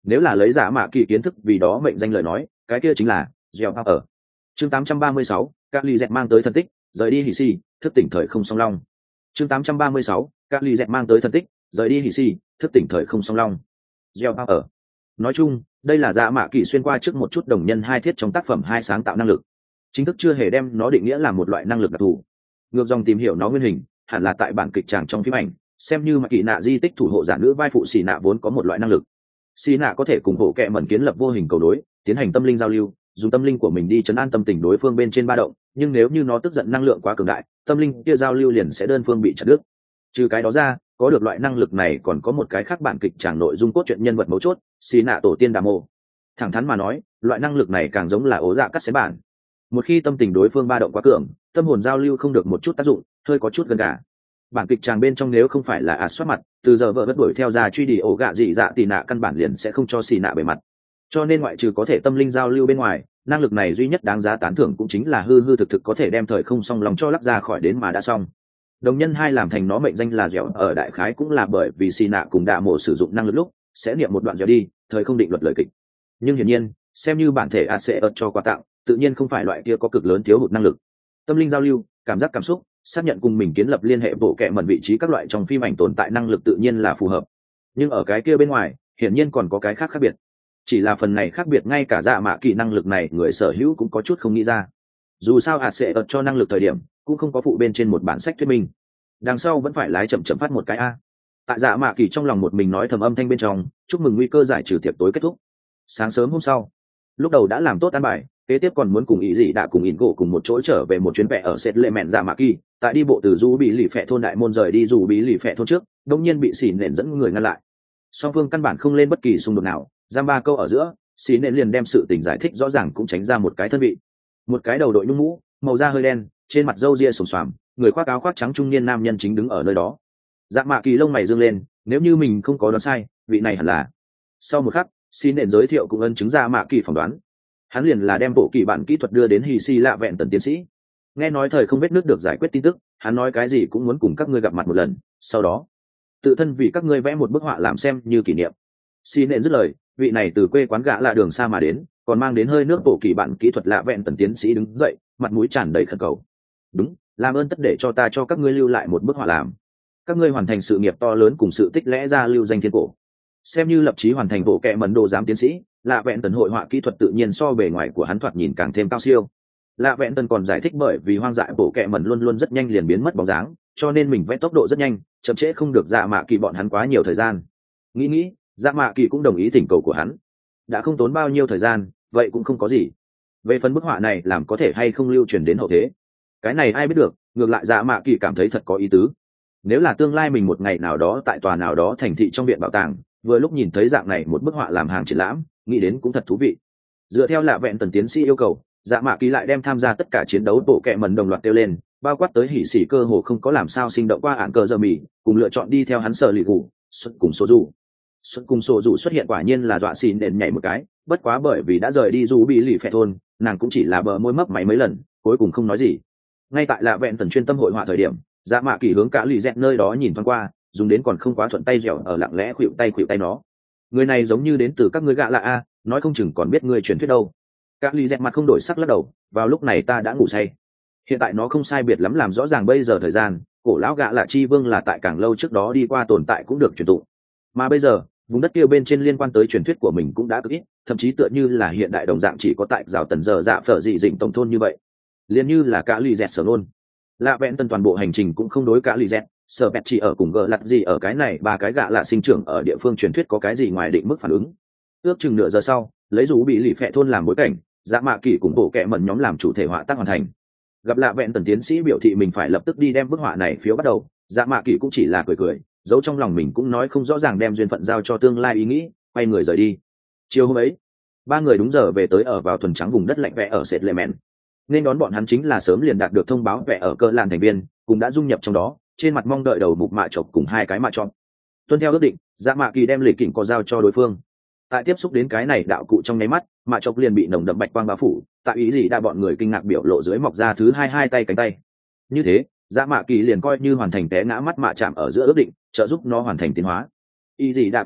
nếu là lấy giả mạ kỳ kiến thức vì đó mệnh danh lời nói, cái kia chính là gieo ở chương tám trăm ba mươi sáu, các ly dẹt mang tới thân tích rời đi hỉ xì, thức tỉnh thời không song long. chương tám trăm ba mươi sáu, các ly dẹt mang tới thân tích rời đi hỉ xì, thức tỉnh thời không song long. gieo ở nói chung, đây là giả mạ kỳ xuyên qua trước một chút đồng nhân hai thiết trong tác phẩm hai sáng tạo năng lực, chính thức chưa hề đem nó định nghĩa là một loại năng lực đặc thù. Ngược dòng tìm hiểu nó nguyên hình, hẳn là tại bản kịch tràng trong phim ảnh, xem như mà kỳ nạ di tích thủ hộ giả nữ vai phụ xì nạ vốn có một loại năng lực. Xì nạ có thể cùng bộ kệ mẩn kiến lập vô hình cầu đối, tiến hành tâm linh giao lưu, dùng tâm linh của mình đi chấn an tâm tình đối phương bên trên ba động, nhưng nếu như nó tức giận năng lượng quá cường đại, tâm linh kia giao lưu liền sẽ đơn phương bị chặt đứt. Trừ cái đó ra, có được loại năng lực này còn có một cái khác bản kịch tràng nội dung cốt truyện nhân vật mấu chốt, xì nạ tổ tiên đà mô. Thẳng thắn mà nói, loại năng lực này càng giống là ố dạ cắt xé bản. Một khi tâm tình đối phương ba động quá cường, tâm hồn giao lưu không được một chút tác dụng, hơi có chút gần cả. Bản kịch tràng bên trong nếu không phải là ạt soát mặt, từ giờ vợ vất đuổi theo ra truy đi ổ gạ dị dạ tì nạ căn bản liền sẽ không cho xì nạ bề mặt. Cho nên ngoại trừ có thể tâm linh giao lưu bên ngoài, năng lực này duy nhất đáng giá tán thưởng cũng chính là hư hư thực thực có thể đem thời không song lòng cho lắc ra khỏi đến mà đã xong. Đồng nhân hai làm thành nó mệnh danh là dẻo ở đại khái cũng là bởi vì xì nạ cùng đạ mộ sử dụng năng lực lúc sẽ niệm một đoạn dẻo đi, thời không định luật lời kịch. Nhưng hiển nhiên, xem như bản thể ạt sẽ ợt cho quà tặng, tự nhiên không phải loại kia có cực lớn thiếu hụt năng lực. Tâm linh giao lưu, cảm giác cảm xúc, xác nhận cùng mình kiến lập liên hệ bộ kệ mẩn vị trí các loại trong phim ảnh tồn tại năng lực tự nhiên là phù hợp. Nhưng ở cái kia bên ngoài, hiển nhiên còn có cái khác khác biệt. Chỉ là phần này khác biệt ngay cả dạ mạ kỳ năng lực này người sở hữu cũng có chút không nghĩ ra. Dù sao ạt sẽ ợt cho năng lực thời điểm cũng không có phụ bên trên một bản sách thuyết minh, đằng sau vẫn phải lái chậm chậm phát một cái a. Tại dạ mạ kỳ trong lòng một mình nói thầm âm thanh bên trong, chúc mừng nguy cơ giải trừ tiệc tối kết thúc. Sáng sớm hôm sau, lúc đầu đã làm tốt ăn bài, kế tiếp còn muốn cùng ý gì đã cùng ỉn gỗ cùng một chỗ trở về một chuyến vẽ ở sệt lệ mẹn dạ mạ kỳ. Tại đi bộ từ du bí lì phẹ thôn đại môn rời đi du bí lì phẹ thôn trước, đông nhiên bị xì nện dẫn người ngăn lại. Song phương căn bản không lên bất kỳ xung đột nào, giam ba câu ở giữa, xì nện liền đem sự tình giải thích rõ ràng cũng tránh ra một cái thân vị. Một cái đầu đội nhung mũ, màu da hơi đen, trên mặt râu ria sồm xoàm, người khoác áo khoác trắng trung niên nam nhân chính đứng ở nơi đó. Dạ mạ kỳ lông mày dương lên, nếu như mình không có đoán sai, vị này hẳn là. Sau một khắc, xin nện giới thiệu cũng ân chứng dạ mạ kỳ phỏng đoán. Hắn liền là đem bộ kỳ bản kỹ thuật đưa đến hì xì lạ vẹn tần tiến sĩ. Nghe nói thời không vết nước được giải quyết tin tức, hắn nói cái gì cũng muốn cùng các ngươi gặp mặt một lần, sau đó tự thân vì các ngươi vẽ một bức họa làm xem như kỷ niệm. Xin nện dứt lời, vị này từ quê quán gã lạ đường xa mà đến, còn mang đến hơi nước bộ kỳ bản kỹ thuật lạ vẹn tần tiến sĩ đứng dậy, mặt mũi tràn đầy khẩn cầu. Đúng, làm ơn tất để cho ta cho các ngươi lưu lại một bức họa làm. Các ngươi hoàn thành sự nghiệp to lớn cùng sự tích lẽ ra lưu danh thiên cổ. Xem như lập chí hoàn thành bộ kệ mẩn đồ giám tiến sĩ, lạ vẹn tần hội họa kỹ thuật tự nhiên so bề ngoài của hắn thoạt nhìn càng thêm cao siêu. Lạ vẹn tần còn giải thích bởi vì hoang dại bộ kệ mẩn luôn luôn rất nhanh liền biến mất bóng dáng, cho nên mình vẽ tốc độ rất nhanh, chậm trễ không được dạ mạ kỳ bọn hắn quá nhiều thời gian. Nghĩ nghĩ, dạ mạ kỳ cũng đồng ý thỉnh cầu của hắn. Đã không tốn bao nhiêu thời gian, vậy cũng không có gì. Về phần bức họa này làm có thể hay không lưu truyền đến hậu thế, cái này ai biết được, ngược lại dạ mạ kỳ cảm thấy thật có ý tứ. Nếu là tương lai mình một ngày nào đó tại tòa nào đó thành thị trong viện bảo tàng, vừa lúc nhìn thấy dạng này một bức họa làm hàng triển lãm, nghĩ đến cũng thật thú vị. Dựa theo lạ vẹn tần tiến sĩ yêu cầu, dạ mạ kỳ lại đem tham gia tất cả chiến đấu bộ kệ mẩn đồng loạt tiêu lên, bao quát tới hỉ xỉ cơ hồ không có làm sao sinh động qua ạn cờ giờ mì, cùng lựa chọn đi theo hắn sở lì cụ xuất cùng số dù xuất cùng số dù xuất hiện quả nhiên là dọa xìn đền nhảy một cái, bất quá bởi vì đã rời đi dù bị lì phẹ thôn, nàng cũng chỉ là bờ môi mấp máy mấy lần, cuối cùng không nói gì. Ngay tại lạ vẹn tần chuyên tâm hội họa thời điểm, dạ mạ kỳ hướng cả lì dẹt nơi đó nhìn thoáng qua, dùng đến còn không quá thuận tay dẻo ở lặng lẽ khuỵu tay khuỵu tay nó. Người này giống như đến từ các ngươi gạ lạ a, nói không chừng còn biết ngươi truyền thuyết đâu. Cả lì dẹt mặt không đổi sắc lắc đầu, vào lúc này ta đã ngủ say. Hiện tại nó không sai biệt lắm làm rõ ràng bây giờ thời gian, cổ lão gạ lạ chi vương là tại càng lâu trước đó đi qua tồn tại cũng được truyền tụ, mà bây giờ vùng đất kia bên trên liên quan tới truyền thuyết của mình cũng đã cực ít, thậm chí tựa như là hiện đại đồng dạng chỉ có tại rào tần giờ dạ phở dị dịnh tổng thôn như vậy, liền như là cả lì dẹt sở nôn. Lạ vẹn tần toàn bộ hành trình cũng không đối cả lì dẹt sở bẹt chỉ ở cùng gờ lặt gì ở cái này ba cái gạ lạ sinh trưởng ở địa phương truyền thuyết có cái gì ngoài định mức phản ứng. Ước chừng nửa giờ sau, lấy rú bị lì phẹ thôn làm bối cảnh, dạ mạ kỳ cùng bộ kệ mẩn nhóm làm chủ thể họa tác hoàn thành. Gặp lạ vẹn tần tiến sĩ biểu thị mình phải lập tức đi đem bức họa này phiếu bắt đầu, dạ mạ kỳ cũng chỉ là cười cười, giấu trong lòng mình cũng nói không rõ ràng đem duyên phận giao cho tương lai ý nghĩ, quay người rời đi. Chiều hôm ấy, ba người đúng giờ về tới ở vào thuần trắng vùng đất lạnh vẽ ở sệt lệ mẹn. Nên đón bọn hắn chính là sớm liền đạt được thông báo vẽ ở cơ làn thành viên, cũng đã dung nhập trong đó, trên mặt mong đợi đầu mục mạ chọc cùng hai cái mạ chọn. Tuân theo ước định, dạ mạ kỳ đem lịch kỉnh có giao cho đối phương. Tại tiếp xúc đến cái này đạo cụ trong nháy mắt, mạ chọc liền bị nồng đậm bạch quang bao phủ, tại ý gì đã bọn người kinh ngạc biểu lộ dưới mọc ra thứ hai hai tay cánh tay. Như thế, dạ mạ kỳ liền coi như hoàn thành té ngã mắt mạ chạm ở giữa ước định, trợ giúp nó hoàn thành tiến hóa. Ý gì đã cũng biết,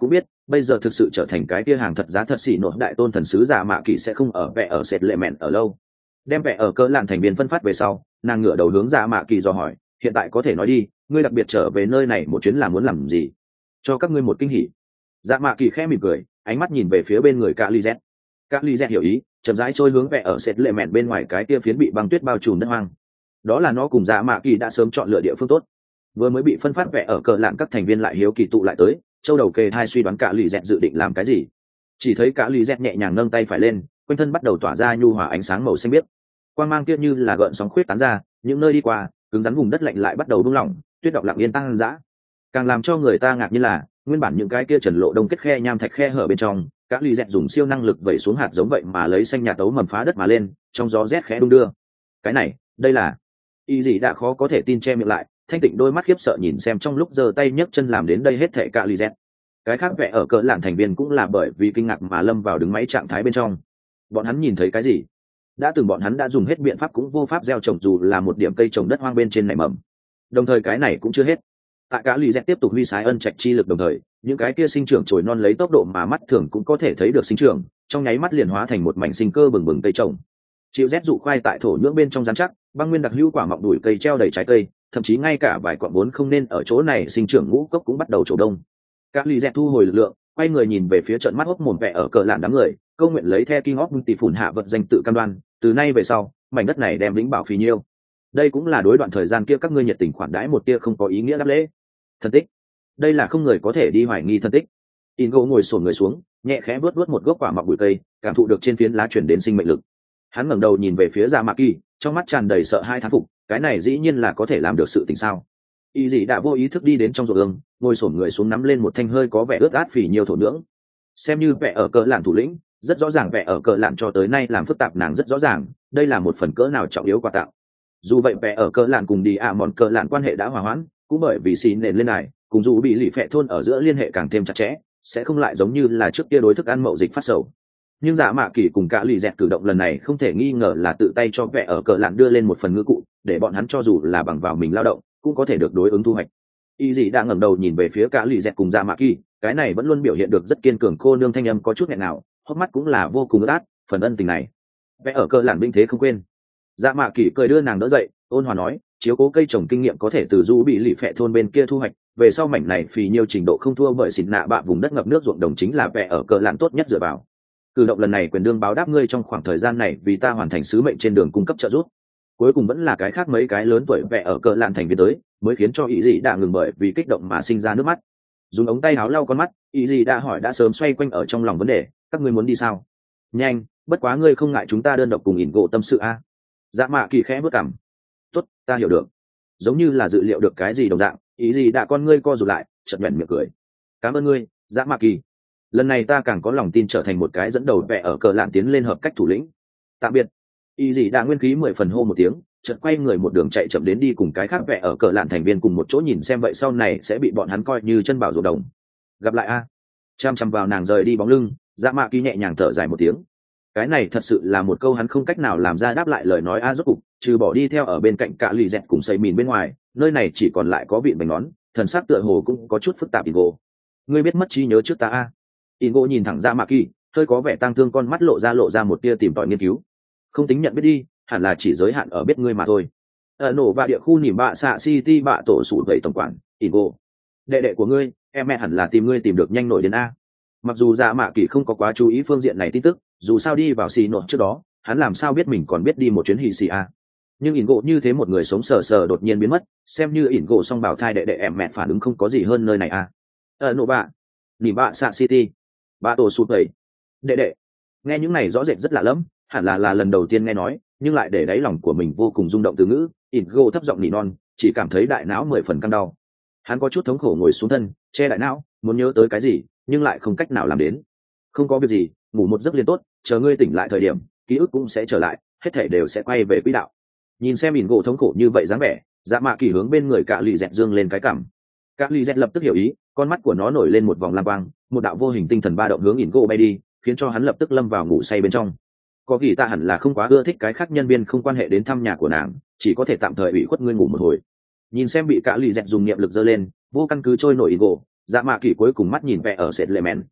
bây giờ thực sự trở thành cái kia hàng thật giá thật xỉ nổ đại tôn thần sứ giả mạ kỳ sẽ không ở vẽ ở sệt lệ mẹn ở lâu. Đem vẽ ở cỡ lạn thành viên phân phát về sau, nàng ngửa đầu hướng giả mạ kỳ dò hỏi, hiện tại có thể nói đi, ngươi đặc biệt trở về nơi này một chuyến là muốn làm gì? Cho các ngươi một kinh hỉ. Giả mạ kỳ khẽ mỉm cười, ánh mắt nhìn về phía bên người cả ly z. Cả ly z hiểu ý, chậm rãi trôi hướng vẽ ở sệt lệ mẹn bên ngoài cái kia phiến bị băng tuyết bao trùm đất hoang. Đó là nó cùng giả mạ kỳ đã sớm chọn lựa địa phương tốt. Vừa mới bị phân phát vẽ ở cỡ lạn, các thành viên lại hiếu kỳ tụ lại tới, châu đầu kề hai suy đoán cả lì dẹt dự định làm cái gì. Chỉ thấy cả lì dẹt nhẹ nhàng nâng tay phải lên, quanh thân bắt đầu tỏa ra nhu hòa ánh sáng màu xanh biếc, quang mang kia như là gợn sóng khuyết tán ra, những nơi đi qua cứng rắn vùng đất lạnh lại bắt đầu buông lỏng, tuyết đọng lặng yên tăng dã. Càng làm cho người ta ngạc nhiên là nguyên bản những cái kia trần lộ đông kết khe nham thạch khe hở bên trong, cả lì dẹt dùng siêu năng lực vẩy xuống hạt giống vậy mà lấy xanh nhạt tấu mầm phá đất mà lên, trong gió rét khẽ đung đưa. Cái này, đây là y gì đã khó có thể tin che miệng lại, thanh tịnh đôi mắt khiếp sợ nhìn xem trong lúc giơ tay nhấc chân làm đến đây hết thệ cả lì dẹt. Cái khác vẽ ở cỡ lạn thành viên cũng là bởi vì kinh ngạc mà lâm vào đứng máy trạng thái bên trong. Bọn hắn nhìn thấy cái gì? Đã từng bọn hắn đã dùng hết biện pháp cũng vô pháp gieo trồng dù là một điểm cây trồng đất hoang bên trên nảy mầm. Đồng thời cái này cũng chưa hết. Tại cả lì dẹt tiếp tục huy sái ân trạch chi lực đồng thời, những cái kia sinh trưởng trồi non lấy tốc độ mà mắt thường cũng có thể thấy được sinh trưởng, trong nháy mắt liền hóa thành một mảnh sinh cơ bừng bừng cây trồng. Chịu rét dụ khoai tại thổ nhưỡng bên trong rắn chắc, băng nguyên đặc hữu quả mọng đùi cây treo đầy trái cây, thậm chí ngay cả vài quặng vốn không nên ở chỗ này sinh trưởng ngũ cốc cũng bắt đầu trổ đông. Các lì dẹt thu hồi lực lượng, quay người nhìn về phía trận mắt hốc mồm vẽ ở cờ lạn đám người, câu nguyện lấy theo King of tỷ phủn hạ vật danh tự cam đoan, từ nay về sau, mảnh đất này đem vĩnh bảo phì nhiêu. Đây cũng là đối đoạn thời gian kia các ngươi nhiệt tình khoản đãi một tia không có ý nghĩa đáp lễ. Thân tích, đây là không người có thể đi hoài nghi thân tích. Ingo ngồi xổm người xuống, nhẹ khẽ vuốt vuốt một gốc quả mọng bụi cây, cảm thụ được trên phiến lá truyền đến sinh mệnh lực. Hắn ngẩng đầu nhìn về phía Dạ Mạ Kỳ, trong mắt tràn đầy sợ hãi thán phục, cái này dĩ nhiên là có thể làm được sự tình sao? Y dị đã vô ý thức đi đến trong ruộng ương, ngồi xổm người xuống nắm lên một thanh hơi có vẻ ướt át phì nhiều thổ nhưỡng. Xem như vẻ ở cỡ lạn thủ lĩnh, rất rõ ràng vẻ ở cỡ lạn cho tới nay làm phức tạp nàng rất rõ ràng, đây là một phần cỡ nào trọng yếu quà tặng. Dù vậy vẻ ở cỡ lạn cùng đi ạ à mòn cỡ lạn quan hệ đã hòa hoãn, cũng bởi vì xì nền lên này, cùng dù bị lì phệ thôn ở giữa liên hệ càng thêm chặt chẽ, sẽ không lại giống như là trước kia đối thức ăn mậu dịch phát sầu. Nhưng Dạ Mạ Kỳ cùng cả lì dẹt cử động lần này không thể nghi ngờ là tự tay cho vẻ ở cỡ lạn đưa lên một phần ngư cụ, để bọn hắn cho dù là bằng vào mình lao động cũng có thể được đối ứng thu hoạch. Y dị đang ngẩng đầu nhìn về phía cả lì dẹt cùng Dạ Mạ Kỳ, cái này vẫn luôn biểu hiện được rất kiên cường cô nương thanh âm có chút nghẹn nào, hốc mắt cũng là vô cùng ướt át, phần ân tình này vẻ ở cỡ lạn binh thế không quên. Dạ Mạ Kỳ cười đưa nàng đỡ dậy, ôn hòa nói, chiếu cố cây trồng kinh nghiệm có thể từ du bị lì phệ thôn bên kia thu hoạch, về sau mảnh này phì nhiều trình độ không thua bởi xịn nạ bạ vùng đất ngập nước ruộng đồng chính là vẻ ở cỡ lạn tốt nhất dựa vào. Cử động lần này quyền đương báo đáp ngươi trong khoảng thời gian này vì ta hoàn thành sứ mệnh trên đường cung cấp trợ giúp. Cuối cùng vẫn là cái khác mấy cái lớn tuổi vẻ ở cỡ lạn thành viên tới, mới khiến cho ý dị đã ngừng bởi vì kích động mà sinh ra nước mắt. Dùng ống tay áo lau con mắt, ý dị đã hỏi đã sớm xoay quanh ở trong lòng vấn đề, các ngươi muốn đi sao? Nhanh, bất quá ngươi không ngại chúng ta đơn độc cùng ỉn gỗ tâm sự a? À? Dạ Mạ Kỳ khẽ bước cằm. Tốt, ta hiểu được. Giống như là dự liệu được cái gì đồng dạng, ý gì đã con ngươi co rụt lại, chợt nhoẻn miệng cười. Cảm ơn ngươi, Dạ Mạ Kỳ. Lần này ta càng có lòng tin trở thành một cái dẫn đầu vẻ ở cờ lạn tiến lên hợp cách thủ lĩnh. Tạm biệt. Ý gì đã nguyên khí mười phần hô một tiếng, chợt quay người một đường chạy chậm đến đi cùng cái khác vẻ ở cờ lạn thành viên cùng một chỗ nhìn xem vậy sau này sẽ bị bọn hắn coi như chân bảo ruộng đồng. Gặp lại a. Chăm chăm vào nàng rời đi bóng lưng, Dạ Mạ Kỳ nhẹ nhàng thở dài một tiếng. Cái này thật sự là một câu hắn không cách nào làm ra đáp lại lời nói a rốt cục, trừ bỏ đi theo ở bên cạnh cả lì dẹt cùng xây mìn bên ngoài, nơi này chỉ còn lại có vị bánh nón, thần sắc tựa hồ cũng có chút phức tạp. Ingo, ngươi biết mất trí nhớ trước ta a? Ingo nhìn thẳng ra Mạ Kỳ, hơi có vẻ tang thương con mắt lộ ra lộ ra một tia tìm tòi nghiên cứu. Không tính nhận biết đi, hẳn là chỉ giới hạn ở biết ngươi mà thôi. Ở nổ và địa khu nỉm bạ xạ city bạ tổ sủ vậy tổng quản. Ingo, đệ đệ của ngươi, em mẹ hẳn là tìm ngươi tìm được nhanh nổi đến a. Mặc dù Dạ Mạ Kỳ không có quá chú ý phương diện này tin tức, dù sao đi vào xì nội trước đó hắn làm sao biết mình còn biết đi một chuyến hì xì a. Nhưng ỉn gỗ như thế một người sống sờ sờ đột nhiên biến mất, xem như ỉn gỗ song bảo thai đệ đệ em mẹ phản ứng không có gì hơn nơi này a. Ở nổ bạ nỉ bạ xạ city bạ tổ sụt vậy đệ đệ. Nghe những này rõ rệt rất lạ lẫm, hẳn là là lần đầu tiên nghe nói, nhưng lại để đáy lòng của mình vô cùng rung động từ ngữ. ỉn gỗ thấp giọng nỉ non, chỉ cảm thấy đại não mười phần căng đau. Hắn có chút thống khổ ngồi xuống thân, che đại não, muốn nhớ tới cái gì nhưng lại không cách nào làm đến. Không có việc gì, ngủ một giấc liền tốt, chờ ngươi tỉnh lại thời điểm ký ức cũng sẽ trở lại, hết thảy đều sẽ quay về quỹ đạo. Nhìn xem ỉn gỗ thống khổ như vậy dáng vẻ, Dạ Mạ Kỳ hướng bên người cả lì dẹt dương lên cái cằm. Cả lì dẹt lập tức hiểu ý, con mắt của nó nổi lên một vòng lam quang, một đạo vô hình tinh thần ba động hướng ỉn gỗ bay đi, khiến cho hắn lập tức lâm vào ngủ say bên trong. Có gì ta hẳn là không quá ưa thích cái khác nhân viên không quan hệ đến thăm nhà của nàng, chỉ có thể tạm thời ủy khuất ngươi ngủ một hồi. Nhìn xem bị cả lì dẹt dùng niệm lực giơ lên vô căn cứ trôi nổi ỉn gỗ, Dạ Mạ Kỳ cuối cùng mắt nhìn vẻ ở sệt lệ mèn,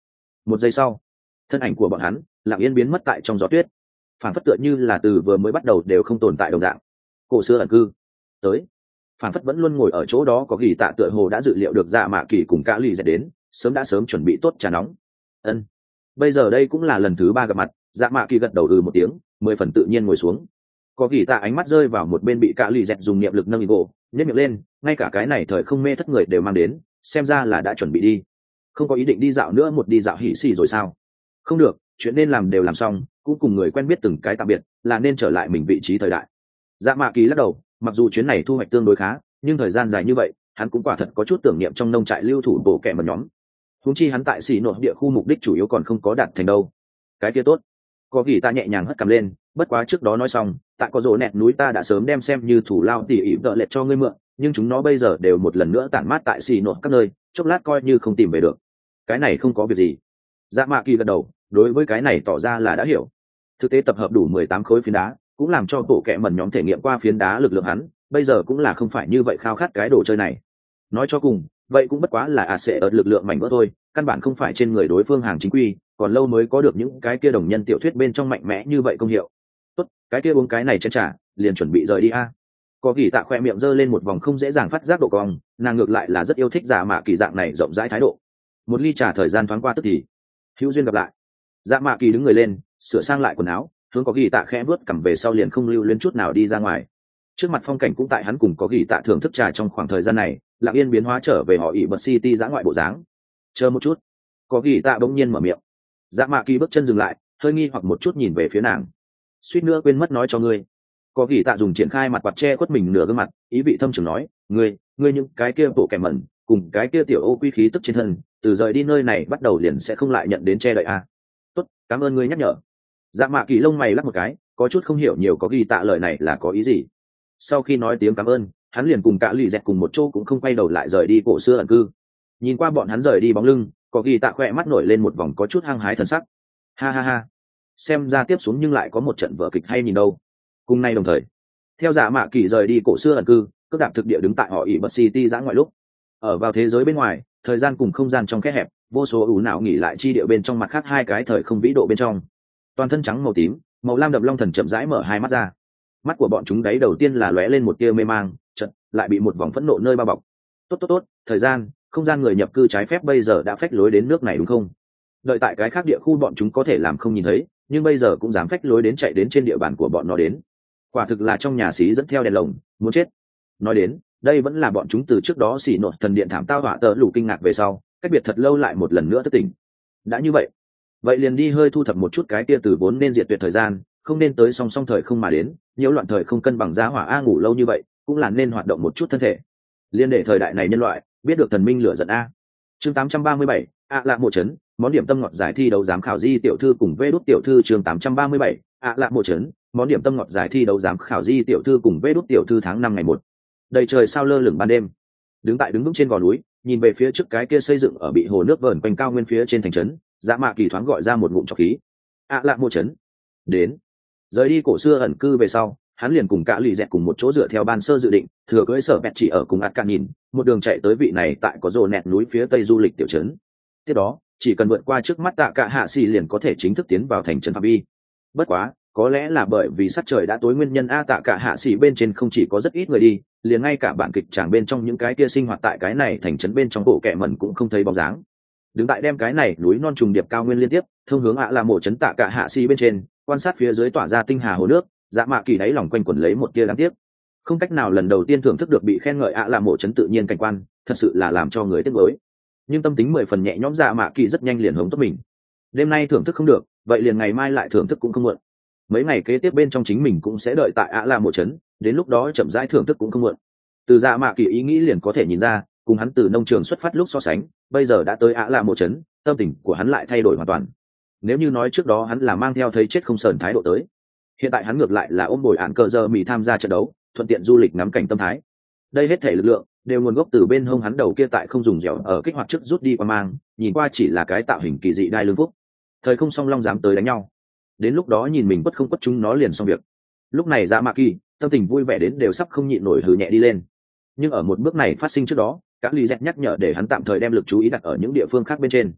Một giây sau, thân ảnh của bọn hắn lặng yên biến mất tại trong gió tuyết, phản phất tựa như là từ vừa mới bắt đầu đều không tồn tại đồng dạng. Cổ xưa ẩn cư tới, phản phất vẫn luôn ngồi ở chỗ đó có ghi tạ tựa hồ đã dự liệu được Dạ Mạ Kỳ cùng cả lì dẹt đến, sớm đã sớm chuẩn bị tốt trà nóng. Ân, bây giờ đây cũng là lần thứ ba gặp mặt. Dạ Mạ Kỳ gật đầu ừ một tiếng, mười phần tự nhiên ngồi xuống. Có ghi tạ ánh mắt rơi vào một bên bị cả lì dẹt dùng niệm lực nâng gỗ nhếch miệng lên, ngay cả cái này thời không mê thất người đều mang đến, xem ra là đã chuẩn bị đi. Không có ý định đi dạo nữa, một đi dạo hỉ xì rồi sao? Không được, chuyện nên làm đều làm xong, cũng cùng người quen biết từng cái tạm biệt, là nên trở lại mình vị trí thời đại. Dạ Mạ Kỳ lắc đầu, mặc dù chuyến này thu hoạch tương đối khá, nhưng thời gian dài như vậy, hắn cũng quả thật có chút tưởng niệm trong nông trại lưu thủ bộ kẻ một nhóm. Huống chi hắn tại xỉ nội địa khu mục đích chủ yếu còn không có đạt thành đâu. Cái kia tốt. Có gì ta nhẹ nhàng hất cằm lên, bất quá trước đó nói xong, tại có rổ nẹt núi ta đã sớm đem xem như thủ lao tỉ ỉ đợi lệch cho ngươi mượn, nhưng chúng nó bây giờ đều một lần nữa tản mát tại xỉ nội các nơi, chốc lát coi như không tìm về được. Cái này không có việc gì. Dạ Mạ Kỳ gật đầu, đối với cái này tỏ ra là đã hiểu. Thực tế tập hợp đủ mười tám khối phiến đá, cũng làm cho bộ kệ mẩn nhóm thể nghiệm qua phiến đá lực lượng hắn, bây giờ cũng là không phải như vậy khao khát cái đồ chơi này. Nói cho cùng, vậy cũng bất quá là à sẽ ở lực lượng mảnh vỡ thôi, căn bản không phải trên người đối phương hàng chính quy, còn lâu mới có được những cái kia đồng nhân tiểu thuyết bên trong mạnh mẽ như vậy công hiệu. Tốt, cái kia uống cái này chén trà, liền chuẩn bị rời đi a. Có Kỳ Tạ khoe miệng giơ lên một vòng không dễ dàng phát giác độ cong, nàng ngược lại là rất yêu thích Dạ Mạ Kỳ dạng này rộng rãi thái độ. Một ly trà thời gian thoáng qua tức thì hữu duyên gặp lại. Dạ Mạ Kỳ đứng người lên, sửa sang lại quần áo, hướng Có Kỳ Tạ khẽ bước cầm về sau liền không lưu luyến chút nào đi ra ngoài. Trước mặt phong cảnh cũng tại hắn cùng Có Kỳ Tạ thưởng thức trà trong khoảng thời gian này, lặng yên biến hóa trở về họ ỉ bật city giã ngoại bộ dáng. Chờ một chút. Có Kỳ Tạ bỗng nhiên mở miệng. Dạ Mạ Kỳ bước chân dừng lại, hơi nghi hoặc một chút nhìn về phía nàng. Suýt nữa quên mất nói cho ngươi. Có Kỳ Tạ dùng triển khai mặt quạt che khuất mình nửa gương mặt, ý vị thâm trường nói, ngươi, ngươi những cái kia bộ kẻ mẩn, cùng cái kia tiểu ô quy khí tức trên thân, từ rời đi nơi này bắt đầu liền sẽ không lại nhận đến che đậy a. Tốt, cảm ơn ngươi nhắc nhở. Dạ Mạ Kỳ lông mày lắc một cái, có chút không hiểu nhiều Có Kỳ Tạ lời này là có ý gì. Sau khi nói tiếng cảm ơn, hắn liền cùng cả lì dẹt cùng một chỗ cũng không quay đầu lại rời đi cổ xưa ẩn cư. Nhìn qua bọn hắn rời đi bóng lưng, Có Kỳ Tạ khỏe mắt nổi lên một vòng có chút hăng hái thần sắc. Ha ha ha, xem ra tiếp xuống nhưng lại có một trận vở kịch hay nhìn đâu. Cùng nay đồng thời, theo Dạ Mạ Kỳ rời đi cổ xưa ẩn cư, cước đạp thực địa đứng tại họ ỉ bật city giã ngoại lúc, ở vào thế giới bên ngoài, thời gian cùng không gian trong kẽ hẹp, vô số ủ não nghỉ lại chi địa bên trong mặt khác hai cái thời không vĩ độ bên trong. Toàn thân trắng màu tím, màu lam đậm long thần chậm rãi mở hai mắt ra. Mắt của bọn chúng đấy đầu tiên là lóe lên một tia mê mang, chợt lại bị một vòng phẫn nộ nơi bao bọc. Tốt tốt tốt, thời gian, không gian người nhập cư trái phép bây giờ đã phách lối đến nước này đúng không? Đợi tại cái khác địa khu bọn chúng có thể làm không nhìn thấy, nhưng bây giờ cũng dám phách lối đến chạy đến trên địa bàn của bọn nó đến. Quả thực là trong nhà xí dẫn theo đèn lồng, muốn chết. Nói đến, đây vẫn là bọn chúng từ trước đó xỉ nổi thần điện thảm tao họa tờ lù kinh ngạc về sau, cách biệt thật lâu lại một lần nữa thất tỉnh. Đã như vậy, vậy liền đi hơi thu thập một chút cái kia từ vốn nên diệt tuyệt thời gian, không nên tới song song thời không mà đến, nhiễu loạn thời không cân bằng giá hỏa a ngủ lâu như vậy, cũng là nên hoạt động một chút thân thể. Liên để thời đại này nhân loại biết được thần minh lửa giận a. Chương tám trăm ba mươi bảy, ạ lạ mộ trấn, món điểm tâm ngọt giải thi đấu giám khảo di tiểu thư cùng vê đút tiểu thư chương tám trăm ba mươi bảy, ạ lạ mộ trấn, món điểm tâm ngọt giải thi đấu giám khảo di tiểu thư cùng vê đút tiểu thư tháng năm ngày một. Đầy trời sao lơ lửng ban đêm, đứng tại đứng vững trên gò núi, nhìn về phía trước cái kia xây dựng ở bị hồ nước vờn quanh cao nguyên phía trên thành trấn, Dạ Mạ Kỳ thoáng gọi ra một ngụm trọc khí. ạ lạ mộ trấn. Đến. Rời đi cổ xưa ẩn cư về sau, hắn liền cùng cả lì dẹt cùng một chỗ dựa theo ban sơ dự định, thừa cưỡi sở bẹt chỉ ở cùng ạt cạn nhìn, một đường chạy tới vị này tại có rồ nẹt núi phía tây du lịch tiểu trấn. Tiếp đó, chỉ cần vượt qua trước mắt tạ cả hạ xì liền có thể chính thức tiến vào thành trấn phạm vi. Bất quá, có lẽ là bởi vì sắc trời đã tối nguyên nhân a tạ cả hạ xì bên trên không chỉ có rất ít người đi, liền ngay cả bản kịch tràng bên trong những cái kia sinh hoạt tại cái này thành trấn bên trong bộ kệ mẩn cũng không thấy bóng dáng. Đứng tại đem cái này núi non trùng điệp cao nguyên liên tiếp, thông hướng ạ là mộ trấn tạ cả hạ xì bên trên, quan sát phía dưới tỏa ra tinh hà hồ nước, Dạ Mạ Kỳ đáy lòng quanh quẩn lấy một tia đáng tiếc. Không cách nào lần đầu tiên thưởng thức được bị khen ngợi ạ là mộ trấn tự nhiên cảnh quan, thật sự là làm cho người tiếc nuối. Nhưng tâm tính mười phần nhẹ nhõm Dạ Mạ Kỳ rất nhanh liền hống tốt mình. Đêm nay thưởng thức không được, vậy liền ngày mai lại thưởng thức cũng không muộn. Mấy ngày kế tiếp bên trong chính mình cũng sẽ đợi tại ạ là mộ trấn, đến lúc đó chậm rãi thưởng thức cũng không muộn. Từ Dạ Mạ Kỳ ý nghĩ liền có thể nhìn ra, cùng hắn từ nông trường xuất phát lúc so sánh, bây giờ đã tới ạ là mộ trấn, tâm tình của hắn lại thay đổi hoàn toàn. Nếu như nói trước đó hắn là mang theo thấy chết không sờn thái độ tới, hiện tại hắn ngược lại là ôm bồi ạn cờ giờ mì tham gia trận đấu, thuận tiện du lịch ngắm cảnh tâm thái. Đây hết thể lực lượng đều nguồn gốc từ bên hông hắn đầu kia tại không dùng dẻo ở kích hoạt trước rút đi qua mang, nhìn qua chỉ là cái tạo hình kỳ dị đai lưng phúc. Thời không song long dám tới đánh nhau, đến lúc đó nhìn mình quất không quất chúng nó liền xong việc. Lúc này Dạ Mạ Kỳ tâm tình vui vẻ đến đều sắp không nhịn nổi hừ nhẹ đi lên. Nhưng ở một bước này phát sinh trước đó, các lý dẹt nhắc nhở để hắn tạm thời đem lực chú ý đặt ở những địa phương khác bên trên.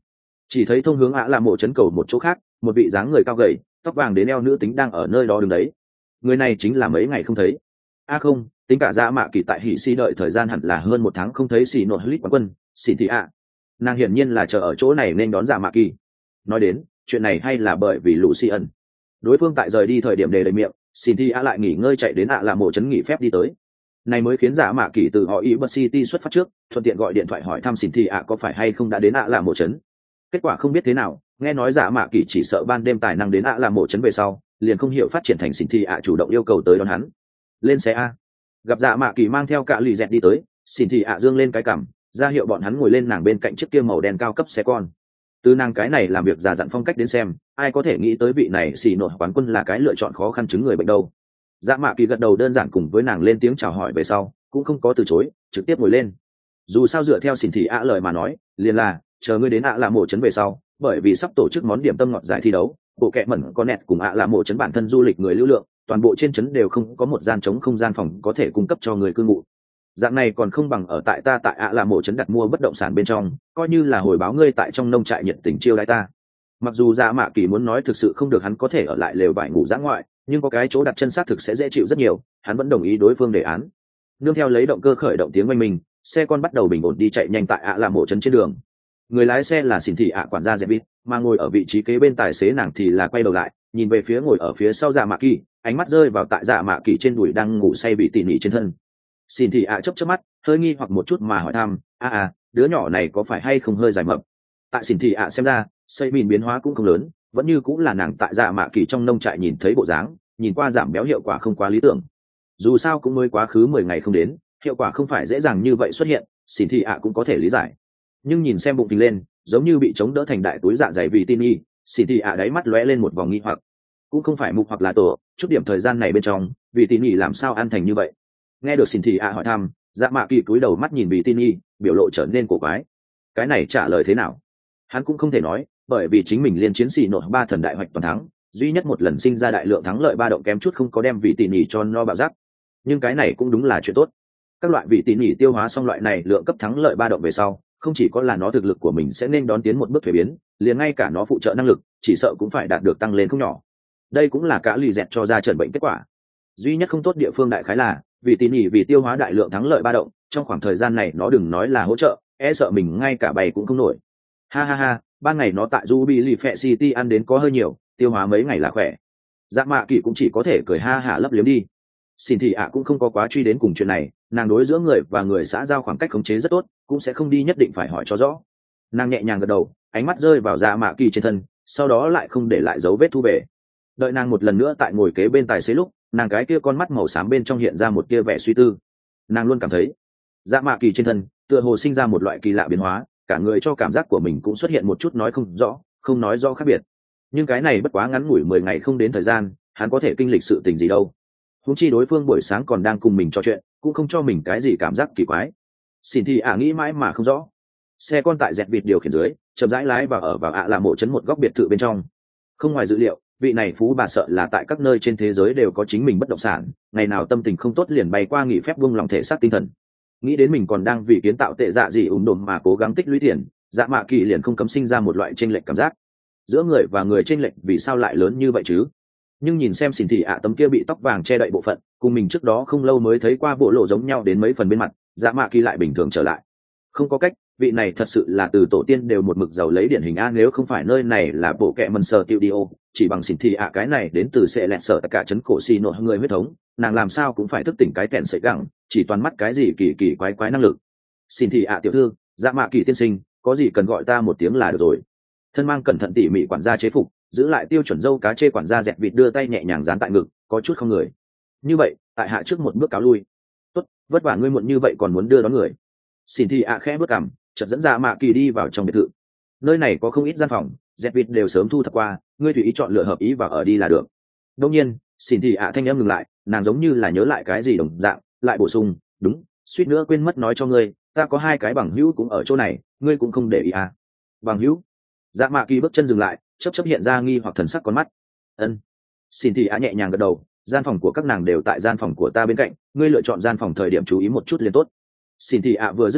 chỉ thấy thông hướng ạ là mộ chấn cầu một chỗ khác, một vị dáng người cao gầy, tóc vàng đến eo nữ tính đang ở nơi đó đứng đấy. Người này chính là mấy ngày không thấy. A à không, tính cả dạ mạ kỳ tại hỉ si đợi thời gian hẳn là hơn một tháng không thấy xì nội lít quán quân, xì thị ạ. Nàng hiển nhiên là chờ ở chỗ này nên đón dạ mạ kỳ. Nói đến, chuyện này hay là bởi vì Lucian. Đối phương tại rời đi thời điểm đề đầy miệng, xì thị ạ lại nghỉ ngơi chạy đến ạ là mộ chấn nghỉ phép đi tới. Này mới khiến dạ mạ kỳ từ họ ý bật city xuất phát trước, thuận tiện gọi điện thoại hỏi thăm xì thị ạ có phải hay không đã đến ạ là mộ chấn. Kết quả không biết thế nào, nghe nói dạ mạ kỳ chỉ sợ ban đêm tài năng đến ạ là mộ chấn về sau, liền không hiểu phát triển thành xì thị ạ chủ động yêu cầu tới đón hắn. Lên xe a. Gặp dạ mạ kỳ mang theo cả lì dẹt đi tới, xin thị ạ dương lên cái cằm, ra hiệu bọn hắn ngồi lên nàng bên cạnh chiếc kia màu đen cao cấp xe con. Từ nàng cái này làm việc già dặn phong cách đến xem, ai có thể nghĩ tới vị này xì nội quán quân là cái lựa chọn khó khăn chứng người bệnh đâu. Dạ mạ kỳ gật đầu đơn giản cùng với nàng lên tiếng chào hỏi về sau, cũng không có từ chối, trực tiếp ngồi lên. Dù sao dựa theo xin thị ạ lời mà nói, liền là chờ ngươi đến ạ là mộ chấn về sau, bởi vì sắp tổ chức món điểm tâm ngọt giải thi đấu, bộ kệ mẩn có nẹt cùng ạ là mộ chấn bản thân du lịch người lưu lượng, toàn bộ trên trấn đều không có một gian trống không gian phòng có thể cung cấp cho người cư ngụ. Dạng này còn không bằng ở tại ta tại ạ là mộ trấn đặt mua bất động sản bên trong, coi như là hồi báo ngươi tại trong nông trại nhiệt tình chiêu đãi ta. Mặc dù dạ mạ kỳ muốn nói thực sự không được hắn có thể ở lại lều vải ngủ dã ngoại, nhưng có cái chỗ đặt chân xác thực sẽ dễ chịu rất nhiều, hắn vẫn đồng ý đối phương đề án. Nương theo lấy động cơ khởi động tiếng oanh minh, xe con bắt đầu bình ổn đi chạy nhanh tại ạ là mộ trấn trên đường. Người lái xe là xỉn thị ạ quản gia dẹp vít, mà ngồi ở vị trí kế bên tài xế nàng thì là quay đầu lại, nhìn về phía ngồi ở phía sau dạ mạ kỳ, ánh mắt rơi vào tại dạ mạ kỳ trên đùi đang ngủ say bị tỉ mỉ trên thân. Xin thị ạ chớp chớp mắt, hơi nghi hoặc một chút mà hỏi thăm, a à, đứa nhỏ này có phải hay không hơi dài mập? Tại xin thị ạ xem ra, xây mìn biến hóa cũng không lớn, vẫn như cũng là nàng tại dạ mạ kỳ trong nông trại nhìn thấy bộ dáng, nhìn qua giảm béo hiệu quả không quá lý tưởng. Dù sao cũng mới quá khứ mười ngày không đến, hiệu quả không phải dễ dàng như vậy xuất hiện, xin thị ạ cũng có thể lý giải. Nhưng nhìn xem bụng phình lên, giống như bị chống đỡ thành đại túi dạ dày vì tin y, xin thị ạ đáy mắt lóe lên một vòng nghi hoặc. Cũng không phải mục hoặc là tổ, chút điểm thời gian này bên trong, vì tin y làm sao ăn thành như vậy? Nghe được xin thị ạ hỏi thăm, dạ mạ kỳ cúi đầu mắt nhìn vì tin y, biểu lộ trở nên cổ quái. Cái này trả lời thế nào? Hắn cũng không thể nói, bởi vì chính mình liên chiến sĩ nội ba thần đại hoạch toàn thắng, duy nhất một lần sinh ra đại lượng thắng lợi ba động kém chút không có đem vị tỉ nhỉ cho no bạo giáp. Nhưng cái này cũng đúng là chuyện tốt. Các loại vị tỉ nhỉ tiêu hóa xong loại này lượng cấp thắng lợi ba động về sau, không chỉ có là nó thực lực của mình sẽ nên đón tiến một bước thuế biến, liền ngay cả nó phụ trợ năng lực, chỉ sợ cũng phải đạt được tăng lên không nhỏ. Đây cũng là cả lì dẹt cho ra trận bệnh kết quả. Duy nhất không tốt địa phương đại khái là, vì tỉ nhỉ vì tiêu hóa đại lượng thắng lợi ba động, trong khoảng thời gian này nó đừng nói là hỗ trợ, e sợ mình ngay cả bày cũng không nổi. Ha ha ha, ban ngày nó tại Jubilee City ăn đến có hơi nhiều, tiêu hóa mấy ngày là khỏe. Dạ mạ kỳ cũng chỉ có thể cười ha hả lấp liếm đi. Xin thì ạ cũng không có quá truy đến cùng chuyện này, nàng đối giữa người và người xã giao khoảng cách khống chế rất tốt, cũng sẽ không đi nhất định phải hỏi cho rõ. Nàng nhẹ nhàng gật đầu, ánh mắt rơi vào dạ mạ kỳ trên thân, sau đó lại không để lại dấu vết thu về. Đợi nàng một lần nữa tại ngồi kế bên tài xế lúc, nàng cái kia con mắt màu xám bên trong hiện ra một kia vẻ suy tư. Nàng luôn cảm thấy, dạ mạ kỳ trên thân tựa hồ sinh ra một loại kỳ lạ biến hóa, cả người cho cảm giác của mình cũng xuất hiện một chút nói không rõ, không nói rõ khác biệt. Nhưng cái này bất quá ngắn ngủi mười ngày không đến thời gian, hắn có thể kinh lịch sự tình gì đâu. Huống chi đối phương buổi sáng còn đang cùng mình trò chuyện, cũng không cho mình cái gì cảm giác kỳ quái. Xin thì ạ nghĩ mãi mà không rõ. Xe con tại dẹt vịt điều khiển dưới, chậm rãi lái vào ở vào ạ là mộ trấn một góc biệt thự bên trong. Không ngoài dữ liệu, vị này phú bà sợ là tại các nơi trên thế giới đều có chính mình bất động sản, ngày nào tâm tình không tốt liền bay qua nghỉ phép buông lòng thể xác tinh thần. Nghĩ đến mình còn đang vì kiến tạo tệ dạ gì ủng đồn mà cố gắng tích lũy tiền, dạ mạ kỳ liền không cấm sinh ra một loại chênh lệch cảm giác. Giữa người và người chênh lệch vì sao lại lớn như vậy chứ? Nhưng nhìn xem xỉn thị ạ tấm kia bị tóc vàng che đậy bộ phận, cùng mình trước đó không lâu mới thấy qua bộ lộ giống nhau đến mấy phần bên mặt, dạ mạ kỳ lại bình thường trở lại. Không có cách, vị này thật sự là từ tổ tiên đều một mực giàu lấy điển hình a, nếu không phải nơi này là bộ kệ mần sờ tiêu điêu, chỉ bằng xỉn thị ạ cái này đến từ sẽ lẹt sở tất cả chấn cổ xì nội người huyết thống, nàng làm sao cũng phải thức tỉnh cái kẹn sợi gẳng, chỉ toàn mắt cái gì kỳ kỳ quái quái năng lực. Xin thị ạ tiểu thư, dạ mạ kỳ tiên sinh, có gì cần gọi ta một tiếng là được rồi. Thân mang cẩn thận tỉ mỉ quản gia chế phục, giữ lại tiêu chuẩn dâu cá chê quản gia dẹt vịt đưa tay nhẹ nhàng dán tại ngực, có chút không người. Như vậy, tại hạ trước một bước cáo lui. Tốt, vất vả ngươi muộn như vậy còn muốn đưa đón người. Xin thị ạ khẽ bước cằm, chợt dẫn dạ mạ kỳ đi vào trong biệt thự. Nơi này có không ít gian phòng, dẹt vịt đều sớm thu thập qua, ngươi tùy ý chọn lựa hợp ý và ở đi là được. Đương nhiên, xin thị ạ thanh âm ngừng lại, nàng giống như là nhớ lại cái gì đồng dạng, lại bổ sung, đúng, suýt nữa quên mất nói cho ngươi, ta có hai cái bằng hữu cũng ở chỗ này, ngươi cũng không để ý à. Bằng hữu? Dạ mạ kỳ bước chân dừng lại, chớp chớp hiện ra nghi hoặc thần sắc con mắt. Ân. Xin thị ạ nhẹ nhàng gật đầu, gian phòng của các nàng đều tại gian phòng của ta bên cạnh, ngươi lựa chọn gian phòng thời điểm chú ý một chút liền tốt. Xin thị ạ vừa dứt lời,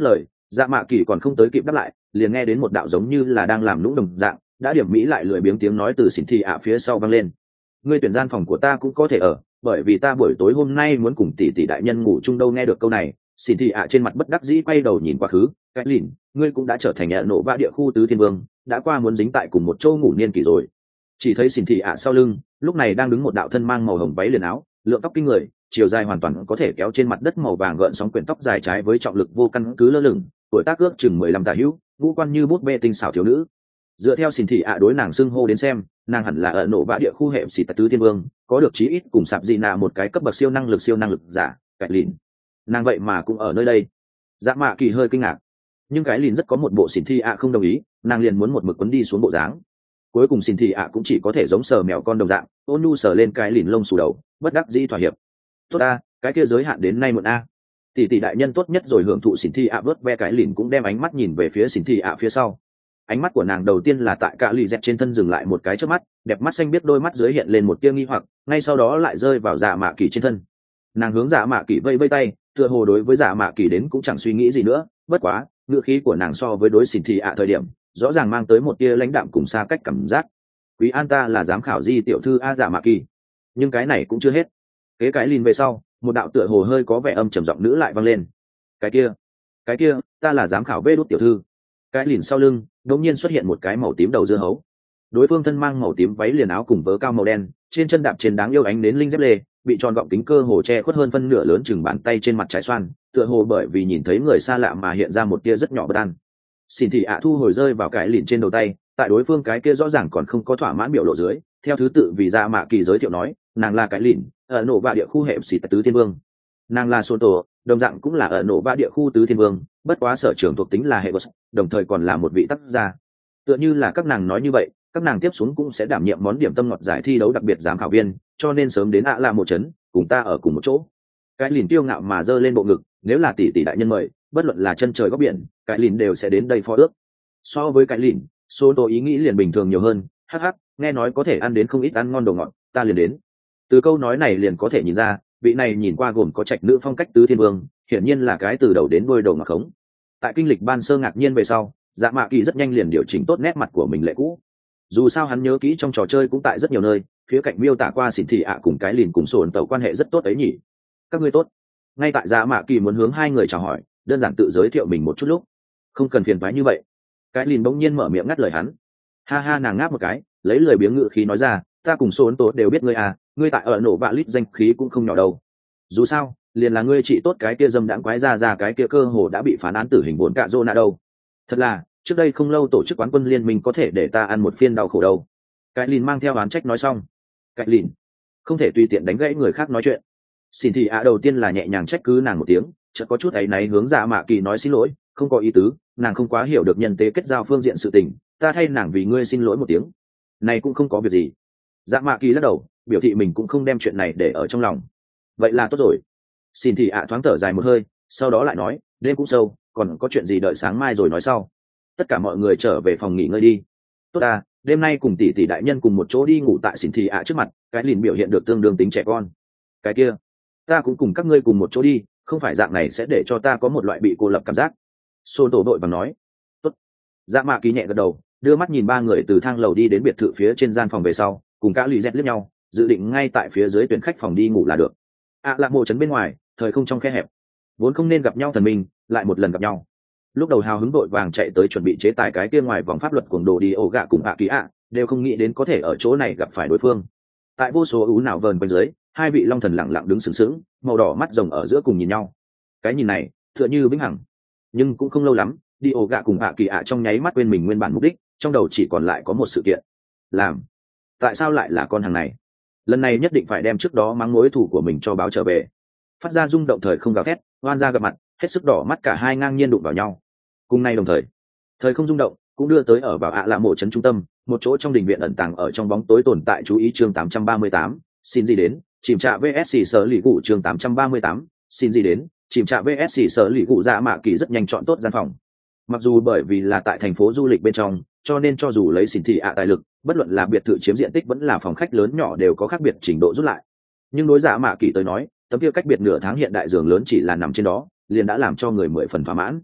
Dạ mạ kỳ còn không tới kịp đáp lại, liền nghe đến một đạo giống như là đang làm lũng đồng dạng đã điểm mỹ lại lười biếng tiếng nói từ xỉn thị ạ phía sau vang lên. Ngươi tuyển gian phòng của ta cũng có thể ở, bởi vì ta buổi tối hôm nay muốn cùng tỷ tỷ đại nhân ngủ chung đâu. Nghe được câu này, xỉn thị ạ trên mặt bất đắc dĩ quay đầu nhìn quá khứ. Cái lìn, ngươi cũng đã trở thành nhẹ nổ vạ địa khu tứ thiên vương, đã qua muốn dính tại cùng một châu ngủ niên kỷ rồi. Chỉ thấy xỉn thị ạ sau lưng lúc này đang đứng một đạo thân mang màu hồng váy liền áo, lượng tóc kinh người, chiều dài hoàn toàn có thể kéo trên mặt đất màu vàng gợn sóng quyển tóc dài trái với trọng lực vô căn cứ lơ lửng, tuổi tác ước chừng mười lăm tả hữu, ngũ quan như bút bê tinh xảo thiếu nữ. Dựa theo xỉn thị ạ đối nàng xưng hô đến xem, nàng hẳn là ở nổ vạ địa khu hệ xỉ tật tứ thiên vương, có được chí ít cùng sạp gì nạ một cái cấp bậc siêu năng lực siêu năng lực giả. Cái lìn, nàng vậy mà cũng ở nơi đây. Dạ mạ kỳ hơi kinh ngạc, nhưng cái lìn rất có một bộ xỉn thị ạ không đồng ý, nàng liền muốn một mực quấn đi xuống bộ dáng. Cuối cùng xỉn thị ạ cũng chỉ có thể giống sờ mèo con đồng dạng, ôn nhu sờ lên cái lìn lông xù đầu, bất đắc dĩ thỏa hiệp. Tốt a, cái kia giới hạn đến nay muộn a. Tỷ tỷ đại nhân tốt nhất rồi. Hưởng thụ xỉn thị ạ vớt ve cái lìn cũng đem ánh mắt nhìn về phía xỉn thị ạ phía sau. Ánh mắt của nàng đầu tiên là tại cả lì dẹt trên thân dừng lại một cái trước mắt, đẹp mắt xanh biết đôi mắt dưới hiện lên một tia nghi hoặc, ngay sau đó lại rơi vào dạ mạ kỳ trên thân. Nàng hướng dạ mạ kỳ vây vây tay, tựa hồ đối với dạ mạ kỳ đến cũng chẳng suy nghĩ gì nữa. Bất quá ngữ khí của nàng so với đối xỉn thị ạ thời điểm rõ ràng mang tới một tia lãnh đạm cùng xa cách cảm giác. Quý an ta là giám khảo di tiểu thư a dạ mạ kỳ. Nhưng cái này cũng chưa hết. Kế cái lìn về sau, một đạo tựa hồ hơi có vẻ âm trầm giọng nữ lại vang lên. Cái kia, cái kia, ta là giám khảo vê đốt tiểu thư. Cái lìn sau lưng đột nhiên xuất hiện một cái màu tím đầu dưa hấu. Đối phương thân mang màu tím váy liền áo cùng vớ cao màu đen, trên chân đạp trên đáng yêu ánh đến linh dép lê, bị tròn gọng kính cơ hồ che khuất hơn phân nửa lớn chừng bàn tay trên mặt trái xoan, tựa hồ bởi vì nhìn thấy người xa lạ mà hiện ra một tia rất nhỏ bất an. Xin thị ạ thu hồi rơi vào cái lìn trên đầu tay, tại đối phương cái kia rõ ràng còn không có thỏa mãn biểu lộ dưới, theo thứ tự vì Dạ Mạ Kỳ giới thiệu nói, nàng là cái lìn, ở nổ vạ địa khu hệ xỉ tứ thiên vương. Nàng là Sôn Tổ, đồng dạng cũng là ở nổ vạ địa khu tứ thiên vương, bất quá sở trường thuộc tính là hệ Ghost, đồng thời còn là một vị tác gia. Tựa như là các nàng nói như vậy, các nàng tiếp xuống cũng sẽ đảm nhiệm món điểm tâm ngọt giải thi đấu đặc biệt giám khảo viên, cho nên sớm đến ạ là một chấn, cùng ta ở cùng một chỗ. Cái lìn tiêu ngạo mà giơ lên bộ ngực, nếu là tỷ tỷ đại nhân mời, bất luận là chân trời góc biển, cái lìn đều sẽ đến đây phó ước. So với cái lìn, số tổ ý nghĩ liền bình thường nhiều hơn. Hắc hắc, nghe nói có thể ăn đến không ít ăn ngon đồ ngọt, ta liền đến. Từ câu nói này liền có thể nhìn ra, vị này nhìn qua gồm có trạch nữ phong cách tứ thiên vương, hiển nhiên là cái từ đầu đến đuôi đầu ngọt khống. Tại kinh lịch ban sơ ngạc nhiên về sau, Dạ Mạ Kỳ rất nhanh liền điều chỉnh tốt nét mặt của mình lệ cũ. Dù sao hắn nhớ kỹ trong trò chơi cũng tại rất nhiều nơi, khía cạnh miêu tả qua xỉn thị ạ cùng cái lìn cùng sồn tàu quan hệ rất tốt ấy nhỉ. Các ngươi tốt. Ngay tại Dạ Mạ Kỳ muốn hướng hai người chào hỏi, đơn giản tự giới thiệu mình một chút lúc, không cần phiền toái như vậy. Cái lìn bỗng nhiên mở miệng ngắt lời hắn. Ha ha, nàng ngáp một cái, lấy lời biếng ngự khí nói ra, ta cùng sồn tàu đều biết ngươi à, ngươi tại ở nổ vạ lít danh khí cũng không nhỏ đâu. Dù sao, liền là ngươi trị tốt cái kia dâm đãng quái ra ra cái kia cơ hồ đã bị phán án tử hình vốn cạ rô nạ đâu. Thật là, trước đây không lâu tổ chức quán quân liên minh có thể để ta ăn một phiên đau khổ đâu. Cái lìn mang theo oán trách nói xong. Cái lìn, không thể tùy tiện đánh gãy người khác nói chuyện. Xin thì ạ đầu tiên là nhẹ nhàng trách cứ nàng một tiếng, chợt có chút áy náy hướng Dạ Mạ Kỳ nói xin lỗi, không có ý tứ, nàng không quá hiểu được nhân tế kết giao phương diện sự tình, ta thay nàng vì ngươi xin lỗi một tiếng. Này cũng không có việc gì. Dạ Mạ Kỳ lắc đầu, biểu thị mình cũng không đem chuyện này để ở trong lòng. Vậy là tốt rồi. Xin thì ạ thoáng thở dài một hơi, sau đó lại nói, đêm cũng sâu, còn có chuyện gì đợi sáng mai rồi nói sau. Tất cả mọi người trở về phòng nghỉ ngơi đi. Tốt à, đêm nay cùng tỷ tỷ đại nhân cùng một chỗ đi ngủ tại xỉn thị ạ trước mặt, cái lìn biểu hiện được tương đương tính trẻ con. Cái kia, ta cũng cùng các ngươi cùng một chỗ đi, không phải dạng này sẽ để cho ta có một loại bị cô lập cảm giác. Sôn tổ đội bằng nói. Tốt. Dạ Mạ Kỳ nhẹ gật đầu, đưa mắt nhìn ba người từ thang lầu đi đến biệt thự phía trên gian phòng về sau, cùng cả lì dẹt liếc nhau, dự định ngay tại phía dưới tuyển khách phòng đi ngủ là được. ạ là mộ trấn bên ngoài, thời không trong khe hẹp, vốn không nên gặp nhau thần minh, lại một lần gặp nhau. Lúc đầu hào hứng đội vàng chạy tới chuẩn bị chế tài cái kia ngoài vòng pháp luật cuồng đồ đi ổ gạ cùng ạ kỳ ạ, đều không nghĩ đến có thể ở chỗ này gặp phải đối phương. Tại vô số ú nào vờn quanh dưới, hai vị long thần lặng lặng đứng sừng sững, màu đỏ mắt rồng ở giữa cùng nhìn nhau. Cái nhìn này tựa như vĩnh hằng. Nhưng cũng không lâu lắm, đi ổ gạ cùng ạ kỳ ạ trong nháy mắt quên mình nguyên bản mục đích, trong đầu chỉ còn lại có một sự kiện. Làm tại sao lại là con hàng này? Lần này nhất định phải đem trước đó mắng mối thủ của mình cho báo trở về. Phát ra rung động thời không gào thét, oan ra gặp mặt, hết sức đỏ mắt cả hai ngang nhiên đụng vào nhau. Cùng nay đồng thời, thời không rung động cũng đưa tới ở vào ạ là mộ trấn trung tâm, một chỗ trong đình viện ẩn tàng ở trong bóng tối tồn tại. Chú ý chương tám trăm ba mươi tám, xin gì đến chìm trạ vs sở lì cụ. Chương tám trăm ba mươi tám, xin gì đến chìm trạ vs sở lì cụ. Dạ Mạ Kỳ rất nhanh chọn tốt gian phòng. Mặc dù bởi vì là tại thành phố du lịch bên trong, cho nên cho dù lấy xỉn thị ạ tài lực, bất luận là biệt thự chiếm diện tích vẫn là phòng khách lớn nhỏ đều có khác biệt trình độ rút lại. Nhưng đối Dạ Mạ Kỳ tới nói, tấm kia cách biệt nửa tháng hiện đại giường lớn chỉ là nằm trên đó, liền đã làm cho người mười phần thỏa mãn.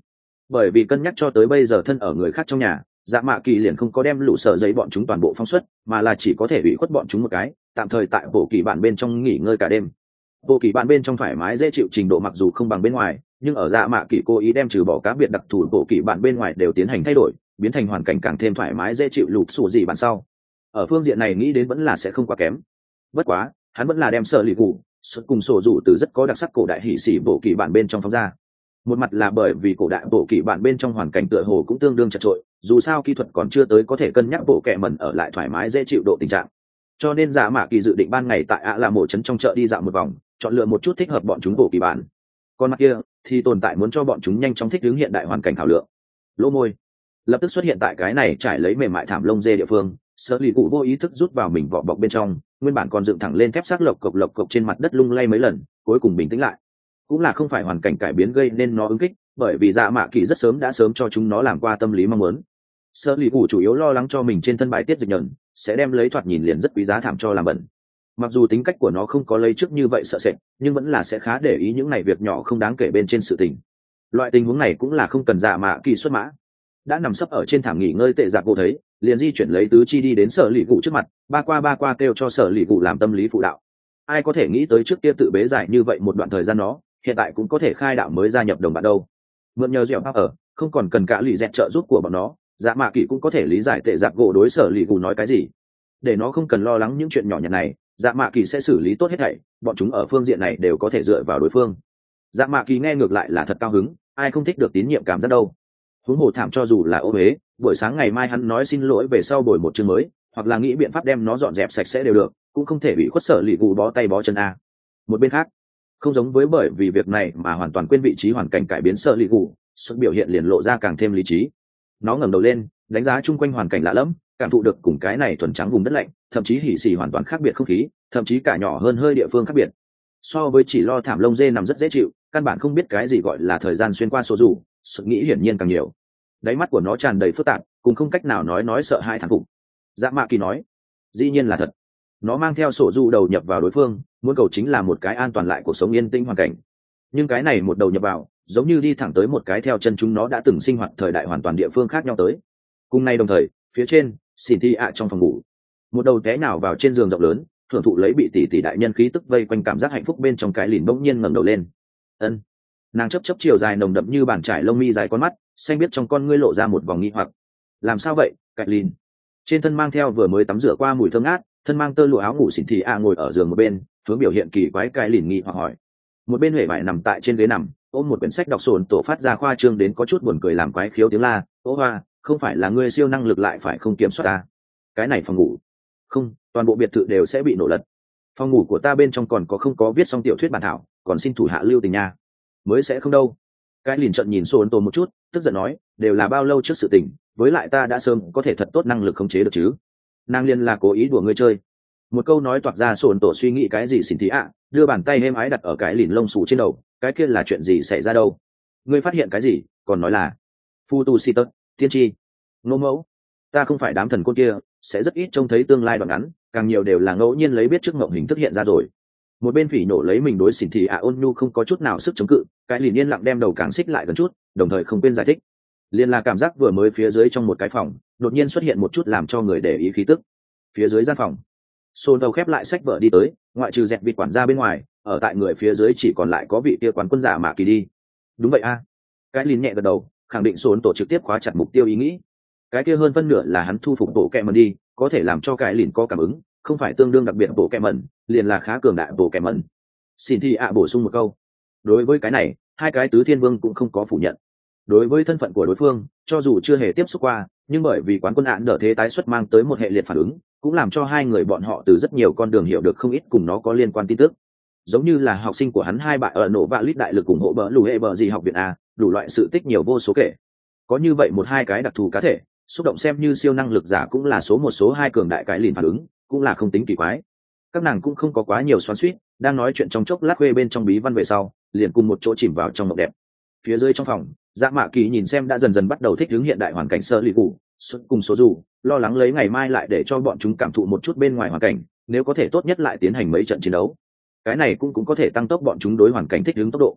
Bởi vì cân nhắc cho tới bây giờ thân ở người khác trong nhà, dạ mạ kỳ liền không có đem lũ sở giấy bọn chúng toàn bộ phóng xuất, mà là chỉ có thể ủy khuất bọn chúng một cái, tạm thời tại bộ kỳ bản bên trong nghỉ ngơi cả đêm. Bộ kỳ bản bên trong thoải mái dễ chịu trình độ mặc dù không bằng bên ngoài, nhưng ở dạ mạ kỳ cố ý đem trừ bỏ cá biệt đặc thù bộ kỳ bản bên ngoài đều tiến hành thay đổi, biến thành hoàn cảnh càng thêm thoải mái dễ chịu lụt sủ gì bản sau. Ở phương diện này nghĩ đến vẫn là sẽ không quá kém. Bất quá, hắn vẫn là đem sở lì cụ xuất cùng sổ dụ từ rất có đặc sắc cổ đại hỉ sĩ bộ kỳ bản bên trong phóng ra. Một mặt là bởi vì cổ đại bộ kỳ bản bên trong hoàn cảnh tựa hồ cũng tương đương chật trội, dù sao kỹ thuật còn chưa tới có thể cân nhắc bộ kệ mẩn ở lại thoải mái dễ chịu độ tình trạng. Cho nên dạ mạ kỳ dự định ban ngày tại ạ là mộ trấn trong chợ đi dạo một vòng, chọn lựa một chút thích hợp bọn chúng bộ kỳ bản. Còn mặt kia thì tồn tại muốn cho bọn chúng nhanh chóng thích ứng hiện đại hoàn cảnh thảo lượng. Lỗ môi lập tức xuất hiện tại cái này trải lấy mềm mại thảm lông dê địa phương, sở lì cụ vô ý thức rút vào mình vỏ bọc bên trong, nguyên bản còn dựng thẳng lên thép xác lộc cộc lộc cộc trên mặt đất lung lay mấy lần, cuối cùng bình tĩnh lại. Cũng là không phải hoàn cảnh cải biến gây nên nó ứng kích, bởi vì dạ mạ kỳ rất sớm đã sớm cho chúng nó làm qua tâm lý mong muốn. Sở lì cụ chủ yếu lo lắng cho mình trên thân bài tiết dịch nhờn sẽ đem lấy thoạt nhìn liền rất quý giá thảm cho làm bẩn. Mặc dù tính cách của nó không có lấy trước như vậy sợ sệt, nhưng vẫn là sẽ khá để ý những này việc nhỏ không đáng kể bên trên sự tình. Loại tình huống này cũng là không cần dạ mạ kỳ xuất mã. Đã nằm sấp ở trên thảm nghỉ ngơi tệ giặc vô thấy, liền di chuyển lấy tứ chi đi đến sở lì cụ trước mặt, ba qua ba qua kêu cho sở lì cụ làm tâm lý phụ đạo. Ai có thể nghĩ tới trước kia tự bế giải như vậy một đoạn thời gian nó, hiện tại cũng có thể khai đạo mới gia nhập đồng bạn đâu. Mượn nhờ dẻo ở, không còn cần cả lì dẹt trợ giúp của bọn nó, dạ mạ kỳ cũng có thể lý giải tệ giặc gỗ đối sở lì cụ nói cái gì. Để nó không cần lo lắng những chuyện nhỏ nhặt này, dạ mạ kỳ sẽ xử lý tốt hết thảy, bọn chúng ở phương diện này đều có thể dựa vào đối phương. Dạ mạ kỳ nghe ngược lại là thật cao hứng, ai không thích được tín nhiệm cảm giác đâu. Huống hồ thảm cho dù là ô huế, buổi sáng ngày mai hắn nói xin lỗi về sau bồi một chương mới, hoặc là nghĩ biện pháp đem nó dọn dẹp sạch sẽ đều được, cũng không thể bị khuất sở lì cụ bó tay bó chân a. Một bên khác, không giống với bởi vì việc này mà hoàn toàn quên vị trí hoàn cảnh cải biến sở lì cụ, xuất biểu hiện liền lộ ra càng thêm lý trí. Nó ngẩng đầu lên, đánh giá chung quanh hoàn cảnh lạ lẫm, cảm thụ được cùng cái này thuần trắng vùng đất lạnh, thậm chí hỉ xì hoàn toàn khác biệt không khí, thậm chí cả nhỏ hơn hơi địa phương khác biệt. So với chỉ lo thảm lông dê nằm rất dễ chịu, căn bản không biết cái gì gọi là thời gian xuyên qua số dù, sự nghĩ hiển nhiên càng nhiều. Đáy mắt của nó tràn đầy phức tạp, cũng không cách nào nói nói sợ hai thằng phục. Dạ mạ kỳ nói, dĩ nhiên là thật. Nó mang theo sổ du đầu nhập vào đối phương, muốn cầu chính là một cái an toàn lại cuộc sống yên tĩnh hoàn cảnh. Nhưng cái này một đầu nhập vào, giống như đi thẳng tới một cái theo chân chúng nó đã từng sinh hoạt thời đại hoàn toàn địa phương khác nhau tới. Cùng nay đồng thời, phía trên, xỉn thi ạ trong phòng ngủ, một đầu té nào vào trên giường rộng lớn, thưởng thụ lấy bị tỷ tỷ đại nhân khí tức vây quanh cảm giác hạnh phúc bên trong cái lìn bỗng nhiên ngẩng đầu lên. Ân. Nàng chấp chấp chiều dài nồng đậm như bàn trải lông mi dài con mắt, xanh biết trong con ngươi lộ ra một vòng nghi hoặc. Làm sao vậy, cái lìn? Trên thân mang theo vừa mới tắm rửa qua mùi thơm ngát, thân mang tơ lụa áo ngủ xỉn thì ạ ngồi ở giường một bên, hướng biểu hiện kỳ quái cái lìn nghi hoặc hỏi. Một bên huệ vải nằm tại trên ghế nằm, ôm một quyển sách đọc sồn tổ phát ra khoa trương đến có chút buồn cười làm quái khiếu tiếng la. Ô hoa, không phải là ngươi siêu năng lực lại phải không kiểm soát ta? Cái này phòng ngủ, không, toàn bộ biệt thự đều sẽ bị nổ lật. Phòng ngủ của ta bên trong còn có không có viết xong tiểu thuyết bản thảo, còn xin thủ hạ lưu tình nha. Mới sẽ không đâu. Cái lìn trận nhìn sồn tổ một chút, tức giận nói, đều là bao lâu trước sự tình, với lại ta đã sớm có thể thật tốt năng lực khống chế được chứ. Nàng liên là cố ý đùa ngươi chơi. Một câu nói toạc ra sồn tổ suy nghĩ cái gì xỉn tí ạ, đưa bàn tay êm ái đặt ở cái lìn lông xù trên đầu, cái kia là chuyện gì xảy ra đâu? Ngươi phát hiện cái gì, còn nói là phu tu si tớt, tiên tri, ngô mẫu. Ta không phải đám thần côn kia, sẽ rất ít trông thấy tương lai đoạn ngắn, càng nhiều đều là ngẫu nhiên lấy biết trước mộng hình thức hiện ra rồi. Một bên phỉ nổ lấy mình đối xỉn thì ạ ôn nhu không có chút nào sức chống cự, cái lìn yên lặng đem đầu càng xích lại gần chút, đồng thời không quên giải thích. Liên là cảm giác vừa mới phía dưới trong một cái phòng, đột nhiên xuất hiện một chút làm cho người để ý khí tức. Phía dưới gian phòng, xôn đầu khép lại sách vở đi tới, ngoại trừ dẹt vịt quản gia bên ngoài, ở tại người phía dưới chỉ còn lại có vị kia quán quân giả Mạ Kỳ đi. Đúng vậy a. Cái lìn nhẹ gật đầu, khẳng định xôn tổ trực tiếp khóa chặt mục tiêu ý nghĩ. Cái kia hơn phân nửa là hắn thu phục bộ kẹ mẩn đi, có thể làm cho cái lìn có cảm ứng, không phải tương đương đặc biệt bộ kẹ mẩn, liền là khá cường đại bộ kẹ mẩn. Xin thi ạ bổ sung một câu. Đối với cái này, hai cái tứ thiên vương cũng không có phủ nhận. Đối với thân phận của đối phương, cho dù chưa hề tiếp xúc qua, nhưng bởi vì quán quân án đỡ thế tái xuất mang tới một hệ liệt phản ứng, cũng làm cho hai người bọn họ từ rất nhiều con đường hiểu được không ít cùng nó có liên quan tin tức. Giống như là học sinh của hắn hai bạn ở nổ vạ lít đại lực ủng hộ bờ lù hệ bờ gì học viện a, đủ loại sự tích nhiều vô số kể. Có như vậy một hai cái đặc thù cá thể, xúc động xem như siêu năng lực giả cũng là số một số hai cường đại cái liền phản ứng, cũng là không tính kỳ quái. Các nàng cũng không có quá nhiều xoắn xuýt, đang nói chuyện trong chốc lát khuê bên trong bí văn về sau, liền cùng một chỗ chìm vào trong mộng đẹp. Phía dưới trong phòng, Dạ Mạ Kỳ nhìn xem đã dần dần bắt đầu thích ứng hiện đại hoàn cảnh sơ lì cụ, cùng số dù, lo lắng lấy ngày mai lại để cho bọn chúng cảm thụ một chút bên ngoài hoàn cảnh, nếu có thể tốt nhất lại tiến hành mấy trận chiến đấu. Cái này cũng cũng có thể tăng tốc bọn chúng đối hoàn cảnh thích ứng tốc độ.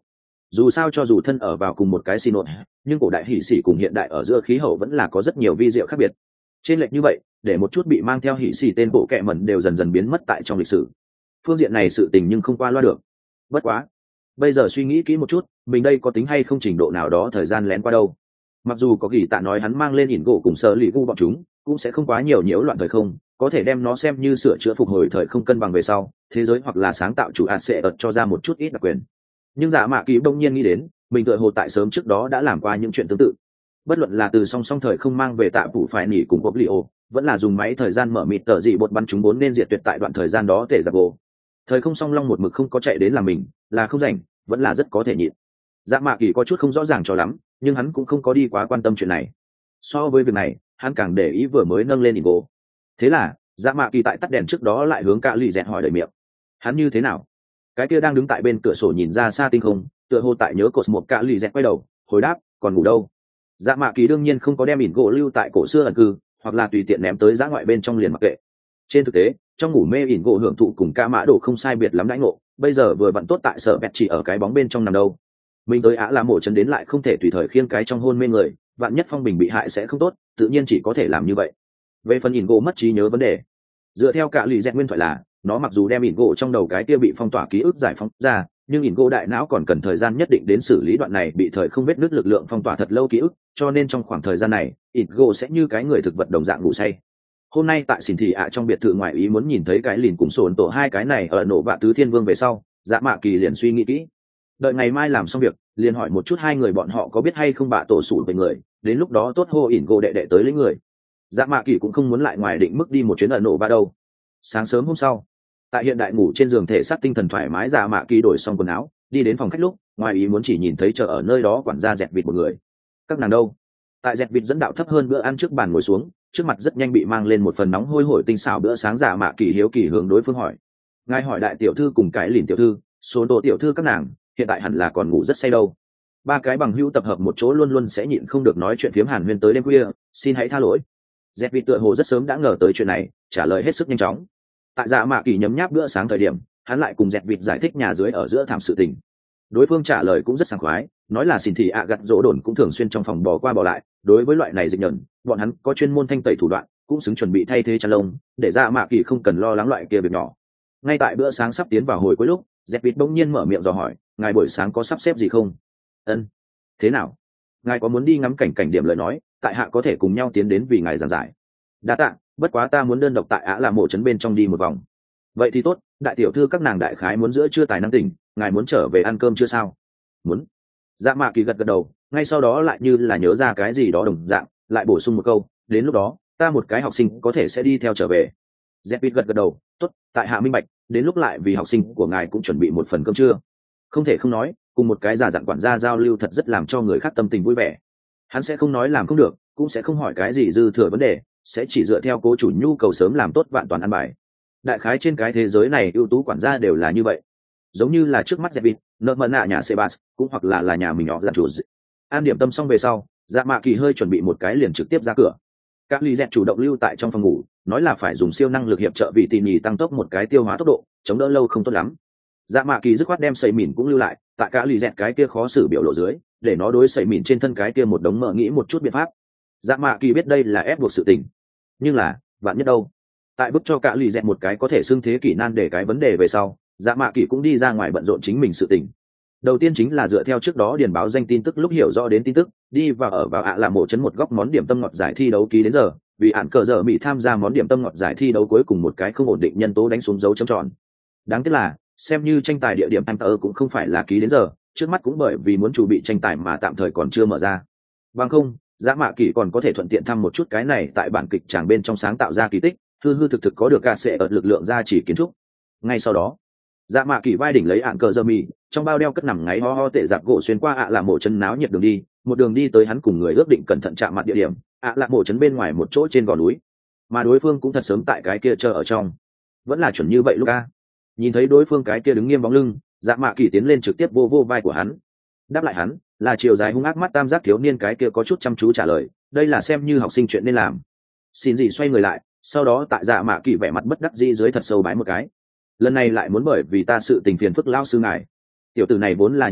Dù sao cho dù thân ở vào cùng một cái xì nội, nhưng cổ đại hỉ xỉ cùng hiện đại ở giữa khí hậu vẫn là có rất nhiều vi diệu khác biệt. Trên lệch như vậy, để một chút bị mang theo hỉ xỉ tên bộ kệ mẩn đều dần dần biến mất tại trong lịch sử. Phương diện này sự tình nhưng không qua loa được. Bất quá, bây giờ suy nghĩ kỹ một chút, mình đây có tính hay không trình độ nào đó thời gian lén qua đâu. Mặc dù có gỉ tạ nói hắn mang lên ỉn gỗ cùng sở lì gu bọn chúng, cũng sẽ không quá nhiều nhiễu loạn thời không, có thể đem nó xem như sửa chữa phục hồi thời không cân bằng về sau, thế giới hoặc là sáng tạo chủ ạt sẽ ợt cho ra một chút ít đặc quyền. Nhưng Dạ Mạ Kỳ đông nhiên nghĩ đến, mình tựa hồ tại sớm trước đó đã làm qua những chuyện tương tự. Bất luận là từ song song thời không mang về tạ phủ phải nỉ cùng bộc Leo, vẫn là dùng máy thời gian mở mịt tờ dị bột bắn chúng bốn nên diệt tuyệt tại đoạn thời gian đó tệ giặc gỗ. Thời không song long một mực không có chạy đến làm mình, là không rảnh, vẫn là rất có thể nhịn. Dạ Mạ Kỳ có chút không rõ ràng cho lắm, nhưng hắn cũng không có đi quá quan tâm chuyện này. So với việc này, hắn càng để ý vừa mới nâng lên ỉn gỗ. Thế là, Dạ Mạ Kỳ tại tắt đèn trước đó lại hướng Cả Lì Dẹt hỏi đầy miệng. Hắn như thế nào? Cái kia đang đứng tại bên cửa sổ nhìn ra xa tinh không, tựa hồ tại nhớ cột một Cả Lì Dẹt quay đầu, hồi đáp, còn ngủ đâu? Dạ Mạ Kỳ đương nhiên không có đem ỉn gỗ lưu tại cổ xưa ẩn cư, hoặc là tùy tiện ném tới giã ngoại bên trong liền mặc kệ. Trên thực tế, trong ngủ mê ỉn gỗ hưởng thụ cùng Ca Mã Đồ không sai biệt lắm đãi ngộ, bây giờ vừa vặn tốt tại sở bẹt chỉ ở cái bóng bên trong nằm đâu. Mình tới Á là mổ chấn đến lại không thể tùy thời khiêng cái trong hôn mê người, vạn nhất phong bình bị hại sẽ không tốt, tự nhiên chỉ có thể làm như vậy. Về phần ỉn gỗ mất trí nhớ vấn đề, dựa theo Cả Lì Dẹt nguyên thoại là, nó mặc dù đem ỉn gỗ trong đầu cái kia bị phong tỏa ký ức giải phóng ra, nhưng ỉn gỗ đại não còn cần thời gian nhất định đến xử lý đoạn này bị thời không vết nứt lực lượng phong tỏa thật lâu ký ức, cho nên trong khoảng thời gian này, ỉn gỗ sẽ như cái người thực vật đồng dạng ngủ say. Hôm nay tại xỉn thị ạ trong biệt thự ngoại ý muốn nhìn thấy cái lìn cùng sồn tổ hai cái này ở nổ vạ tứ thiên vương về sau, Dạ Mạ Kỳ liền suy nghĩ kỹ. Đợi ngày mai làm xong việc, liền hỏi một chút hai người bọn họ có biết hay không bạ tổ sủ về người, đến lúc đó tốt hô ỉn gỗ đệ đệ tới lấy người. Dạ Mạ Kỳ cũng không muốn lại ngoài định mức đi một chuyến ở nổ vạ đâu. Sáng sớm hôm sau, tại hiện đại ngủ trên giường thể xác tinh thần thoải mái, Dạ Mạ Kỳ đổi xong quần áo, đi đến phòng khách lúc, ngoài ý muốn chỉ nhìn thấy chờ ở nơi đó quản gia dẹt vịt một người. Các nàng đâu? Tại dẹt vịt dẫn đạo thấp hơn bữa ăn trước bàn ngồi xuống, trước mặt rất nhanh bị mang lên một phần nóng hôi hổi tinh xảo bữa sáng. Dạ Mạ Kỳ hiếu kỳ hướng đối phương hỏi. Ngài hỏi đại tiểu thư cùng cái lìn tiểu thư, số tổ tiểu thư các nàng hiện tại hẳn là còn ngủ rất say đâu. Ba cái bằng hữu tập hợp một chỗ luôn luôn sẽ nhịn không được nói chuyện phiếm hàn huyên tới đêm khuya, xin hãy tha lỗi. Dẹt vịt tựa hồ rất sớm đã ngờ tới chuyện này, trả lời hết sức nhanh chóng. Tại Dạ Mạ Kỳ nhấm nháp bữa sáng thời điểm, hắn lại cùng dẹt vịt giải thích nhà dưới ở giữa thảm sự tình. Đối phương trả lời cũng rất sảng khoái, nói là xỉn thị ạ gặt rỗ đồn cũng thường xuyên trong phòng bò qua bò lại, đối với loại này dịch nhẫn, bọn hắn có chuyên môn thanh tẩy thủ đoạn, cũng xứng chuẩn bị thay thế chăn lông, để Dạ Mạ Kỳ không cần lo lắng loại kia việc nhỏ. Ngay tại bữa sáng sắp tiến vào hồi cuối lúc, dẹt vịt bỗng nhiên mở miệng dò hỏi, ngài buổi sáng có sắp xếp gì không? Ân, thế nào? Ngài có muốn đi ngắm cảnh cảnh điểm lời nói, tại hạ có thể cùng nhau tiến đến vì ngài giảng giải. Đa tạ, bất quá ta muốn đơn độc tại Á là mộ trấn bên trong đi một vòng. Vậy thì tốt, đại tiểu thư các nàng đại khái muốn giữa trưa tài năng tỉnh, ngài muốn trở về ăn cơm chưa sao? Muốn. Dạ Mạ Kỳ gật gật đầu, ngay sau đó lại như là nhớ ra cái gì đó đồng dạng, lại bổ sung một câu, đến lúc đó, ta một cái học sinh có thể sẽ đi theo trở về. Dẹt vịt gật gật đầu, tốt, tại hạ minh bạch, đến lúc lại vì học sinh của ngài cũng chuẩn bị một phần cơm trưa. Không thể không nói, cùng một cái giả dặn quản gia giao lưu thật rất làm cho người khác tâm tình vui vẻ. Hắn sẽ không nói làm không được, cũng sẽ không hỏi cái gì dư thừa vấn đề, sẽ chỉ dựa theo cố chủ nhu cầu sớm làm tốt vạn toàn ăn bài. Đại khái trên cái thế giới này ưu tú quản gia đều là như vậy, giống như là trước mắt dẹt vịt, nợ mận nạ nhà Sebas, cũng hoặc là là nhà mình nhỏ giặt chủ. An điểm tâm xong về sau, Dạ Mạ Kỳ hơi chuẩn bị một cái liền trực tiếp ra cửa. Các ly dẹt chủ động lưu tại trong phòng ngủ, nói là phải dùng siêu năng lực hiệp trợ vị tỉ nhì tăng tốc một cái tiêu hóa tốc độ, chống đỡ lâu không tốt lắm. Dạ Mạ Kỳ dứt khoát đem sẩy mìn cũng lưu lại, tại cả lì dẹt cái kia khó xử biểu lộ dưới, để nó đối sẩy mìn trên thân cái kia một đống mỡ nghĩ một chút biện pháp. Dạ Mạ Kỳ biết đây là ép buộc sự tình, nhưng là vạn nhất đâu. Tại bức cho cả lì dẹt một cái có thể xưng thế kỷ nan để cái vấn đề về sau, Dạ Mạ Kỳ cũng đi ra ngoài bận rộn chính mình sự tình. Đầu tiên chính là dựa theo trước đó điền báo danh tin tức lúc hiểu rõ đến tin tức, đi và ở vào ạ là mộ chấn một góc món điểm tâm ngọt giải thi đấu ký đến giờ, vì ản cờ giờ Mỹ tham gia món điểm tâm ngọt giải thi đấu cuối cùng một cái không ổn định nhân tố đánh xuống dấu chấm tròn. Đáng tiếc là, xem như tranh tài địa điểm em tờ cũng không phải là ký đến giờ, trước mắt cũng bởi vì muốn chuẩn bị tranh tài mà tạm thời còn chưa mở ra. Bằng không, Dạ Mạ Kỳ còn có thể thuận tiện thăm một chút cái này tại bản kịch tràng bên trong sáng tạo ra kỳ tích, hư hư thực thực có được cả sẽ ở lực lượng gia chỉ kiến trúc. Ngay sau đó, Dạ Mạ Kỳ vai đỉnh lấy ạn cờ giờ Mỹ, trong bao đeo cất nằm ngáy ho ho tệ giặc gỗ xuyên qua ạ là mộ chân náo nhiệt đường đi, một đường đi tới hắn cùng người ước định cẩn thận chạm mặt địa điểm, ạ là mộ chân bên ngoài một chỗ trên gò núi, mà đối phương cũng thật sớm tại cái kia chờ ở trong. Vẫn là chuẩn như vậy Luca. Nhìn thấy đối phương cái kia đứng nghiêm bóng lưng, Dạ Mạ Kỳ tiến lên trực tiếp vô vô vai của hắn. Đáp lại hắn, là chiều dài hung ác mắt tam giác thiếu niên cái kia có chút chăm chú trả lời, đây là xem như học sinh chuyện nên làm. Xin gì xoay người lại, sau đó tại Dạ Mạ Kỳ vẻ mặt bất đắc dĩ dưới thật sâu bái một cái. Lần này lại muốn bởi vì ta sự tình phiền phức lao sư ngài. Tiểu tử này vốn là như vậy,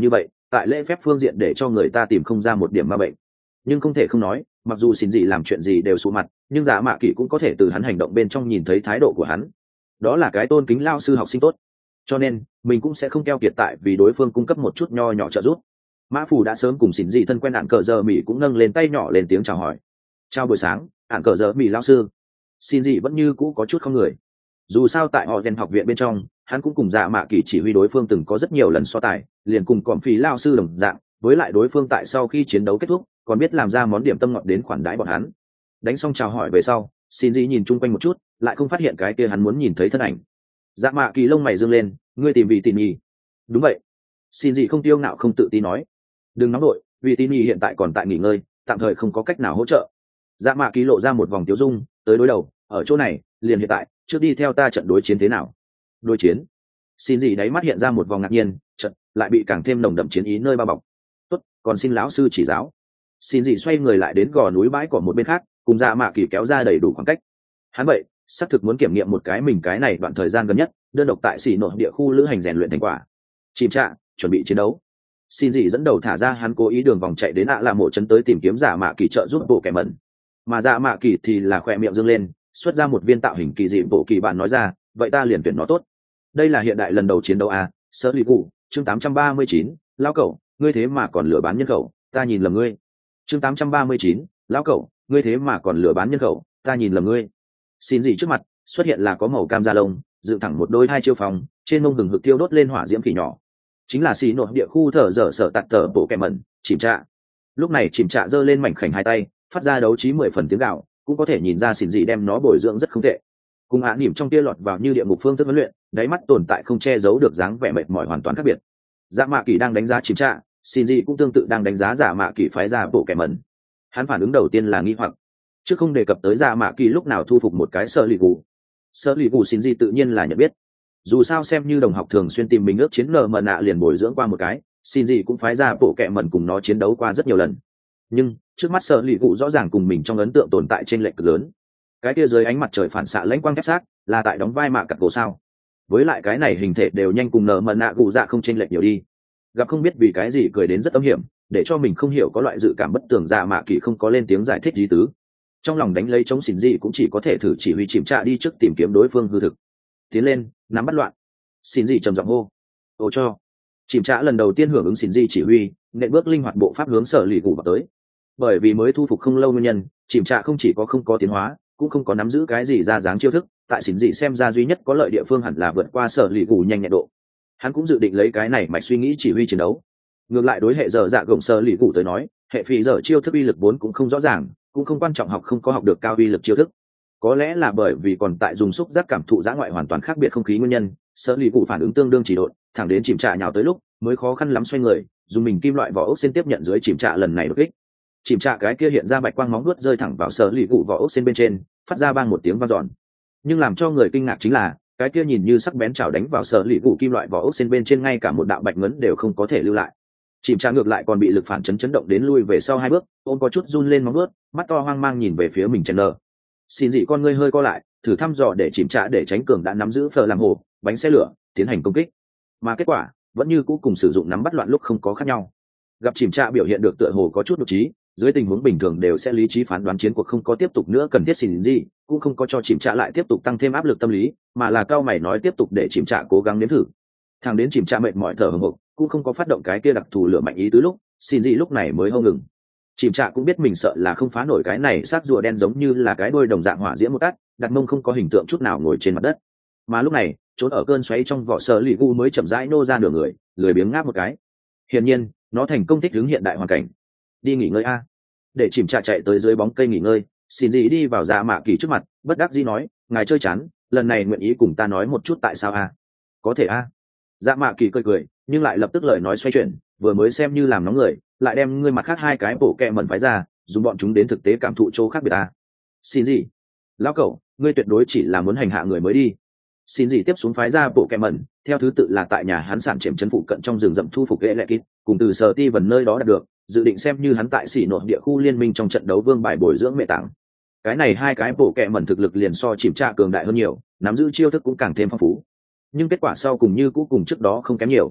tại lễ phép phương diện để cho người ta tìm không ra một điểm ma bệnh. Nhưng không thể không nói, mặc dù xin gì làm chuyện gì đều sụ mặt, nhưng dạ mạ kỳ cũng có thể từ hắn hành động bên trong nhìn thấy thái độ của hắn. Đó là cái tôn kính lao sư học sinh tốt, cho nên mình cũng sẽ không keo kiệt tại vì đối phương cung cấp một chút nho nhỏ trợ giúp. Mã Phủ đã sớm cùng xin gì thân quen, ạn cờ giờ mỹ cũng nâng lên tay nhỏ lên tiếng chào hỏi. Chào buổi sáng, ạn cờ giờ mỹ lao sư. Xin gì vẫn như cũ có chút không người. Dù sao tại họ rèn học viện bên trong, hắn cũng cùng dạ mạ kỳ chỉ huy đối phương từng có rất nhiều lần so tài, liền cùng còn phí lao sư đồng dạng, với lại đối phương tại sau khi chiến đấu kết thúc còn biết làm ra món điểm tâm ngọt đến khoản đãi bọn hắn. Đánh xong chào hỏi về sau, xin gì nhìn chung quanh một chút, lại không phát hiện cái kia hắn muốn nhìn thấy thân ảnh. Dạ mạ kỳ lông mày dương lên, ngươi tìm vị tỉ nhi? Đúng vậy. Xin gì không tiêu ngạo không tự tin nói. Đừng nóng đội, vị tỉ nhi hiện tại còn tại nghỉ ngơi, tạm thời không có cách nào hỗ trợ. Dạ mạ kỳ lộ ra một vòng tiêu dung, tới đối đầu, ở chỗ này, liền hiện tại, trước đi theo ta trận đối chiến thế nào? Đối chiến? Xin gì đáy mắt hiện ra một vòng ngạc nhiên, trận lại bị càng thêm nồng đậm chiến ý nơi bao bọc. Tốt, còn xin lão sư chỉ giáo. Xin gì xoay người lại đến gò núi bãi cỏ một bên khác, cùng dạ mạ kỳ kéo ra đầy đủ khoảng cách. Hắn vậy, xác thực muốn kiểm nghiệm một cái mình cái này đoạn thời gian gần nhất đơn độc tại xỉ nội địa khu lữ hành rèn luyện thành quả. Chìm trạ, chuẩn bị chiến đấu. Xin gì dẫn đầu thả ra hắn cố ý đường vòng chạy đến ạ là mộ trấn tới tìm kiếm dạ mạ kỳ trợ giúp bộ kẻ mẩn. Mà dạ mạ kỳ thì là khỏe miệng dương lên, xuất ra một viên tạo hình kỳ dị bộ kỳ bản nói ra, vậy ta liền tuyển nó tốt. Đây là hiện đại lần đầu chiến đấu à? Sơ lì cụ, chương tám trăm ba mươi chín, lao cẩu, ngươi thế mà còn lừa bán nhân khẩu, ta nhìn lầm ngươi. Chương tám trăm ba mươi chín, lão cẩu, ngươi thế mà còn lừa bán nhân khẩu, ta nhìn lầm ngươi. Xin gì trước mặt xuất hiện là có màu cam da lông, dựng thẳng một đôi hai chiêu phòng, trên mông hừng hực thiêu đốt lên hỏa diễm khỉ nhỏ, chính là xì nội địa khu thở dở sở tạt tờ bộ kẹm mẩn chìm trạ. Lúc này chìm trạ giơ lên mảnh khảnh hai tay, phát ra đấu trí mười phần tiếng gạo, cũng có thể nhìn ra xin gì đem nó bồi dưỡng rất không tệ. Cùng hạ niệm trong tia lọt vào như địa ngục phương thức huấn luyện, đáy mắt tồn tại không che giấu được dáng vẻ mệt mỏi hoàn toàn khác biệt. Dạ mạ kỳ đang đánh giá chìm trạ, xin gì cũng tương tự đang đánh giá dạ mạ kỳ phái ra bộ kẹm mẩn. Hắn phản ứng đầu tiên là nghi hoặc, chứ không đề cập tới dạ mạ kỳ lúc nào thu phục một cái sơ lì gù. Sơ lì gù xin gì tự nhiên là nhận biết, dù sao xem như đồng học thường xuyên tìm mình ước chiến nợ mờ nạ liền bồi dưỡng qua một cái, xin gì cũng phái ra bộ kẹ mẩn cùng nó chiến đấu qua rất nhiều lần. Nhưng trước mắt sơ lì gù rõ ràng cùng mình trong ấn tượng tồn tại trên lệch cực lớn. Cái kia dưới ánh mặt trời phản xạ lãnh quang thép xác là tại đóng vai mạ cặp cổ sao? Với lại cái này hình thể đều nhanh cùng nợ mờ nạ gù dạ không chênh lệch nhiều đi. Gặp không biết vì cái gì cười đến rất âm hiểm, để cho mình không hiểu có loại dự cảm bất tường dạ mạ kỳ không có lên tiếng giải thích lý tứ. Trong lòng đánh lấy chống xỉn gì cũng chỉ có thể thử chỉ huy chìm trạ đi trước tìm kiếm đối phương hư thực. Tiến lên, nắm bắt loạn. Xỉn gì trầm giọng hô. Ồ cho. Chìm trạ lần đầu tiên hưởng ứng xỉn gì chỉ huy, nện bước linh hoạt bộ pháp hướng sở lì gù vào tới. Bởi vì mới thu phục không lâu nguyên nhân, chìm trạ không chỉ có không có tiến hóa, cũng không có nắm giữ cái gì ra dáng chiêu thức. Tại xỉn gì xem ra duy nhất có lợi địa phương hẳn là vượt qua sở lì gù nhanh nhẹn độ. Hắn cũng dự định lấy cái này mạch suy nghĩ chỉ huy chiến đấu. Ngược lại đối hệ giờ dạ gồng sở lì gù tới nói, hệ phì giờ chiêu thức uy lực vốn cũng không rõ ràng, cũng không quan trọng học không có học được cao uy lực chiêu thức. Có lẽ là bởi vì còn tại dùng xúc giác cảm thụ dã ngoại hoàn toàn khác biệt không khí nguyên nhân, sở lì cụ phản ứng tương đương chỉ độn, thẳng đến chìm trạ nhào tới lúc mới khó khăn lắm xoay người, dùng mình kim loại vỏ ốc sen tiếp nhận dưới chìm trạ lần này đột kích. Chìm trạ cái kia hiện ra bạch quang móng vuốt rơi thẳng vào sở lì cụ vỏ ốc sen bên trên, phát ra bang một tiếng vang dọn. Nhưng làm cho người kinh ngạc chính là, cái kia nhìn như sắc bén chảo đánh vào sở lì cụ kim loại vỏ ốc sen bên trên ngay cả một đạo bạch ngấn đều không có thể lưu lại. Chìm trạ ngược lại còn bị lực phản chấn chấn động đến lui về sau hai bước, ôm có chút run lên móng vuốt, mắt to hoang mang nhìn về phía mình chen nở. Xin dị con ngươi hơi co lại, thử thăm dò để chìm trạ để tránh cường đã nắm giữ phở làm hồ bánh xe lửa tiến hành công kích, mà kết quả vẫn như cũ cùng sử dụng nắm bắt loạn lúc không có khác nhau. Gặp chìm trạ biểu hiện được tựa hồ có chút đột trí, dưới tình huống bình thường đều sẽ lý trí phán đoán chiến cuộc không có tiếp tục nữa cần thiết. Xin dị cũng không có cho chìm trạ lại tiếp tục tăng thêm áp lực tâm lý, mà là cao mày nói tiếp tục để chìm trạ cố gắng nếm thử. Thằng đến chìm trạ mệt mỏi thở hổn hộc, cũng không có phát động cái kia đặc thù lửa mạnh ý tứ lúc, xin dị lúc này mới hông ngừng. Chìm trạ cũng biết mình sợ là không phá nổi cái này xác rùa đen giống như là cái đôi đồng dạng hỏa diễm một cắt, đặt mông không có hình tượng chút nào ngồi trên mặt đất. Mà lúc này trốn ở cơn xoáy trong vỏ sở lì gu mới chậm rãi nô ra nửa người, lười biếng ngáp một cái. Hiển nhiên nó thành công thích ứng hiện đại hoàn cảnh. Đi nghỉ ngơi a. Để chìm trạ chạy tới dưới bóng cây nghỉ ngơi, xin dị đi vào dạ mạ kỳ trước mặt, bất đắc dĩ nói, ngài chơi chán, lần này nguyện ý cùng ta nói một chút tại sao a? Có thể a. Dạ mạ kỳ cười cười, nhưng lại lập tức lời nói xoay chuyển, vừa mới xem như làm nóng người, lại đem ngươi mặt khác hai cái bộ kẹ mẩn phái ra, dùng bọn chúng đến thực tế cảm thụ chỗ khác biệt ta. Xin gì? Lão cẩu, ngươi tuyệt đối chỉ là muốn hành hạ người mới đi. Xin gì tiếp xuống phái ra bộ kẹ mẩn, theo thứ tự là tại nhà hắn sản chém chân phụ cận trong rừng rậm thu phục ghệ lệ kít, cùng từ sở ti vần nơi đó đạt được, dự định xem như hắn tại xỉ nội địa khu liên minh trong trận đấu vương bài bồi dưỡng mẹ tảng. Cái này hai cái bộ kẹ mẩn thực lực liền so chìm trạ cường đại hơn nhiều, nắm giữ chiêu thức cũng càng thêm phong phú. Nhưng kết quả sau cùng như cũ cùng trước đó không kém nhiều.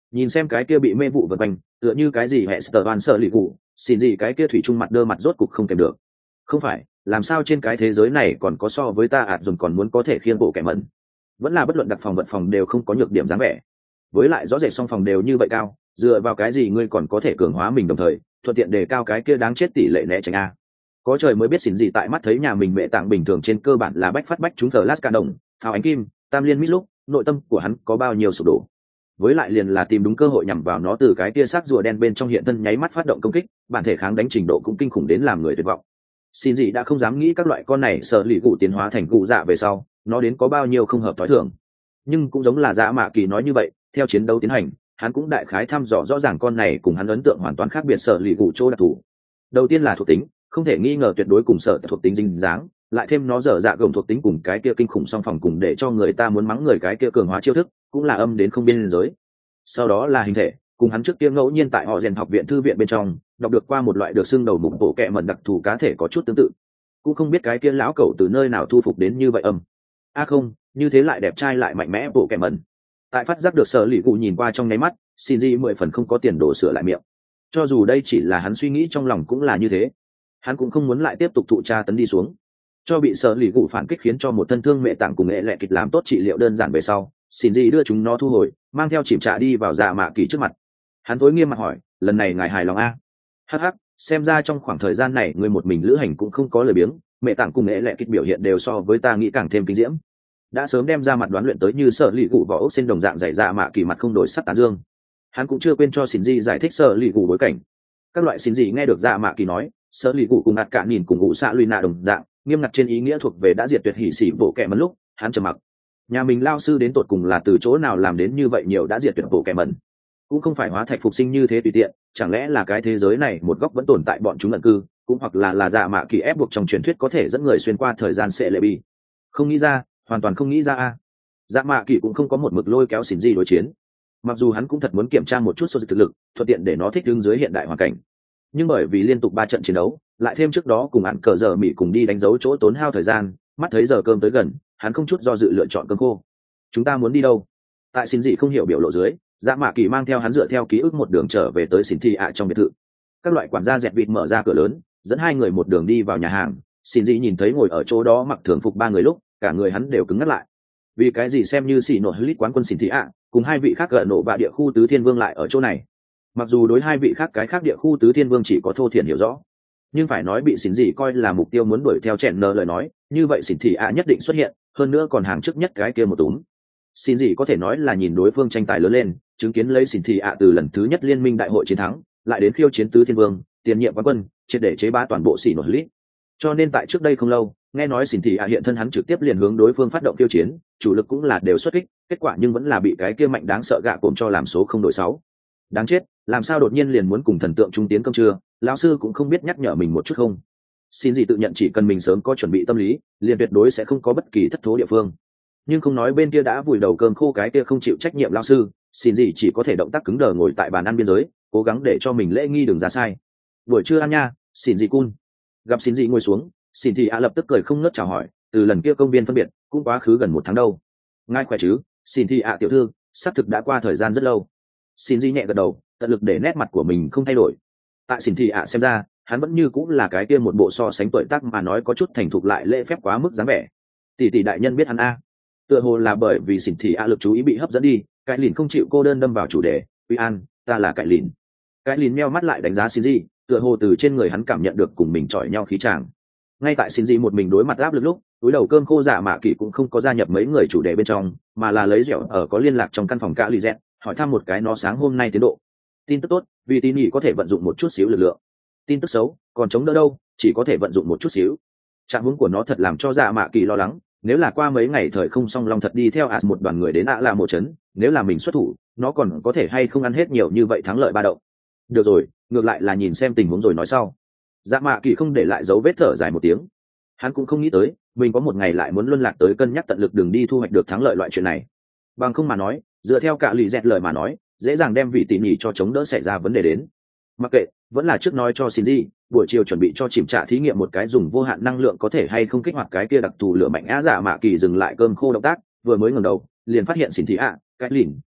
nhìn xem cái kia bị mê vụ vật quanh tựa như cái gì hệ sờ van sợ lì cụ xin gì cái kia thủy chung mặt đơ mặt rốt cục không kèm được. Không phải, làm sao trên cái thế giới này còn có so với ta ạt dùng còn muốn có thể khiêng bộ kẻ mẩn, vẫn là bất luận đặc phòng vận phòng đều không có nhược điểm dáng vẻ, với lại rõ rệt song phòng đều như vậy cao, dựa vào cái gì ngươi còn có thể cường hóa mình đồng thời thuận tiện đề cao cái kia đáng chết tỷ lệ né tránh a. Có trời mới biết xỉn gì tại mắt thấy nhà mình mẹ tạng bình thường trên cơ bản là bách phát bách chúng thờ lát cả đồng pháo ánh kim tam liên mít lúc nội tâm của hắn có bao nhiêu sụp đổ. Với lại liền là tìm đúng cơ hội nhằm vào nó từ cái kia xác rùa đen bên trong hiện thân nháy mắt phát động công kích, bản thể kháng đánh trình độ cũng kinh khủng đến làm người tuyệt vọng. Xin gì đã không dám nghĩ các loại con này sợ lì cụ tiến hóa thành cụ dạ về sau nó đến có bao nhiêu không hợp thói thường. Nhưng cũng giống là Dạ Mạ Kỳ nói như vậy, theo chiến đấu tiến hành hắn cũng đại khái thăm dò rõ ràng con này cùng hắn ấn tượng hoàn toàn khác biệt sợ lì cụ chỗ đặc thù. Đầu tiên là thuộc tính, không thể nghi ngờ tuyệt đối cùng sợ thuộc tính dính dáng, lại thêm nó dở dạ gồng thuộc tính cùng cái kia kinh khủng song phòng cùng để cho người ta muốn mắng người cái kia cường hóa chiêu thức cũng là âm đến không biên giới. Sau đó là hình thể, cùng hắn trước kia ngẫu nhiên tại họ rèn học viện thư viện bên trong đọc được qua một loại được xưng đầu mục bộ kệ mẩn đặc thù cá thể có chút tương tự, cũng không biết cái kia lão cẩu từ nơi nào thu phục đến như vậy âm. A à không, như thế lại đẹp trai lại mạnh mẽ bộ kệ mẩn. Tại phát giác được sợ lì cụ nhìn qua trong nháy mắt, Shinji mười phần không có tiền đổ sửa lại miệng. Cho dù đây chỉ là hắn suy nghĩ trong lòng cũng là như thế, hắn cũng không muốn lại tiếp tục thụ tra tấn đi xuống. Cho bị sợ lì cụ phản kích khiến cho một thân thương mẹ tạng cùng nghệ lệ kịch làm tốt trị liệu đơn giản về sau, Shinji đưa chúng nó thu hồi, mang theo chìm trà đi vào Dạ Mạ Kỳ trước mặt. Hắn tối nghiêm mặt hỏi, lần này ngài hài lòng a? Hắc hắc, xem ra trong khoảng thời gian này người một mình lữ hành cũng không có lời biếng, mẹ tạng cùng nghệ lệ kịch biểu hiện đều so với ta nghĩ càng thêm kinh diễm. Đã sớm đem ra mặt đoán luyện tới như sợ lì cụ vỏ ốc xin đồng dạng dày Dạ Mạ Kỳ mặt không đổi sắc tán dương. Hắn cũng chưa quên cho Shinji giải thích sợ lì cụ bối cảnh. Các loại Shinji nghe được Dạ Mạ Kỳ nói, sợ lì cụ cùng ạt cả nhìn cùng ngụ xạ luy nạ đồng dạng nghiêm ngặt trên ý nghĩa thuộc về đã diệt tuyệt hỉ xỉ bộ kệ mẩn lúc, hắn trầm mặc. Nhà mình lao sư đến tột cùng là từ chỗ nào làm đến như vậy nhiều đã diệt tuyệt bộ kệ mẩn, cũng không phải hóa thạch phục sinh như thế tùy tiện, chẳng lẽ là cái thế giới này một góc vẫn tồn tại bọn chúng ẩn cư, cũng hoặc là là Dạ Mạ Kỳ ép buộc trong truyền thuyết có thể dẫn người xuyên qua thời gian sẽ lệ bi. Không nghĩ ra, hoàn toàn không nghĩ ra a. Dạ Mạ Kỳ cũng không có một mực lôi kéo Shinji đối chiến, mặc dù hắn cũng thật muốn kiểm tra một chút số thực lực thuận tiện để nó thích ứng dưới hiện đại hoàn cảnh, nhưng bởi vì liên tục ba trận chiến đấu lại thêm trước đó cùng ăn cờ giờ mỹ cùng đi đánh dấu chỗ tốn hao thời gian, mắt thấy giờ cơm tới gần, hắn không chút do dự lựa chọn cơm khô. Chúng ta muốn đi đâu? Tại Shinji không hiểu biểu lộ dưới, Dạ Mạ Kỳ mang theo hắn dựa theo ký ức một đường trở về tới Xỉn Thị ạ trong biệt thự. Các loại quản gia dẹt vịt mở ra cửa lớn, dẫn hai người một đường đi vào nhà hàng. Shinji nhìn thấy ngồi ở chỗ đó mặc thường phục ba người lúc, cả người hắn đều cứng ngắt lại. Vì cái gì xem như xỉ nổi lít quán quân Xỉn Thị ạ, cùng hai vị khác gợ nộ và địa khu tứ thiên vương lại ở chỗ này? Mặc dù đối hai vị khác cái khác địa khu tứ thiên vương chỉ có thô thiển hiểu rõ, nhưng phải nói bị Shinji coi là mục tiêu muốn đuổi theo chèn nờ lời nói, như vậy Xỉn Thị ạ nhất định xuất hiện, hơn nữa còn hàng trước nhất cái kia một túm. Shinji có thể nói là nhìn đối phương tranh tài lớn lên, chứng kiến lấy Xỉn Thị ạ từ lần thứ nhất liên minh đại hội chiến thắng, lại đến khiêu chiến tứ thiên vương, tiền nhiệm quán quân, triệt để chế bá toàn bộ xỉ nổi lít. Cho nên tại trước đây không lâu, nghe nói Xỉn Thị ạ hiện thân hắn trực tiếp liền hướng đối phương phát động khiêu chiến, chủ lực cũng là đều xuất kích, kết quả nhưng vẫn là bị cái kia mạnh đáng sợ gạ cồm cho làm số không đổi sáu. Đáng chết, làm sao đột nhiên liền muốn cùng thần tượng trung tiến cơm trưa, lão sư cũng không biết nhắc nhở mình một chút không? Shinji tự nhận chỉ cần mình sớm có chuẩn bị tâm lý, liền tuyệt đối sẽ không có bất kỳ thất thố địa phương. Nhưng không nói bên kia đã vùi đầu cơm khô cái kia không chịu trách nhiệm lão sư, Shinji chỉ có thể động tác cứng đờ ngồi tại bàn ăn biên giới, cố gắng để cho mình lễ nghi đừng ra sai. Buổi trưa ăn nha, Shinji-kun. Gặp Shinji ngồi xuống, Shinji ạ lập tức cười không ngớt chào hỏi, từ lần kia công viên phân biệt, cũng quá khứ gần một tháng đâu. Ngài khỏe chứ, Shinji ạ tiểu thư, xác thực đã qua thời gian rất lâu. Shinji nhẹ gật đầu, tận lực để nét mặt của mình không thay đổi. Tại Shinji ạ xem ra, hắn vẫn như cũng là cái kia một bộ so sánh tuổi tác mà nói có chút thành thục lại lễ phép quá mức dáng vẻ. Tỷ tỷ đại nhân biết hắn a. Tựa hồ là bởi vì Shinji ạ lực chú ý bị hấp dẫn đi, cái lìn không chịu cô đơn đâm vào chủ đề. Uy an, ta là cái lìn. Cái lìn meo mắt lại đánh giá Shinji, tựa hồ từ trên người hắn cảm nhận được cùng mình chọi nhau khí chàng. Ngay tại Shinji một mình đối mặt áp lực lúc, túi đầu cơm khô Dạ Mạ Kỳ cũng không có gia nhập mấy người chủ đề bên trong, mà là lấy dẻo ở có liên lạc trong căn phòng cả lì dẹt, hỏi thăm một cái nó sáng hôm nay tiến độ. Tin tức tốt, vì tin nhỉ có thể vận dụng một chút xíu lực lượng. Tin tức xấu, còn chống đỡ đâu, chỉ có thể vận dụng một chút xíu. Trạng huống của nó thật làm cho Dạ Mạ Kỳ lo lắng, nếu là qua mấy ngày thời không song long thật đi theo ạt một đoàn người đến ạ là một chấn, nếu là mình xuất thủ, nó còn có thể hay không ăn hết nhiều như vậy thắng lợi ba đậu. Được rồi, ngược lại là nhìn xem tình huống rồi nói sau. Dạ Mạ Kỳ không để lại dấu vết thở dài một tiếng. Hắn cũng không nghĩ tới, mình có một ngày lại muốn luân lạc tới cân nhắc tận lực đường đi thu hoạch được thắng lợi loại chuyện này. Bằng không mà nói, dựa theo cả lì dẹt lời mà nói, dễ dàng đem vị tỉ nhỉ cho chống đỡ xảy ra vấn đề đến. Mặc kệ, vẫn là trước nói cho Shinji, buổi chiều chuẩn bị cho chìm trả thí nghiệm một cái dùng vô hạn năng lượng có thể hay không kích hoạt cái kia đặc thù lửa mạnh á. Dạ Mạ Kỳ dừng lại cơm khô động tác, vừa mới ngẩng đầu, liền phát hiện Shinji ạ, cái lìn,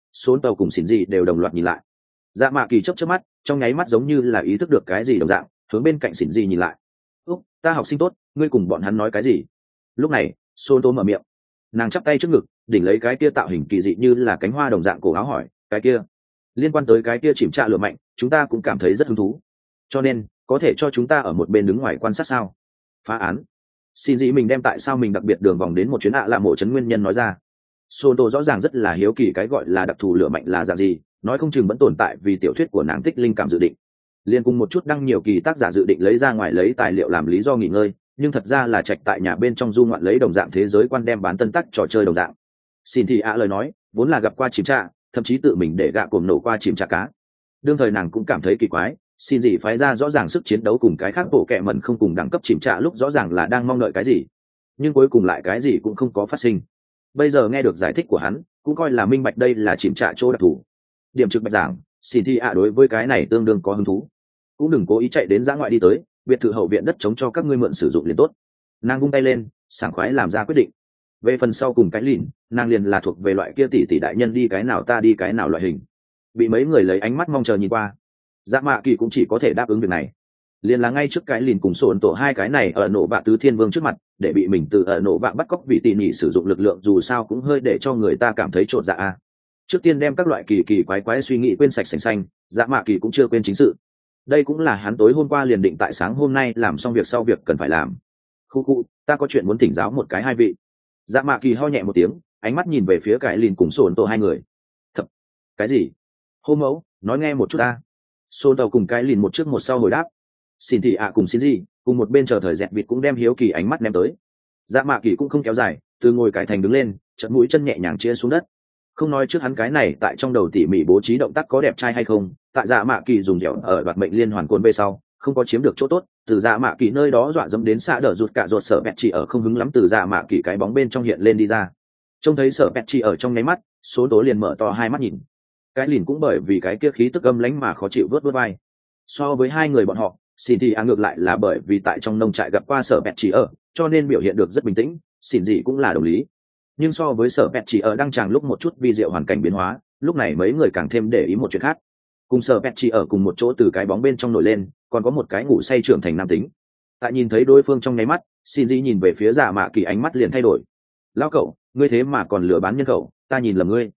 số tàu cùng xỉn gì đều đồng loạt nhìn lại. Dạ mạ kỳ chớp chớp mắt, trong nháy mắt giống như là ý thức được cái gì đồng dạng, hướng bên cạnh xỉn gì nhìn lại. úc ta học sinh tốt, ngươi cùng bọn hắn nói cái gì? Lúc này số tàu mở miệng, nàng chắp tay trước ngực, đỉnh lấy cái kia tạo hình kỳ dị như là cánh hoa đồng dạng cổ áo hỏi, cái kia liên quan tới cái kia chìm trạ lửa mạnh, chúng ta cũng cảm thấy rất hứng thú, cho nên có thể cho chúng ta ở một bên đứng ngoài quan sát sao? Phá án. Xin gì mình đem tại sao mình đặc biệt đường vòng đến một chuyến ạ là mộ chấn nguyên nhân nói ra. Sô tô rõ ràng rất là hiếu kỳ cái gọi là đặc thù lửa mạnh là dạng gì, nói không chừng vẫn tồn tại vì tiểu thuyết của nàng tích linh cảm dự định. Liên cùng một chút đăng nhiều kỳ tác giả dự định lấy ra ngoài lấy tài liệu làm lý do nghỉ ngơi, nhưng thật ra là trạch tại nhà bên trong du ngoạn lấy đồng dạng thế giới quan đem bán tân tắc trò chơi đồng dạng. Xin thì ạ lời nói vốn là gặp qua chìm trạ, thậm chí tự mình để gạ cồm nổ qua chìm trạ cá. Đương thời nàng cũng cảm thấy kỳ quái, xin gì phái ra rõ ràng sức chiến đấu cùng cái khác bộ kệ mẩn không cùng đẳng cấp chìm trạ lúc rõ ràng là đang mong đợi cái gì, nhưng cuối cùng lại cái gì cũng không có phát sinh. Bây giờ nghe được giải thích của hắn, cũng coi là minh bạch đây là chìm trạ chỗ đặc thù. Điểm trực bạch giảng, xin thi ạ đối với cái này tương đương có hứng thú, cũng đừng cố ý chạy đến giã ngoại đi tới, biệt thự hậu viện đất chống cho các ngươi mượn sử dụng liền tốt. Nàng vung tay lên, sảng khoái làm ra quyết định. Về phần sau cùng cái lìn, nàng liền là thuộc về loại kia tỷ tỷ đại nhân đi cái nào ta đi cái nào loại hình. Bị mấy người lấy ánh mắt mong chờ nhìn qua, dạ mạ kỳ cũng chỉ có thể đáp ứng việc này. Liền là ngay trước cái lìn cùng sồn tổ hai cái này ở nổ bạ tứ thiên vương trước mặt, để bị mình từ ở nổ bạ bắt cóc vị tỉ nhỉ sử dụng lực lượng dù sao cũng hơi để cho người ta cảm thấy trột dạ a. Trước tiên đem các loại kỳ kỳ quái quái suy nghĩ quên sạch sành xanh, dạ mạ kỳ cũng chưa quên chính sự. Đây cũng là hắn tối hôm qua liền định tại sáng hôm nay làm xong việc sau việc cần phải làm. Khu khu, ta có chuyện muốn thỉnh giáo một cái hai vị. Dạ mạ kỳ ho nhẹ một tiếng, ánh mắt nhìn về phía cái lìn cùng sồn tổ hai người. Thật, cái gì? Hô mẫu, nói nghe một chút ta. Sồn tổ cùng cái lìn một trước một sau hồi đáp. Xin thị ạ cùng xin gì, cùng một bên chờ thời dẹt vịt cũng đem hiếu kỳ ánh mắt ném tới. Dạ mạ kỳ cũng không kéo dài, từ ngồi cải thành đứng lên, chật mũi chân nhẹ nhàng chia xuống đất. Không nói trước hắn cái này tại trong đầu tỉ mỉ bố trí động tác có đẹp trai hay không, tại dạ mạ kỳ dùng dẻo ở đoạt mệnh liên hoàn côn về sau không có chiếm được chỗ tốt, từ dạ mạ kỳ nơi đó dọa dẫm đến xạ đỡ rụt cả ruột sợ bẹt chỉ ở không hứng lắm, từ dạ mạ kỳ cái bóng bên trong hiện lên đi ra, trông thấy sợ bẹt chỉ ở trong nháy mắt số tố liền mở to hai mắt nhìn. Cái lìn cũng bởi vì cái kia khí tức âm lãnh mà khó chịu vớt vớt vai. So với hai người bọn họ, xin thì á ngược lại là bởi vì tại trong nông trại gặp qua sở bẹt chỉ ở, cho nên biểu hiện được rất bình tĩnh, xin gì cũng là đồng lý. Nhưng so với sở bẹt chỉ ở đang tràng lúc một chút vi diệu hoàn cảnh biến hóa, lúc này mấy người càng thêm để ý một chuyện khác. Cùng sở bẹt chỉ ở cùng một chỗ từ cái bóng bên trong nổi lên, còn có một cái ngủ say trưởng thành nam tính. Tại nhìn thấy đối phương trong nháy mắt, xin gì nhìn về phía giả mạ kỳ ánh mắt liền thay đổi. Lão cậu, ngươi thế mà còn lừa bán nhân khẩu, ta nhìn lầm ngươi.